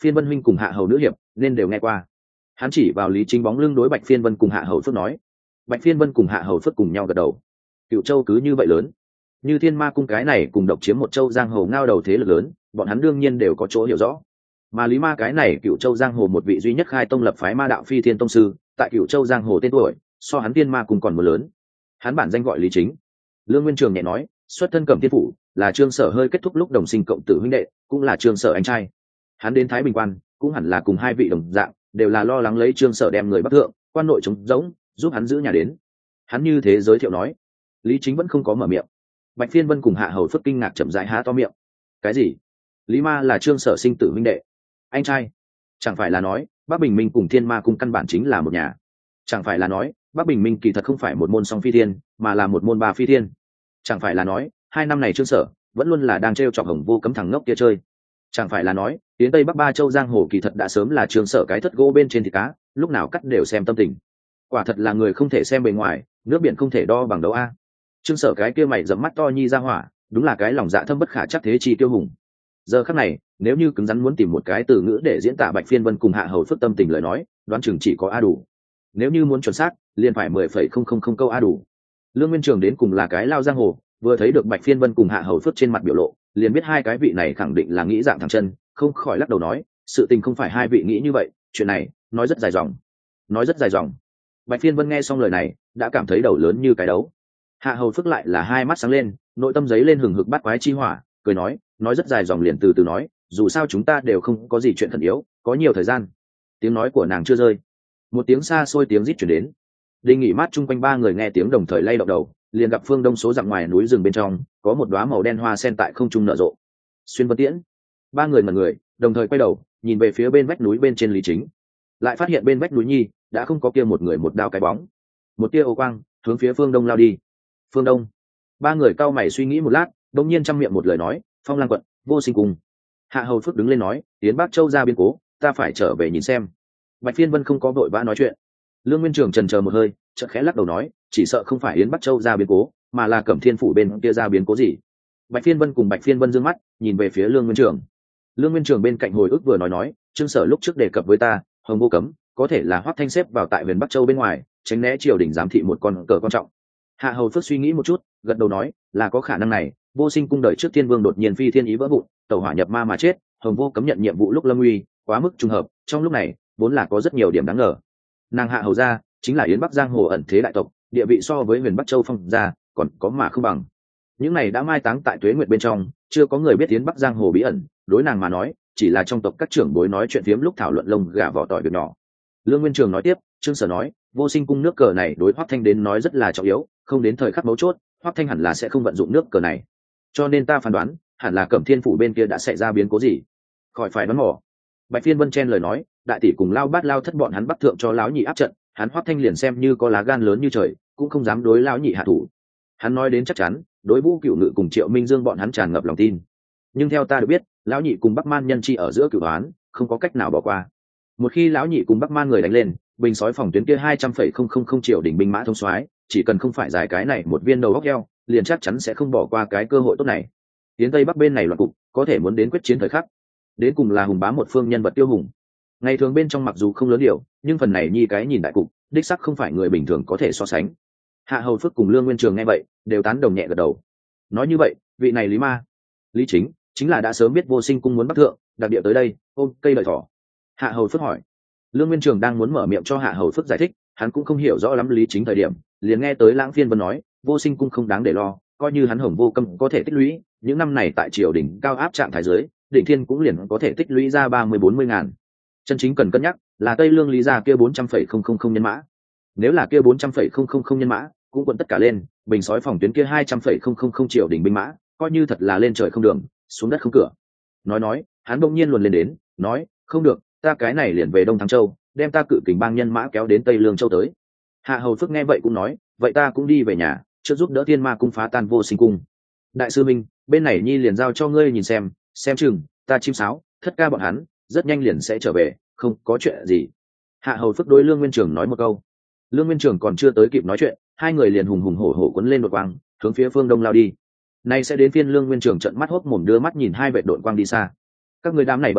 Phiên Vân huynh cùng Hạ Hầu nữ hiệp nên đều nghe qua. Hắn chỉ vào Lý Chính bóng lưng đối Bạch Phiên Vân cùng Hạ Hầu Phước nói. Bạch Phiên Vân cùng Hạ Hầu Phước cùng nhau gật đầu. Cựu Châu cứ như vậy lớn, như Thiên Ma cung cái này cùng độc chiếm một châu giang hồ ngao đầu thế lực lớn, bọn hắn đương nhiên đều có chỗ hiểu rõ. Mà Lý Ma cái này Cựu Châu giang hồ một vị duy nhất khai tông lập phái ma đạo Phi Thiên tông sư, tại Cựu Châu giang hồ tên tuổi so hắn Thiên Ma cung còn một lớn. Hắn bản danh gọi Lý Chính. Lương Nguyên Trường nhẹ nói, xuất thân Cẩm Thiên phủ, là Trương Sở hơi kết thúc lúc đồng sinh cộng tử huynh đệ, cũng là Trương Sở anh trai. Hắn đến Thái Bình quan cũng hẳn là cùng hai vị đồng dạng, đều là lo lắng lấy Trương Sở đem người Bắc thượng, quan nội trống rỗng, giúp hắn giữ nhà đến. Hắn như thế giới thiệu nói. Lý Chính vẫn không có mở miệng. Bạch Phiên Vân cùng Hạ Hầu Phước kinh ngạc chậm rãi há to miệng. Cái gì? Lý Ma là Trương Sở sinh tử huynh đệ, anh trai? Chẳng phải là nói Bắc Bình Minh cùng Thiên Ma cung căn bản chính là một nhà? Chẳng phải là nói Bắc Bình Minh kỳ thật không phải một môn song phi thiên, mà là một môn ba phi thiên? Chẳng phải là nói 2 năm này Trương Sở vẫn luôn là đang trêu chọc Hồng Vô Cấm thằng ngốc kia chơi? Chẳng phải là nói tiến Tây Bắc ba châu giang hồ kỳ thật đã sớm là Trương Sở cái thất gỗ bên trên thịt cá, lúc nào cắt đều xem tâm tình? Quả thật là người không thể xem bề ngoài, nước biển không thể đo bằng đấu a. Trương Sở cái kia mày dẫm mắt to nhi ra hỏa, đúng là cái lòng dạ thâm bất khả chắc thế chi tiêu hùng. Giờ khắc này, nếu như cứng rắn muốn tìm một cái từ ngữ để diễn tả Bạch Phiên Vân cùng Hạ Hầu Phước tâm tình lời nói, đoán chừng chỉ có a đủ. Nếu như muốn chuẩn xác, liền phải 10,000 câu a đủ. Lương Nguyên Trường đến cùng là cái lao giang hồ, vừa thấy được Bạch Phiên Vân cùng Hạ Hầu Phước trên mặt biểu lộ, liền biết hai cái vị này khẳng định là nghĩ dạng thẳng chân, không khỏi lắc đầu nói, sự tình không phải hai vị nghĩ như vậy, chuyện này nói rất dài dòng. Nói rất dài dòng. Bạch Phiên Vân nghe xong lời này, đã cảm thấy đầu lớn như cái đấu. Hạ Hầu Phước lại là hai mắt sáng lên, nội tâm giấy lên hừng hực bắt quái chi hỏa, cười nói rất dài dòng liền từ từ nói, dù sao chúng ta đều không có gì chuyện khẩn yếu, có nhiều thời gian. Tiếng nói của nàng chưa rơi, một tiếng xa xôi tiếng rít chuyển đến. Đình nghỉ mát chung quanh ba người nghe tiếng đồng thời lay động đầu, liền gặp phương đông số dặm ngoài núi rừng bên trong có một đóa màu đen hoa sen tại không trung nở rộ. Xuyên Vân Tiễn. Ba người mật người đồng thời quay đầu nhìn về phía bên vách núi bên trên Lý Chính, lại phát hiện bên vách núi nhi đã không có kia một người một đao cái bóng. Một tia ô quang hướng phía phương đông lao đi. Phương đông. Ba người cau mày suy nghĩ một lát, đột nhiên trong miệng một lời nói, Phong Lang quận, Vô Sinh cung. Hạ Hầu Phước đứng lên nói, Yến Bắc Châu ra biến cố, ta phải trở về nhìn xem. Bạch Phiên Vân không có vội vã nói chuyện. Lương Nguyên Trường chần chờ một hơi, chợt khẽ lắc đầu nói, chỉ sợ không phải Yến Bắc Châu ra biến cố, mà là Cẩm Thiên phủ bên kia ra biến cố gì. Bạch Phiên Vân cùng Bạch Phiên Vân dương mắt nhìn về phía Lương Nguyên Trường. Lương Nguyên Trường bên cạnh hồi ức vừa nói, Trương Sở lúc trước đề cập với ta, Hồng Vô Cấm có thể là Hoắc Thanh xếp vào tại Huyền Bắc Châu bên ngoài, tránh né triều đình giám thị một con cờ quan trọng. Hạ Hầu Phước suy nghĩ một chút, gật đầu nói, là có khả năng này. Vô Sinh cung đời trước Thiên Vương đột nhiên phi thiên ý vỡ vụn, tẩu hỏa nhập ma mà chết, Hồng Vô Cấm nhận nhiệm vụ lúc lâm nguy, quá mức trùng hợp, trong lúc này vốn là có rất nhiều điểm đáng ngờ. Nàng Hạ Hầu gia chính là Yến Bắc giang hồ ẩn thế đại tộc, địa vị so với Huyền Bắc Châu Phong gia còn có mà không bằng. Những này đã mai táng tại Tuế Nguyệt bên trong, chưa có người biết Yến Bắc giang hồ bí ẩn, đối nàng mà nói chỉ là trong tộc các trưởng bối nói chuyện phiếm lúc thảo luận lông gà vỏ tỏi việc nhỏ. Lương Nguyên Trường nói tiếp, Trương Sở nói, Vô Sinh cung nước cờ này đối Hoắc Thanh đến nói rất là trọng yếu, không đến thời khắc mấu chốt, Hoắc Thanh hẳn là sẽ không vận dụng nước cờ này. Cho nên ta phán đoán, hẳn là Cẩm Thiên phủ bên kia đã xảy ra biến cố gì. Khỏi phải đoán mò. Bạch Phiên Vân chen lời nói, đại tỷ cùng Lao Bát Lao thất bọn hắn bắt thượng cho lão nhị áp trận, hắn Hoắc Thanh liền xem như có lá gan lớn như trời, cũng không dám đối lão nhị hạ thủ. Hắn nói đến chắc chắn, đối Vũ Cửu Ngự cùng Triệu Minh Dương bọn hắn tràn ngập lòng tin. Nhưng theo ta được biết, lão nhị cùng Bắc Man nhân chi ở giữa cửu đoán, không có cách nào bỏ qua. Một khi lão nhị cùng Bắc Man người đánh lên, bình sói phòng tuyến kia 200,000 triệu đỉnh binh mã thông soái, chỉ cần không phải giải cái này một viên đầu góc heo, liền chắc chắn sẽ không bỏ qua cái cơ hội tốt này. Tiến Tây Bắc bên này loạn cục, có thể muốn đến quyết chiến thời khắc. Đến cùng là hùng bá một phương nhân vật tiêu hùng. Ngày thường bên trong mặc dù không lớn điều, nhưng phần này nhi cái nhìn đại cục, đích sắc không phải người bình thường có thể so sánh. Hạ Hầu Phước cùng Lương Nguyên Trường nghe vậy, đều tán đồng nhẹ gật đầu. Nói như vậy, vị này Lý Ma, Lý chính là đã sớm biết Vô Sinh cung muốn bắt thượng, đặc địa tới đây, ôm cây lợi thỏ. Hạ Hầu Phước hỏi. Lương Nguyên Trường đang muốn mở miệng cho Hạ Hầu Phước giải thích, hắn cũng không hiểu rõ lắm Lý Chính thời điểm, liền nghe tới Lãng Phiên Vân nói, Vô Sinh cung không đáng để lo, coi như hắn Hồng Vô Cấm có thể tích lũy, những năm này tại triều đình cao áp trạng thái dưới, Định Thiên cũng liền có thể tích lũy ra 30-40 ngàn. Chân chính cần cân nhắc là Tây Lương Lý gia kia 400,000 nhân mã. Nếu là kia 400,000 nhân mã, cũng quận tất cả lên, bình sói phòng tuyến kia 200,000 triều đình binh mã, coi như thật là lên trời không đường, xuống đất không cửa. Nói, hắn bỗng nhiên luồn lên đến, nói, không được, ta cái này liền về Đông Thắng Châu, đem ta Cự Kình bang nhân mã kéo đến Tây Lương Châu tới. Hạ Hầu Phước nghe vậy cũng nói, vậy ta cũng đi về nhà, trước giúp đỡ Thiên Ma cung phá tan Vô Sinh cung. Đại sư Minh, bên này nhi liền giao cho ngươi nhìn xem chừng, ta chim sáo, Thất Ca bọn hắn, rất nhanh liền sẽ trở về, không có chuyện gì. Hạ Hầu Phước đối Lương Nguyên Trường nói một câu. Lương Nguyên Trường còn chưa tới kịp nói chuyện, hai người liền hùng hùng hổ hổ quấn lên đột quang, hướng phía phương đông lao đi. Nay sẽ đến phiên Lương Nguyên Trường trợn mắt hốt mồm đưa mắt nhìn hai vệt độn quang đi xa. Các người đám này bận điệu,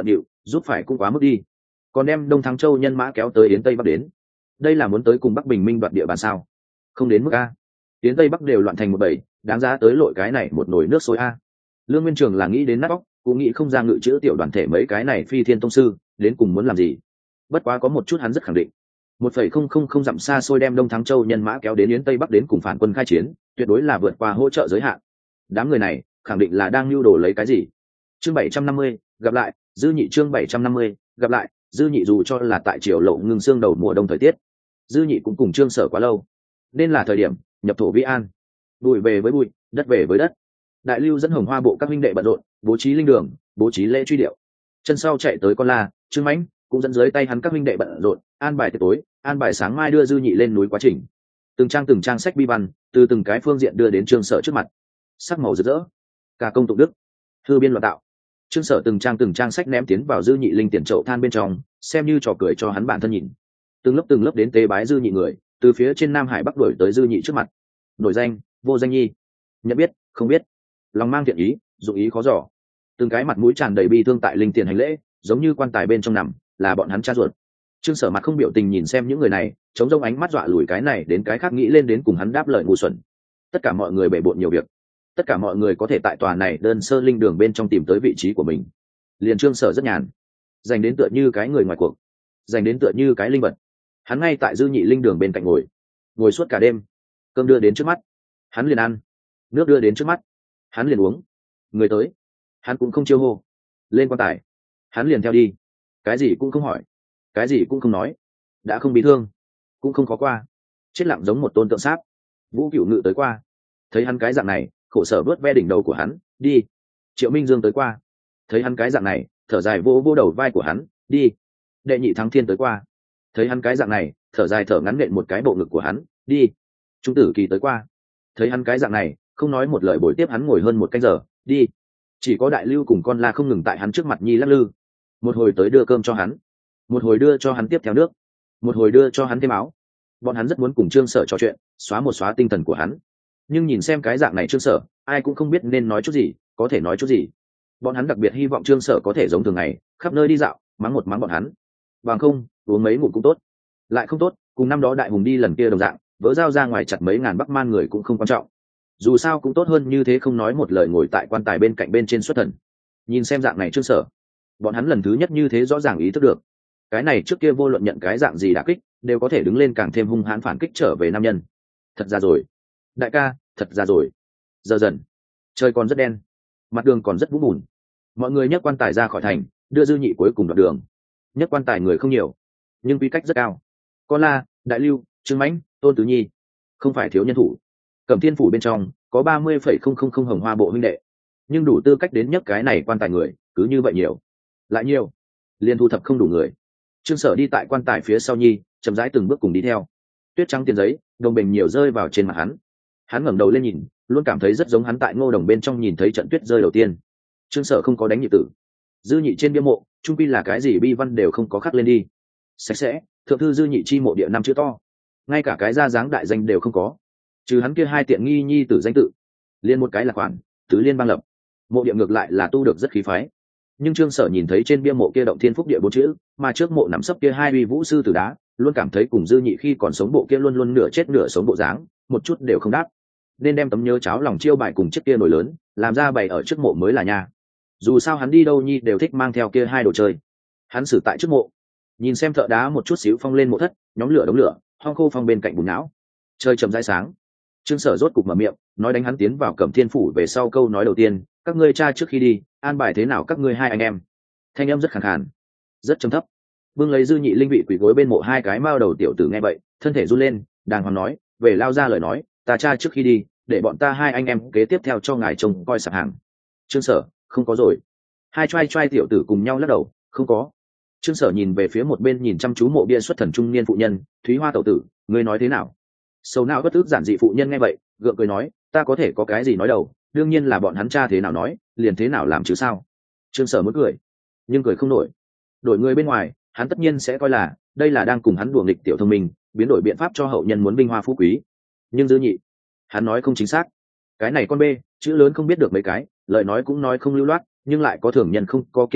giúp phải cũng quá mức đi, còn đem Đông Thắng Châu nhân mã kéo tới Yến Tây Bắc đến, đây là muốn tới cùng Bắc Bình Minh đoạt địa bàn sao? Không đến mức a. Yến Tây Bắc đều loạn thành một bầy, đáng giá tới lội cái này một nồi nước sôi a. Lương Nguyên Trường là nghĩ đến nát óc, cũng nghĩ không ra ngự chữ tiểu đoàn thể mấy cái này phi thiên tông sư đến cùng muốn làm gì. Bất quá có một chút hắn rất khẳng định, 1,000 dặm xa xôi đem Đông Thắng Châu nhân mã kéo đến Yến Tây Bắc đến cùng phản quân khai chiến, tuyệt đối là vượt qua hỗ trợ giới hạn. Đám người này khẳng định là đang lưu đồ lấy cái gì. Chương 750, gặp lại, Dư Nhị. Chương 750, gặp lại, Dư Nhị. Dù cho là tại Triều Lộ ngưng xương đầu mùa đông thời tiết, Dư Nhị cũng cùng Trương Sở quá lâu, nên là thời điểm nhập thổ vi an, bụi về với bụi, đất về với đất. Đại lưu dẫn Hồng Hoa bộ các huynh đệ bận rộn, bố trí linh đường, bố trí lễ truy điệu. Chân sau chạy tới Con La, Trương Mãnh cũng dẫn dưới tay hắn các huynh đệ bận rộn, an bài tiệc tối, an bài sáng mai đưa Dư Nhị lên núi quá trình. Từng trang sách bi văn từ từng cái phương diện đưa đến Trương Sở trước mặt, sắc màu rực rỡ, cả công tụng đức, thư biên loạn tạo. Trương Sở từng trang sách ném tiến vào Dư Nhị linh tiền chậu than bên trong, xem như trò cười cho hắn bản thân nhìn. Từng lớp đến tế bái Dư Nhị người, từ phía trên Nam Hải Bắc đuổi tới Dư Nhị trước mặt. Nổi danh, vô danh nhi, nhận biết, không biết, lòng mang thiện ý, dụng ý khó dò. Từng cái mặt mũi tràn đầy bi thương tại linh tiền hành lễ, giống như quan tài bên trong nằm, là bọn hắn cha ruột. Trương Sở mặt không biểu tình nhìn xem những người này, chống rông ánh mắt dọa lùi cái này đến cái khác, nghĩ lên đến cùng hắn đáp lời ngu xuẩn. Tất cả mọi người bể bộn nhiều việc, tất cả mọi người có thể tại tòa này đơn sơ linh đường bên trong tìm tới vị trí của mình. Liền Trương Sở rất nhàn, dành đến tựa như cái người ngoài cuộc, dành đến tựa như cái linh vật. Hắn ngay tại Dư Nhị linh đường bên cạnh ngồi suốt cả đêm. Cơm đưa đến trước mắt, hắn liền ăn; nước đưa đến trước mắt, hắn liền uống. Người tới, hắn cũng không chiêu hô. Lên quan tài, hắn liền theo đi. Cái gì cũng không hỏi, cái gì cũng không nói. Đã không bị thương, cũng không khó qua, chết lặng giống một tôn tượng sáp. Vũ Cửu Ngự tới qua, thấy hắn cái dạng này, khổ sở vớt ve đỉnh đầu của hắn, đi. Triệu Minh Dương tới qua, thấy hắn cái dạng này, thở dài vỗ vỗ đầu vai của hắn, đi. Đệ Nhị Thắng Thiên tới qua, thấy hắn cái dạng này, thở dài thở ngắn nện một cái bộ ngực của hắn, đi. Trung Tử Kỳ tới qua, thấy hắn cái dạng này, không nói một lời bồi tiếp hắn ngồi hơn một canh giờ, đi. Chỉ có Đại Lưu cùng Con La không ngừng tại hắn trước mặt nhi lắc lư, một hồi tới đưa cơm cho hắn, một hồi đưa cho hắn tiếp theo nước, một hồi đưa cho hắn thêm áo. Bọn hắn rất muốn cùng Trương Sở trò chuyện, xóa tinh thần của hắn, nhưng nhìn xem cái dạng này Trương Sở, ai cũng không biết nên nói chút gì, có thể nói chút gì. Bọn hắn đặc biệt hy vọng Trương Sở có thể giống thường ngày, khắp nơi đi dạo, mắng một mắng bọn hắn. Bằng không, uống mấy ngụm cũng tốt, lại không tốt, cùng năm đó Đại Hùng đi lần kia đồng dạng, vỡ dao ra ngoài chặt mấy ngàn Bắc Man người cũng không quan trọng. Dù sao cũng tốt hơn như thế không nói một lời ngồi tại quan tài bên cạnh bên trên xuất thần. Nhìn xem dạng này Trương Sở, bọn hắn lần thứ nhất như thế rõ ràng ý thức được, cái này trước kia vô luận nhận cái dạng gì đả kích, đều có thể đứng lên càng thêm hung hãn phản kích trở về nam nhân. Thật ra rồi, đại ca, thật ra rồi. Giờ dần, trời còn rất đen, mặt đường còn rất vũ bùn. Mọi người nhấc quan tài ra khỏi thành, đưa Dư Nhị cuối cùng đoạn đường. Nhấc quan tài người không nhiều, nhưng quy cách rất cao. Con La, Đại Lưu, Trương Mãnh, Tôn Tứ Nhi, không phải thiếu nhân thủ. Cẩm Thiên phủ bên trong có 30,000 Hồng Hoa bộ huynh đệ, nhưng đủ tư cách đến nhấc cái này quan tài người cứ như vậy nhiều, lại nhiều, liên thu thập không đủ người. Trương Sở đi tại quan tài phía sau nhi, chậm rãi từng bước cùng đi theo. Tuyết trắng tiền giấy, đồng bình nhiều rơi vào trên mặt hắn. Hắn ngẩng đầu lên nhìn, luôn cảm thấy rất giống hắn tại Ngô Đồng bên trong nhìn thấy trận tuyết rơi đầu tiên. Trương Sở không có đánh nhị tử. Dư Nhị trên bia mộ, trung quy là cái gì bi văn đều không có khắc lên đi. Sạch sẽ, thượng thư Dư Nhị chi mộ địa năm chữ to, ngay cả cái ra dáng đại danh đều không có, trừ hắn kia hai tiện nghi nhi tử danh tự, liên một cái là khoản tứ liên bang lập. Mộ địa ngược lại là tu được rất khí phái, nhưng Trương Sở nhìn thấy trên bia mộ kia động thiên phúc địa bốn chữ, mà trước mộ nằm sấp kia hai uy vũ sư tử đá, luôn cảm thấy cùng Dư Nhị khi còn sống bộ kia luôn luôn nửa chết nửa sống bộ dáng, một chút đều không đáp. Nên đem tấm nhớ cháo lòng chiêu bài cùng chiếc kia nổi lớn làm ra bày ở trước mộ mới là nha. Dù sao hắn đi đâu nhi đều thích mang theo kia hai đồ chơi. Hắn xử tại trước mộ, nhìn xem thợ đá một chút xíu phong lên mộ thất, nhóm lửa đống lửa, hong khô phong bên cạnh bùn não. Trời chậm rãi sáng, Trương Sở rốt cục mở miệng, nói đánh hắn tiến vào Cẩm Thiên phủ về sau câu nói đầu tiên, các ngươi cha trước khi đi, an bài thế nào các ngươi hai anh em. Thanh âm rất khàn khàn, rất trầm thấp. Bưng lấy Dư Nhị linh vị quỳ gối bên mộ hai cái mao đầu tiểu tử nghe vậy, thân thể run lên, đàng hoàng nói, về lao ra lời nói, ta cha trước khi đi, để bọn ta hai anh em kế tiếp theo cho ngài trông coi sạp hàng. Trương Sở, không có rồi. Hai trai tiểu tử cùng nhau lắc đầu, không có. Trương Sở nhìn về phía một bên nhìn chăm chú mộ bia xuất thần trung niên phụ nhân, Thúy Hoa tẩu tử, ngươi nói thế nào? Sầu não bất tức giản dị phụ nhân nghe vậy, gượng cười nói, ta có thể có cái gì nói đâu, đương nhiên là bọn hắn cha thế nào nói, liền thế nào làm chứ sao. Trương Sở muốn cười, nhưng cười không nổi. Đổi người bên ngoài, hắn tất nhiên sẽ coi là đây là đang cùng hắn đùa nghịch tiểu thông minh, biến đổi biện pháp cho hậu nhân muốn vinh hoa phú quý. Nhưng Dư Nhị, hắn nói không chính xác. Cái này con bê, chữ lớn không biết được mấy cái, lời nói cũng nói không lưu loát, nhưng lại có thường nhân không có kiên trì,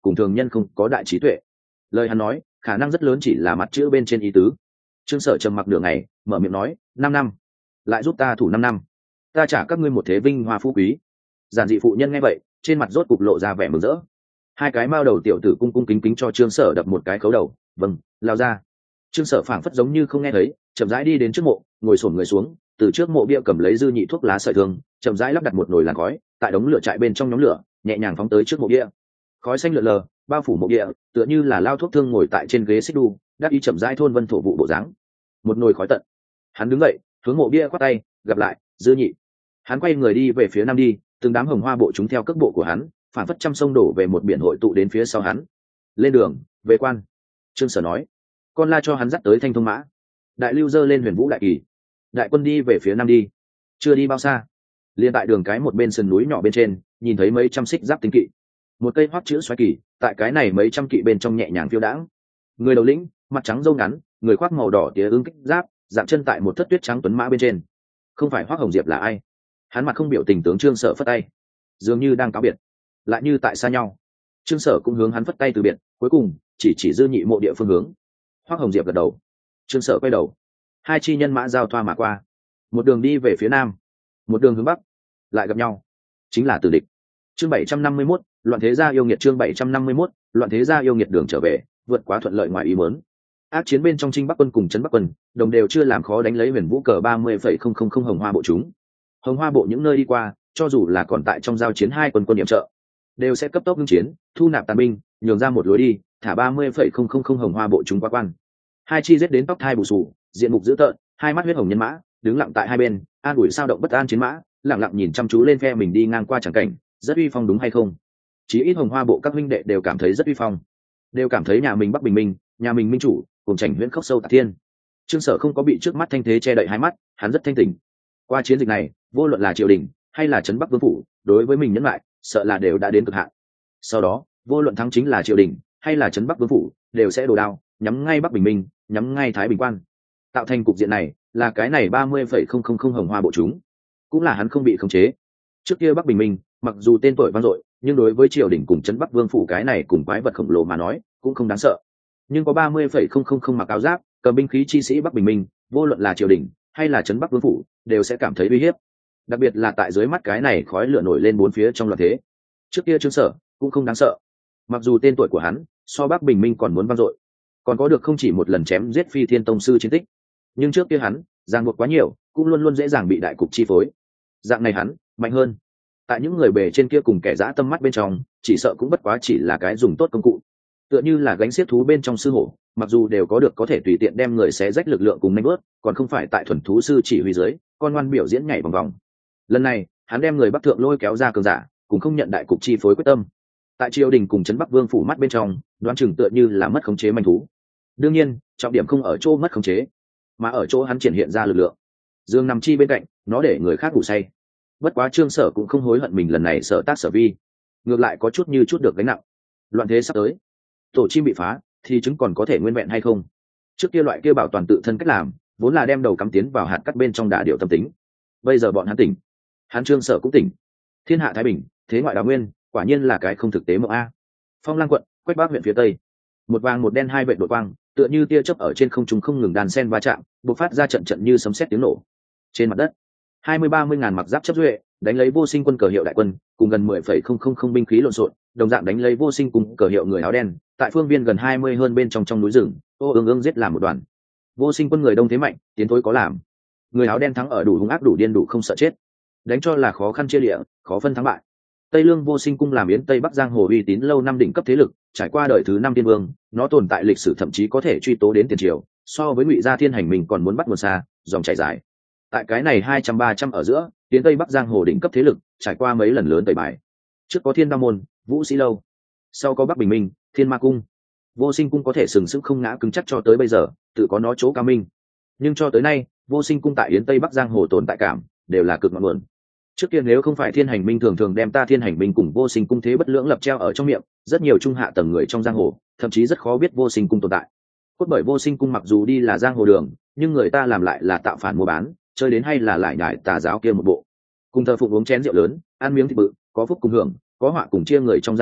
cùng thường nhân không có đại trí tuệ. Lời hắn nói khả năng rất lớn chỉ là mặt chữ bên trên ý tứ. Trương Sở trầm mặc nửa ngày, mở miệng nói, 5 năm, lại giúp ta thủ 5 năm, ta trả các ngươi một thế vinh hoa phú quý. Giản dị phụ nhân nghe vậy, trên mặt rốt cục lộ ra vẻ mừng rỡ. Hai cái mao đầu tiểu tử cung cung kính kính cho Trương Sở đập một cái khấu đầu. Vâng, lao ra. Trương Sở phảng phất giống như không nghe thấy, chậm rãi đi đến trước mộ, ngồi xổm người xuống, từ trước mộ bia cầm lấy dư nhị thuốc lá sợi thương, chậm rãi lắp đặt một nồi làn khói, tại đống lửa trại bên trong nhóm lửa, nhẹ nhàng phóng tới trước mộ bia. Khói xanh lượn lờ, bao phủ mộ bia, tựa như là lao thuốc thương ngồi tại trên ghế xích đu, đáp ý chậm rãi thôn vân thổ vụ bộ dáng. Một nồi khói tận. Hắn đứng dậy, hướng mộ bia quát tay, gặp lại, dư nhị. Hắn quay người đi về phía nam đi, từng đám hồng hoa bộ chúng theo cước bộ của hắn, phản phất trăm sông đổ về một biển hội tụ đến phía sau hắn. Lên đường, về quan. Trương Sở nói. Con la cho hắn dắt tới Thanh Thông Mã. Đại lưu dơ lên Huyền Vũ đại kỳ. Đại quân đi về phía nam đi. Chưa đi bao xa, liền tại đường cái một bên sườn núi nhỏ bên trên, nhìn thấy mấy trăm xích giáp tinh kỵ. Một cây hoắc chữ xoáy kỳ, tại cái này mấy trăm kỵ bên trong nhẹ nhàng phiêu đãng. Người đầu lĩnh, mặt trắng râu ngắn, người khoác màu đỏ tía ương kích giáp, dạng chân tại một thất tuyết trắng tuấn mã bên trên. Không phải Hoắc Hồng Diệp là ai? Hắn mặt không biểu tình tướng Trương Sở phất tay, dường như đang cáo biệt, lại như tại xa nhau. Trương Sở cũng hướng hắn phất tay từ biệt, cuối cùng chỉ dư nhị mộ địa phương hướng. Hoắc Hồng Diệp gật đầu. Trương Sở quay đầu, hai chi nhân mã giao thoa mà qua, một đường đi về phía nam, một đường hướng bắc, lại gặp nhau, chính là tử địch. Chương 751, loạn thế gia yêu nghiệt. Chương 751, loạn thế gia yêu nghiệt. Đường trở về vượt quá thuận lợi ngoài ý muốn. Ác chiến bên trong Trinh Bắc quân cùng Trấn Bắc quân, đồng đều chưa làm khó đánh lấy Huyền Vũ cờ 30,000 hồng hoa bộ chúng. Hồng hoa bộ những nơi đi qua, cho dù là còn tại trong giao chiến hai quân điểm trợ, đều sẽ cấp tốc ngưng chiến, thu nạp tàn binh, nhường ra một lối đi, thả 30,000 hồng hoa bộ chúng qua quan. Hai chi giết đến tóc thai bù sù, diện mục dữ tợn, hai mắt huyết hồng nhân mã, đứng lặng tại hai bên, an ủi sao động bất an chiến mã, lặng lặng nhìn chăm chú lên phe mình đi ngang qua chẳng cảnh, rất uy phong đúng hay không? Chí ít hồng hoa bộ các minh đệ đều cảm thấy rất uy phong, đều cảm thấy nhà mình Bắc Bình Minh, nhà mình minh chủ, cùng Trành Huyễn khốc sâu tạc thiên. Trương Sở không có bị trước mắt thanh thế che đậy hai mắt, hắn rất thanh tỉnh. Qua chiến dịch này, vô luận là triều đình hay là trấn Bắc vương phủ, đối với mình nhẫn lại, sợ là đều đã đến cực hạn. Sau đó, vô luận thắng chính là triều đình hay là trấn Bắc vương phủ, đều sẽ đổ đao, nhắm ngay Bắc Bình Minh, nhắm ngay Thái Bình quan. Tạo thành cục diện này, là cái này 30,000 hồng hoa bộ chúng, cũng là hắn không bị khống chế. Trước kia Bắc Bình Minh, mặc dù tên tuổi vang dội, nhưng đối với triều đình cùng trấn Bắc vương phủ cái này cùng quái vật khổng lồ mà nói, cũng không đáng sợ. Nhưng có 30,000 mặc áo giáp, cầm binh khí chi sĩ Bắc Bình Minh, vô luận là triều đình hay là trấn Bắc vương phủ, đều sẽ cảm thấy uy hiếp. Đặc biệt là tại dưới mắt cái này khói lửa nổi lên bốn phía trong loạn thế. Trước kia Trương Sở cũng không đáng sợ, mặc dù tên tuổi của hắn so Bắc Bình Minh còn muốn vang dội, còn có được không chỉ một lần chém giết phi thiên tông sư chiến tích. Nhưng trước kia hắn ràng buộc quá nhiều, cũng luôn luôn dễ dàng bị đại cục chi phối. Dạng này hắn mạnh hơn, tại những người bề trên kia cùng kẻ dã tâm mắt bên trong, chỉ sợ cũng bất quá chỉ là cái dùng tốt công cụ, tựa như là gánh xiết thú bên trong sư hổ, mặc dù đều có được có thể tùy tiện đem người xé rách lực lượng cùng nanh bớt, còn không phải tại thuần thú sư chỉ huy dưới con ngoan biểu diễn nhảy vòng vòng. Lần này hắn đem người Bắc thượng lôi kéo ra cường giả, cũng không nhận đại cục chi phối quyết tâm. Tại triều đình cùng trấn Bắc vương phủ mắt bên trong, đoán chừng tựa như là mất khống chế manh thú. Đương nhiên trọng điểm không ở chỗ mất khống chế, mà ở chỗ hắn triển hiện ra lực lượng. Dương nằm chi bên cạnh, nó để người khác ngủ say. Bất quá Trương Sở cũng không hối hận mình lần này sở tác sở vi, ngược lại có chút như chút được gánh nặng. Loạn thế sắp tới, tổ chim bị phá thì trứng còn có thể nguyên vẹn hay không? Trước kia loại kia bảo toàn tự thân cách làm, vốn là đem đầu cắm tiến vào hạt cắt bên trong đả điệu tâm tính. Bây giờ bọn hắn tỉnh, hắn Trương Sở cũng tỉnh. Thiên hạ thái bình, thế ngoại đào nguyên, quả nhiên là cái không thực tế mộng a. Phong Lang quận, Quách Bác huyện phía tây, một vàng một đen hai vệt đội quang, tựa như tia chớp ở trên không trung không ngừng đàn sen va chạm, bộc phát ra trận trận như sấm sét tiếng nổ. Trên mặt đất, 20-30 ngàn mặc giáp chấp duệ, đánh lấy Vô Sinh quân cờ hiệu đại quân, cùng gần 10,000 binh khí lộn xộn, đồng dạng đánh lấy Vô Sinh cùng cờ hiệu người áo đen, tại phương viên gần 20 hơn bên trong núi rừng, ương giết làm một đoàn. Vô Sinh quân người đông thế mạnh, tiến thối có làm. Người áo đen thắng ở đủ hung ác đủ điên đủ không sợ chết, đánh cho là khó khăn chia lịa, khó phân thắng bại. Tây Lương Vô Sinh cung làm yến Tây Bắc giang hồ uy tín lâu năm đỉnh cấp thế lực, trải qua đời thứ 5 tiên vương, nó tồn tại lịch sử thậm chí có thể truy tố đến tiền triều, so với Ngụy Gia Thiên Hành mình còn muốn bắt nguồn xa, dòng chảy dài. Tại cái này 200-300 ở giữa, yến Tây Bắc giang hồ đỉnh cấp thế lực, trải qua mấy lần lớn tẩy bài. Trước có Thiên Đao môn, Vũ Sĩ lâu, sau có Bắc Bình Minh, Thiên Ma cung. Vô Sinh cung có thể sừng sững không ngã cứng chắc cho tới bây giờ, tự có nó chỗ cao minh. Nhưng cho tới nay, Vô Sinh cung tại yến Tây Bắc giang hồ tồn tại cảm đều là cực ngọn nguồn. Trước kia nếu không phải Thiên Hành Minh thường đem ta Thiên Hành Minh cùng Vô Sinh cung thế bất lưỡng lập treo ở trong miệng, rất nhiều trung hạ tầng người trong giang hồ thậm chí rất khó biết Vô Sinh cung tồn tại. Cốt bởi Vô Sinh cung mặc dù đi là giang hồ đường, nhưng người ta làm lại là tạo phản mua bán, chơi đến hay là lại nhải tà giáo kia một bộ. Cùng thờ phụng uống chén rượu lớn, ăn miếng thịt bự, có phúc cùng hưởng, có họa cùng chia người trong giang hồ,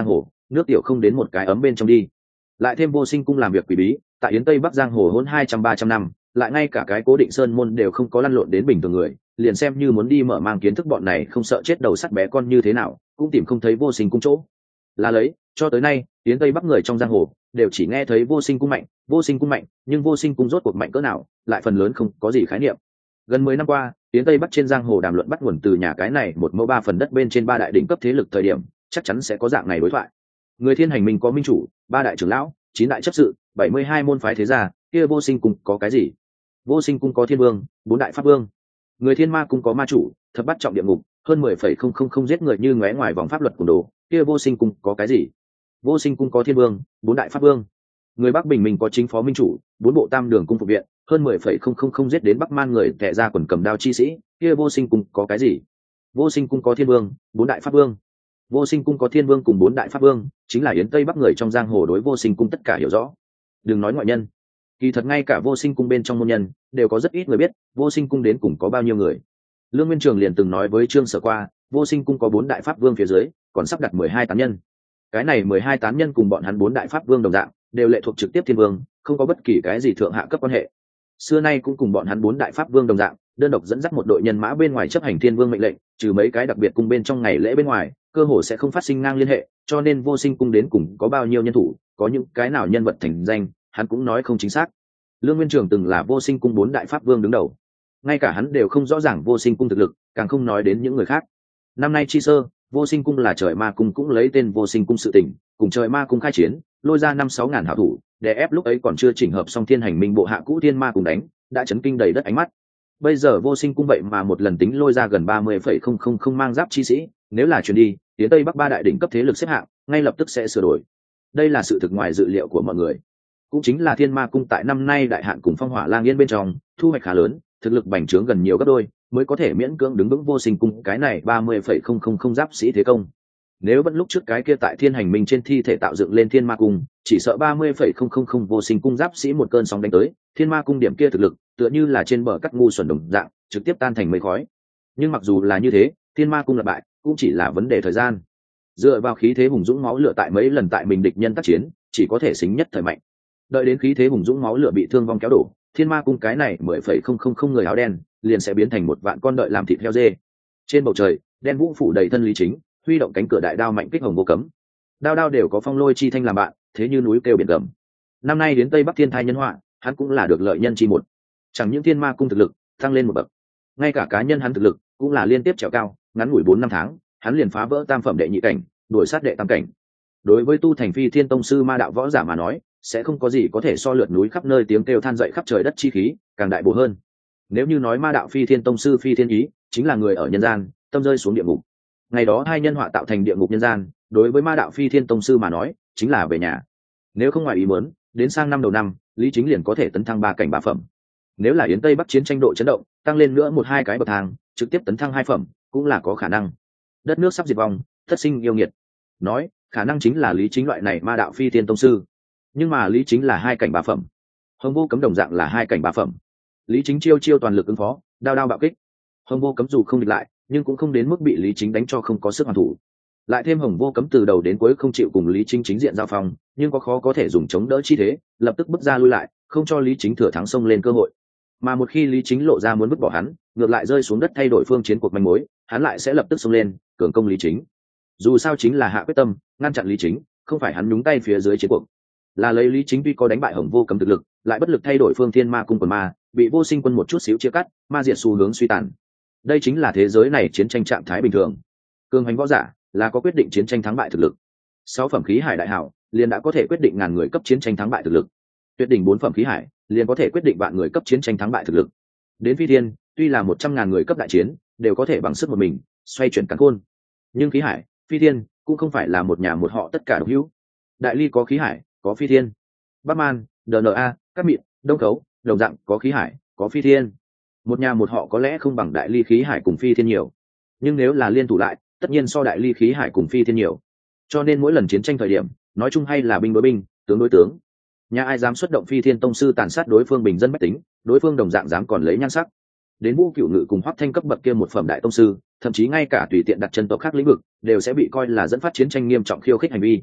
nước tiểu không đến một cái ấm bên trong đi. Lại thêm vô sinh cung làm việc quỷ bí, tại yến tây bắc giang hồ hôn 200-300 năm, lại ngay cả cái cố định sơn môn đều không có lăn lộn đến bình thường người, liền xem như muốn đi mở mang kiến thức bọn này không sợ chết đầu sắt bé con như thế nào cũng tìm không thấy vô sinh cung chỗ. Là lấy cho tới nay yến tây bắc người trong giang hồ đều chỉ nghe thấy vô sinh cung mạnh, vô sinh cung mạnh, nhưng vô sinh cung rốt cuộc mạnh cỡ nào lại phần lớn không có gì khái niệm. Gần 10 năm qua, yến tây bắc trên giang hồ đàm luận bắt nguồn từ nhà cái này một mẫu 3 phần đất bên trên 3 đại đỉnh cấp thế lực thời điểm, chắc chắn sẽ có dạng này đối thoại. Người thiên hành minh có minh chủ, 3 đại trưởng lão, 9 đại chấp sự, 72 môn phái thế gia, kia vô sinh cung có cái gì? Vô sinh cung có thiên vương, 4 đại pháp vương. Người thiên ma cung có ma chủ, thập bát trọng địa ngục, hơn 10,000 giết người như ngóe ngoài vòng pháp luật của đồ, kia vô sinh cung có cái gì? Vô sinh cung có thiên vương, 4 đại pháp vương. Người bắc bình minh có chính phó minh chủ, 4 bộ tam đường cung phục viện, hơn 10,000 giết đến bắc man người tệ ra quần cầm đao chi sĩ, kia vô sinh cung có cái gì? Vô sinh cung có thiên vương, 4 đại pháp vương. Vô sinh cung có thiên vương cùng 4 đại pháp vương, chính là yến tây bắc người trong giang hồ đối vô sinh cung tất cả hiểu rõ. Đừng nói ngoại nhân, kỳ thật ngay cả vô sinh cung bên trong môn nhân đều có rất ít người biết vô sinh cung đến cùng có bao nhiêu người. Lương Nguyên Trường liền từng nói với Trương Sở qua, vô sinh cung có 4 đại pháp vương phía dưới còn sắp đặt 12 tán nhân. Cái này 12 tán nhân cùng bọn hắn 4 đại pháp vương đồng dạng, đều lệ thuộc trực tiếp thiên vương, không có bất kỳ cái gì thượng hạ cấp quan hệ. Xưa nay cũng cùng bọn hắn 4 đại pháp vương đồng dạng, đơn độc dẫn dắt một đội nhân mã bên ngoài chấp hành thiên vương mệnh lệnh, trừ mấy cái đặc biệt cung bên trong ngày lễ bên ngoài, cơ hồ sẽ không phát sinh ngang liên hệ, cho nên vô sinh cung đến cùng có bao nhiêu nhân thủ, có những cái nào nhân vật thành danh, hắn cũng nói không chính xác. Lương Nguyên Trường từng là vô sinh cung 4 đại pháp vương đứng đầu, ngay cả hắn đều không rõ ràng vô sinh cung thực lực, càng không nói đến những người khác. Năm nay chi sơ, vô sinh cung là trời ma cung cũng lấy tên vô sinh cung sự tình, cùng trời ma cung khai chiến, lôi ra 5-6 ngàn hảo thủ, để ép lúc ấy còn chưa chỉnh hợp xong thiên hành minh bộ hạ cũ thiên ma cùng đánh, đã chấn kinh đầy đất ánh mắt. Bây giờ vô sinh cung vậy mà một lần tính lôi ra gần 30,000 mang giáp chi sĩ, nếu là chuyển đi, tiến tây bắc 3 đại đỉnh cấp thế lực xếp hạng, ngay lập tức sẽ sửa đổi. Đây là sự thực ngoài dự liệu của mọi người. Cũng chính là thiên ma cung tại năm nay đại hạn cùng phong hỏa lang yên bên trong thu hoạch khá lớn, thực lực bành trướng gần nhiều gấp đôi, mới có thể miễn cưỡng đứng vững vô sinh cung cái này 30,000 giáp sĩ thế công. Nếu vẫn lúc trước cái kia tại thiên hành minh trên thi thể tạo dựng lên thiên ma cung, chỉ sợ 30,000 vô sinh cung giáp sĩ một cơn sóng đánh tới, thiên ma cung điểm kia thực lực tựa như là trên bờ cắt ngu xuẩn đồng dạng, trực tiếp tan thành mây khói. Nhưng mặc dù là như thế, thiên ma cung lật bại cũng chỉ là vấn đề thời gian. Dựa vào khí thế hùng dũng máu lửa tại mấy lần tại mình địch nhân tác chiến, chỉ có thể xính nhất thời mạnh. Đợi đến khí thế hùng dũng máu lửa bị thương vong kéo đổ, thiên ma cung cái này 10,000 người áo đen liền sẽ biến thành một vạn con đợi làm thịt heo dê. Trên bầu trời đen vũ phủ đầy thân lý chính, huy động cánh cửa đại đao mạnh kích hồng vô cấm, đao đao đều có phong lôi chi thanh làm bạn, thế như núi kêu biển gầm. Năm nay đến tây bắc thiên thai nhân họa, hắn cũng là được lợi nhân chi một. Chẳng những thiên ma cung thực lực tăng lên một bậc, ngay cả cá nhân hắn thực lực cũng là liên tiếp trèo cao, ngắn ngủi 4 năm tháng hắn liền phá vỡ tam phẩm đệ nhị cảnh, đuổi sát đệ tam cảnh. Đối với tu thành phi thiên tông sư ma đạo võ giả mà nói, sẽ không có gì có thể so lượt núi khắp nơi tiếng kêu than dậy khắp trời đất chi khí càng đại bổ hơn. Nếu như nói ma đạo phi thiên tông sư phi thiên ý chính là người ở nhân gian, tâm rơi xuống địa ngục, ngày đó hai nhân họa tạo thành địa ngục nhân gian, đối với ma đạo phi thiên tông sư mà nói chính là về nhà. Nếu không ngoài ý muốn, đến sang năm đầu năm lý chính liền có thể tấn thăng 3 cảnh 3 phẩm. Nếu là yến tây bắc chiến tranh độ chấn động tăng lên nữa 1-2 cái bậc thang, trực tiếp tấn thăng 2 phẩm cũng là có khả năng. Đất nước sắp diệt vong, thất sinh yêu nghiệt, nói khả năng chính là lý chính loại này ma đạo phi thiên tông sư. Nhưng mà lý chính là 2 cảnh 3 phẩm, hồng vô cấm đồng dạng là 2 cảnh 3 phẩm. Lý chính chiêu toàn lực ứng phó, đao đao bạo kích. Hồng vô cấm dù không địch lại, nhưng cũng không đến mức bị lý chính đánh cho không có sức hoàn thủ. Lại thêm hồng vô cấm từ đầu đến cuối không chịu cùng lý chính chính diện giao phong, nhưng có khó có thể dùng chống đỡ chi thế, lập tức bước ra lui lại, không cho lý chính thừa thắng xông lên cơ hội. Mà một khi lý chính lộ ra muốn vứt bỏ hắn, ngược lại rơi xuống đất thay đổi phương chiến cuộc manh mối, hắn lại sẽ lập tức xông lên cường công lý chính. Dù sao chính là hạ quyết tâm ngăn chặn lý chính, không phải hắn nhúng tay phía dưới chiến cuộc. Là lấy lý chính tuy có đánh bại hồng vô cấm thực lực, lại bất lực thay đổi phương thiên ma cung quần ma, bị vô sinh quân một chút xíu chia cắt, ma diệt xu hướng suy tàn. Đây chính là thế giới này chiến tranh trạng thái bình thường. Cường hành võ giả là có quyết định chiến tranh thắng bại thực lực. 6 phẩm khí hải đại hảo liền đã có thể quyết định ngàn người cấp chiến tranh thắng bại thực lực. Tuyệt đỉnh 4 phẩm khí hải liền có thể quyết định vạn người cấp chiến tranh thắng bại thực lực. Đến phi thiên, tuy là 100.000 người cấp đại chiến đều có thể bằng sức một mình xoay chuyển càn khôn, nhưng khí hải, phi thiên cũng không phải là một nhà một họ tất cả độc hữu. Đại ly có khí hải, có phi thiên. Bắc man, dna, các mịn, đông khấu, đồng dạng có khí hải, có phi thiên. Một nhà một họ có lẽ không bằng đại ly khí hải cùng phi thiên nhiều, nhưng nếu là liên thủ lại, tất nhiên so đại ly khí hải cùng phi thiên nhiều. Cho nên mỗi lần chiến tranh thời điểm, nói chung hay là binh đối binh, tướng đối tướng. Nhà ai dám xuất động phi thiên tông sư tàn sát đối phương bình dân bách tính, đối phương đồng dạng dám còn lấy nhan sắc. Đến Vũ Cửu Ngự cùng Hoắc Thanh cấp bậc kia một phẩm đại tông sư, thậm chí ngay cả tùy tiện đặt chân tộc khác lĩnh vực, đều sẽ bị coi là dẫn phát chiến tranh nghiêm trọng khiêu khích hành vi.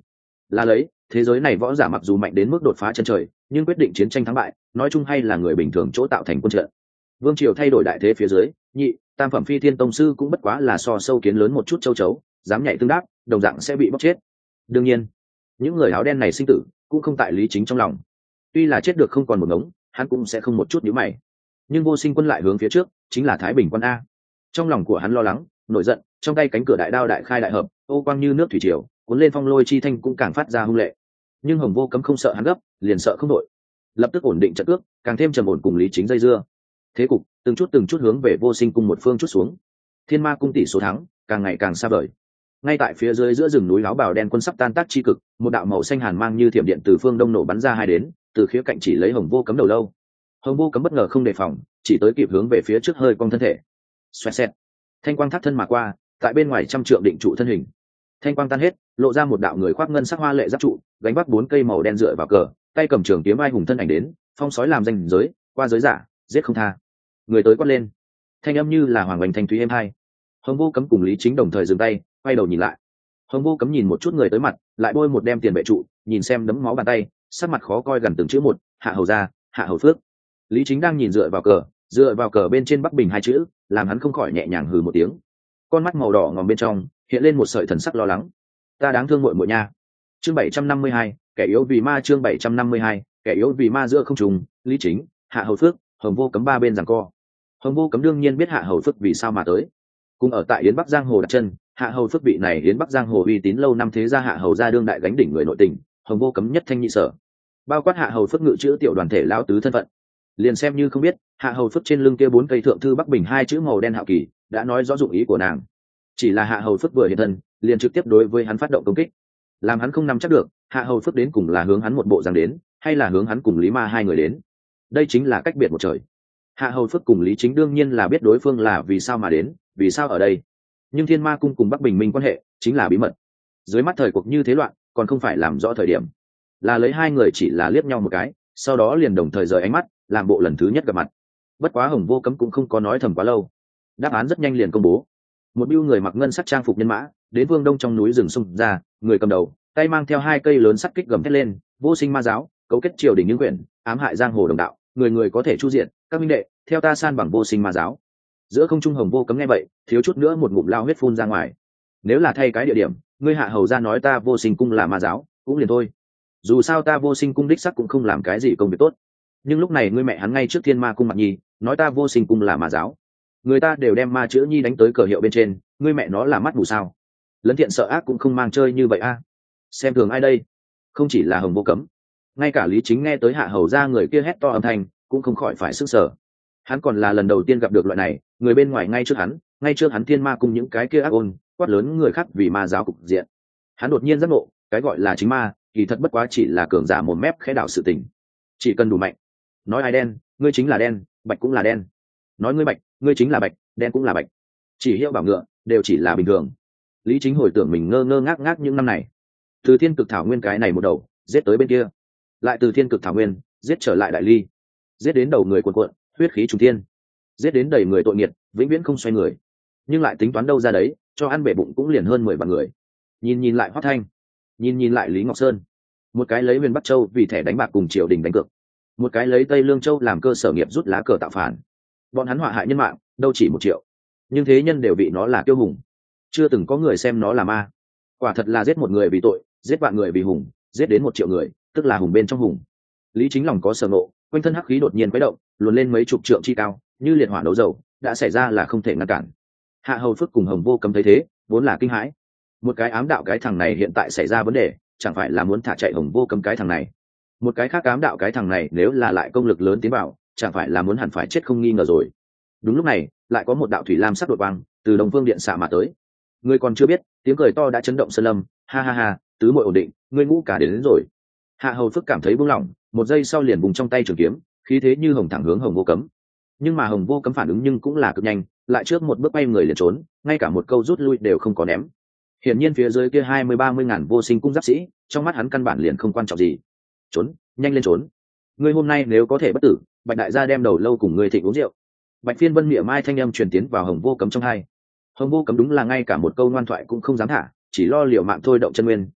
là lấy thế giới này võ giả mặc dù mạnh đến mức đột phá chân trời, nhưng quyết định chiến tranh thắng bại nói chung hay là người bình thường chỗ tạo thành quân trận. Vương triều thay đổi đại thế phía dưới, nhị tam phẩm phi thiên tông sư cũng bất quá là so sâu kiến lớn một chút châu chấu, dám nhảy tương đáp đồng dạng sẽ bị bóc chết. Đương nhiên những người áo đen này sinh tử cũng không tại Lý Chính trong lòng, tuy là chết được không còn một ngống, hắn cũng sẽ không một chút nhíu mày. Nhưng Vô Sinh Quân lại hướng phía trước, chính là Thái Bình Quân a. Trong lòng của hắn lo lắng nổi giận, trong tay cánh cửa đại đao đại khai đại hợp, ô quang như nước thủy triều cuốn lên, phong lôi chi thanh cũng càng phát ra hung lệ. Nhưng Hồng Vô Cấm không sợ hắn gấp, liền sợ không đội, lập tức ổn định trận cước, càng thêm trầm ổn cùng Lý Chính dây dưa. Thế cục từng chút hướng về Vô Sinh Cung một phương chút xuống. Thiên Ma Cung tỷ số thắng càng ngày càng xa vời. Ngay tại phía dưới giữa rừng núi áo bào đen quân sắp tan tác chi cực, một đạo màu xanh hàn mang như thiểm điện từ phương đông nổ bắn ra hai đến, từ khía cạnh chỉ lấy Hồng Vô Cấm đầu lâu. Hồng Vô Cấm bất ngờ không đề phòng, chỉ tới kịp hướng về phía trước hơi cong thân thể. Xoẹt xẹt, thanh quang thắt thân mà qua, tại bên ngoài trăm trượng định trụ thân hình. Thanh quang tan hết, lộ ra một đạo người khoác ngân sắc hoa lệ giáp trụ, gánh vác 4 cây màu đen dựa vào cờ, tay cầm trường kiếm ai hùng thân ảnh đến, phong sói làm danh giới, qua giới giả, giết không tha. Người tới quát lên, thanh âm như là hoàng oanh thanh thúy êm hai. Hồng Vô Cấm cùng Lý Chính đồng thời dừng tay, quay đầu nhìn lại. Hồng Vô Cấm nhìn một chút người tới mặt, lại bôi một đem tiền bệ trụ, nhìn xem đấm máu bàn tay, sắc mặt khó coi gần từng chữ một, hạ hầu ra, hạ hầu phước. Lý Chính đang nhìn dựa vào cờ bên trên Bắc Bình hai chữ, làm hắn không khỏi nhẹ nhàng hừ một tiếng. Con mắt màu đỏ ngòm bên trong hiện lên một sợi thần sắc lo lắng. Ta đáng thương muội muội nha. Chương 752, kẻ yếu vì ma. Chương 752, kẻ yếu vì ma. Giữa không trùng, Lý Chính, hạ hầu phước, Hồng Vô Cấm ba bên giằng co. Hồng Vô Cấm đương nhiên biết hạ hầu phước vì sao mà tới, cùng ở tại Yến Bắc Giang Hồ đặt chân. Hạ hầu phước vị này Yến Bắc Giang Hồ uy tín lâu năm thế gia hạ hầu gia đương đại gánh đỉnh người nội tình, Hồng Vô Cấm nhất thanh nhị sở, bao quát hạ hầu phước ngự chữ tiểu đoàn thể lão tứ thân phận. Liền xem như không biết, hạ hầu phước trên lưng kia 4 cây thượng thư Bắc Bình hai chữ màu đen hạo kỳ đã nói rõ dụng ý của nàng. Chỉ là hạ hầu phước vừa hiện thân, liền trực tiếp đối với hắn phát động công kích, làm hắn không nắm chắc được hạ hầu phước đến cùng là hướng hắn một bộ giang đến, hay là hướng hắn cùng Lý Ma hai người đến. Đây chính là cách biệt một trời. Hạ hầu phước cùng Lý Chính đương nhiên là biết đối phương là vì sao mà đến, vì sao ở đây. Nhưng Thiên Ma Cung cùng Bắc Bình Minh quan hệ chính là bí mật. Dưới mắt thời cuộc như thế loạn, còn không phải làm rõ thời điểm. Là lấy hai người chỉ là liếc nhau một cái, sau đó liền đồng thời rời ánh mắt, làm bộ lần thứ nhất gặp mặt. Bất quá Hồng Vô Cấm cũng không có nói thầm quá lâu, đáp án rất nhanh liền công bố. Một bưu người mặc ngân sắc trang phục nhân mã đến Vương Đông trong núi rừng xung ra, người cầm đầu tay mang theo 2 cây lớn sắt kích gầm thét lên, vô sinh ma giáo cấu kết triều đình những quyển, ám hại giang hồ đồng đạo, người người có thể chu diện, các minh đệ theo ta san bằng vô sinh ma giáo. Giữa không trung Hồng Vô Cấm nghe vậy, thiếu chút nữa một ngụm lao huyết phun ra ngoài. Nếu là thay cái địa điểm, ngươi hạ hầu ra nói ta vô sinh cung là ma giáo cũng liền thôi, dù sao ta vô sinh cung đích sắc cũng không làm cái gì công việc tốt. Nhưng lúc này ngươi mẹ hắn ngay trước Thiên Ma Cung mặt nhi nói ta vô sinh cung là ma giáo, người ta đều đem ma chữ nhi đánh tới cờ hiệu bên trên, ngươi mẹ nó là mắt mù sao? Lấn thiện sợ ác cũng không mang chơi như vậy a. Xem thường ai đây? Không chỉ là Hồng Vô Cấm, ngay cả Lý Chính nghe tới hạ hầu ra người kia hét to âm thanh cũng không khỏi phải sức sở. Hắn còn là lần đầu tiên gặp được loại này người bên ngoài ngay trước hắn Thiên Ma Cung những cái kia ác ôn quát lớn người khác vì ma giáo cục diện. Hắn đột nhiên giác ngộ, cái gọi là chính ma kỳ thật bất quá chỉ là cường giả mồm mép khẽ đảo sự tình. Chỉ cần đủ mạnh, nói ai đen ngươi chính là đen, bạch cũng là đen, nói ngươi bạch ngươi chính là bạch, đen cũng là bạch, chỉ hiệu bảo ngựa đều chỉ là bình thường. Lý Chính hồi tưởng mình ngơ ngơ ngác ngác những năm này, từ Thiên Cực Thảo Nguyên cái này một đầu giết tới bên kia, lại từ Thiên Cực Thảo Nguyên giết trở lại Đại Ly, giết đến đầu người cuồn cuộn huyết khí trùng thiên, giết đến đầy người tội nghiệt vĩnh viễn không xoay người, nhưng lại tính toán đâu ra đấy cho ăn bể bụng cũng liền hơn 10 vạn người. Nhìn lại Hoắc Thanh, nhìn lại Lý Ngọc Sơn, một cái lấy Huyền Bắc Châu vì thẻ đánh bạc cùng triều đình đánh cược, một cái lấy Tây Lương Châu làm cơ sở nghiệp rút lá cờ tạo phản. Bọn hắn họa hại nhân mạng đâu chỉ 1 triệu, nhưng thế nhân đều bị nó là kiêu hùng, chưa từng có người xem nó là ma. Quả thật là giết một người vì tội, giết vạn người vì hùng, giết đến 1 triệu người tức là hùng bên trong hùng. Lý Chính lòng có sở ngộ, quanh thân hắc khí đột nhiên quấy động, luồn lên mấy chục trượng chi cao, như liệt hỏa đấu dầu, đã xảy ra là không thể ngăn cản. Hạ hầu phước cùng Hồng Vô Cấm thấy thế vốn là kinh hãi, một cái ám đạo cái thằng này hiện tại xảy ra vấn đề, chẳng phải là muốn thả chạy Hồng Vô Cấm cái thằng này. Một cái khác ám đạo cái thằng này nếu là lại công lực lớn tiến vào, chẳng phải là muốn hẳn phải chết không nghi ngờ rồi. Đúng lúc này lại có một đạo thủy lam sắc đột quang từ Đông Phương điện xạ mà tới. Ngươi còn chưa biết, tiếng cười to đã chấn động sơn lâm. Ha ha ha, tứ muội ổn định, ngươi ngũ cả đến rồi. Hạ hầu phước cảm thấy buông lỏng, một giây sau liền vùng trong tay trường kiếm, khí thế như hồng thẳng hướng Hồng Vô Cấm. Nhưng mà Hồng Vô Cấm phản ứng nhưng cũng là cực nhanh, lại trước một bước bay người liền trốn, ngay cả một câu rút lui đều không có ném. Hiển nhiên phía dưới kia 20-30 ngàn vô sinh cung giáp sĩ, trong mắt hắn căn bản liền không quan trọng gì. Trốn, nhanh lên trốn. Ngươi hôm nay nếu có thể bất tử, Bạch đại gia đem đầu lâu cùng ngươi thịnh uống rượu. Bạch Phiên Vân miệng mai thanh âm truyền tiến vào Hồng Vô Cấm trong hai. Hồng Vô Cấm đúng là ngay cả một câu ngoan thoại cũng không dám thả, chỉ lo liều mạng thôi động chân nguyên,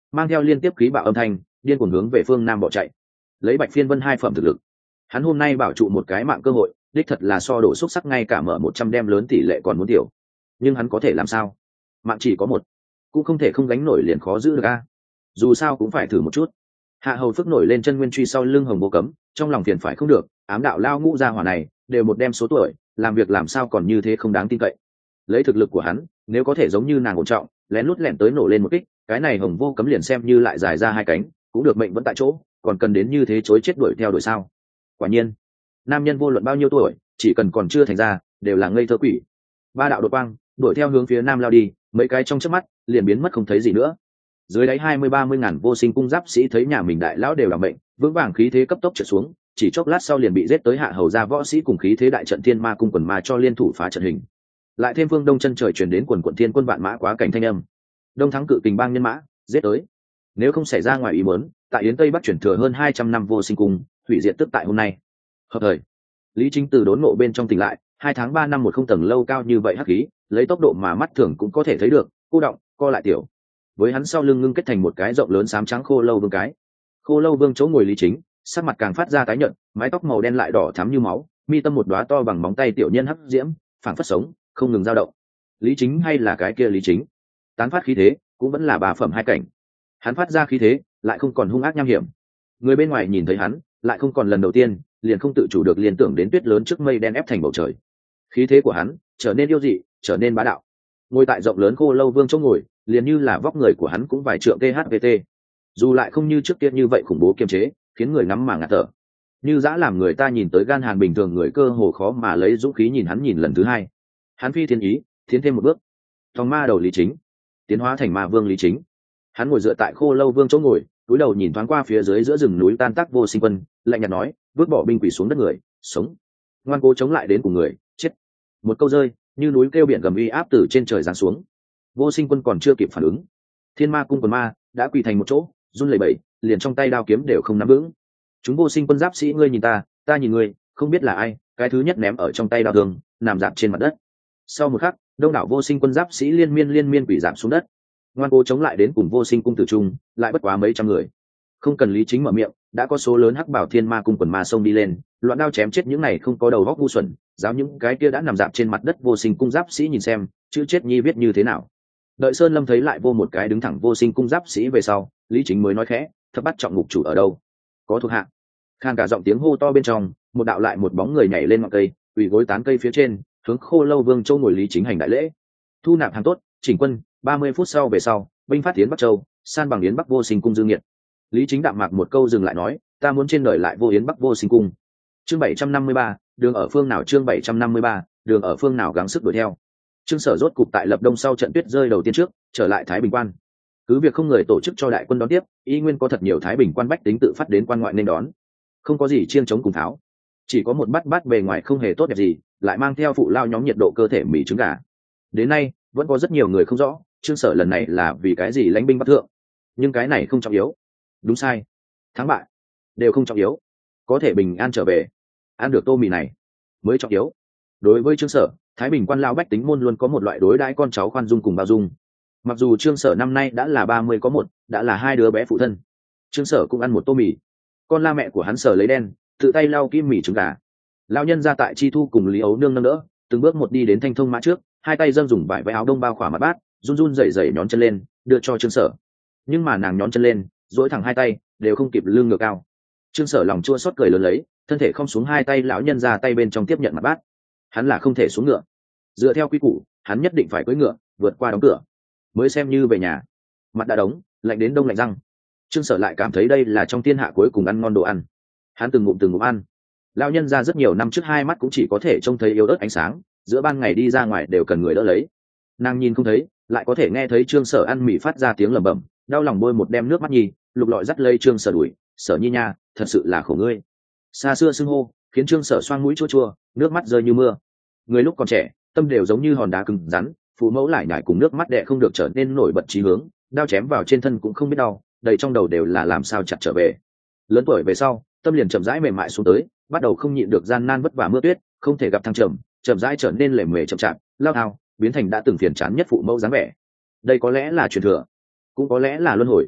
mang theo liên tiếp khí bạo âm thanh điên cuồng hướng về phương nam bỏ chạy. Lấy Bạch Phiên Vân 2 phẩm thực lực, hắn hôm nay bảo trụ một cái mạng cơ hội đích thật là so đổ xúc sắc ngay cả mở 100 đem lớn tỷ lệ còn muốn tiểu. Nhưng hắn có thể làm sao? Mạng chỉ có một, cũng không thể không gánh nổi liền khó giữ được a. Dù sao cũng phải thử một chút. Hạ Hầu Phước nổi lên chân nguyên truy sau lưng Hồng Vô Cấm, trong lòng phiền phải không được, ám đạo lao ngũ gia hỏa này đều một đem số tuổi, làm việc làm sao còn như thế không đáng tin cậy. Lấy thực lực của hắn, nếu có thể giống như nàng ổn trọng, lén lút lẻn tới nổ lên một kích, cái này Hồng Vô Cấm liền xem như lại dài ra hai cánh, cũng được mệnh vẫn tại chỗ, còn cần đến như thế chối chết đuổi theo đuổi sao? Quả nhiên, nam nhân vô luận bao nhiêu tuổi, chỉ cần còn chưa thành ra, đều là ngây thơ quỷ. Ba đạo đột quang, đuổi theo hướng phía nam lao đi, mấy cái trong chớp mắt, liền biến mất không thấy gì nữa. Dưới đáy 20-30 ngàn vô sinh cung giáp sĩ thấy nhà mình đại lão đều là mệnh, vững vàng khí thế cấp tốc trở xuống, chỉ chốc lát sau liền bị giết tới Hạ Hầu gia võ sĩ cùng khí thế đại trận Thiên Ma cung quần ma cho liên thủ phá trận hình. Lại thêm phương đông chân trời truyền đến quần quận thiên quân vạn mã quá cảnh thanh âm. Đông thắng cự kình bang nhân mã, giết tới. Nếu không xảy ra ngoài ý muốn, tại Yến Tây Bắc chuyển thừa hơn 200 năm vô sinh cung, hủy diệt tức tại hôm nay. Hợp thời, Lý Chính từ đốn ngộ bên trong tỉnh lại, 2 tháng 3 năm một không tầng lâu cao như vậy hắc khí, lấy tốc độ mà mắt thường cũng có thể thấy được, cô động, co lại tiểu. Với hắn sau lưng ngưng kết thành một cái rộng lớn xám trắng khô lâu vương cái. Khô lâu vương chỗ ngồi Lý Chính, sắc mặt càng phát ra tái nhợt, mái tóc màu đen lại đỏ thắm như máu, mi tâm một đóa to bằng móng tay tiểu nhân hắc diễm, phảng phất sống, không ngừng dao động. Lý Chính hay là cái kia Lý Chính, tán phát khí thế, cũng vẫn là bà phẩm hai cảnh. Hắn phát ra khí thế, lại không còn hung ác nham hiểm. Người bên ngoài nhìn thấy hắn, lại không còn lần đầu tiên, liền không tự chủ được liên tưởng đến tuyết lớn trước mây đen ép thành bầu trời. Khí thế của hắn trở nên yêu dị, trở nên bá đạo. Ngồi tại rộng lớn khô lâu vương chỗ ngồi, liền như là vóc người của hắn cũng vài trượng THVT. Dù lại không như trước kia như vậy khủng bố kiềm chế, khiến người ngắm mà ngạt thở. Như dã làm người ta nhìn tới gan hàn bình thường người cơ hồ khó mà lấy dũng khí nhìn hắn nhìn lần thứ hai. Hắn phi thiên ý, tiến thêm một bước. Thòng ma đầu Lý Chính, tiến hóa thành ma vương Lý Chính. Hắn ngồi dựa tại khô lâu vương chỗ ngồi, cúi đầu nhìn thoáng qua phía dưới giữa rừng núi tan tác vô sinh quân, lạnh nhạt nói, vứt bỏ binh quỷ xuống đất người, sống. Ngoan cố chống lại đến cùng người, chết. Một câu rơi, như núi kêu biển gầm uy áp từ trên trời giáng xuống. Vô sinh quân còn chưa kịp phản ứng, Thiên Ma cung quần ma đã quỳ thành một chỗ, run lẩy bẩy, liền trong tay đao kiếm đều không nắm vững. Chúng vô sinh quân giáp sĩ ngươi nhìn ta nhìn ngươi, không biết là ai, cái thứ nhất ném ở trong tay đao thương, nằm dạp trên mặt đất. Sau một khắc, đông đảo vô sinh quân giáp sĩ liên miên quỳ giảm xuống đất. Ngoan cố chống lại đến cùng vô sinh cung tử trung, lại bất quá mấy trăm người. Không cần Lý Chính mở miệng, đã có số lớn hắc bảo Thiên Ma cung quần ma xông đi lên, loạn đao chém chết những này không có đầu góc ngu xuẩn, giáo những cái kia đã nằm dạp trên mặt đất vô sinh cung giáp sĩ nhìn xem, chữ chết nhi viết như thế nào. Đợi Sơn Lâm thấy lại vô một cái đứng thẳng vô sinh cung giáp sĩ về sau, Lý Chính mới nói khẽ, thập bắt trọng ngục chủ ở đâu? Có thuộc hạ. Khang cả giọng tiếng hô to bên trong, một đạo lại một bóng người nhảy lên ngọn cây, quỳ gối tán cây phía trên, hướng khô lâu vương châu ngồi Lý Chính hành đại lễ. Thu nạp hàng tốt, chỉnh quân, 30 phút sau về sau, binh phát tiến Bắc Châu, san bằng Yến Bắc vô sinh cung dương nghiệt. Lý Chính đạm mạc một câu dừng lại nói, ta muốn trên đời lại vô Yến Bắc vô sinh cung. Chương 753, đường ở phương nào chương 753, đường ở phương nào gắng sức đuổi theo. Trương Sở rốt cục tại lập đông sau trận tuyết rơi đầu tiên trước, trở lại Thái Bình quan. Cứ việc không người tổ chức cho đại quân đón tiếp, y nguyên có thật nhiều Thái Bình quan bách tính tự phát đến quan ngoại nên đón. Không có gì chiêng chống cùng tháo, chỉ có một bát bề ngoài không hề tốt đẹp gì, lại mang theo phụ lao nhóm nhiệt độ cơ thể mì trứng gà. Đến nay, vẫn có rất nhiều người không rõ, Trương Sở lần này là vì cái gì lãnh binh bắc thượng. Nhưng cái này không trọng yếu. Đúng sai, thắng bại đều không trọng yếu, có thể bình an trở về, ăn được tô mì này mới trọng yếu. Đối với Trương Sở, Thái Bình quan lao bách tính môn luôn có một loại đối đãi con cháu khoan dung cùng bao dung. Mặc dù Trương Sở năm nay đã là 30 có một, đã là 2 đứa bé phụ thân, Trương Sở cũng ăn một tô mì. Con la mẹ của hắn Sở lấy đen, tự tay lau kim mì trứng gà. Lão nhân ra tại Chi Thu cùng Lý Ấu nương nâng đỡ, từng bước một đi đến Thanh Thông mã trước, hai tay dâng dùng vải váy áo đông bao khỏa mặt bát, run run rẩy rẩy nhón chân lên, đưa cho Trương Sở. Nhưng mà nàng nhón chân lên, duỗi thẳng hai tay, đều không kịp lưng ngược cao. Trương Sở lòng chua xót cười lớn lấy, thân thể không xuống hai tay lão nhân ra tay bên trong tiếp nhận mặt bát. Hắn là không thể xuống ngựa. Dựa theo quy củ, hắn nhất định phải cưỡi ngựa, vượt qua đóng cửa, mới xem như về nhà. Mặt đã đóng, lạnh đến đông lạnh răng. Trương Sở lại cảm thấy đây là trong thiên hạ cuối cùng ăn ngon đồ ăn. Hắn từng ngụm ăn. Lão nhân ra rất nhiều năm trước hai mắt cũng chỉ có thể trông thấy yếu ớt ánh sáng, giữa ban ngày đi ra ngoài đều cần người đỡ lấy. Nàng nhìn không thấy, lại có thể nghe thấy Trương Sở ăn mì phát ra tiếng lẩm bẩm, đau lòng bôi một đem nước mắt nhi, lục lọi dắt lấy Trương Sở đuổi, Sở nhi nha, thật sự là khổ ngươi. Xa xưa xưng hô, khiến Trương Sở xoang mũi chua chua, nước mắt rơi như mưa. Người lúc còn trẻ, tâm đều giống như hòn đá cứng rắn, phụ mẫu lại nhải cùng nước mắt đẻ không được trở nên nổi bật chí hướng, đao chém vào trên thân cũng không biết đau, đầy trong đầu đều là làm sao chặt trở về. Lớn tuổi về sau, tâm liền chậm rãi mềm mại xuống tới, bắt đầu không nhịn được gian nan vất vả mưa tuyết, không thể gặp thăng trầm, chậm rãi trở nên lề mề chậm chạp, lao thao, biến thành đã từng phiền chán nhất phụ mẫu dáng vẻ. Đây có lẽ là truyền thừa, cũng có lẽ là luân hồi.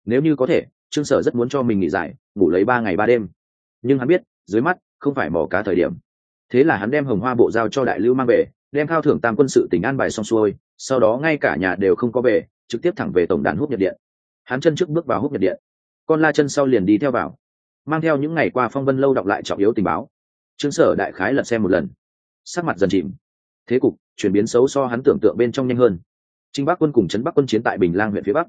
Nếu như có thể, Trương Sở rất muốn cho mình nghỉ giải, ngủ lấy 3 ngày 3 đêm. Nhưng hắn biết, dưới mắt không phải mò cá thời điểm. Thế là hắn đem Hồng Hoa bộ giao cho Đại Lưu mang về, đem khao thưởng tam quân sự tỉnh an bài xong xuôi, sau đó ngay cả nhà đều không có về, trực tiếp thẳng về tổng đàn Húc Nhật Điện. Hắn chân trước bước vào Húc Nhật Điện, con La chân sau liền đi theo vào, mang theo những ngày qua Phong Vân lâu đọc lại trọng yếu tình báo. Trương Sở đại khái lật xem một lần, sắc mặt dần chìm. Thế cục chuyển biến xấu so hắn tưởng tượng bên trong nhanh hơn. Trinh Bắc quân cùng Trấn Bắc quân chiến tại Bình Lang huyện phía bắc.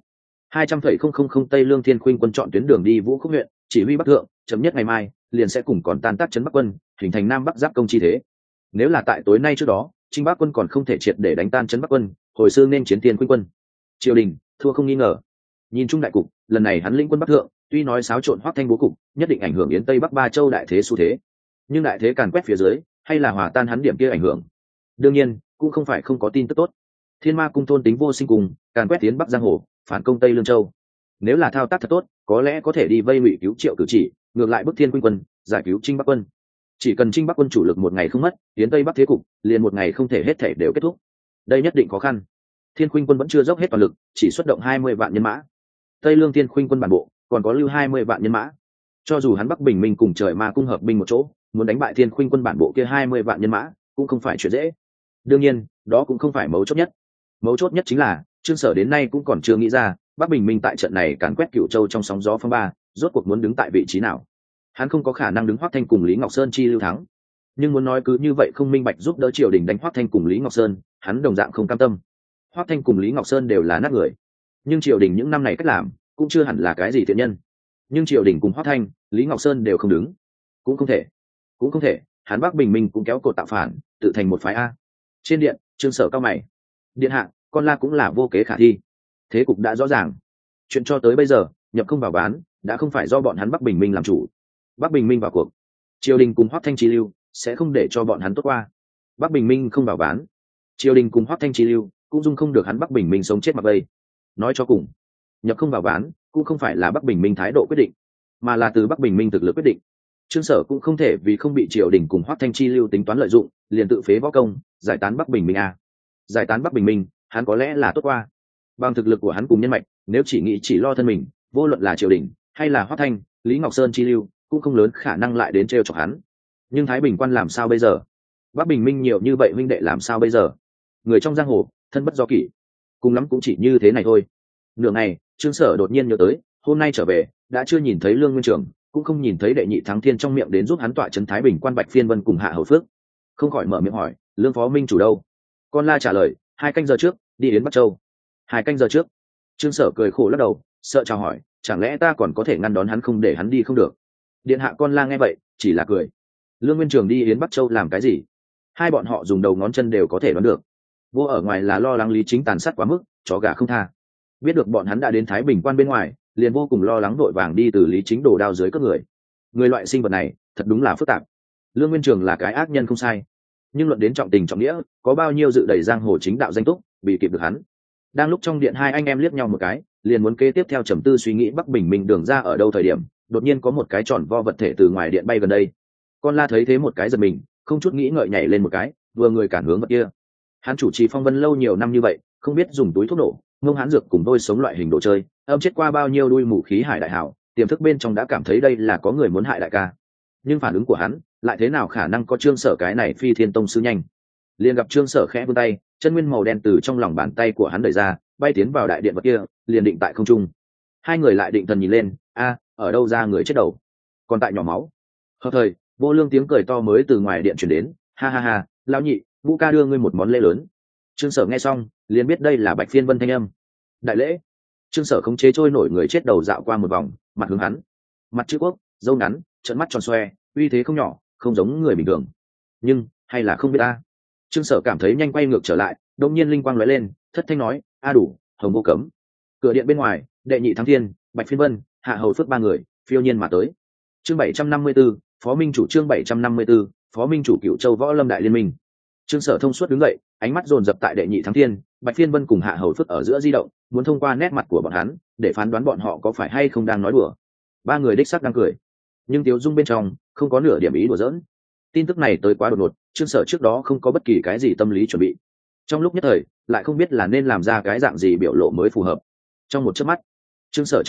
200,000 Tây Lương Thiên Khuynh quân chọn tuyến đường đi Vũ Khúc huyện, chỉ huy Bắc thượng, chấm nhất ngày mai liền sẽ cùng còn tan tác Trấn Bắc quân, hình thành Nam Bắc giáp công chi thế. Nếu là tại tối nay trước đó, Trinh Bắc quân còn không thể triệt để đánh tan Trấn Bắc quân, hồi xương nên chiến Thiên Khuynh quân. Triều đình thua không nghi ngờ. Nhìn chung đại cục, lần này hắn lĩnh quân Bắc thượng, tuy nói xáo trộn Hoắc Thanh bố cục, nhất định ảnh hưởng Yến Tây Bắc ba châu đại thế xu thế. Nhưng đại thế càn quét phía dưới, hay là hòa tan hắn điểm kia ảnh hưởng. Đương nhiên, cũng không phải không có tin tức tốt. Thiên Ma cung thôn tính vô sinh cùng, càn quét tiến Bắc giang hồ, phản công Tây Lương châu. Nếu là thao tác thật tốt, có lẽ có thể đi vây ngụy cứu Triệu Cử Chỉ, ngược lại bức Thiên Khuynh quân, giải cứu Trinh Bắc quân. Chỉ cần Trinh Bắc quân chủ lực một ngày không mất, Yến Tây Bắc thế cục liền một ngày không thể hết thể đều kết thúc. Đây nhất định khó khăn. Thiên Khuynh quân vẫn chưa dốc hết toàn lực, chỉ xuất động 20 vạn nhân mã. Tây Lương Thiên Khuynh quân bản bộ còn có lưu 20 vạn nhân mã. Cho dù hắn Bắc Bình Minh cùng Trời Ma cung hợp binh một chỗ, muốn đánh bại Thiên Khuynh quân bản bộ kia 20 vạn nhân mã, cũng không phải chuyện dễ. Đương nhiên, đó cũng không phải mấu chốt nhất. Mấu chốt nhất chính là, Trương Sở đến nay cũng còn chưa nghĩ ra, Bắc Bình Minh tại trận này càn quét Cửu Châu trong sóng gió phong ba, rốt cuộc muốn đứng tại vị trí nào. Hắn không có khả năng đứng Hoắc Thanh cùng Lý Ngọc Sơn chi lưu thắng. Nhưng muốn nói cứ như vậy không minh bạch giúp đỡ triều đình đánh Hoắc Thanh cùng Lý Ngọc Sơn, hắn đồng dạng không cam tâm. Hoắc Thanh cùng Lý Ngọc Sơn đều là nát người, nhưng triều đình những năm này cách làm cũng chưa hẳn là cái gì thiện nhân. Nhưng triều đình cùng Hoắc Thanh, Lý Ngọc Sơn đều không đứng, cũng không thể, hắn Bắc Bình Minh cũng kéo cột tạo phản, tự thành một phái a. Trên điện, Trương Sở cao mày. Điện hạ, con La cũng là vô kế khả thi. Thế cục đã rõ ràng, chuyện cho tới bây giờ, nhập không vào bán, đã không phải do bọn hắn Bắc Bình Minh làm chủ. Bắc Bình Minh vào cuộc, triều đình cùng Hoắc Thanh chi lưu sẽ không để cho bọn hắn tốt qua. Bắc Bình Minh không vào bán, triều đình cùng Hoắc Thanh chi lưu cũng dung không được hắn Bắc Bình Minh sống chết mặc bay. Nói cho cùng, nhập không vào bán cũng không phải là Bắc Bình Minh thái độ quyết định, mà là từ Bắc Bình Minh thực lực quyết định. Trương Sở cũng không thể vì không bị triều đình cùng Hoắc Thanh chi lưu tính toán lợi dụng, liền tự phế võ công, giải tán Bắc Bình Minh a. Giải tán Bắc Bình Minh, hắn có lẽ là tốt qua. Bằng thực lực của hắn cùng nhân mạch, nếu chỉ nghĩ chỉ lo thân mình, vô luận là triều đình hay là Hoắc Thanh, Lý Ngọc Sơn chi lưu, cũng không lớn khả năng lại đến trêu chọc hắn. Nhưng Thái Bình quan làm sao bây giờ? Bắc Bình Minh nhiều như vậy huynh đệ làm sao bây giờ? Người trong giang hồ, thân bất do kỷ, cùng lắm cũng chỉ như thế này thôi. Nửa ngày, Trương Sở đột nhiên nhớ tới, hôm nay trở về, đã chưa nhìn thấy Lương Nguyên Trường, cũng không nhìn thấy Đệ Nhị Thắng Thiên trong miệng đến giúp hắn tọa trấn Thái Bình quan Bạch Phiên Vân cùng Hạ Hầu Phước. Không khỏi mở miệng hỏi, Lương phó minh chủ đâu? Con La trả lời, 2 canh giờ trước, đi đến Bắc Châu. 2 canh giờ trước? Trương Sở cười khổ lắc đầu, sợ chào hỏi, chẳng lẽ ta còn có thể ngăn đón hắn không để hắn đi không được? Điện hạ con La nghe vậy, chỉ là cười. Lương Nguyên Trường đi Yến Bắc Châu làm cái gì? Hai bọn họ dùng đầu ngón chân đều có thể đoán được. Vô ở ngoài là lo lắng Lý Chính tàn sát quá mức, chó gà không tha. Biết được bọn hắn đã đến Thái Bình quan bên ngoài, liền vô cùng lo lắng vội vàng đi từ Lý Chính đổ đao dưới các người. Người loại sinh vật này, thật đúng là phức tạp. Lương Nguyên Trường là cái ác nhân không sai, nhưng luận đến trọng tình trọng nghĩa, có bao nhiêu dự đẩy giang hồ chính đạo danh túc, bị kịp được hắn. Đang lúc trong điện hai anh em liếc nhau một cái, liền muốn kế tiếp theo trầm tư suy nghĩ Bắc Bình Minh đường ra ở đâu thời điểm, đột nhiên có một cái tròn vo vật thể từ ngoài điện bay gần đây. Con La thấy thế một cái giật mình, không chút nghĩ ngợi nhảy lên một cái, vừa người cản hướng vật kia. Hắn chủ trì Phong Vân lâu nhiều năm như vậy, không biết dùng túi thuốc nổ, ngông hán dược cùng đôi sống loại hình đồ chơi, âm chết qua bao nhiêu đuôi mù khí hải đại hảo, tiềm thức bên trong đã cảm thấy đây là có người muốn hại đại ca. Nhưng phản ứng của hắn lại thế nào khả năng có Trương Sở cái này phi thiên tông sư nhanh. Liền gặp Trương Sở khẽ vươn tay, chân nguyên màu đen từ trong lòng bàn tay của hắn đẩy ra, bay tiến vào đại điện vật kia, liền định tại không trung. Hai người lại định thần nhìn lên, ở đâu ra người chết đầu, còn tại nhỏ máu. Hợp thời, vô lương tiếng cười to mới từ ngoài điện truyền đến, ha ha ha, lão nhị, Vũ ca đưa ngươi một món lễ lớn. Trương Sở nghe xong, liền biết đây là Bạch Phiên Vân thanh âm. Đại lễ. Trương Sở khống chế trôi nổi người chết đầu dạo qua một vòng, mặt hướng hắn. Mặt chữ quốc, râu ngắn, trợn mắt tròn xoe, uy thế không nhỏ, không giống người bình thường. Nhưng, hay là không biết ta. Trương Sở cảm thấy nhanh quay ngược trở lại, đột nhiên linh quang lóe lên, thất thanh nói, đủ, hồng vô cấm. Cửa điện bên ngoài, Đệ Nhị Thắng Thiên, Bạch Phiên Vân, Hạ Hầu Phước ba người, phiêu nhiên mà tới. Chương 754, Phó Minh chủ chương 754, Phó Minh chủ Cửu Châu Võ Lâm Đại Liên Minh. Trương Sở thông suốt đứng dậy, ánh mắt dồn dập tại Đệ Nhị Thắng Thiên, Bạch Phiên Vân cùng Hạ Hầu Phước ở giữa di động, muốn thông qua nét mặt của bọn hắn để phán đoán bọn họ có phải hay không đang nói đùa. Ba người đích xác đang cười, nhưng tiếu dung bên trong không có nửa điểm ý đùa giỡn. Tin tức này tới quá đột ngột, Trương Sở trước đó không có bất kỳ cái gì tâm lý chuẩn bị, trong lúc nhất thời lại không biết là nên làm ra cái dạng gì biểu lộ mới phù hợp. Trong một chớp mắt, Trương Sở trong đầu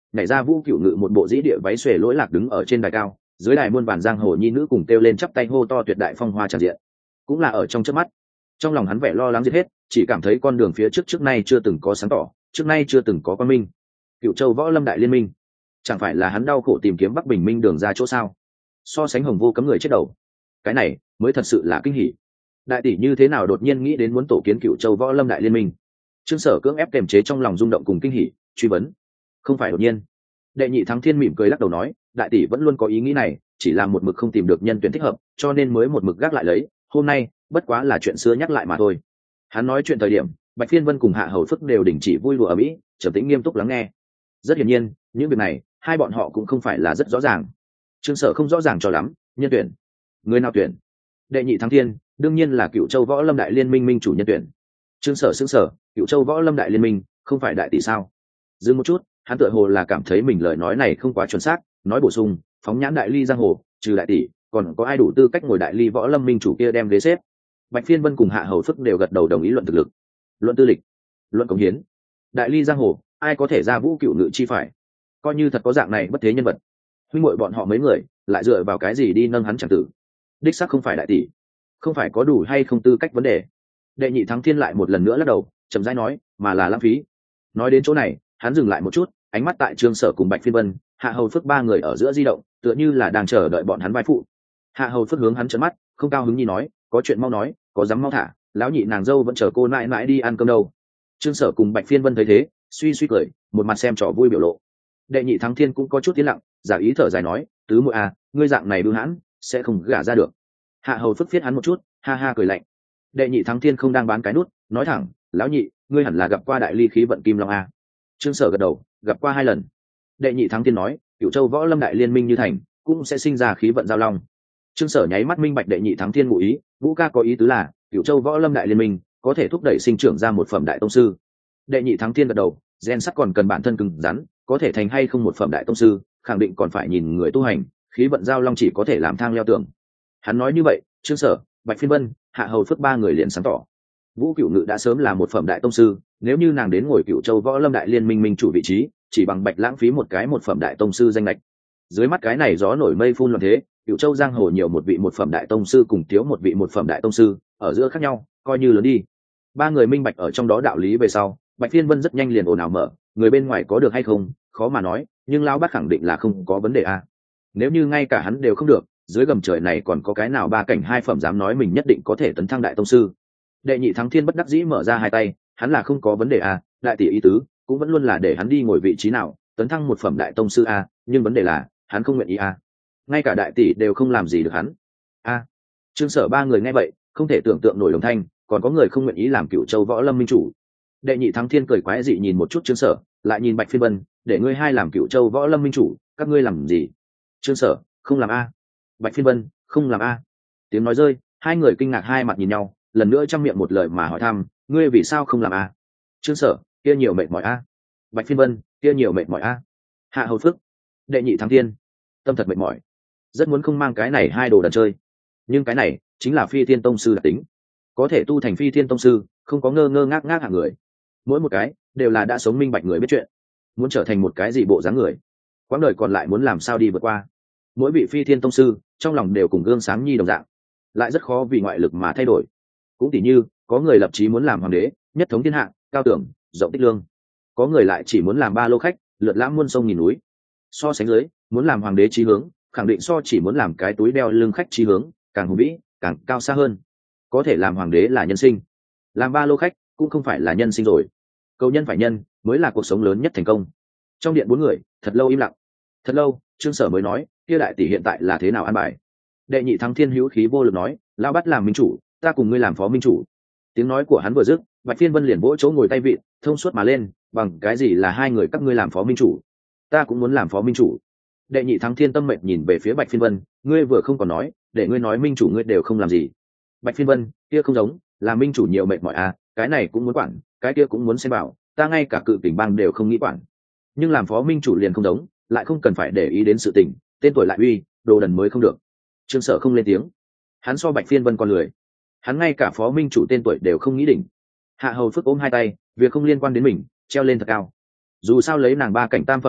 nhảy ra Vũ Cựu Ngự một bộ dĩ địa váy xuề lỗi lạc đứng ở trên đài cao, dưới đài muôn vàn giang hồ nhi nữ cùng kêu lên chắp tay hô to tuyệt đại phong hoa tràn diện. Cũng là ở trong chớp mắt, trong lòng hắn vẻ lo lắng giết hết, chỉ cảm thấy con đường phía trước nay chưa từng có sáng tỏ, trước nay chưa từng có quan minh. Cựu Châu Võ Lâm đại liên minh, chẳng phải là hắn đau khổ tìm kiếm Bắc Bình Minh đường ra chỗ sao? So sánh Hồng Vô cấm người chết đầu, cái này mới thật sự là kinh hỉ. Đại tỷ như thế nào đột nhiên nghĩ đến muốn tổ kiến Cựu Châu Võ Lâm đại liên minh? Trương Sở cưỡng ép kiềm chế trong lòng rung động cùng kinh hỉ, truy vấn. Không phải đột nhiên. Đệ Nhị Thắng Thiên mỉm cười lắc đầu nói, đại tỷ vẫn luôn có ý nghĩ này, chỉ là một mực không tìm được nhân tuyển thích hợp, cho nên mới một mực gác lại lấy. Hôm nay bất quá là chuyện xưa nhắc lại mà thôi. Hắn nói chuyện thời điểm, Bạch Phiên Vân cùng Hạ Hầu Phức đều đình chỉ vui đùa ở mỹ, trầm tĩnh nghiêm túc lắng nghe. Rất hiển nhiên, những việc này hai bọn họ cũng không phải là rất rõ ràng. Trương Sở không rõ ràng cho lắm, nhân tuyển, người nào tuyển? Đệ Nhị Thắng Thiên, đương nhiên là Cựu Châu Võ Lâm đại liên minh minh chủ nhân tuyển. Trương Sở sững sờ, Cựu Châu Võ Lâm đại liên minh, không phải đại tỷ sao? Dừng một chút, hắn tựa hồ là cảm thấy mình lời nói này không quá chuẩn xác, nói bổ sung, phóng nhãn đại ly giang hồ, trừ đại tỷ, còn có ai đủ tư cách ngồi đại ly Võ Lâm minh chủ kia đem ghế xếp? Bạch Phiên Vân cùng Hạ Hầu Phức đều gật đầu đồng ý luận thực lực, luận tư lịch, luận cống hiến. Đại ly giang hồ, ai có thể ra Vũ Cựu Ngự chi phải? Coi như thật có dạng này bất thế nhân vật, huynh muội bọn họ mấy người lại dựa vào cái gì đi nâng hắn chẳng tử? Đích xác không phải đại tỷ, không phải có đủ hay không tư cách vấn đề. Đệ Nhị Thắng Thiên lại một lần nữa lắc đầu, chậm rãi nói, mà là lãng phí. Nói đến chỗ này, hắn dừng lại một chút, ánh mắt tại Trương Sở cùng Bạch Phiên Vân, Hạ Hầu Phức ba người ở giữa di động, tựa như là đang chờ đợi bọn hắn vai phụ. Hạ Hầu Phức hướng hắn trợn mắt, không cao hứng nhi nói, có chuyện mau nói, có dám mau thả, lão nhị nàng dâu vẫn chờ cô mãi mãi đi ăn cơm đâu. Trương Sở cùng Bạch Phiên Vân thấy thế, suy suy cười, một mặt xem trò vui biểu lộ. Đệ Nhị Thắng Thiên cũng có chút tiến lặng, giả ý thở dài nói, tứ muội à, ngươi dạng này bưu hãn, sẽ không gả ra được. Hạ Hầu Phức viết hắn một chút, ha ha cười lạnh. Đệ Nhị Thắng Thiên không đang bán cái nút, nói thẳng, lão nhị, ngươi hẳn là gặp qua đại ly khí vận kim long a. Trương Sở gật đầu, gặp qua 2 lần. Đệ Nhị Thắng Thiên nói, Cựu Châu Võ Lâm đại liên minh như thành, cũng sẽ sinh ra khí vận giao long. Trương Sở nháy mắt minh bạch Đệ Nhị Thắng Thiên ngụ ý, Vũ ca có ý tứ là Cựu Châu Võ Lâm đại liên minh có thể thúc đẩy sinh trưởng ra một phẩm đại tông sư. Đệ Nhị Thắng Thiên gật đầu, gen sắt còn cần bản thân cứng rắn, có thể thành hay không một phẩm đại tông sư, khẳng định còn phải nhìn người tu hành, khí vận giao long chỉ có thể làm thang leo tường. Hắn nói như vậy, Trương Sở, Bạch Phiên Vân, Hạ Hầu Phức ba người liền sáng tỏ. Vũ Cựu Ngự đã sớm là một phẩm đại tông sư, nếu như nàng đến ngồi Cựu Châu Võ Lâm đại liên minh minh chủ vị trí, chỉ bằng Bạch lãng phí một cái một phẩm đại tông sư danh lệch. Dưới mắt cái này gió nổi mây phun loạn thế, Cựu Châu giang hồ nhiều một vị một phẩm đại tông sư cùng thiếu một vị một phẩm đại tông sư, ở giữa khác nhau, coi như lớn đi. Ba người minh bạch ở trong đó đạo lý về sau, Bạch Phiên Vân rất nhanh liền ồn ào mở, người bên ngoài có được hay không, khó mà nói, nhưng lão bác khẳng định là không có vấn đề a. Nếu như ngay cả hắn đều không được, dưới gầm trời này còn có cái nào ba cảnh 2 phẩm dám nói mình nhất định có thể tấn thăng đại tông sư? Đệ Nhị Thắng Thiên bất đắc dĩ mở ra 2 tay, hắn là không có vấn đề a, đại tỷ ý tứ cũng vẫn luôn là để hắn đi ngồi vị trí nào, tấn thăng một phẩm đại tông sư a, nhưng vấn đề là hắn không nguyện ý a. Ngay cả đại tỷ đều không làm gì được hắn. A. Trương Sở ba người nghe vậy, không thể tưởng tượng nổi đồng thanh, còn có người không nguyện ý làm Cựu Châu Võ Lâm minh chủ. Đệ Nhị Thắng Thiên cười quái dị nhìn một chút Trương Sở, lại nhìn Bạch Phiên Vân, để ngươi hai làm Cựu Châu Võ Lâm minh chủ, các ngươi làm gì? Trương Sở, không làm a. Bạch Phiên Vân, không làm a. Tiếng nói rơi, hai người kinh ngạc hai mặt nhìn nhau, lần nữa trong miệng một lời mà hỏi thăm, ngươi vì sao không làm a? Trương Sở, kia nhiều mệt mỏi a. Bạch Phiên Vân, kia nhiều mệt mỏi a. Hạ Hầu Phức, Đệ Nhị Thắng Thiên, tâm thật mệt mỏi, rất muốn không mang cái này hai đồ đần chơi, nhưng cái này chính là Phi Thiên Tông sư đặc tính, có thể tu thành Phi Thiên Tông sư, không có ngơ ngơ ngác ngác hạng người, mỗi một cái đều là đã sống minh bạch người biết chuyện, muốn trở thành một cái gì bộ dáng người, quãng đời còn lại muốn làm sao đi vượt qua. Mỗi vị Phi Thiên Tông sư trong lòng đều cùng gương sáng nhi đồng dạng, lại rất khó vì ngoại lực mà thay đổi. Cũng tỉ như có người lập chí muốn làm hoàng đế, nhất thống thiên hạ, cao tưởng rộng tích lương, có người lại chỉ muốn làm ba lô khách, lượt lãm muôn sông nghìn núi. So sánh dưới, muốn làm hoàng đế chí hướng, khẳng định so chỉ muốn làm cái túi đeo lưng khách chí hướng càng hùng vĩ, càng cao xa hơn. Có thể làm hoàng đế là nhân sinh, làm ba lô khách cũng không phải là nhân sinh rồi. Cầu nhân phải nhân mới là cuộc sống lớn nhất thành công. Trong điện 4 người thật lâu im lặng, thật lâu Trương Sở mới nói, kia đại tỷ hiện tại là thế nào an bài? Đệ Nhị Thắng Thiên hữu khí vô lực nói, lão bắt làm minh chủ, ta cùng ngươi làm phó minh chủ. Tiếng nói của hắn vừa dứt, Bạch Phiên Vân liền vỗ chỗ ngồi tay vịn, thông suốt mà lên, bằng cái gì là hai người các ngươi làm phó minh chủ? Ta cũng muốn làm phó minh chủ. Đệ Nhị Thắng Thiên tâm mệnh nhìn về phía Bạch Phiên Vân, ngươi vừa không còn nói, để ngươi nói minh chủ ngươi đều không làm gì. Bạch Phiên Vân, kia không giống, là minh chủ nhiều mệt mỏi à, cái này cũng muốn quản, cái kia cũng muốn xem bảo, ta ngay cả cự tỉnh bang đều không nghĩ quản. Nhưng làm phó minh chủ liền không giống, lại không cần phải để ý đến sự tình, tên tuổi lại uy, đồ đần mới không được. Trương Sở không lên tiếng, hắn so Bạch Phiên Vân còn lười, hắn ngay cả phó minh chủ tên tuổi đều không nghĩ đỉnh. Hạ Hầu Phức ôm 2 tay, việc không liên quan đến mình, treo lên thật cao. Dù sao lấy nàng 3 cảnh tam phẩm thực lực,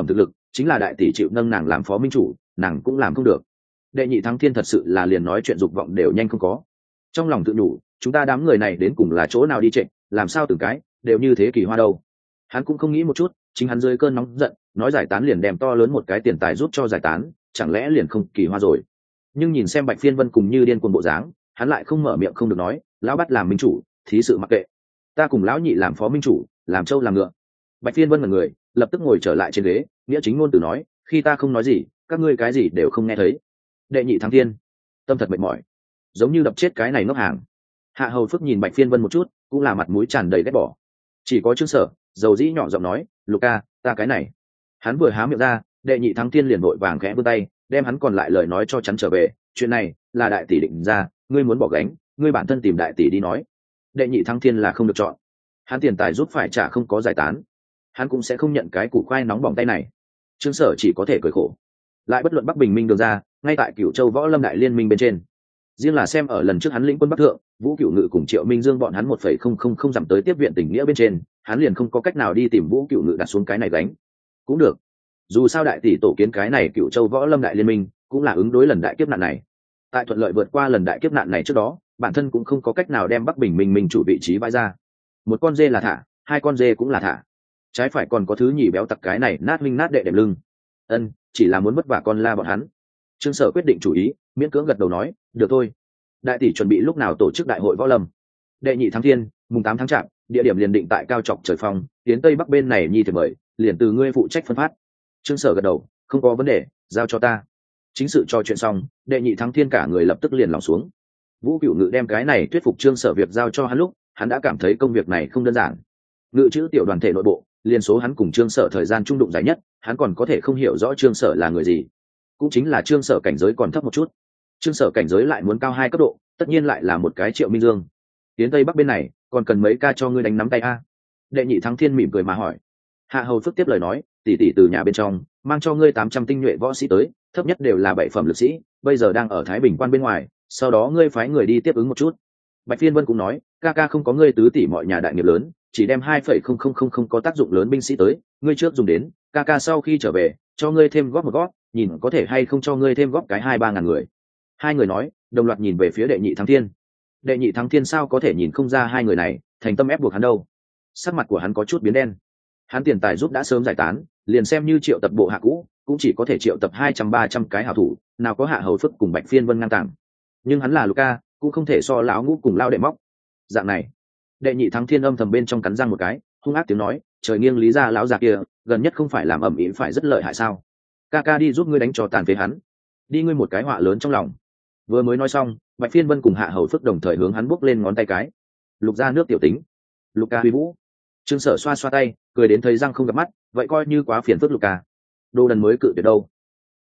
chính là đại tỷ chịu nâng nàng làm phó minh chủ nàng cũng làm không được. Đệ nhị thắng thiên thật sự là liền nói chuyện dục vọng đều nhanh không có. Trong lòng tự nhủ, chúng ta đám người này đến cùng là chỗ nào đi trệ, làm sao từng cái đều như thế kỳ hoa đâu. Hắn cũng không nghĩ một chút, chính hắn dưới cơn nóng giận nói giải tán liền đem to lớn một cái tiền tài giúp cho giải tán, chẳng lẽ liền không kỳ hoa rồi. Nhưng nhìn xem Bạch Phiên Vân cùng như điên cuồng bộ dáng, hắn lại không mở miệng không được nói, lão bắt làm minh chủ thí sự mặc kệ, ta cùng lão nhị làm phó minh chủ, làm trâu làm ngựa. Bạch Phiên Vân là người lập tức ngồi trở lại trên ghế, nghĩa chính ngôn từ nói, khi ta không nói gì các ngươi cái gì đều không nghe thấy. Đệ nhị thắng thiên tâm thật mệt mỏi, giống như đập chết cái này ngốc hàng. Hạ Hầu Phước nhìn Bạch Phiên Vân một chút, cũng là mặt mũi tràn đầy ghét bỏ. Chỉ có Trương Sở dầu dĩ nhỏ giọng nói, Luca, ta cái này. Hắn vừa há miệng ra, đệ nhị thắng thiên liền vội vàng khẽ vươn tay đem hắn còn lại lời nói cho chắn trở về, chuyện này là đại tỷ định ra, ngươi muốn bỏ gánh ngươi bản thân tìm đại tỷ đi nói. Đệ nhị thắng thiên là không được chọn, hắn tiền tài giúp phải trả không có giải tán, hắn cũng sẽ không nhận cái củ khoai nóng bỏng tay này. Trương Sở chỉ có thể cười khổ, lại bất luận Bắc Bình Minh đường ra ngay tại Cửu Châu Võ Lâm đại liên minh bên trên. Riêng là xem ở lần trước hắn lĩnh quân Bắc Thượng, Vũ Cửu Ngự cùng Triệu Minh Dương bọn hắn 1,000 dặm tới tiếp viện tình nghĩa bên trên, hắn liền không có cách nào đi tìm Vũ Cửu Ngự đặt xuống cái này gánh. Cũng được, dù sao đại tỷ tổ kiến cái này Cửu Châu Võ Lâm đại liên minh cũng là ứng đối lần đại kiếp nạn này. Tại thuận lợi vượt qua lần đại kiếp nạn này trước đó, bản thân cũng không có cách nào đem Bắc Bình Minh chủ vị trí bãi ra. Một con dê là thả, hai con dê cũng là thả, trái phải còn có thứ nhì béo tặc cái này nát minh nát đệ đệm lưng. Chỉ là muốn vất vả con la bọn hắn. Trương Sở quyết định chủ ý, miễn cưỡng gật đầu nói, được thôi. Đại tỷ chuẩn bị lúc nào tổ chức đại hội võ lâm? Đệ nhị tháng thiên, mùng 8 tháng chạp, địa điểm liền định tại cao trọc trời phong, tiến tây bắc bên này nhi thì mời, liền từ ngươi phụ trách phân phát. Trương Sở gật đầu, không có vấn đề, giao cho ta. Chính sự trò chuyện xong, đệ nhị thắng thiên cả người lập tức liền lòng xuống. Vũ Cửu Ngự đem cái này thuyết phục Trương Sở việc giao cho hắn lúc, hắn đã cảm thấy công việc này không đơn giản. Ngự chữ tiểu đoàn thể nội bộ, liên số hắn cùng Trương Sở thời gian trung đụng dài nhất, hắn còn có thể không hiểu rõ Trương Sở là người gì. Cũng chính là Trương Sở cảnh giới còn thấp một chút, Trương Sở cảnh giới lại muốn cao 2 cấp độ, tất nhiên lại là một cái Triệu Minh Dương. Tiến tây bắc bên này, còn cần mấy ca cho ngươi đánh nắm tay a? Đệ nhị thắng thiên mỉm cười mà hỏi. Hạ Hầu Phước tiếp lời nói, tỷ tỷ từ nhà bên trong mang cho ngươi 800 tinh nhuệ võ sĩ tới, thấp nhất đều là 7 phẩm lực sĩ, bây giờ đang ở Thái Bình quan bên ngoài, sau đó ngươi phái người đi tiếp ứng một chút. Bạch Phiên Vân cũng nói, ca ca không có ngươi tứ tỷ mọi nhà đại nghiệp lớn, chỉ đem 2,000 có tác dụng lớn binh sĩ tới, ngươi trước dùng đến, ca ca sau khi trở về cho ngươi thêm góp một góp, nhìn có thể hay không cho ngươi thêm góp cái 2-3 ngàn người. Hai người nói, đồng loạt nhìn về phía đệ nhị thắng thiên. Đệ nhị thắng thiên sao có thể nhìn không ra hai người này thành tâm ép buộc hắn đâu. Sắc mặt của hắn có chút biến đen. Hắn tiền tài giúp đã sớm giải tán, liền xem như triệu tập bộ hạ cũ cũng chỉ có thể triệu tập 200-300 cái hảo thủ, nào có Hạ Hầu Phước cùng Bạch Phiên Vân ngang tàng. Nhưng hắn là Luca, cũng không thể so lão ngũ cùng lao đệ móc. Dạng này, đệ nhị thắng thiên âm thầm bên trong cắn răng một cái, hung ác tiếng nói, trời nghiêng lý ra lão già kia gần nhất không phải làm ẩm ĩ phải rất lợi hại sao? Ca ca đi giúp ngươi đánh cho tàn phế hắn, đi ngươi một cái họa lớn trong lòng. Vừa mới nói xong, Bạch Phiên Vân cùng Hạ Hầu Phước đồng thời hướng hắn bước lên ngón tay cái. Lục ra nước tiểu tính, Luca huy vũ. Trương Sở xoa xoa tay, cười đến thấy răng không gặp mắt, vậy coi như quá phiền phức Luca. Đồ đần mới cự tuyệt đâu.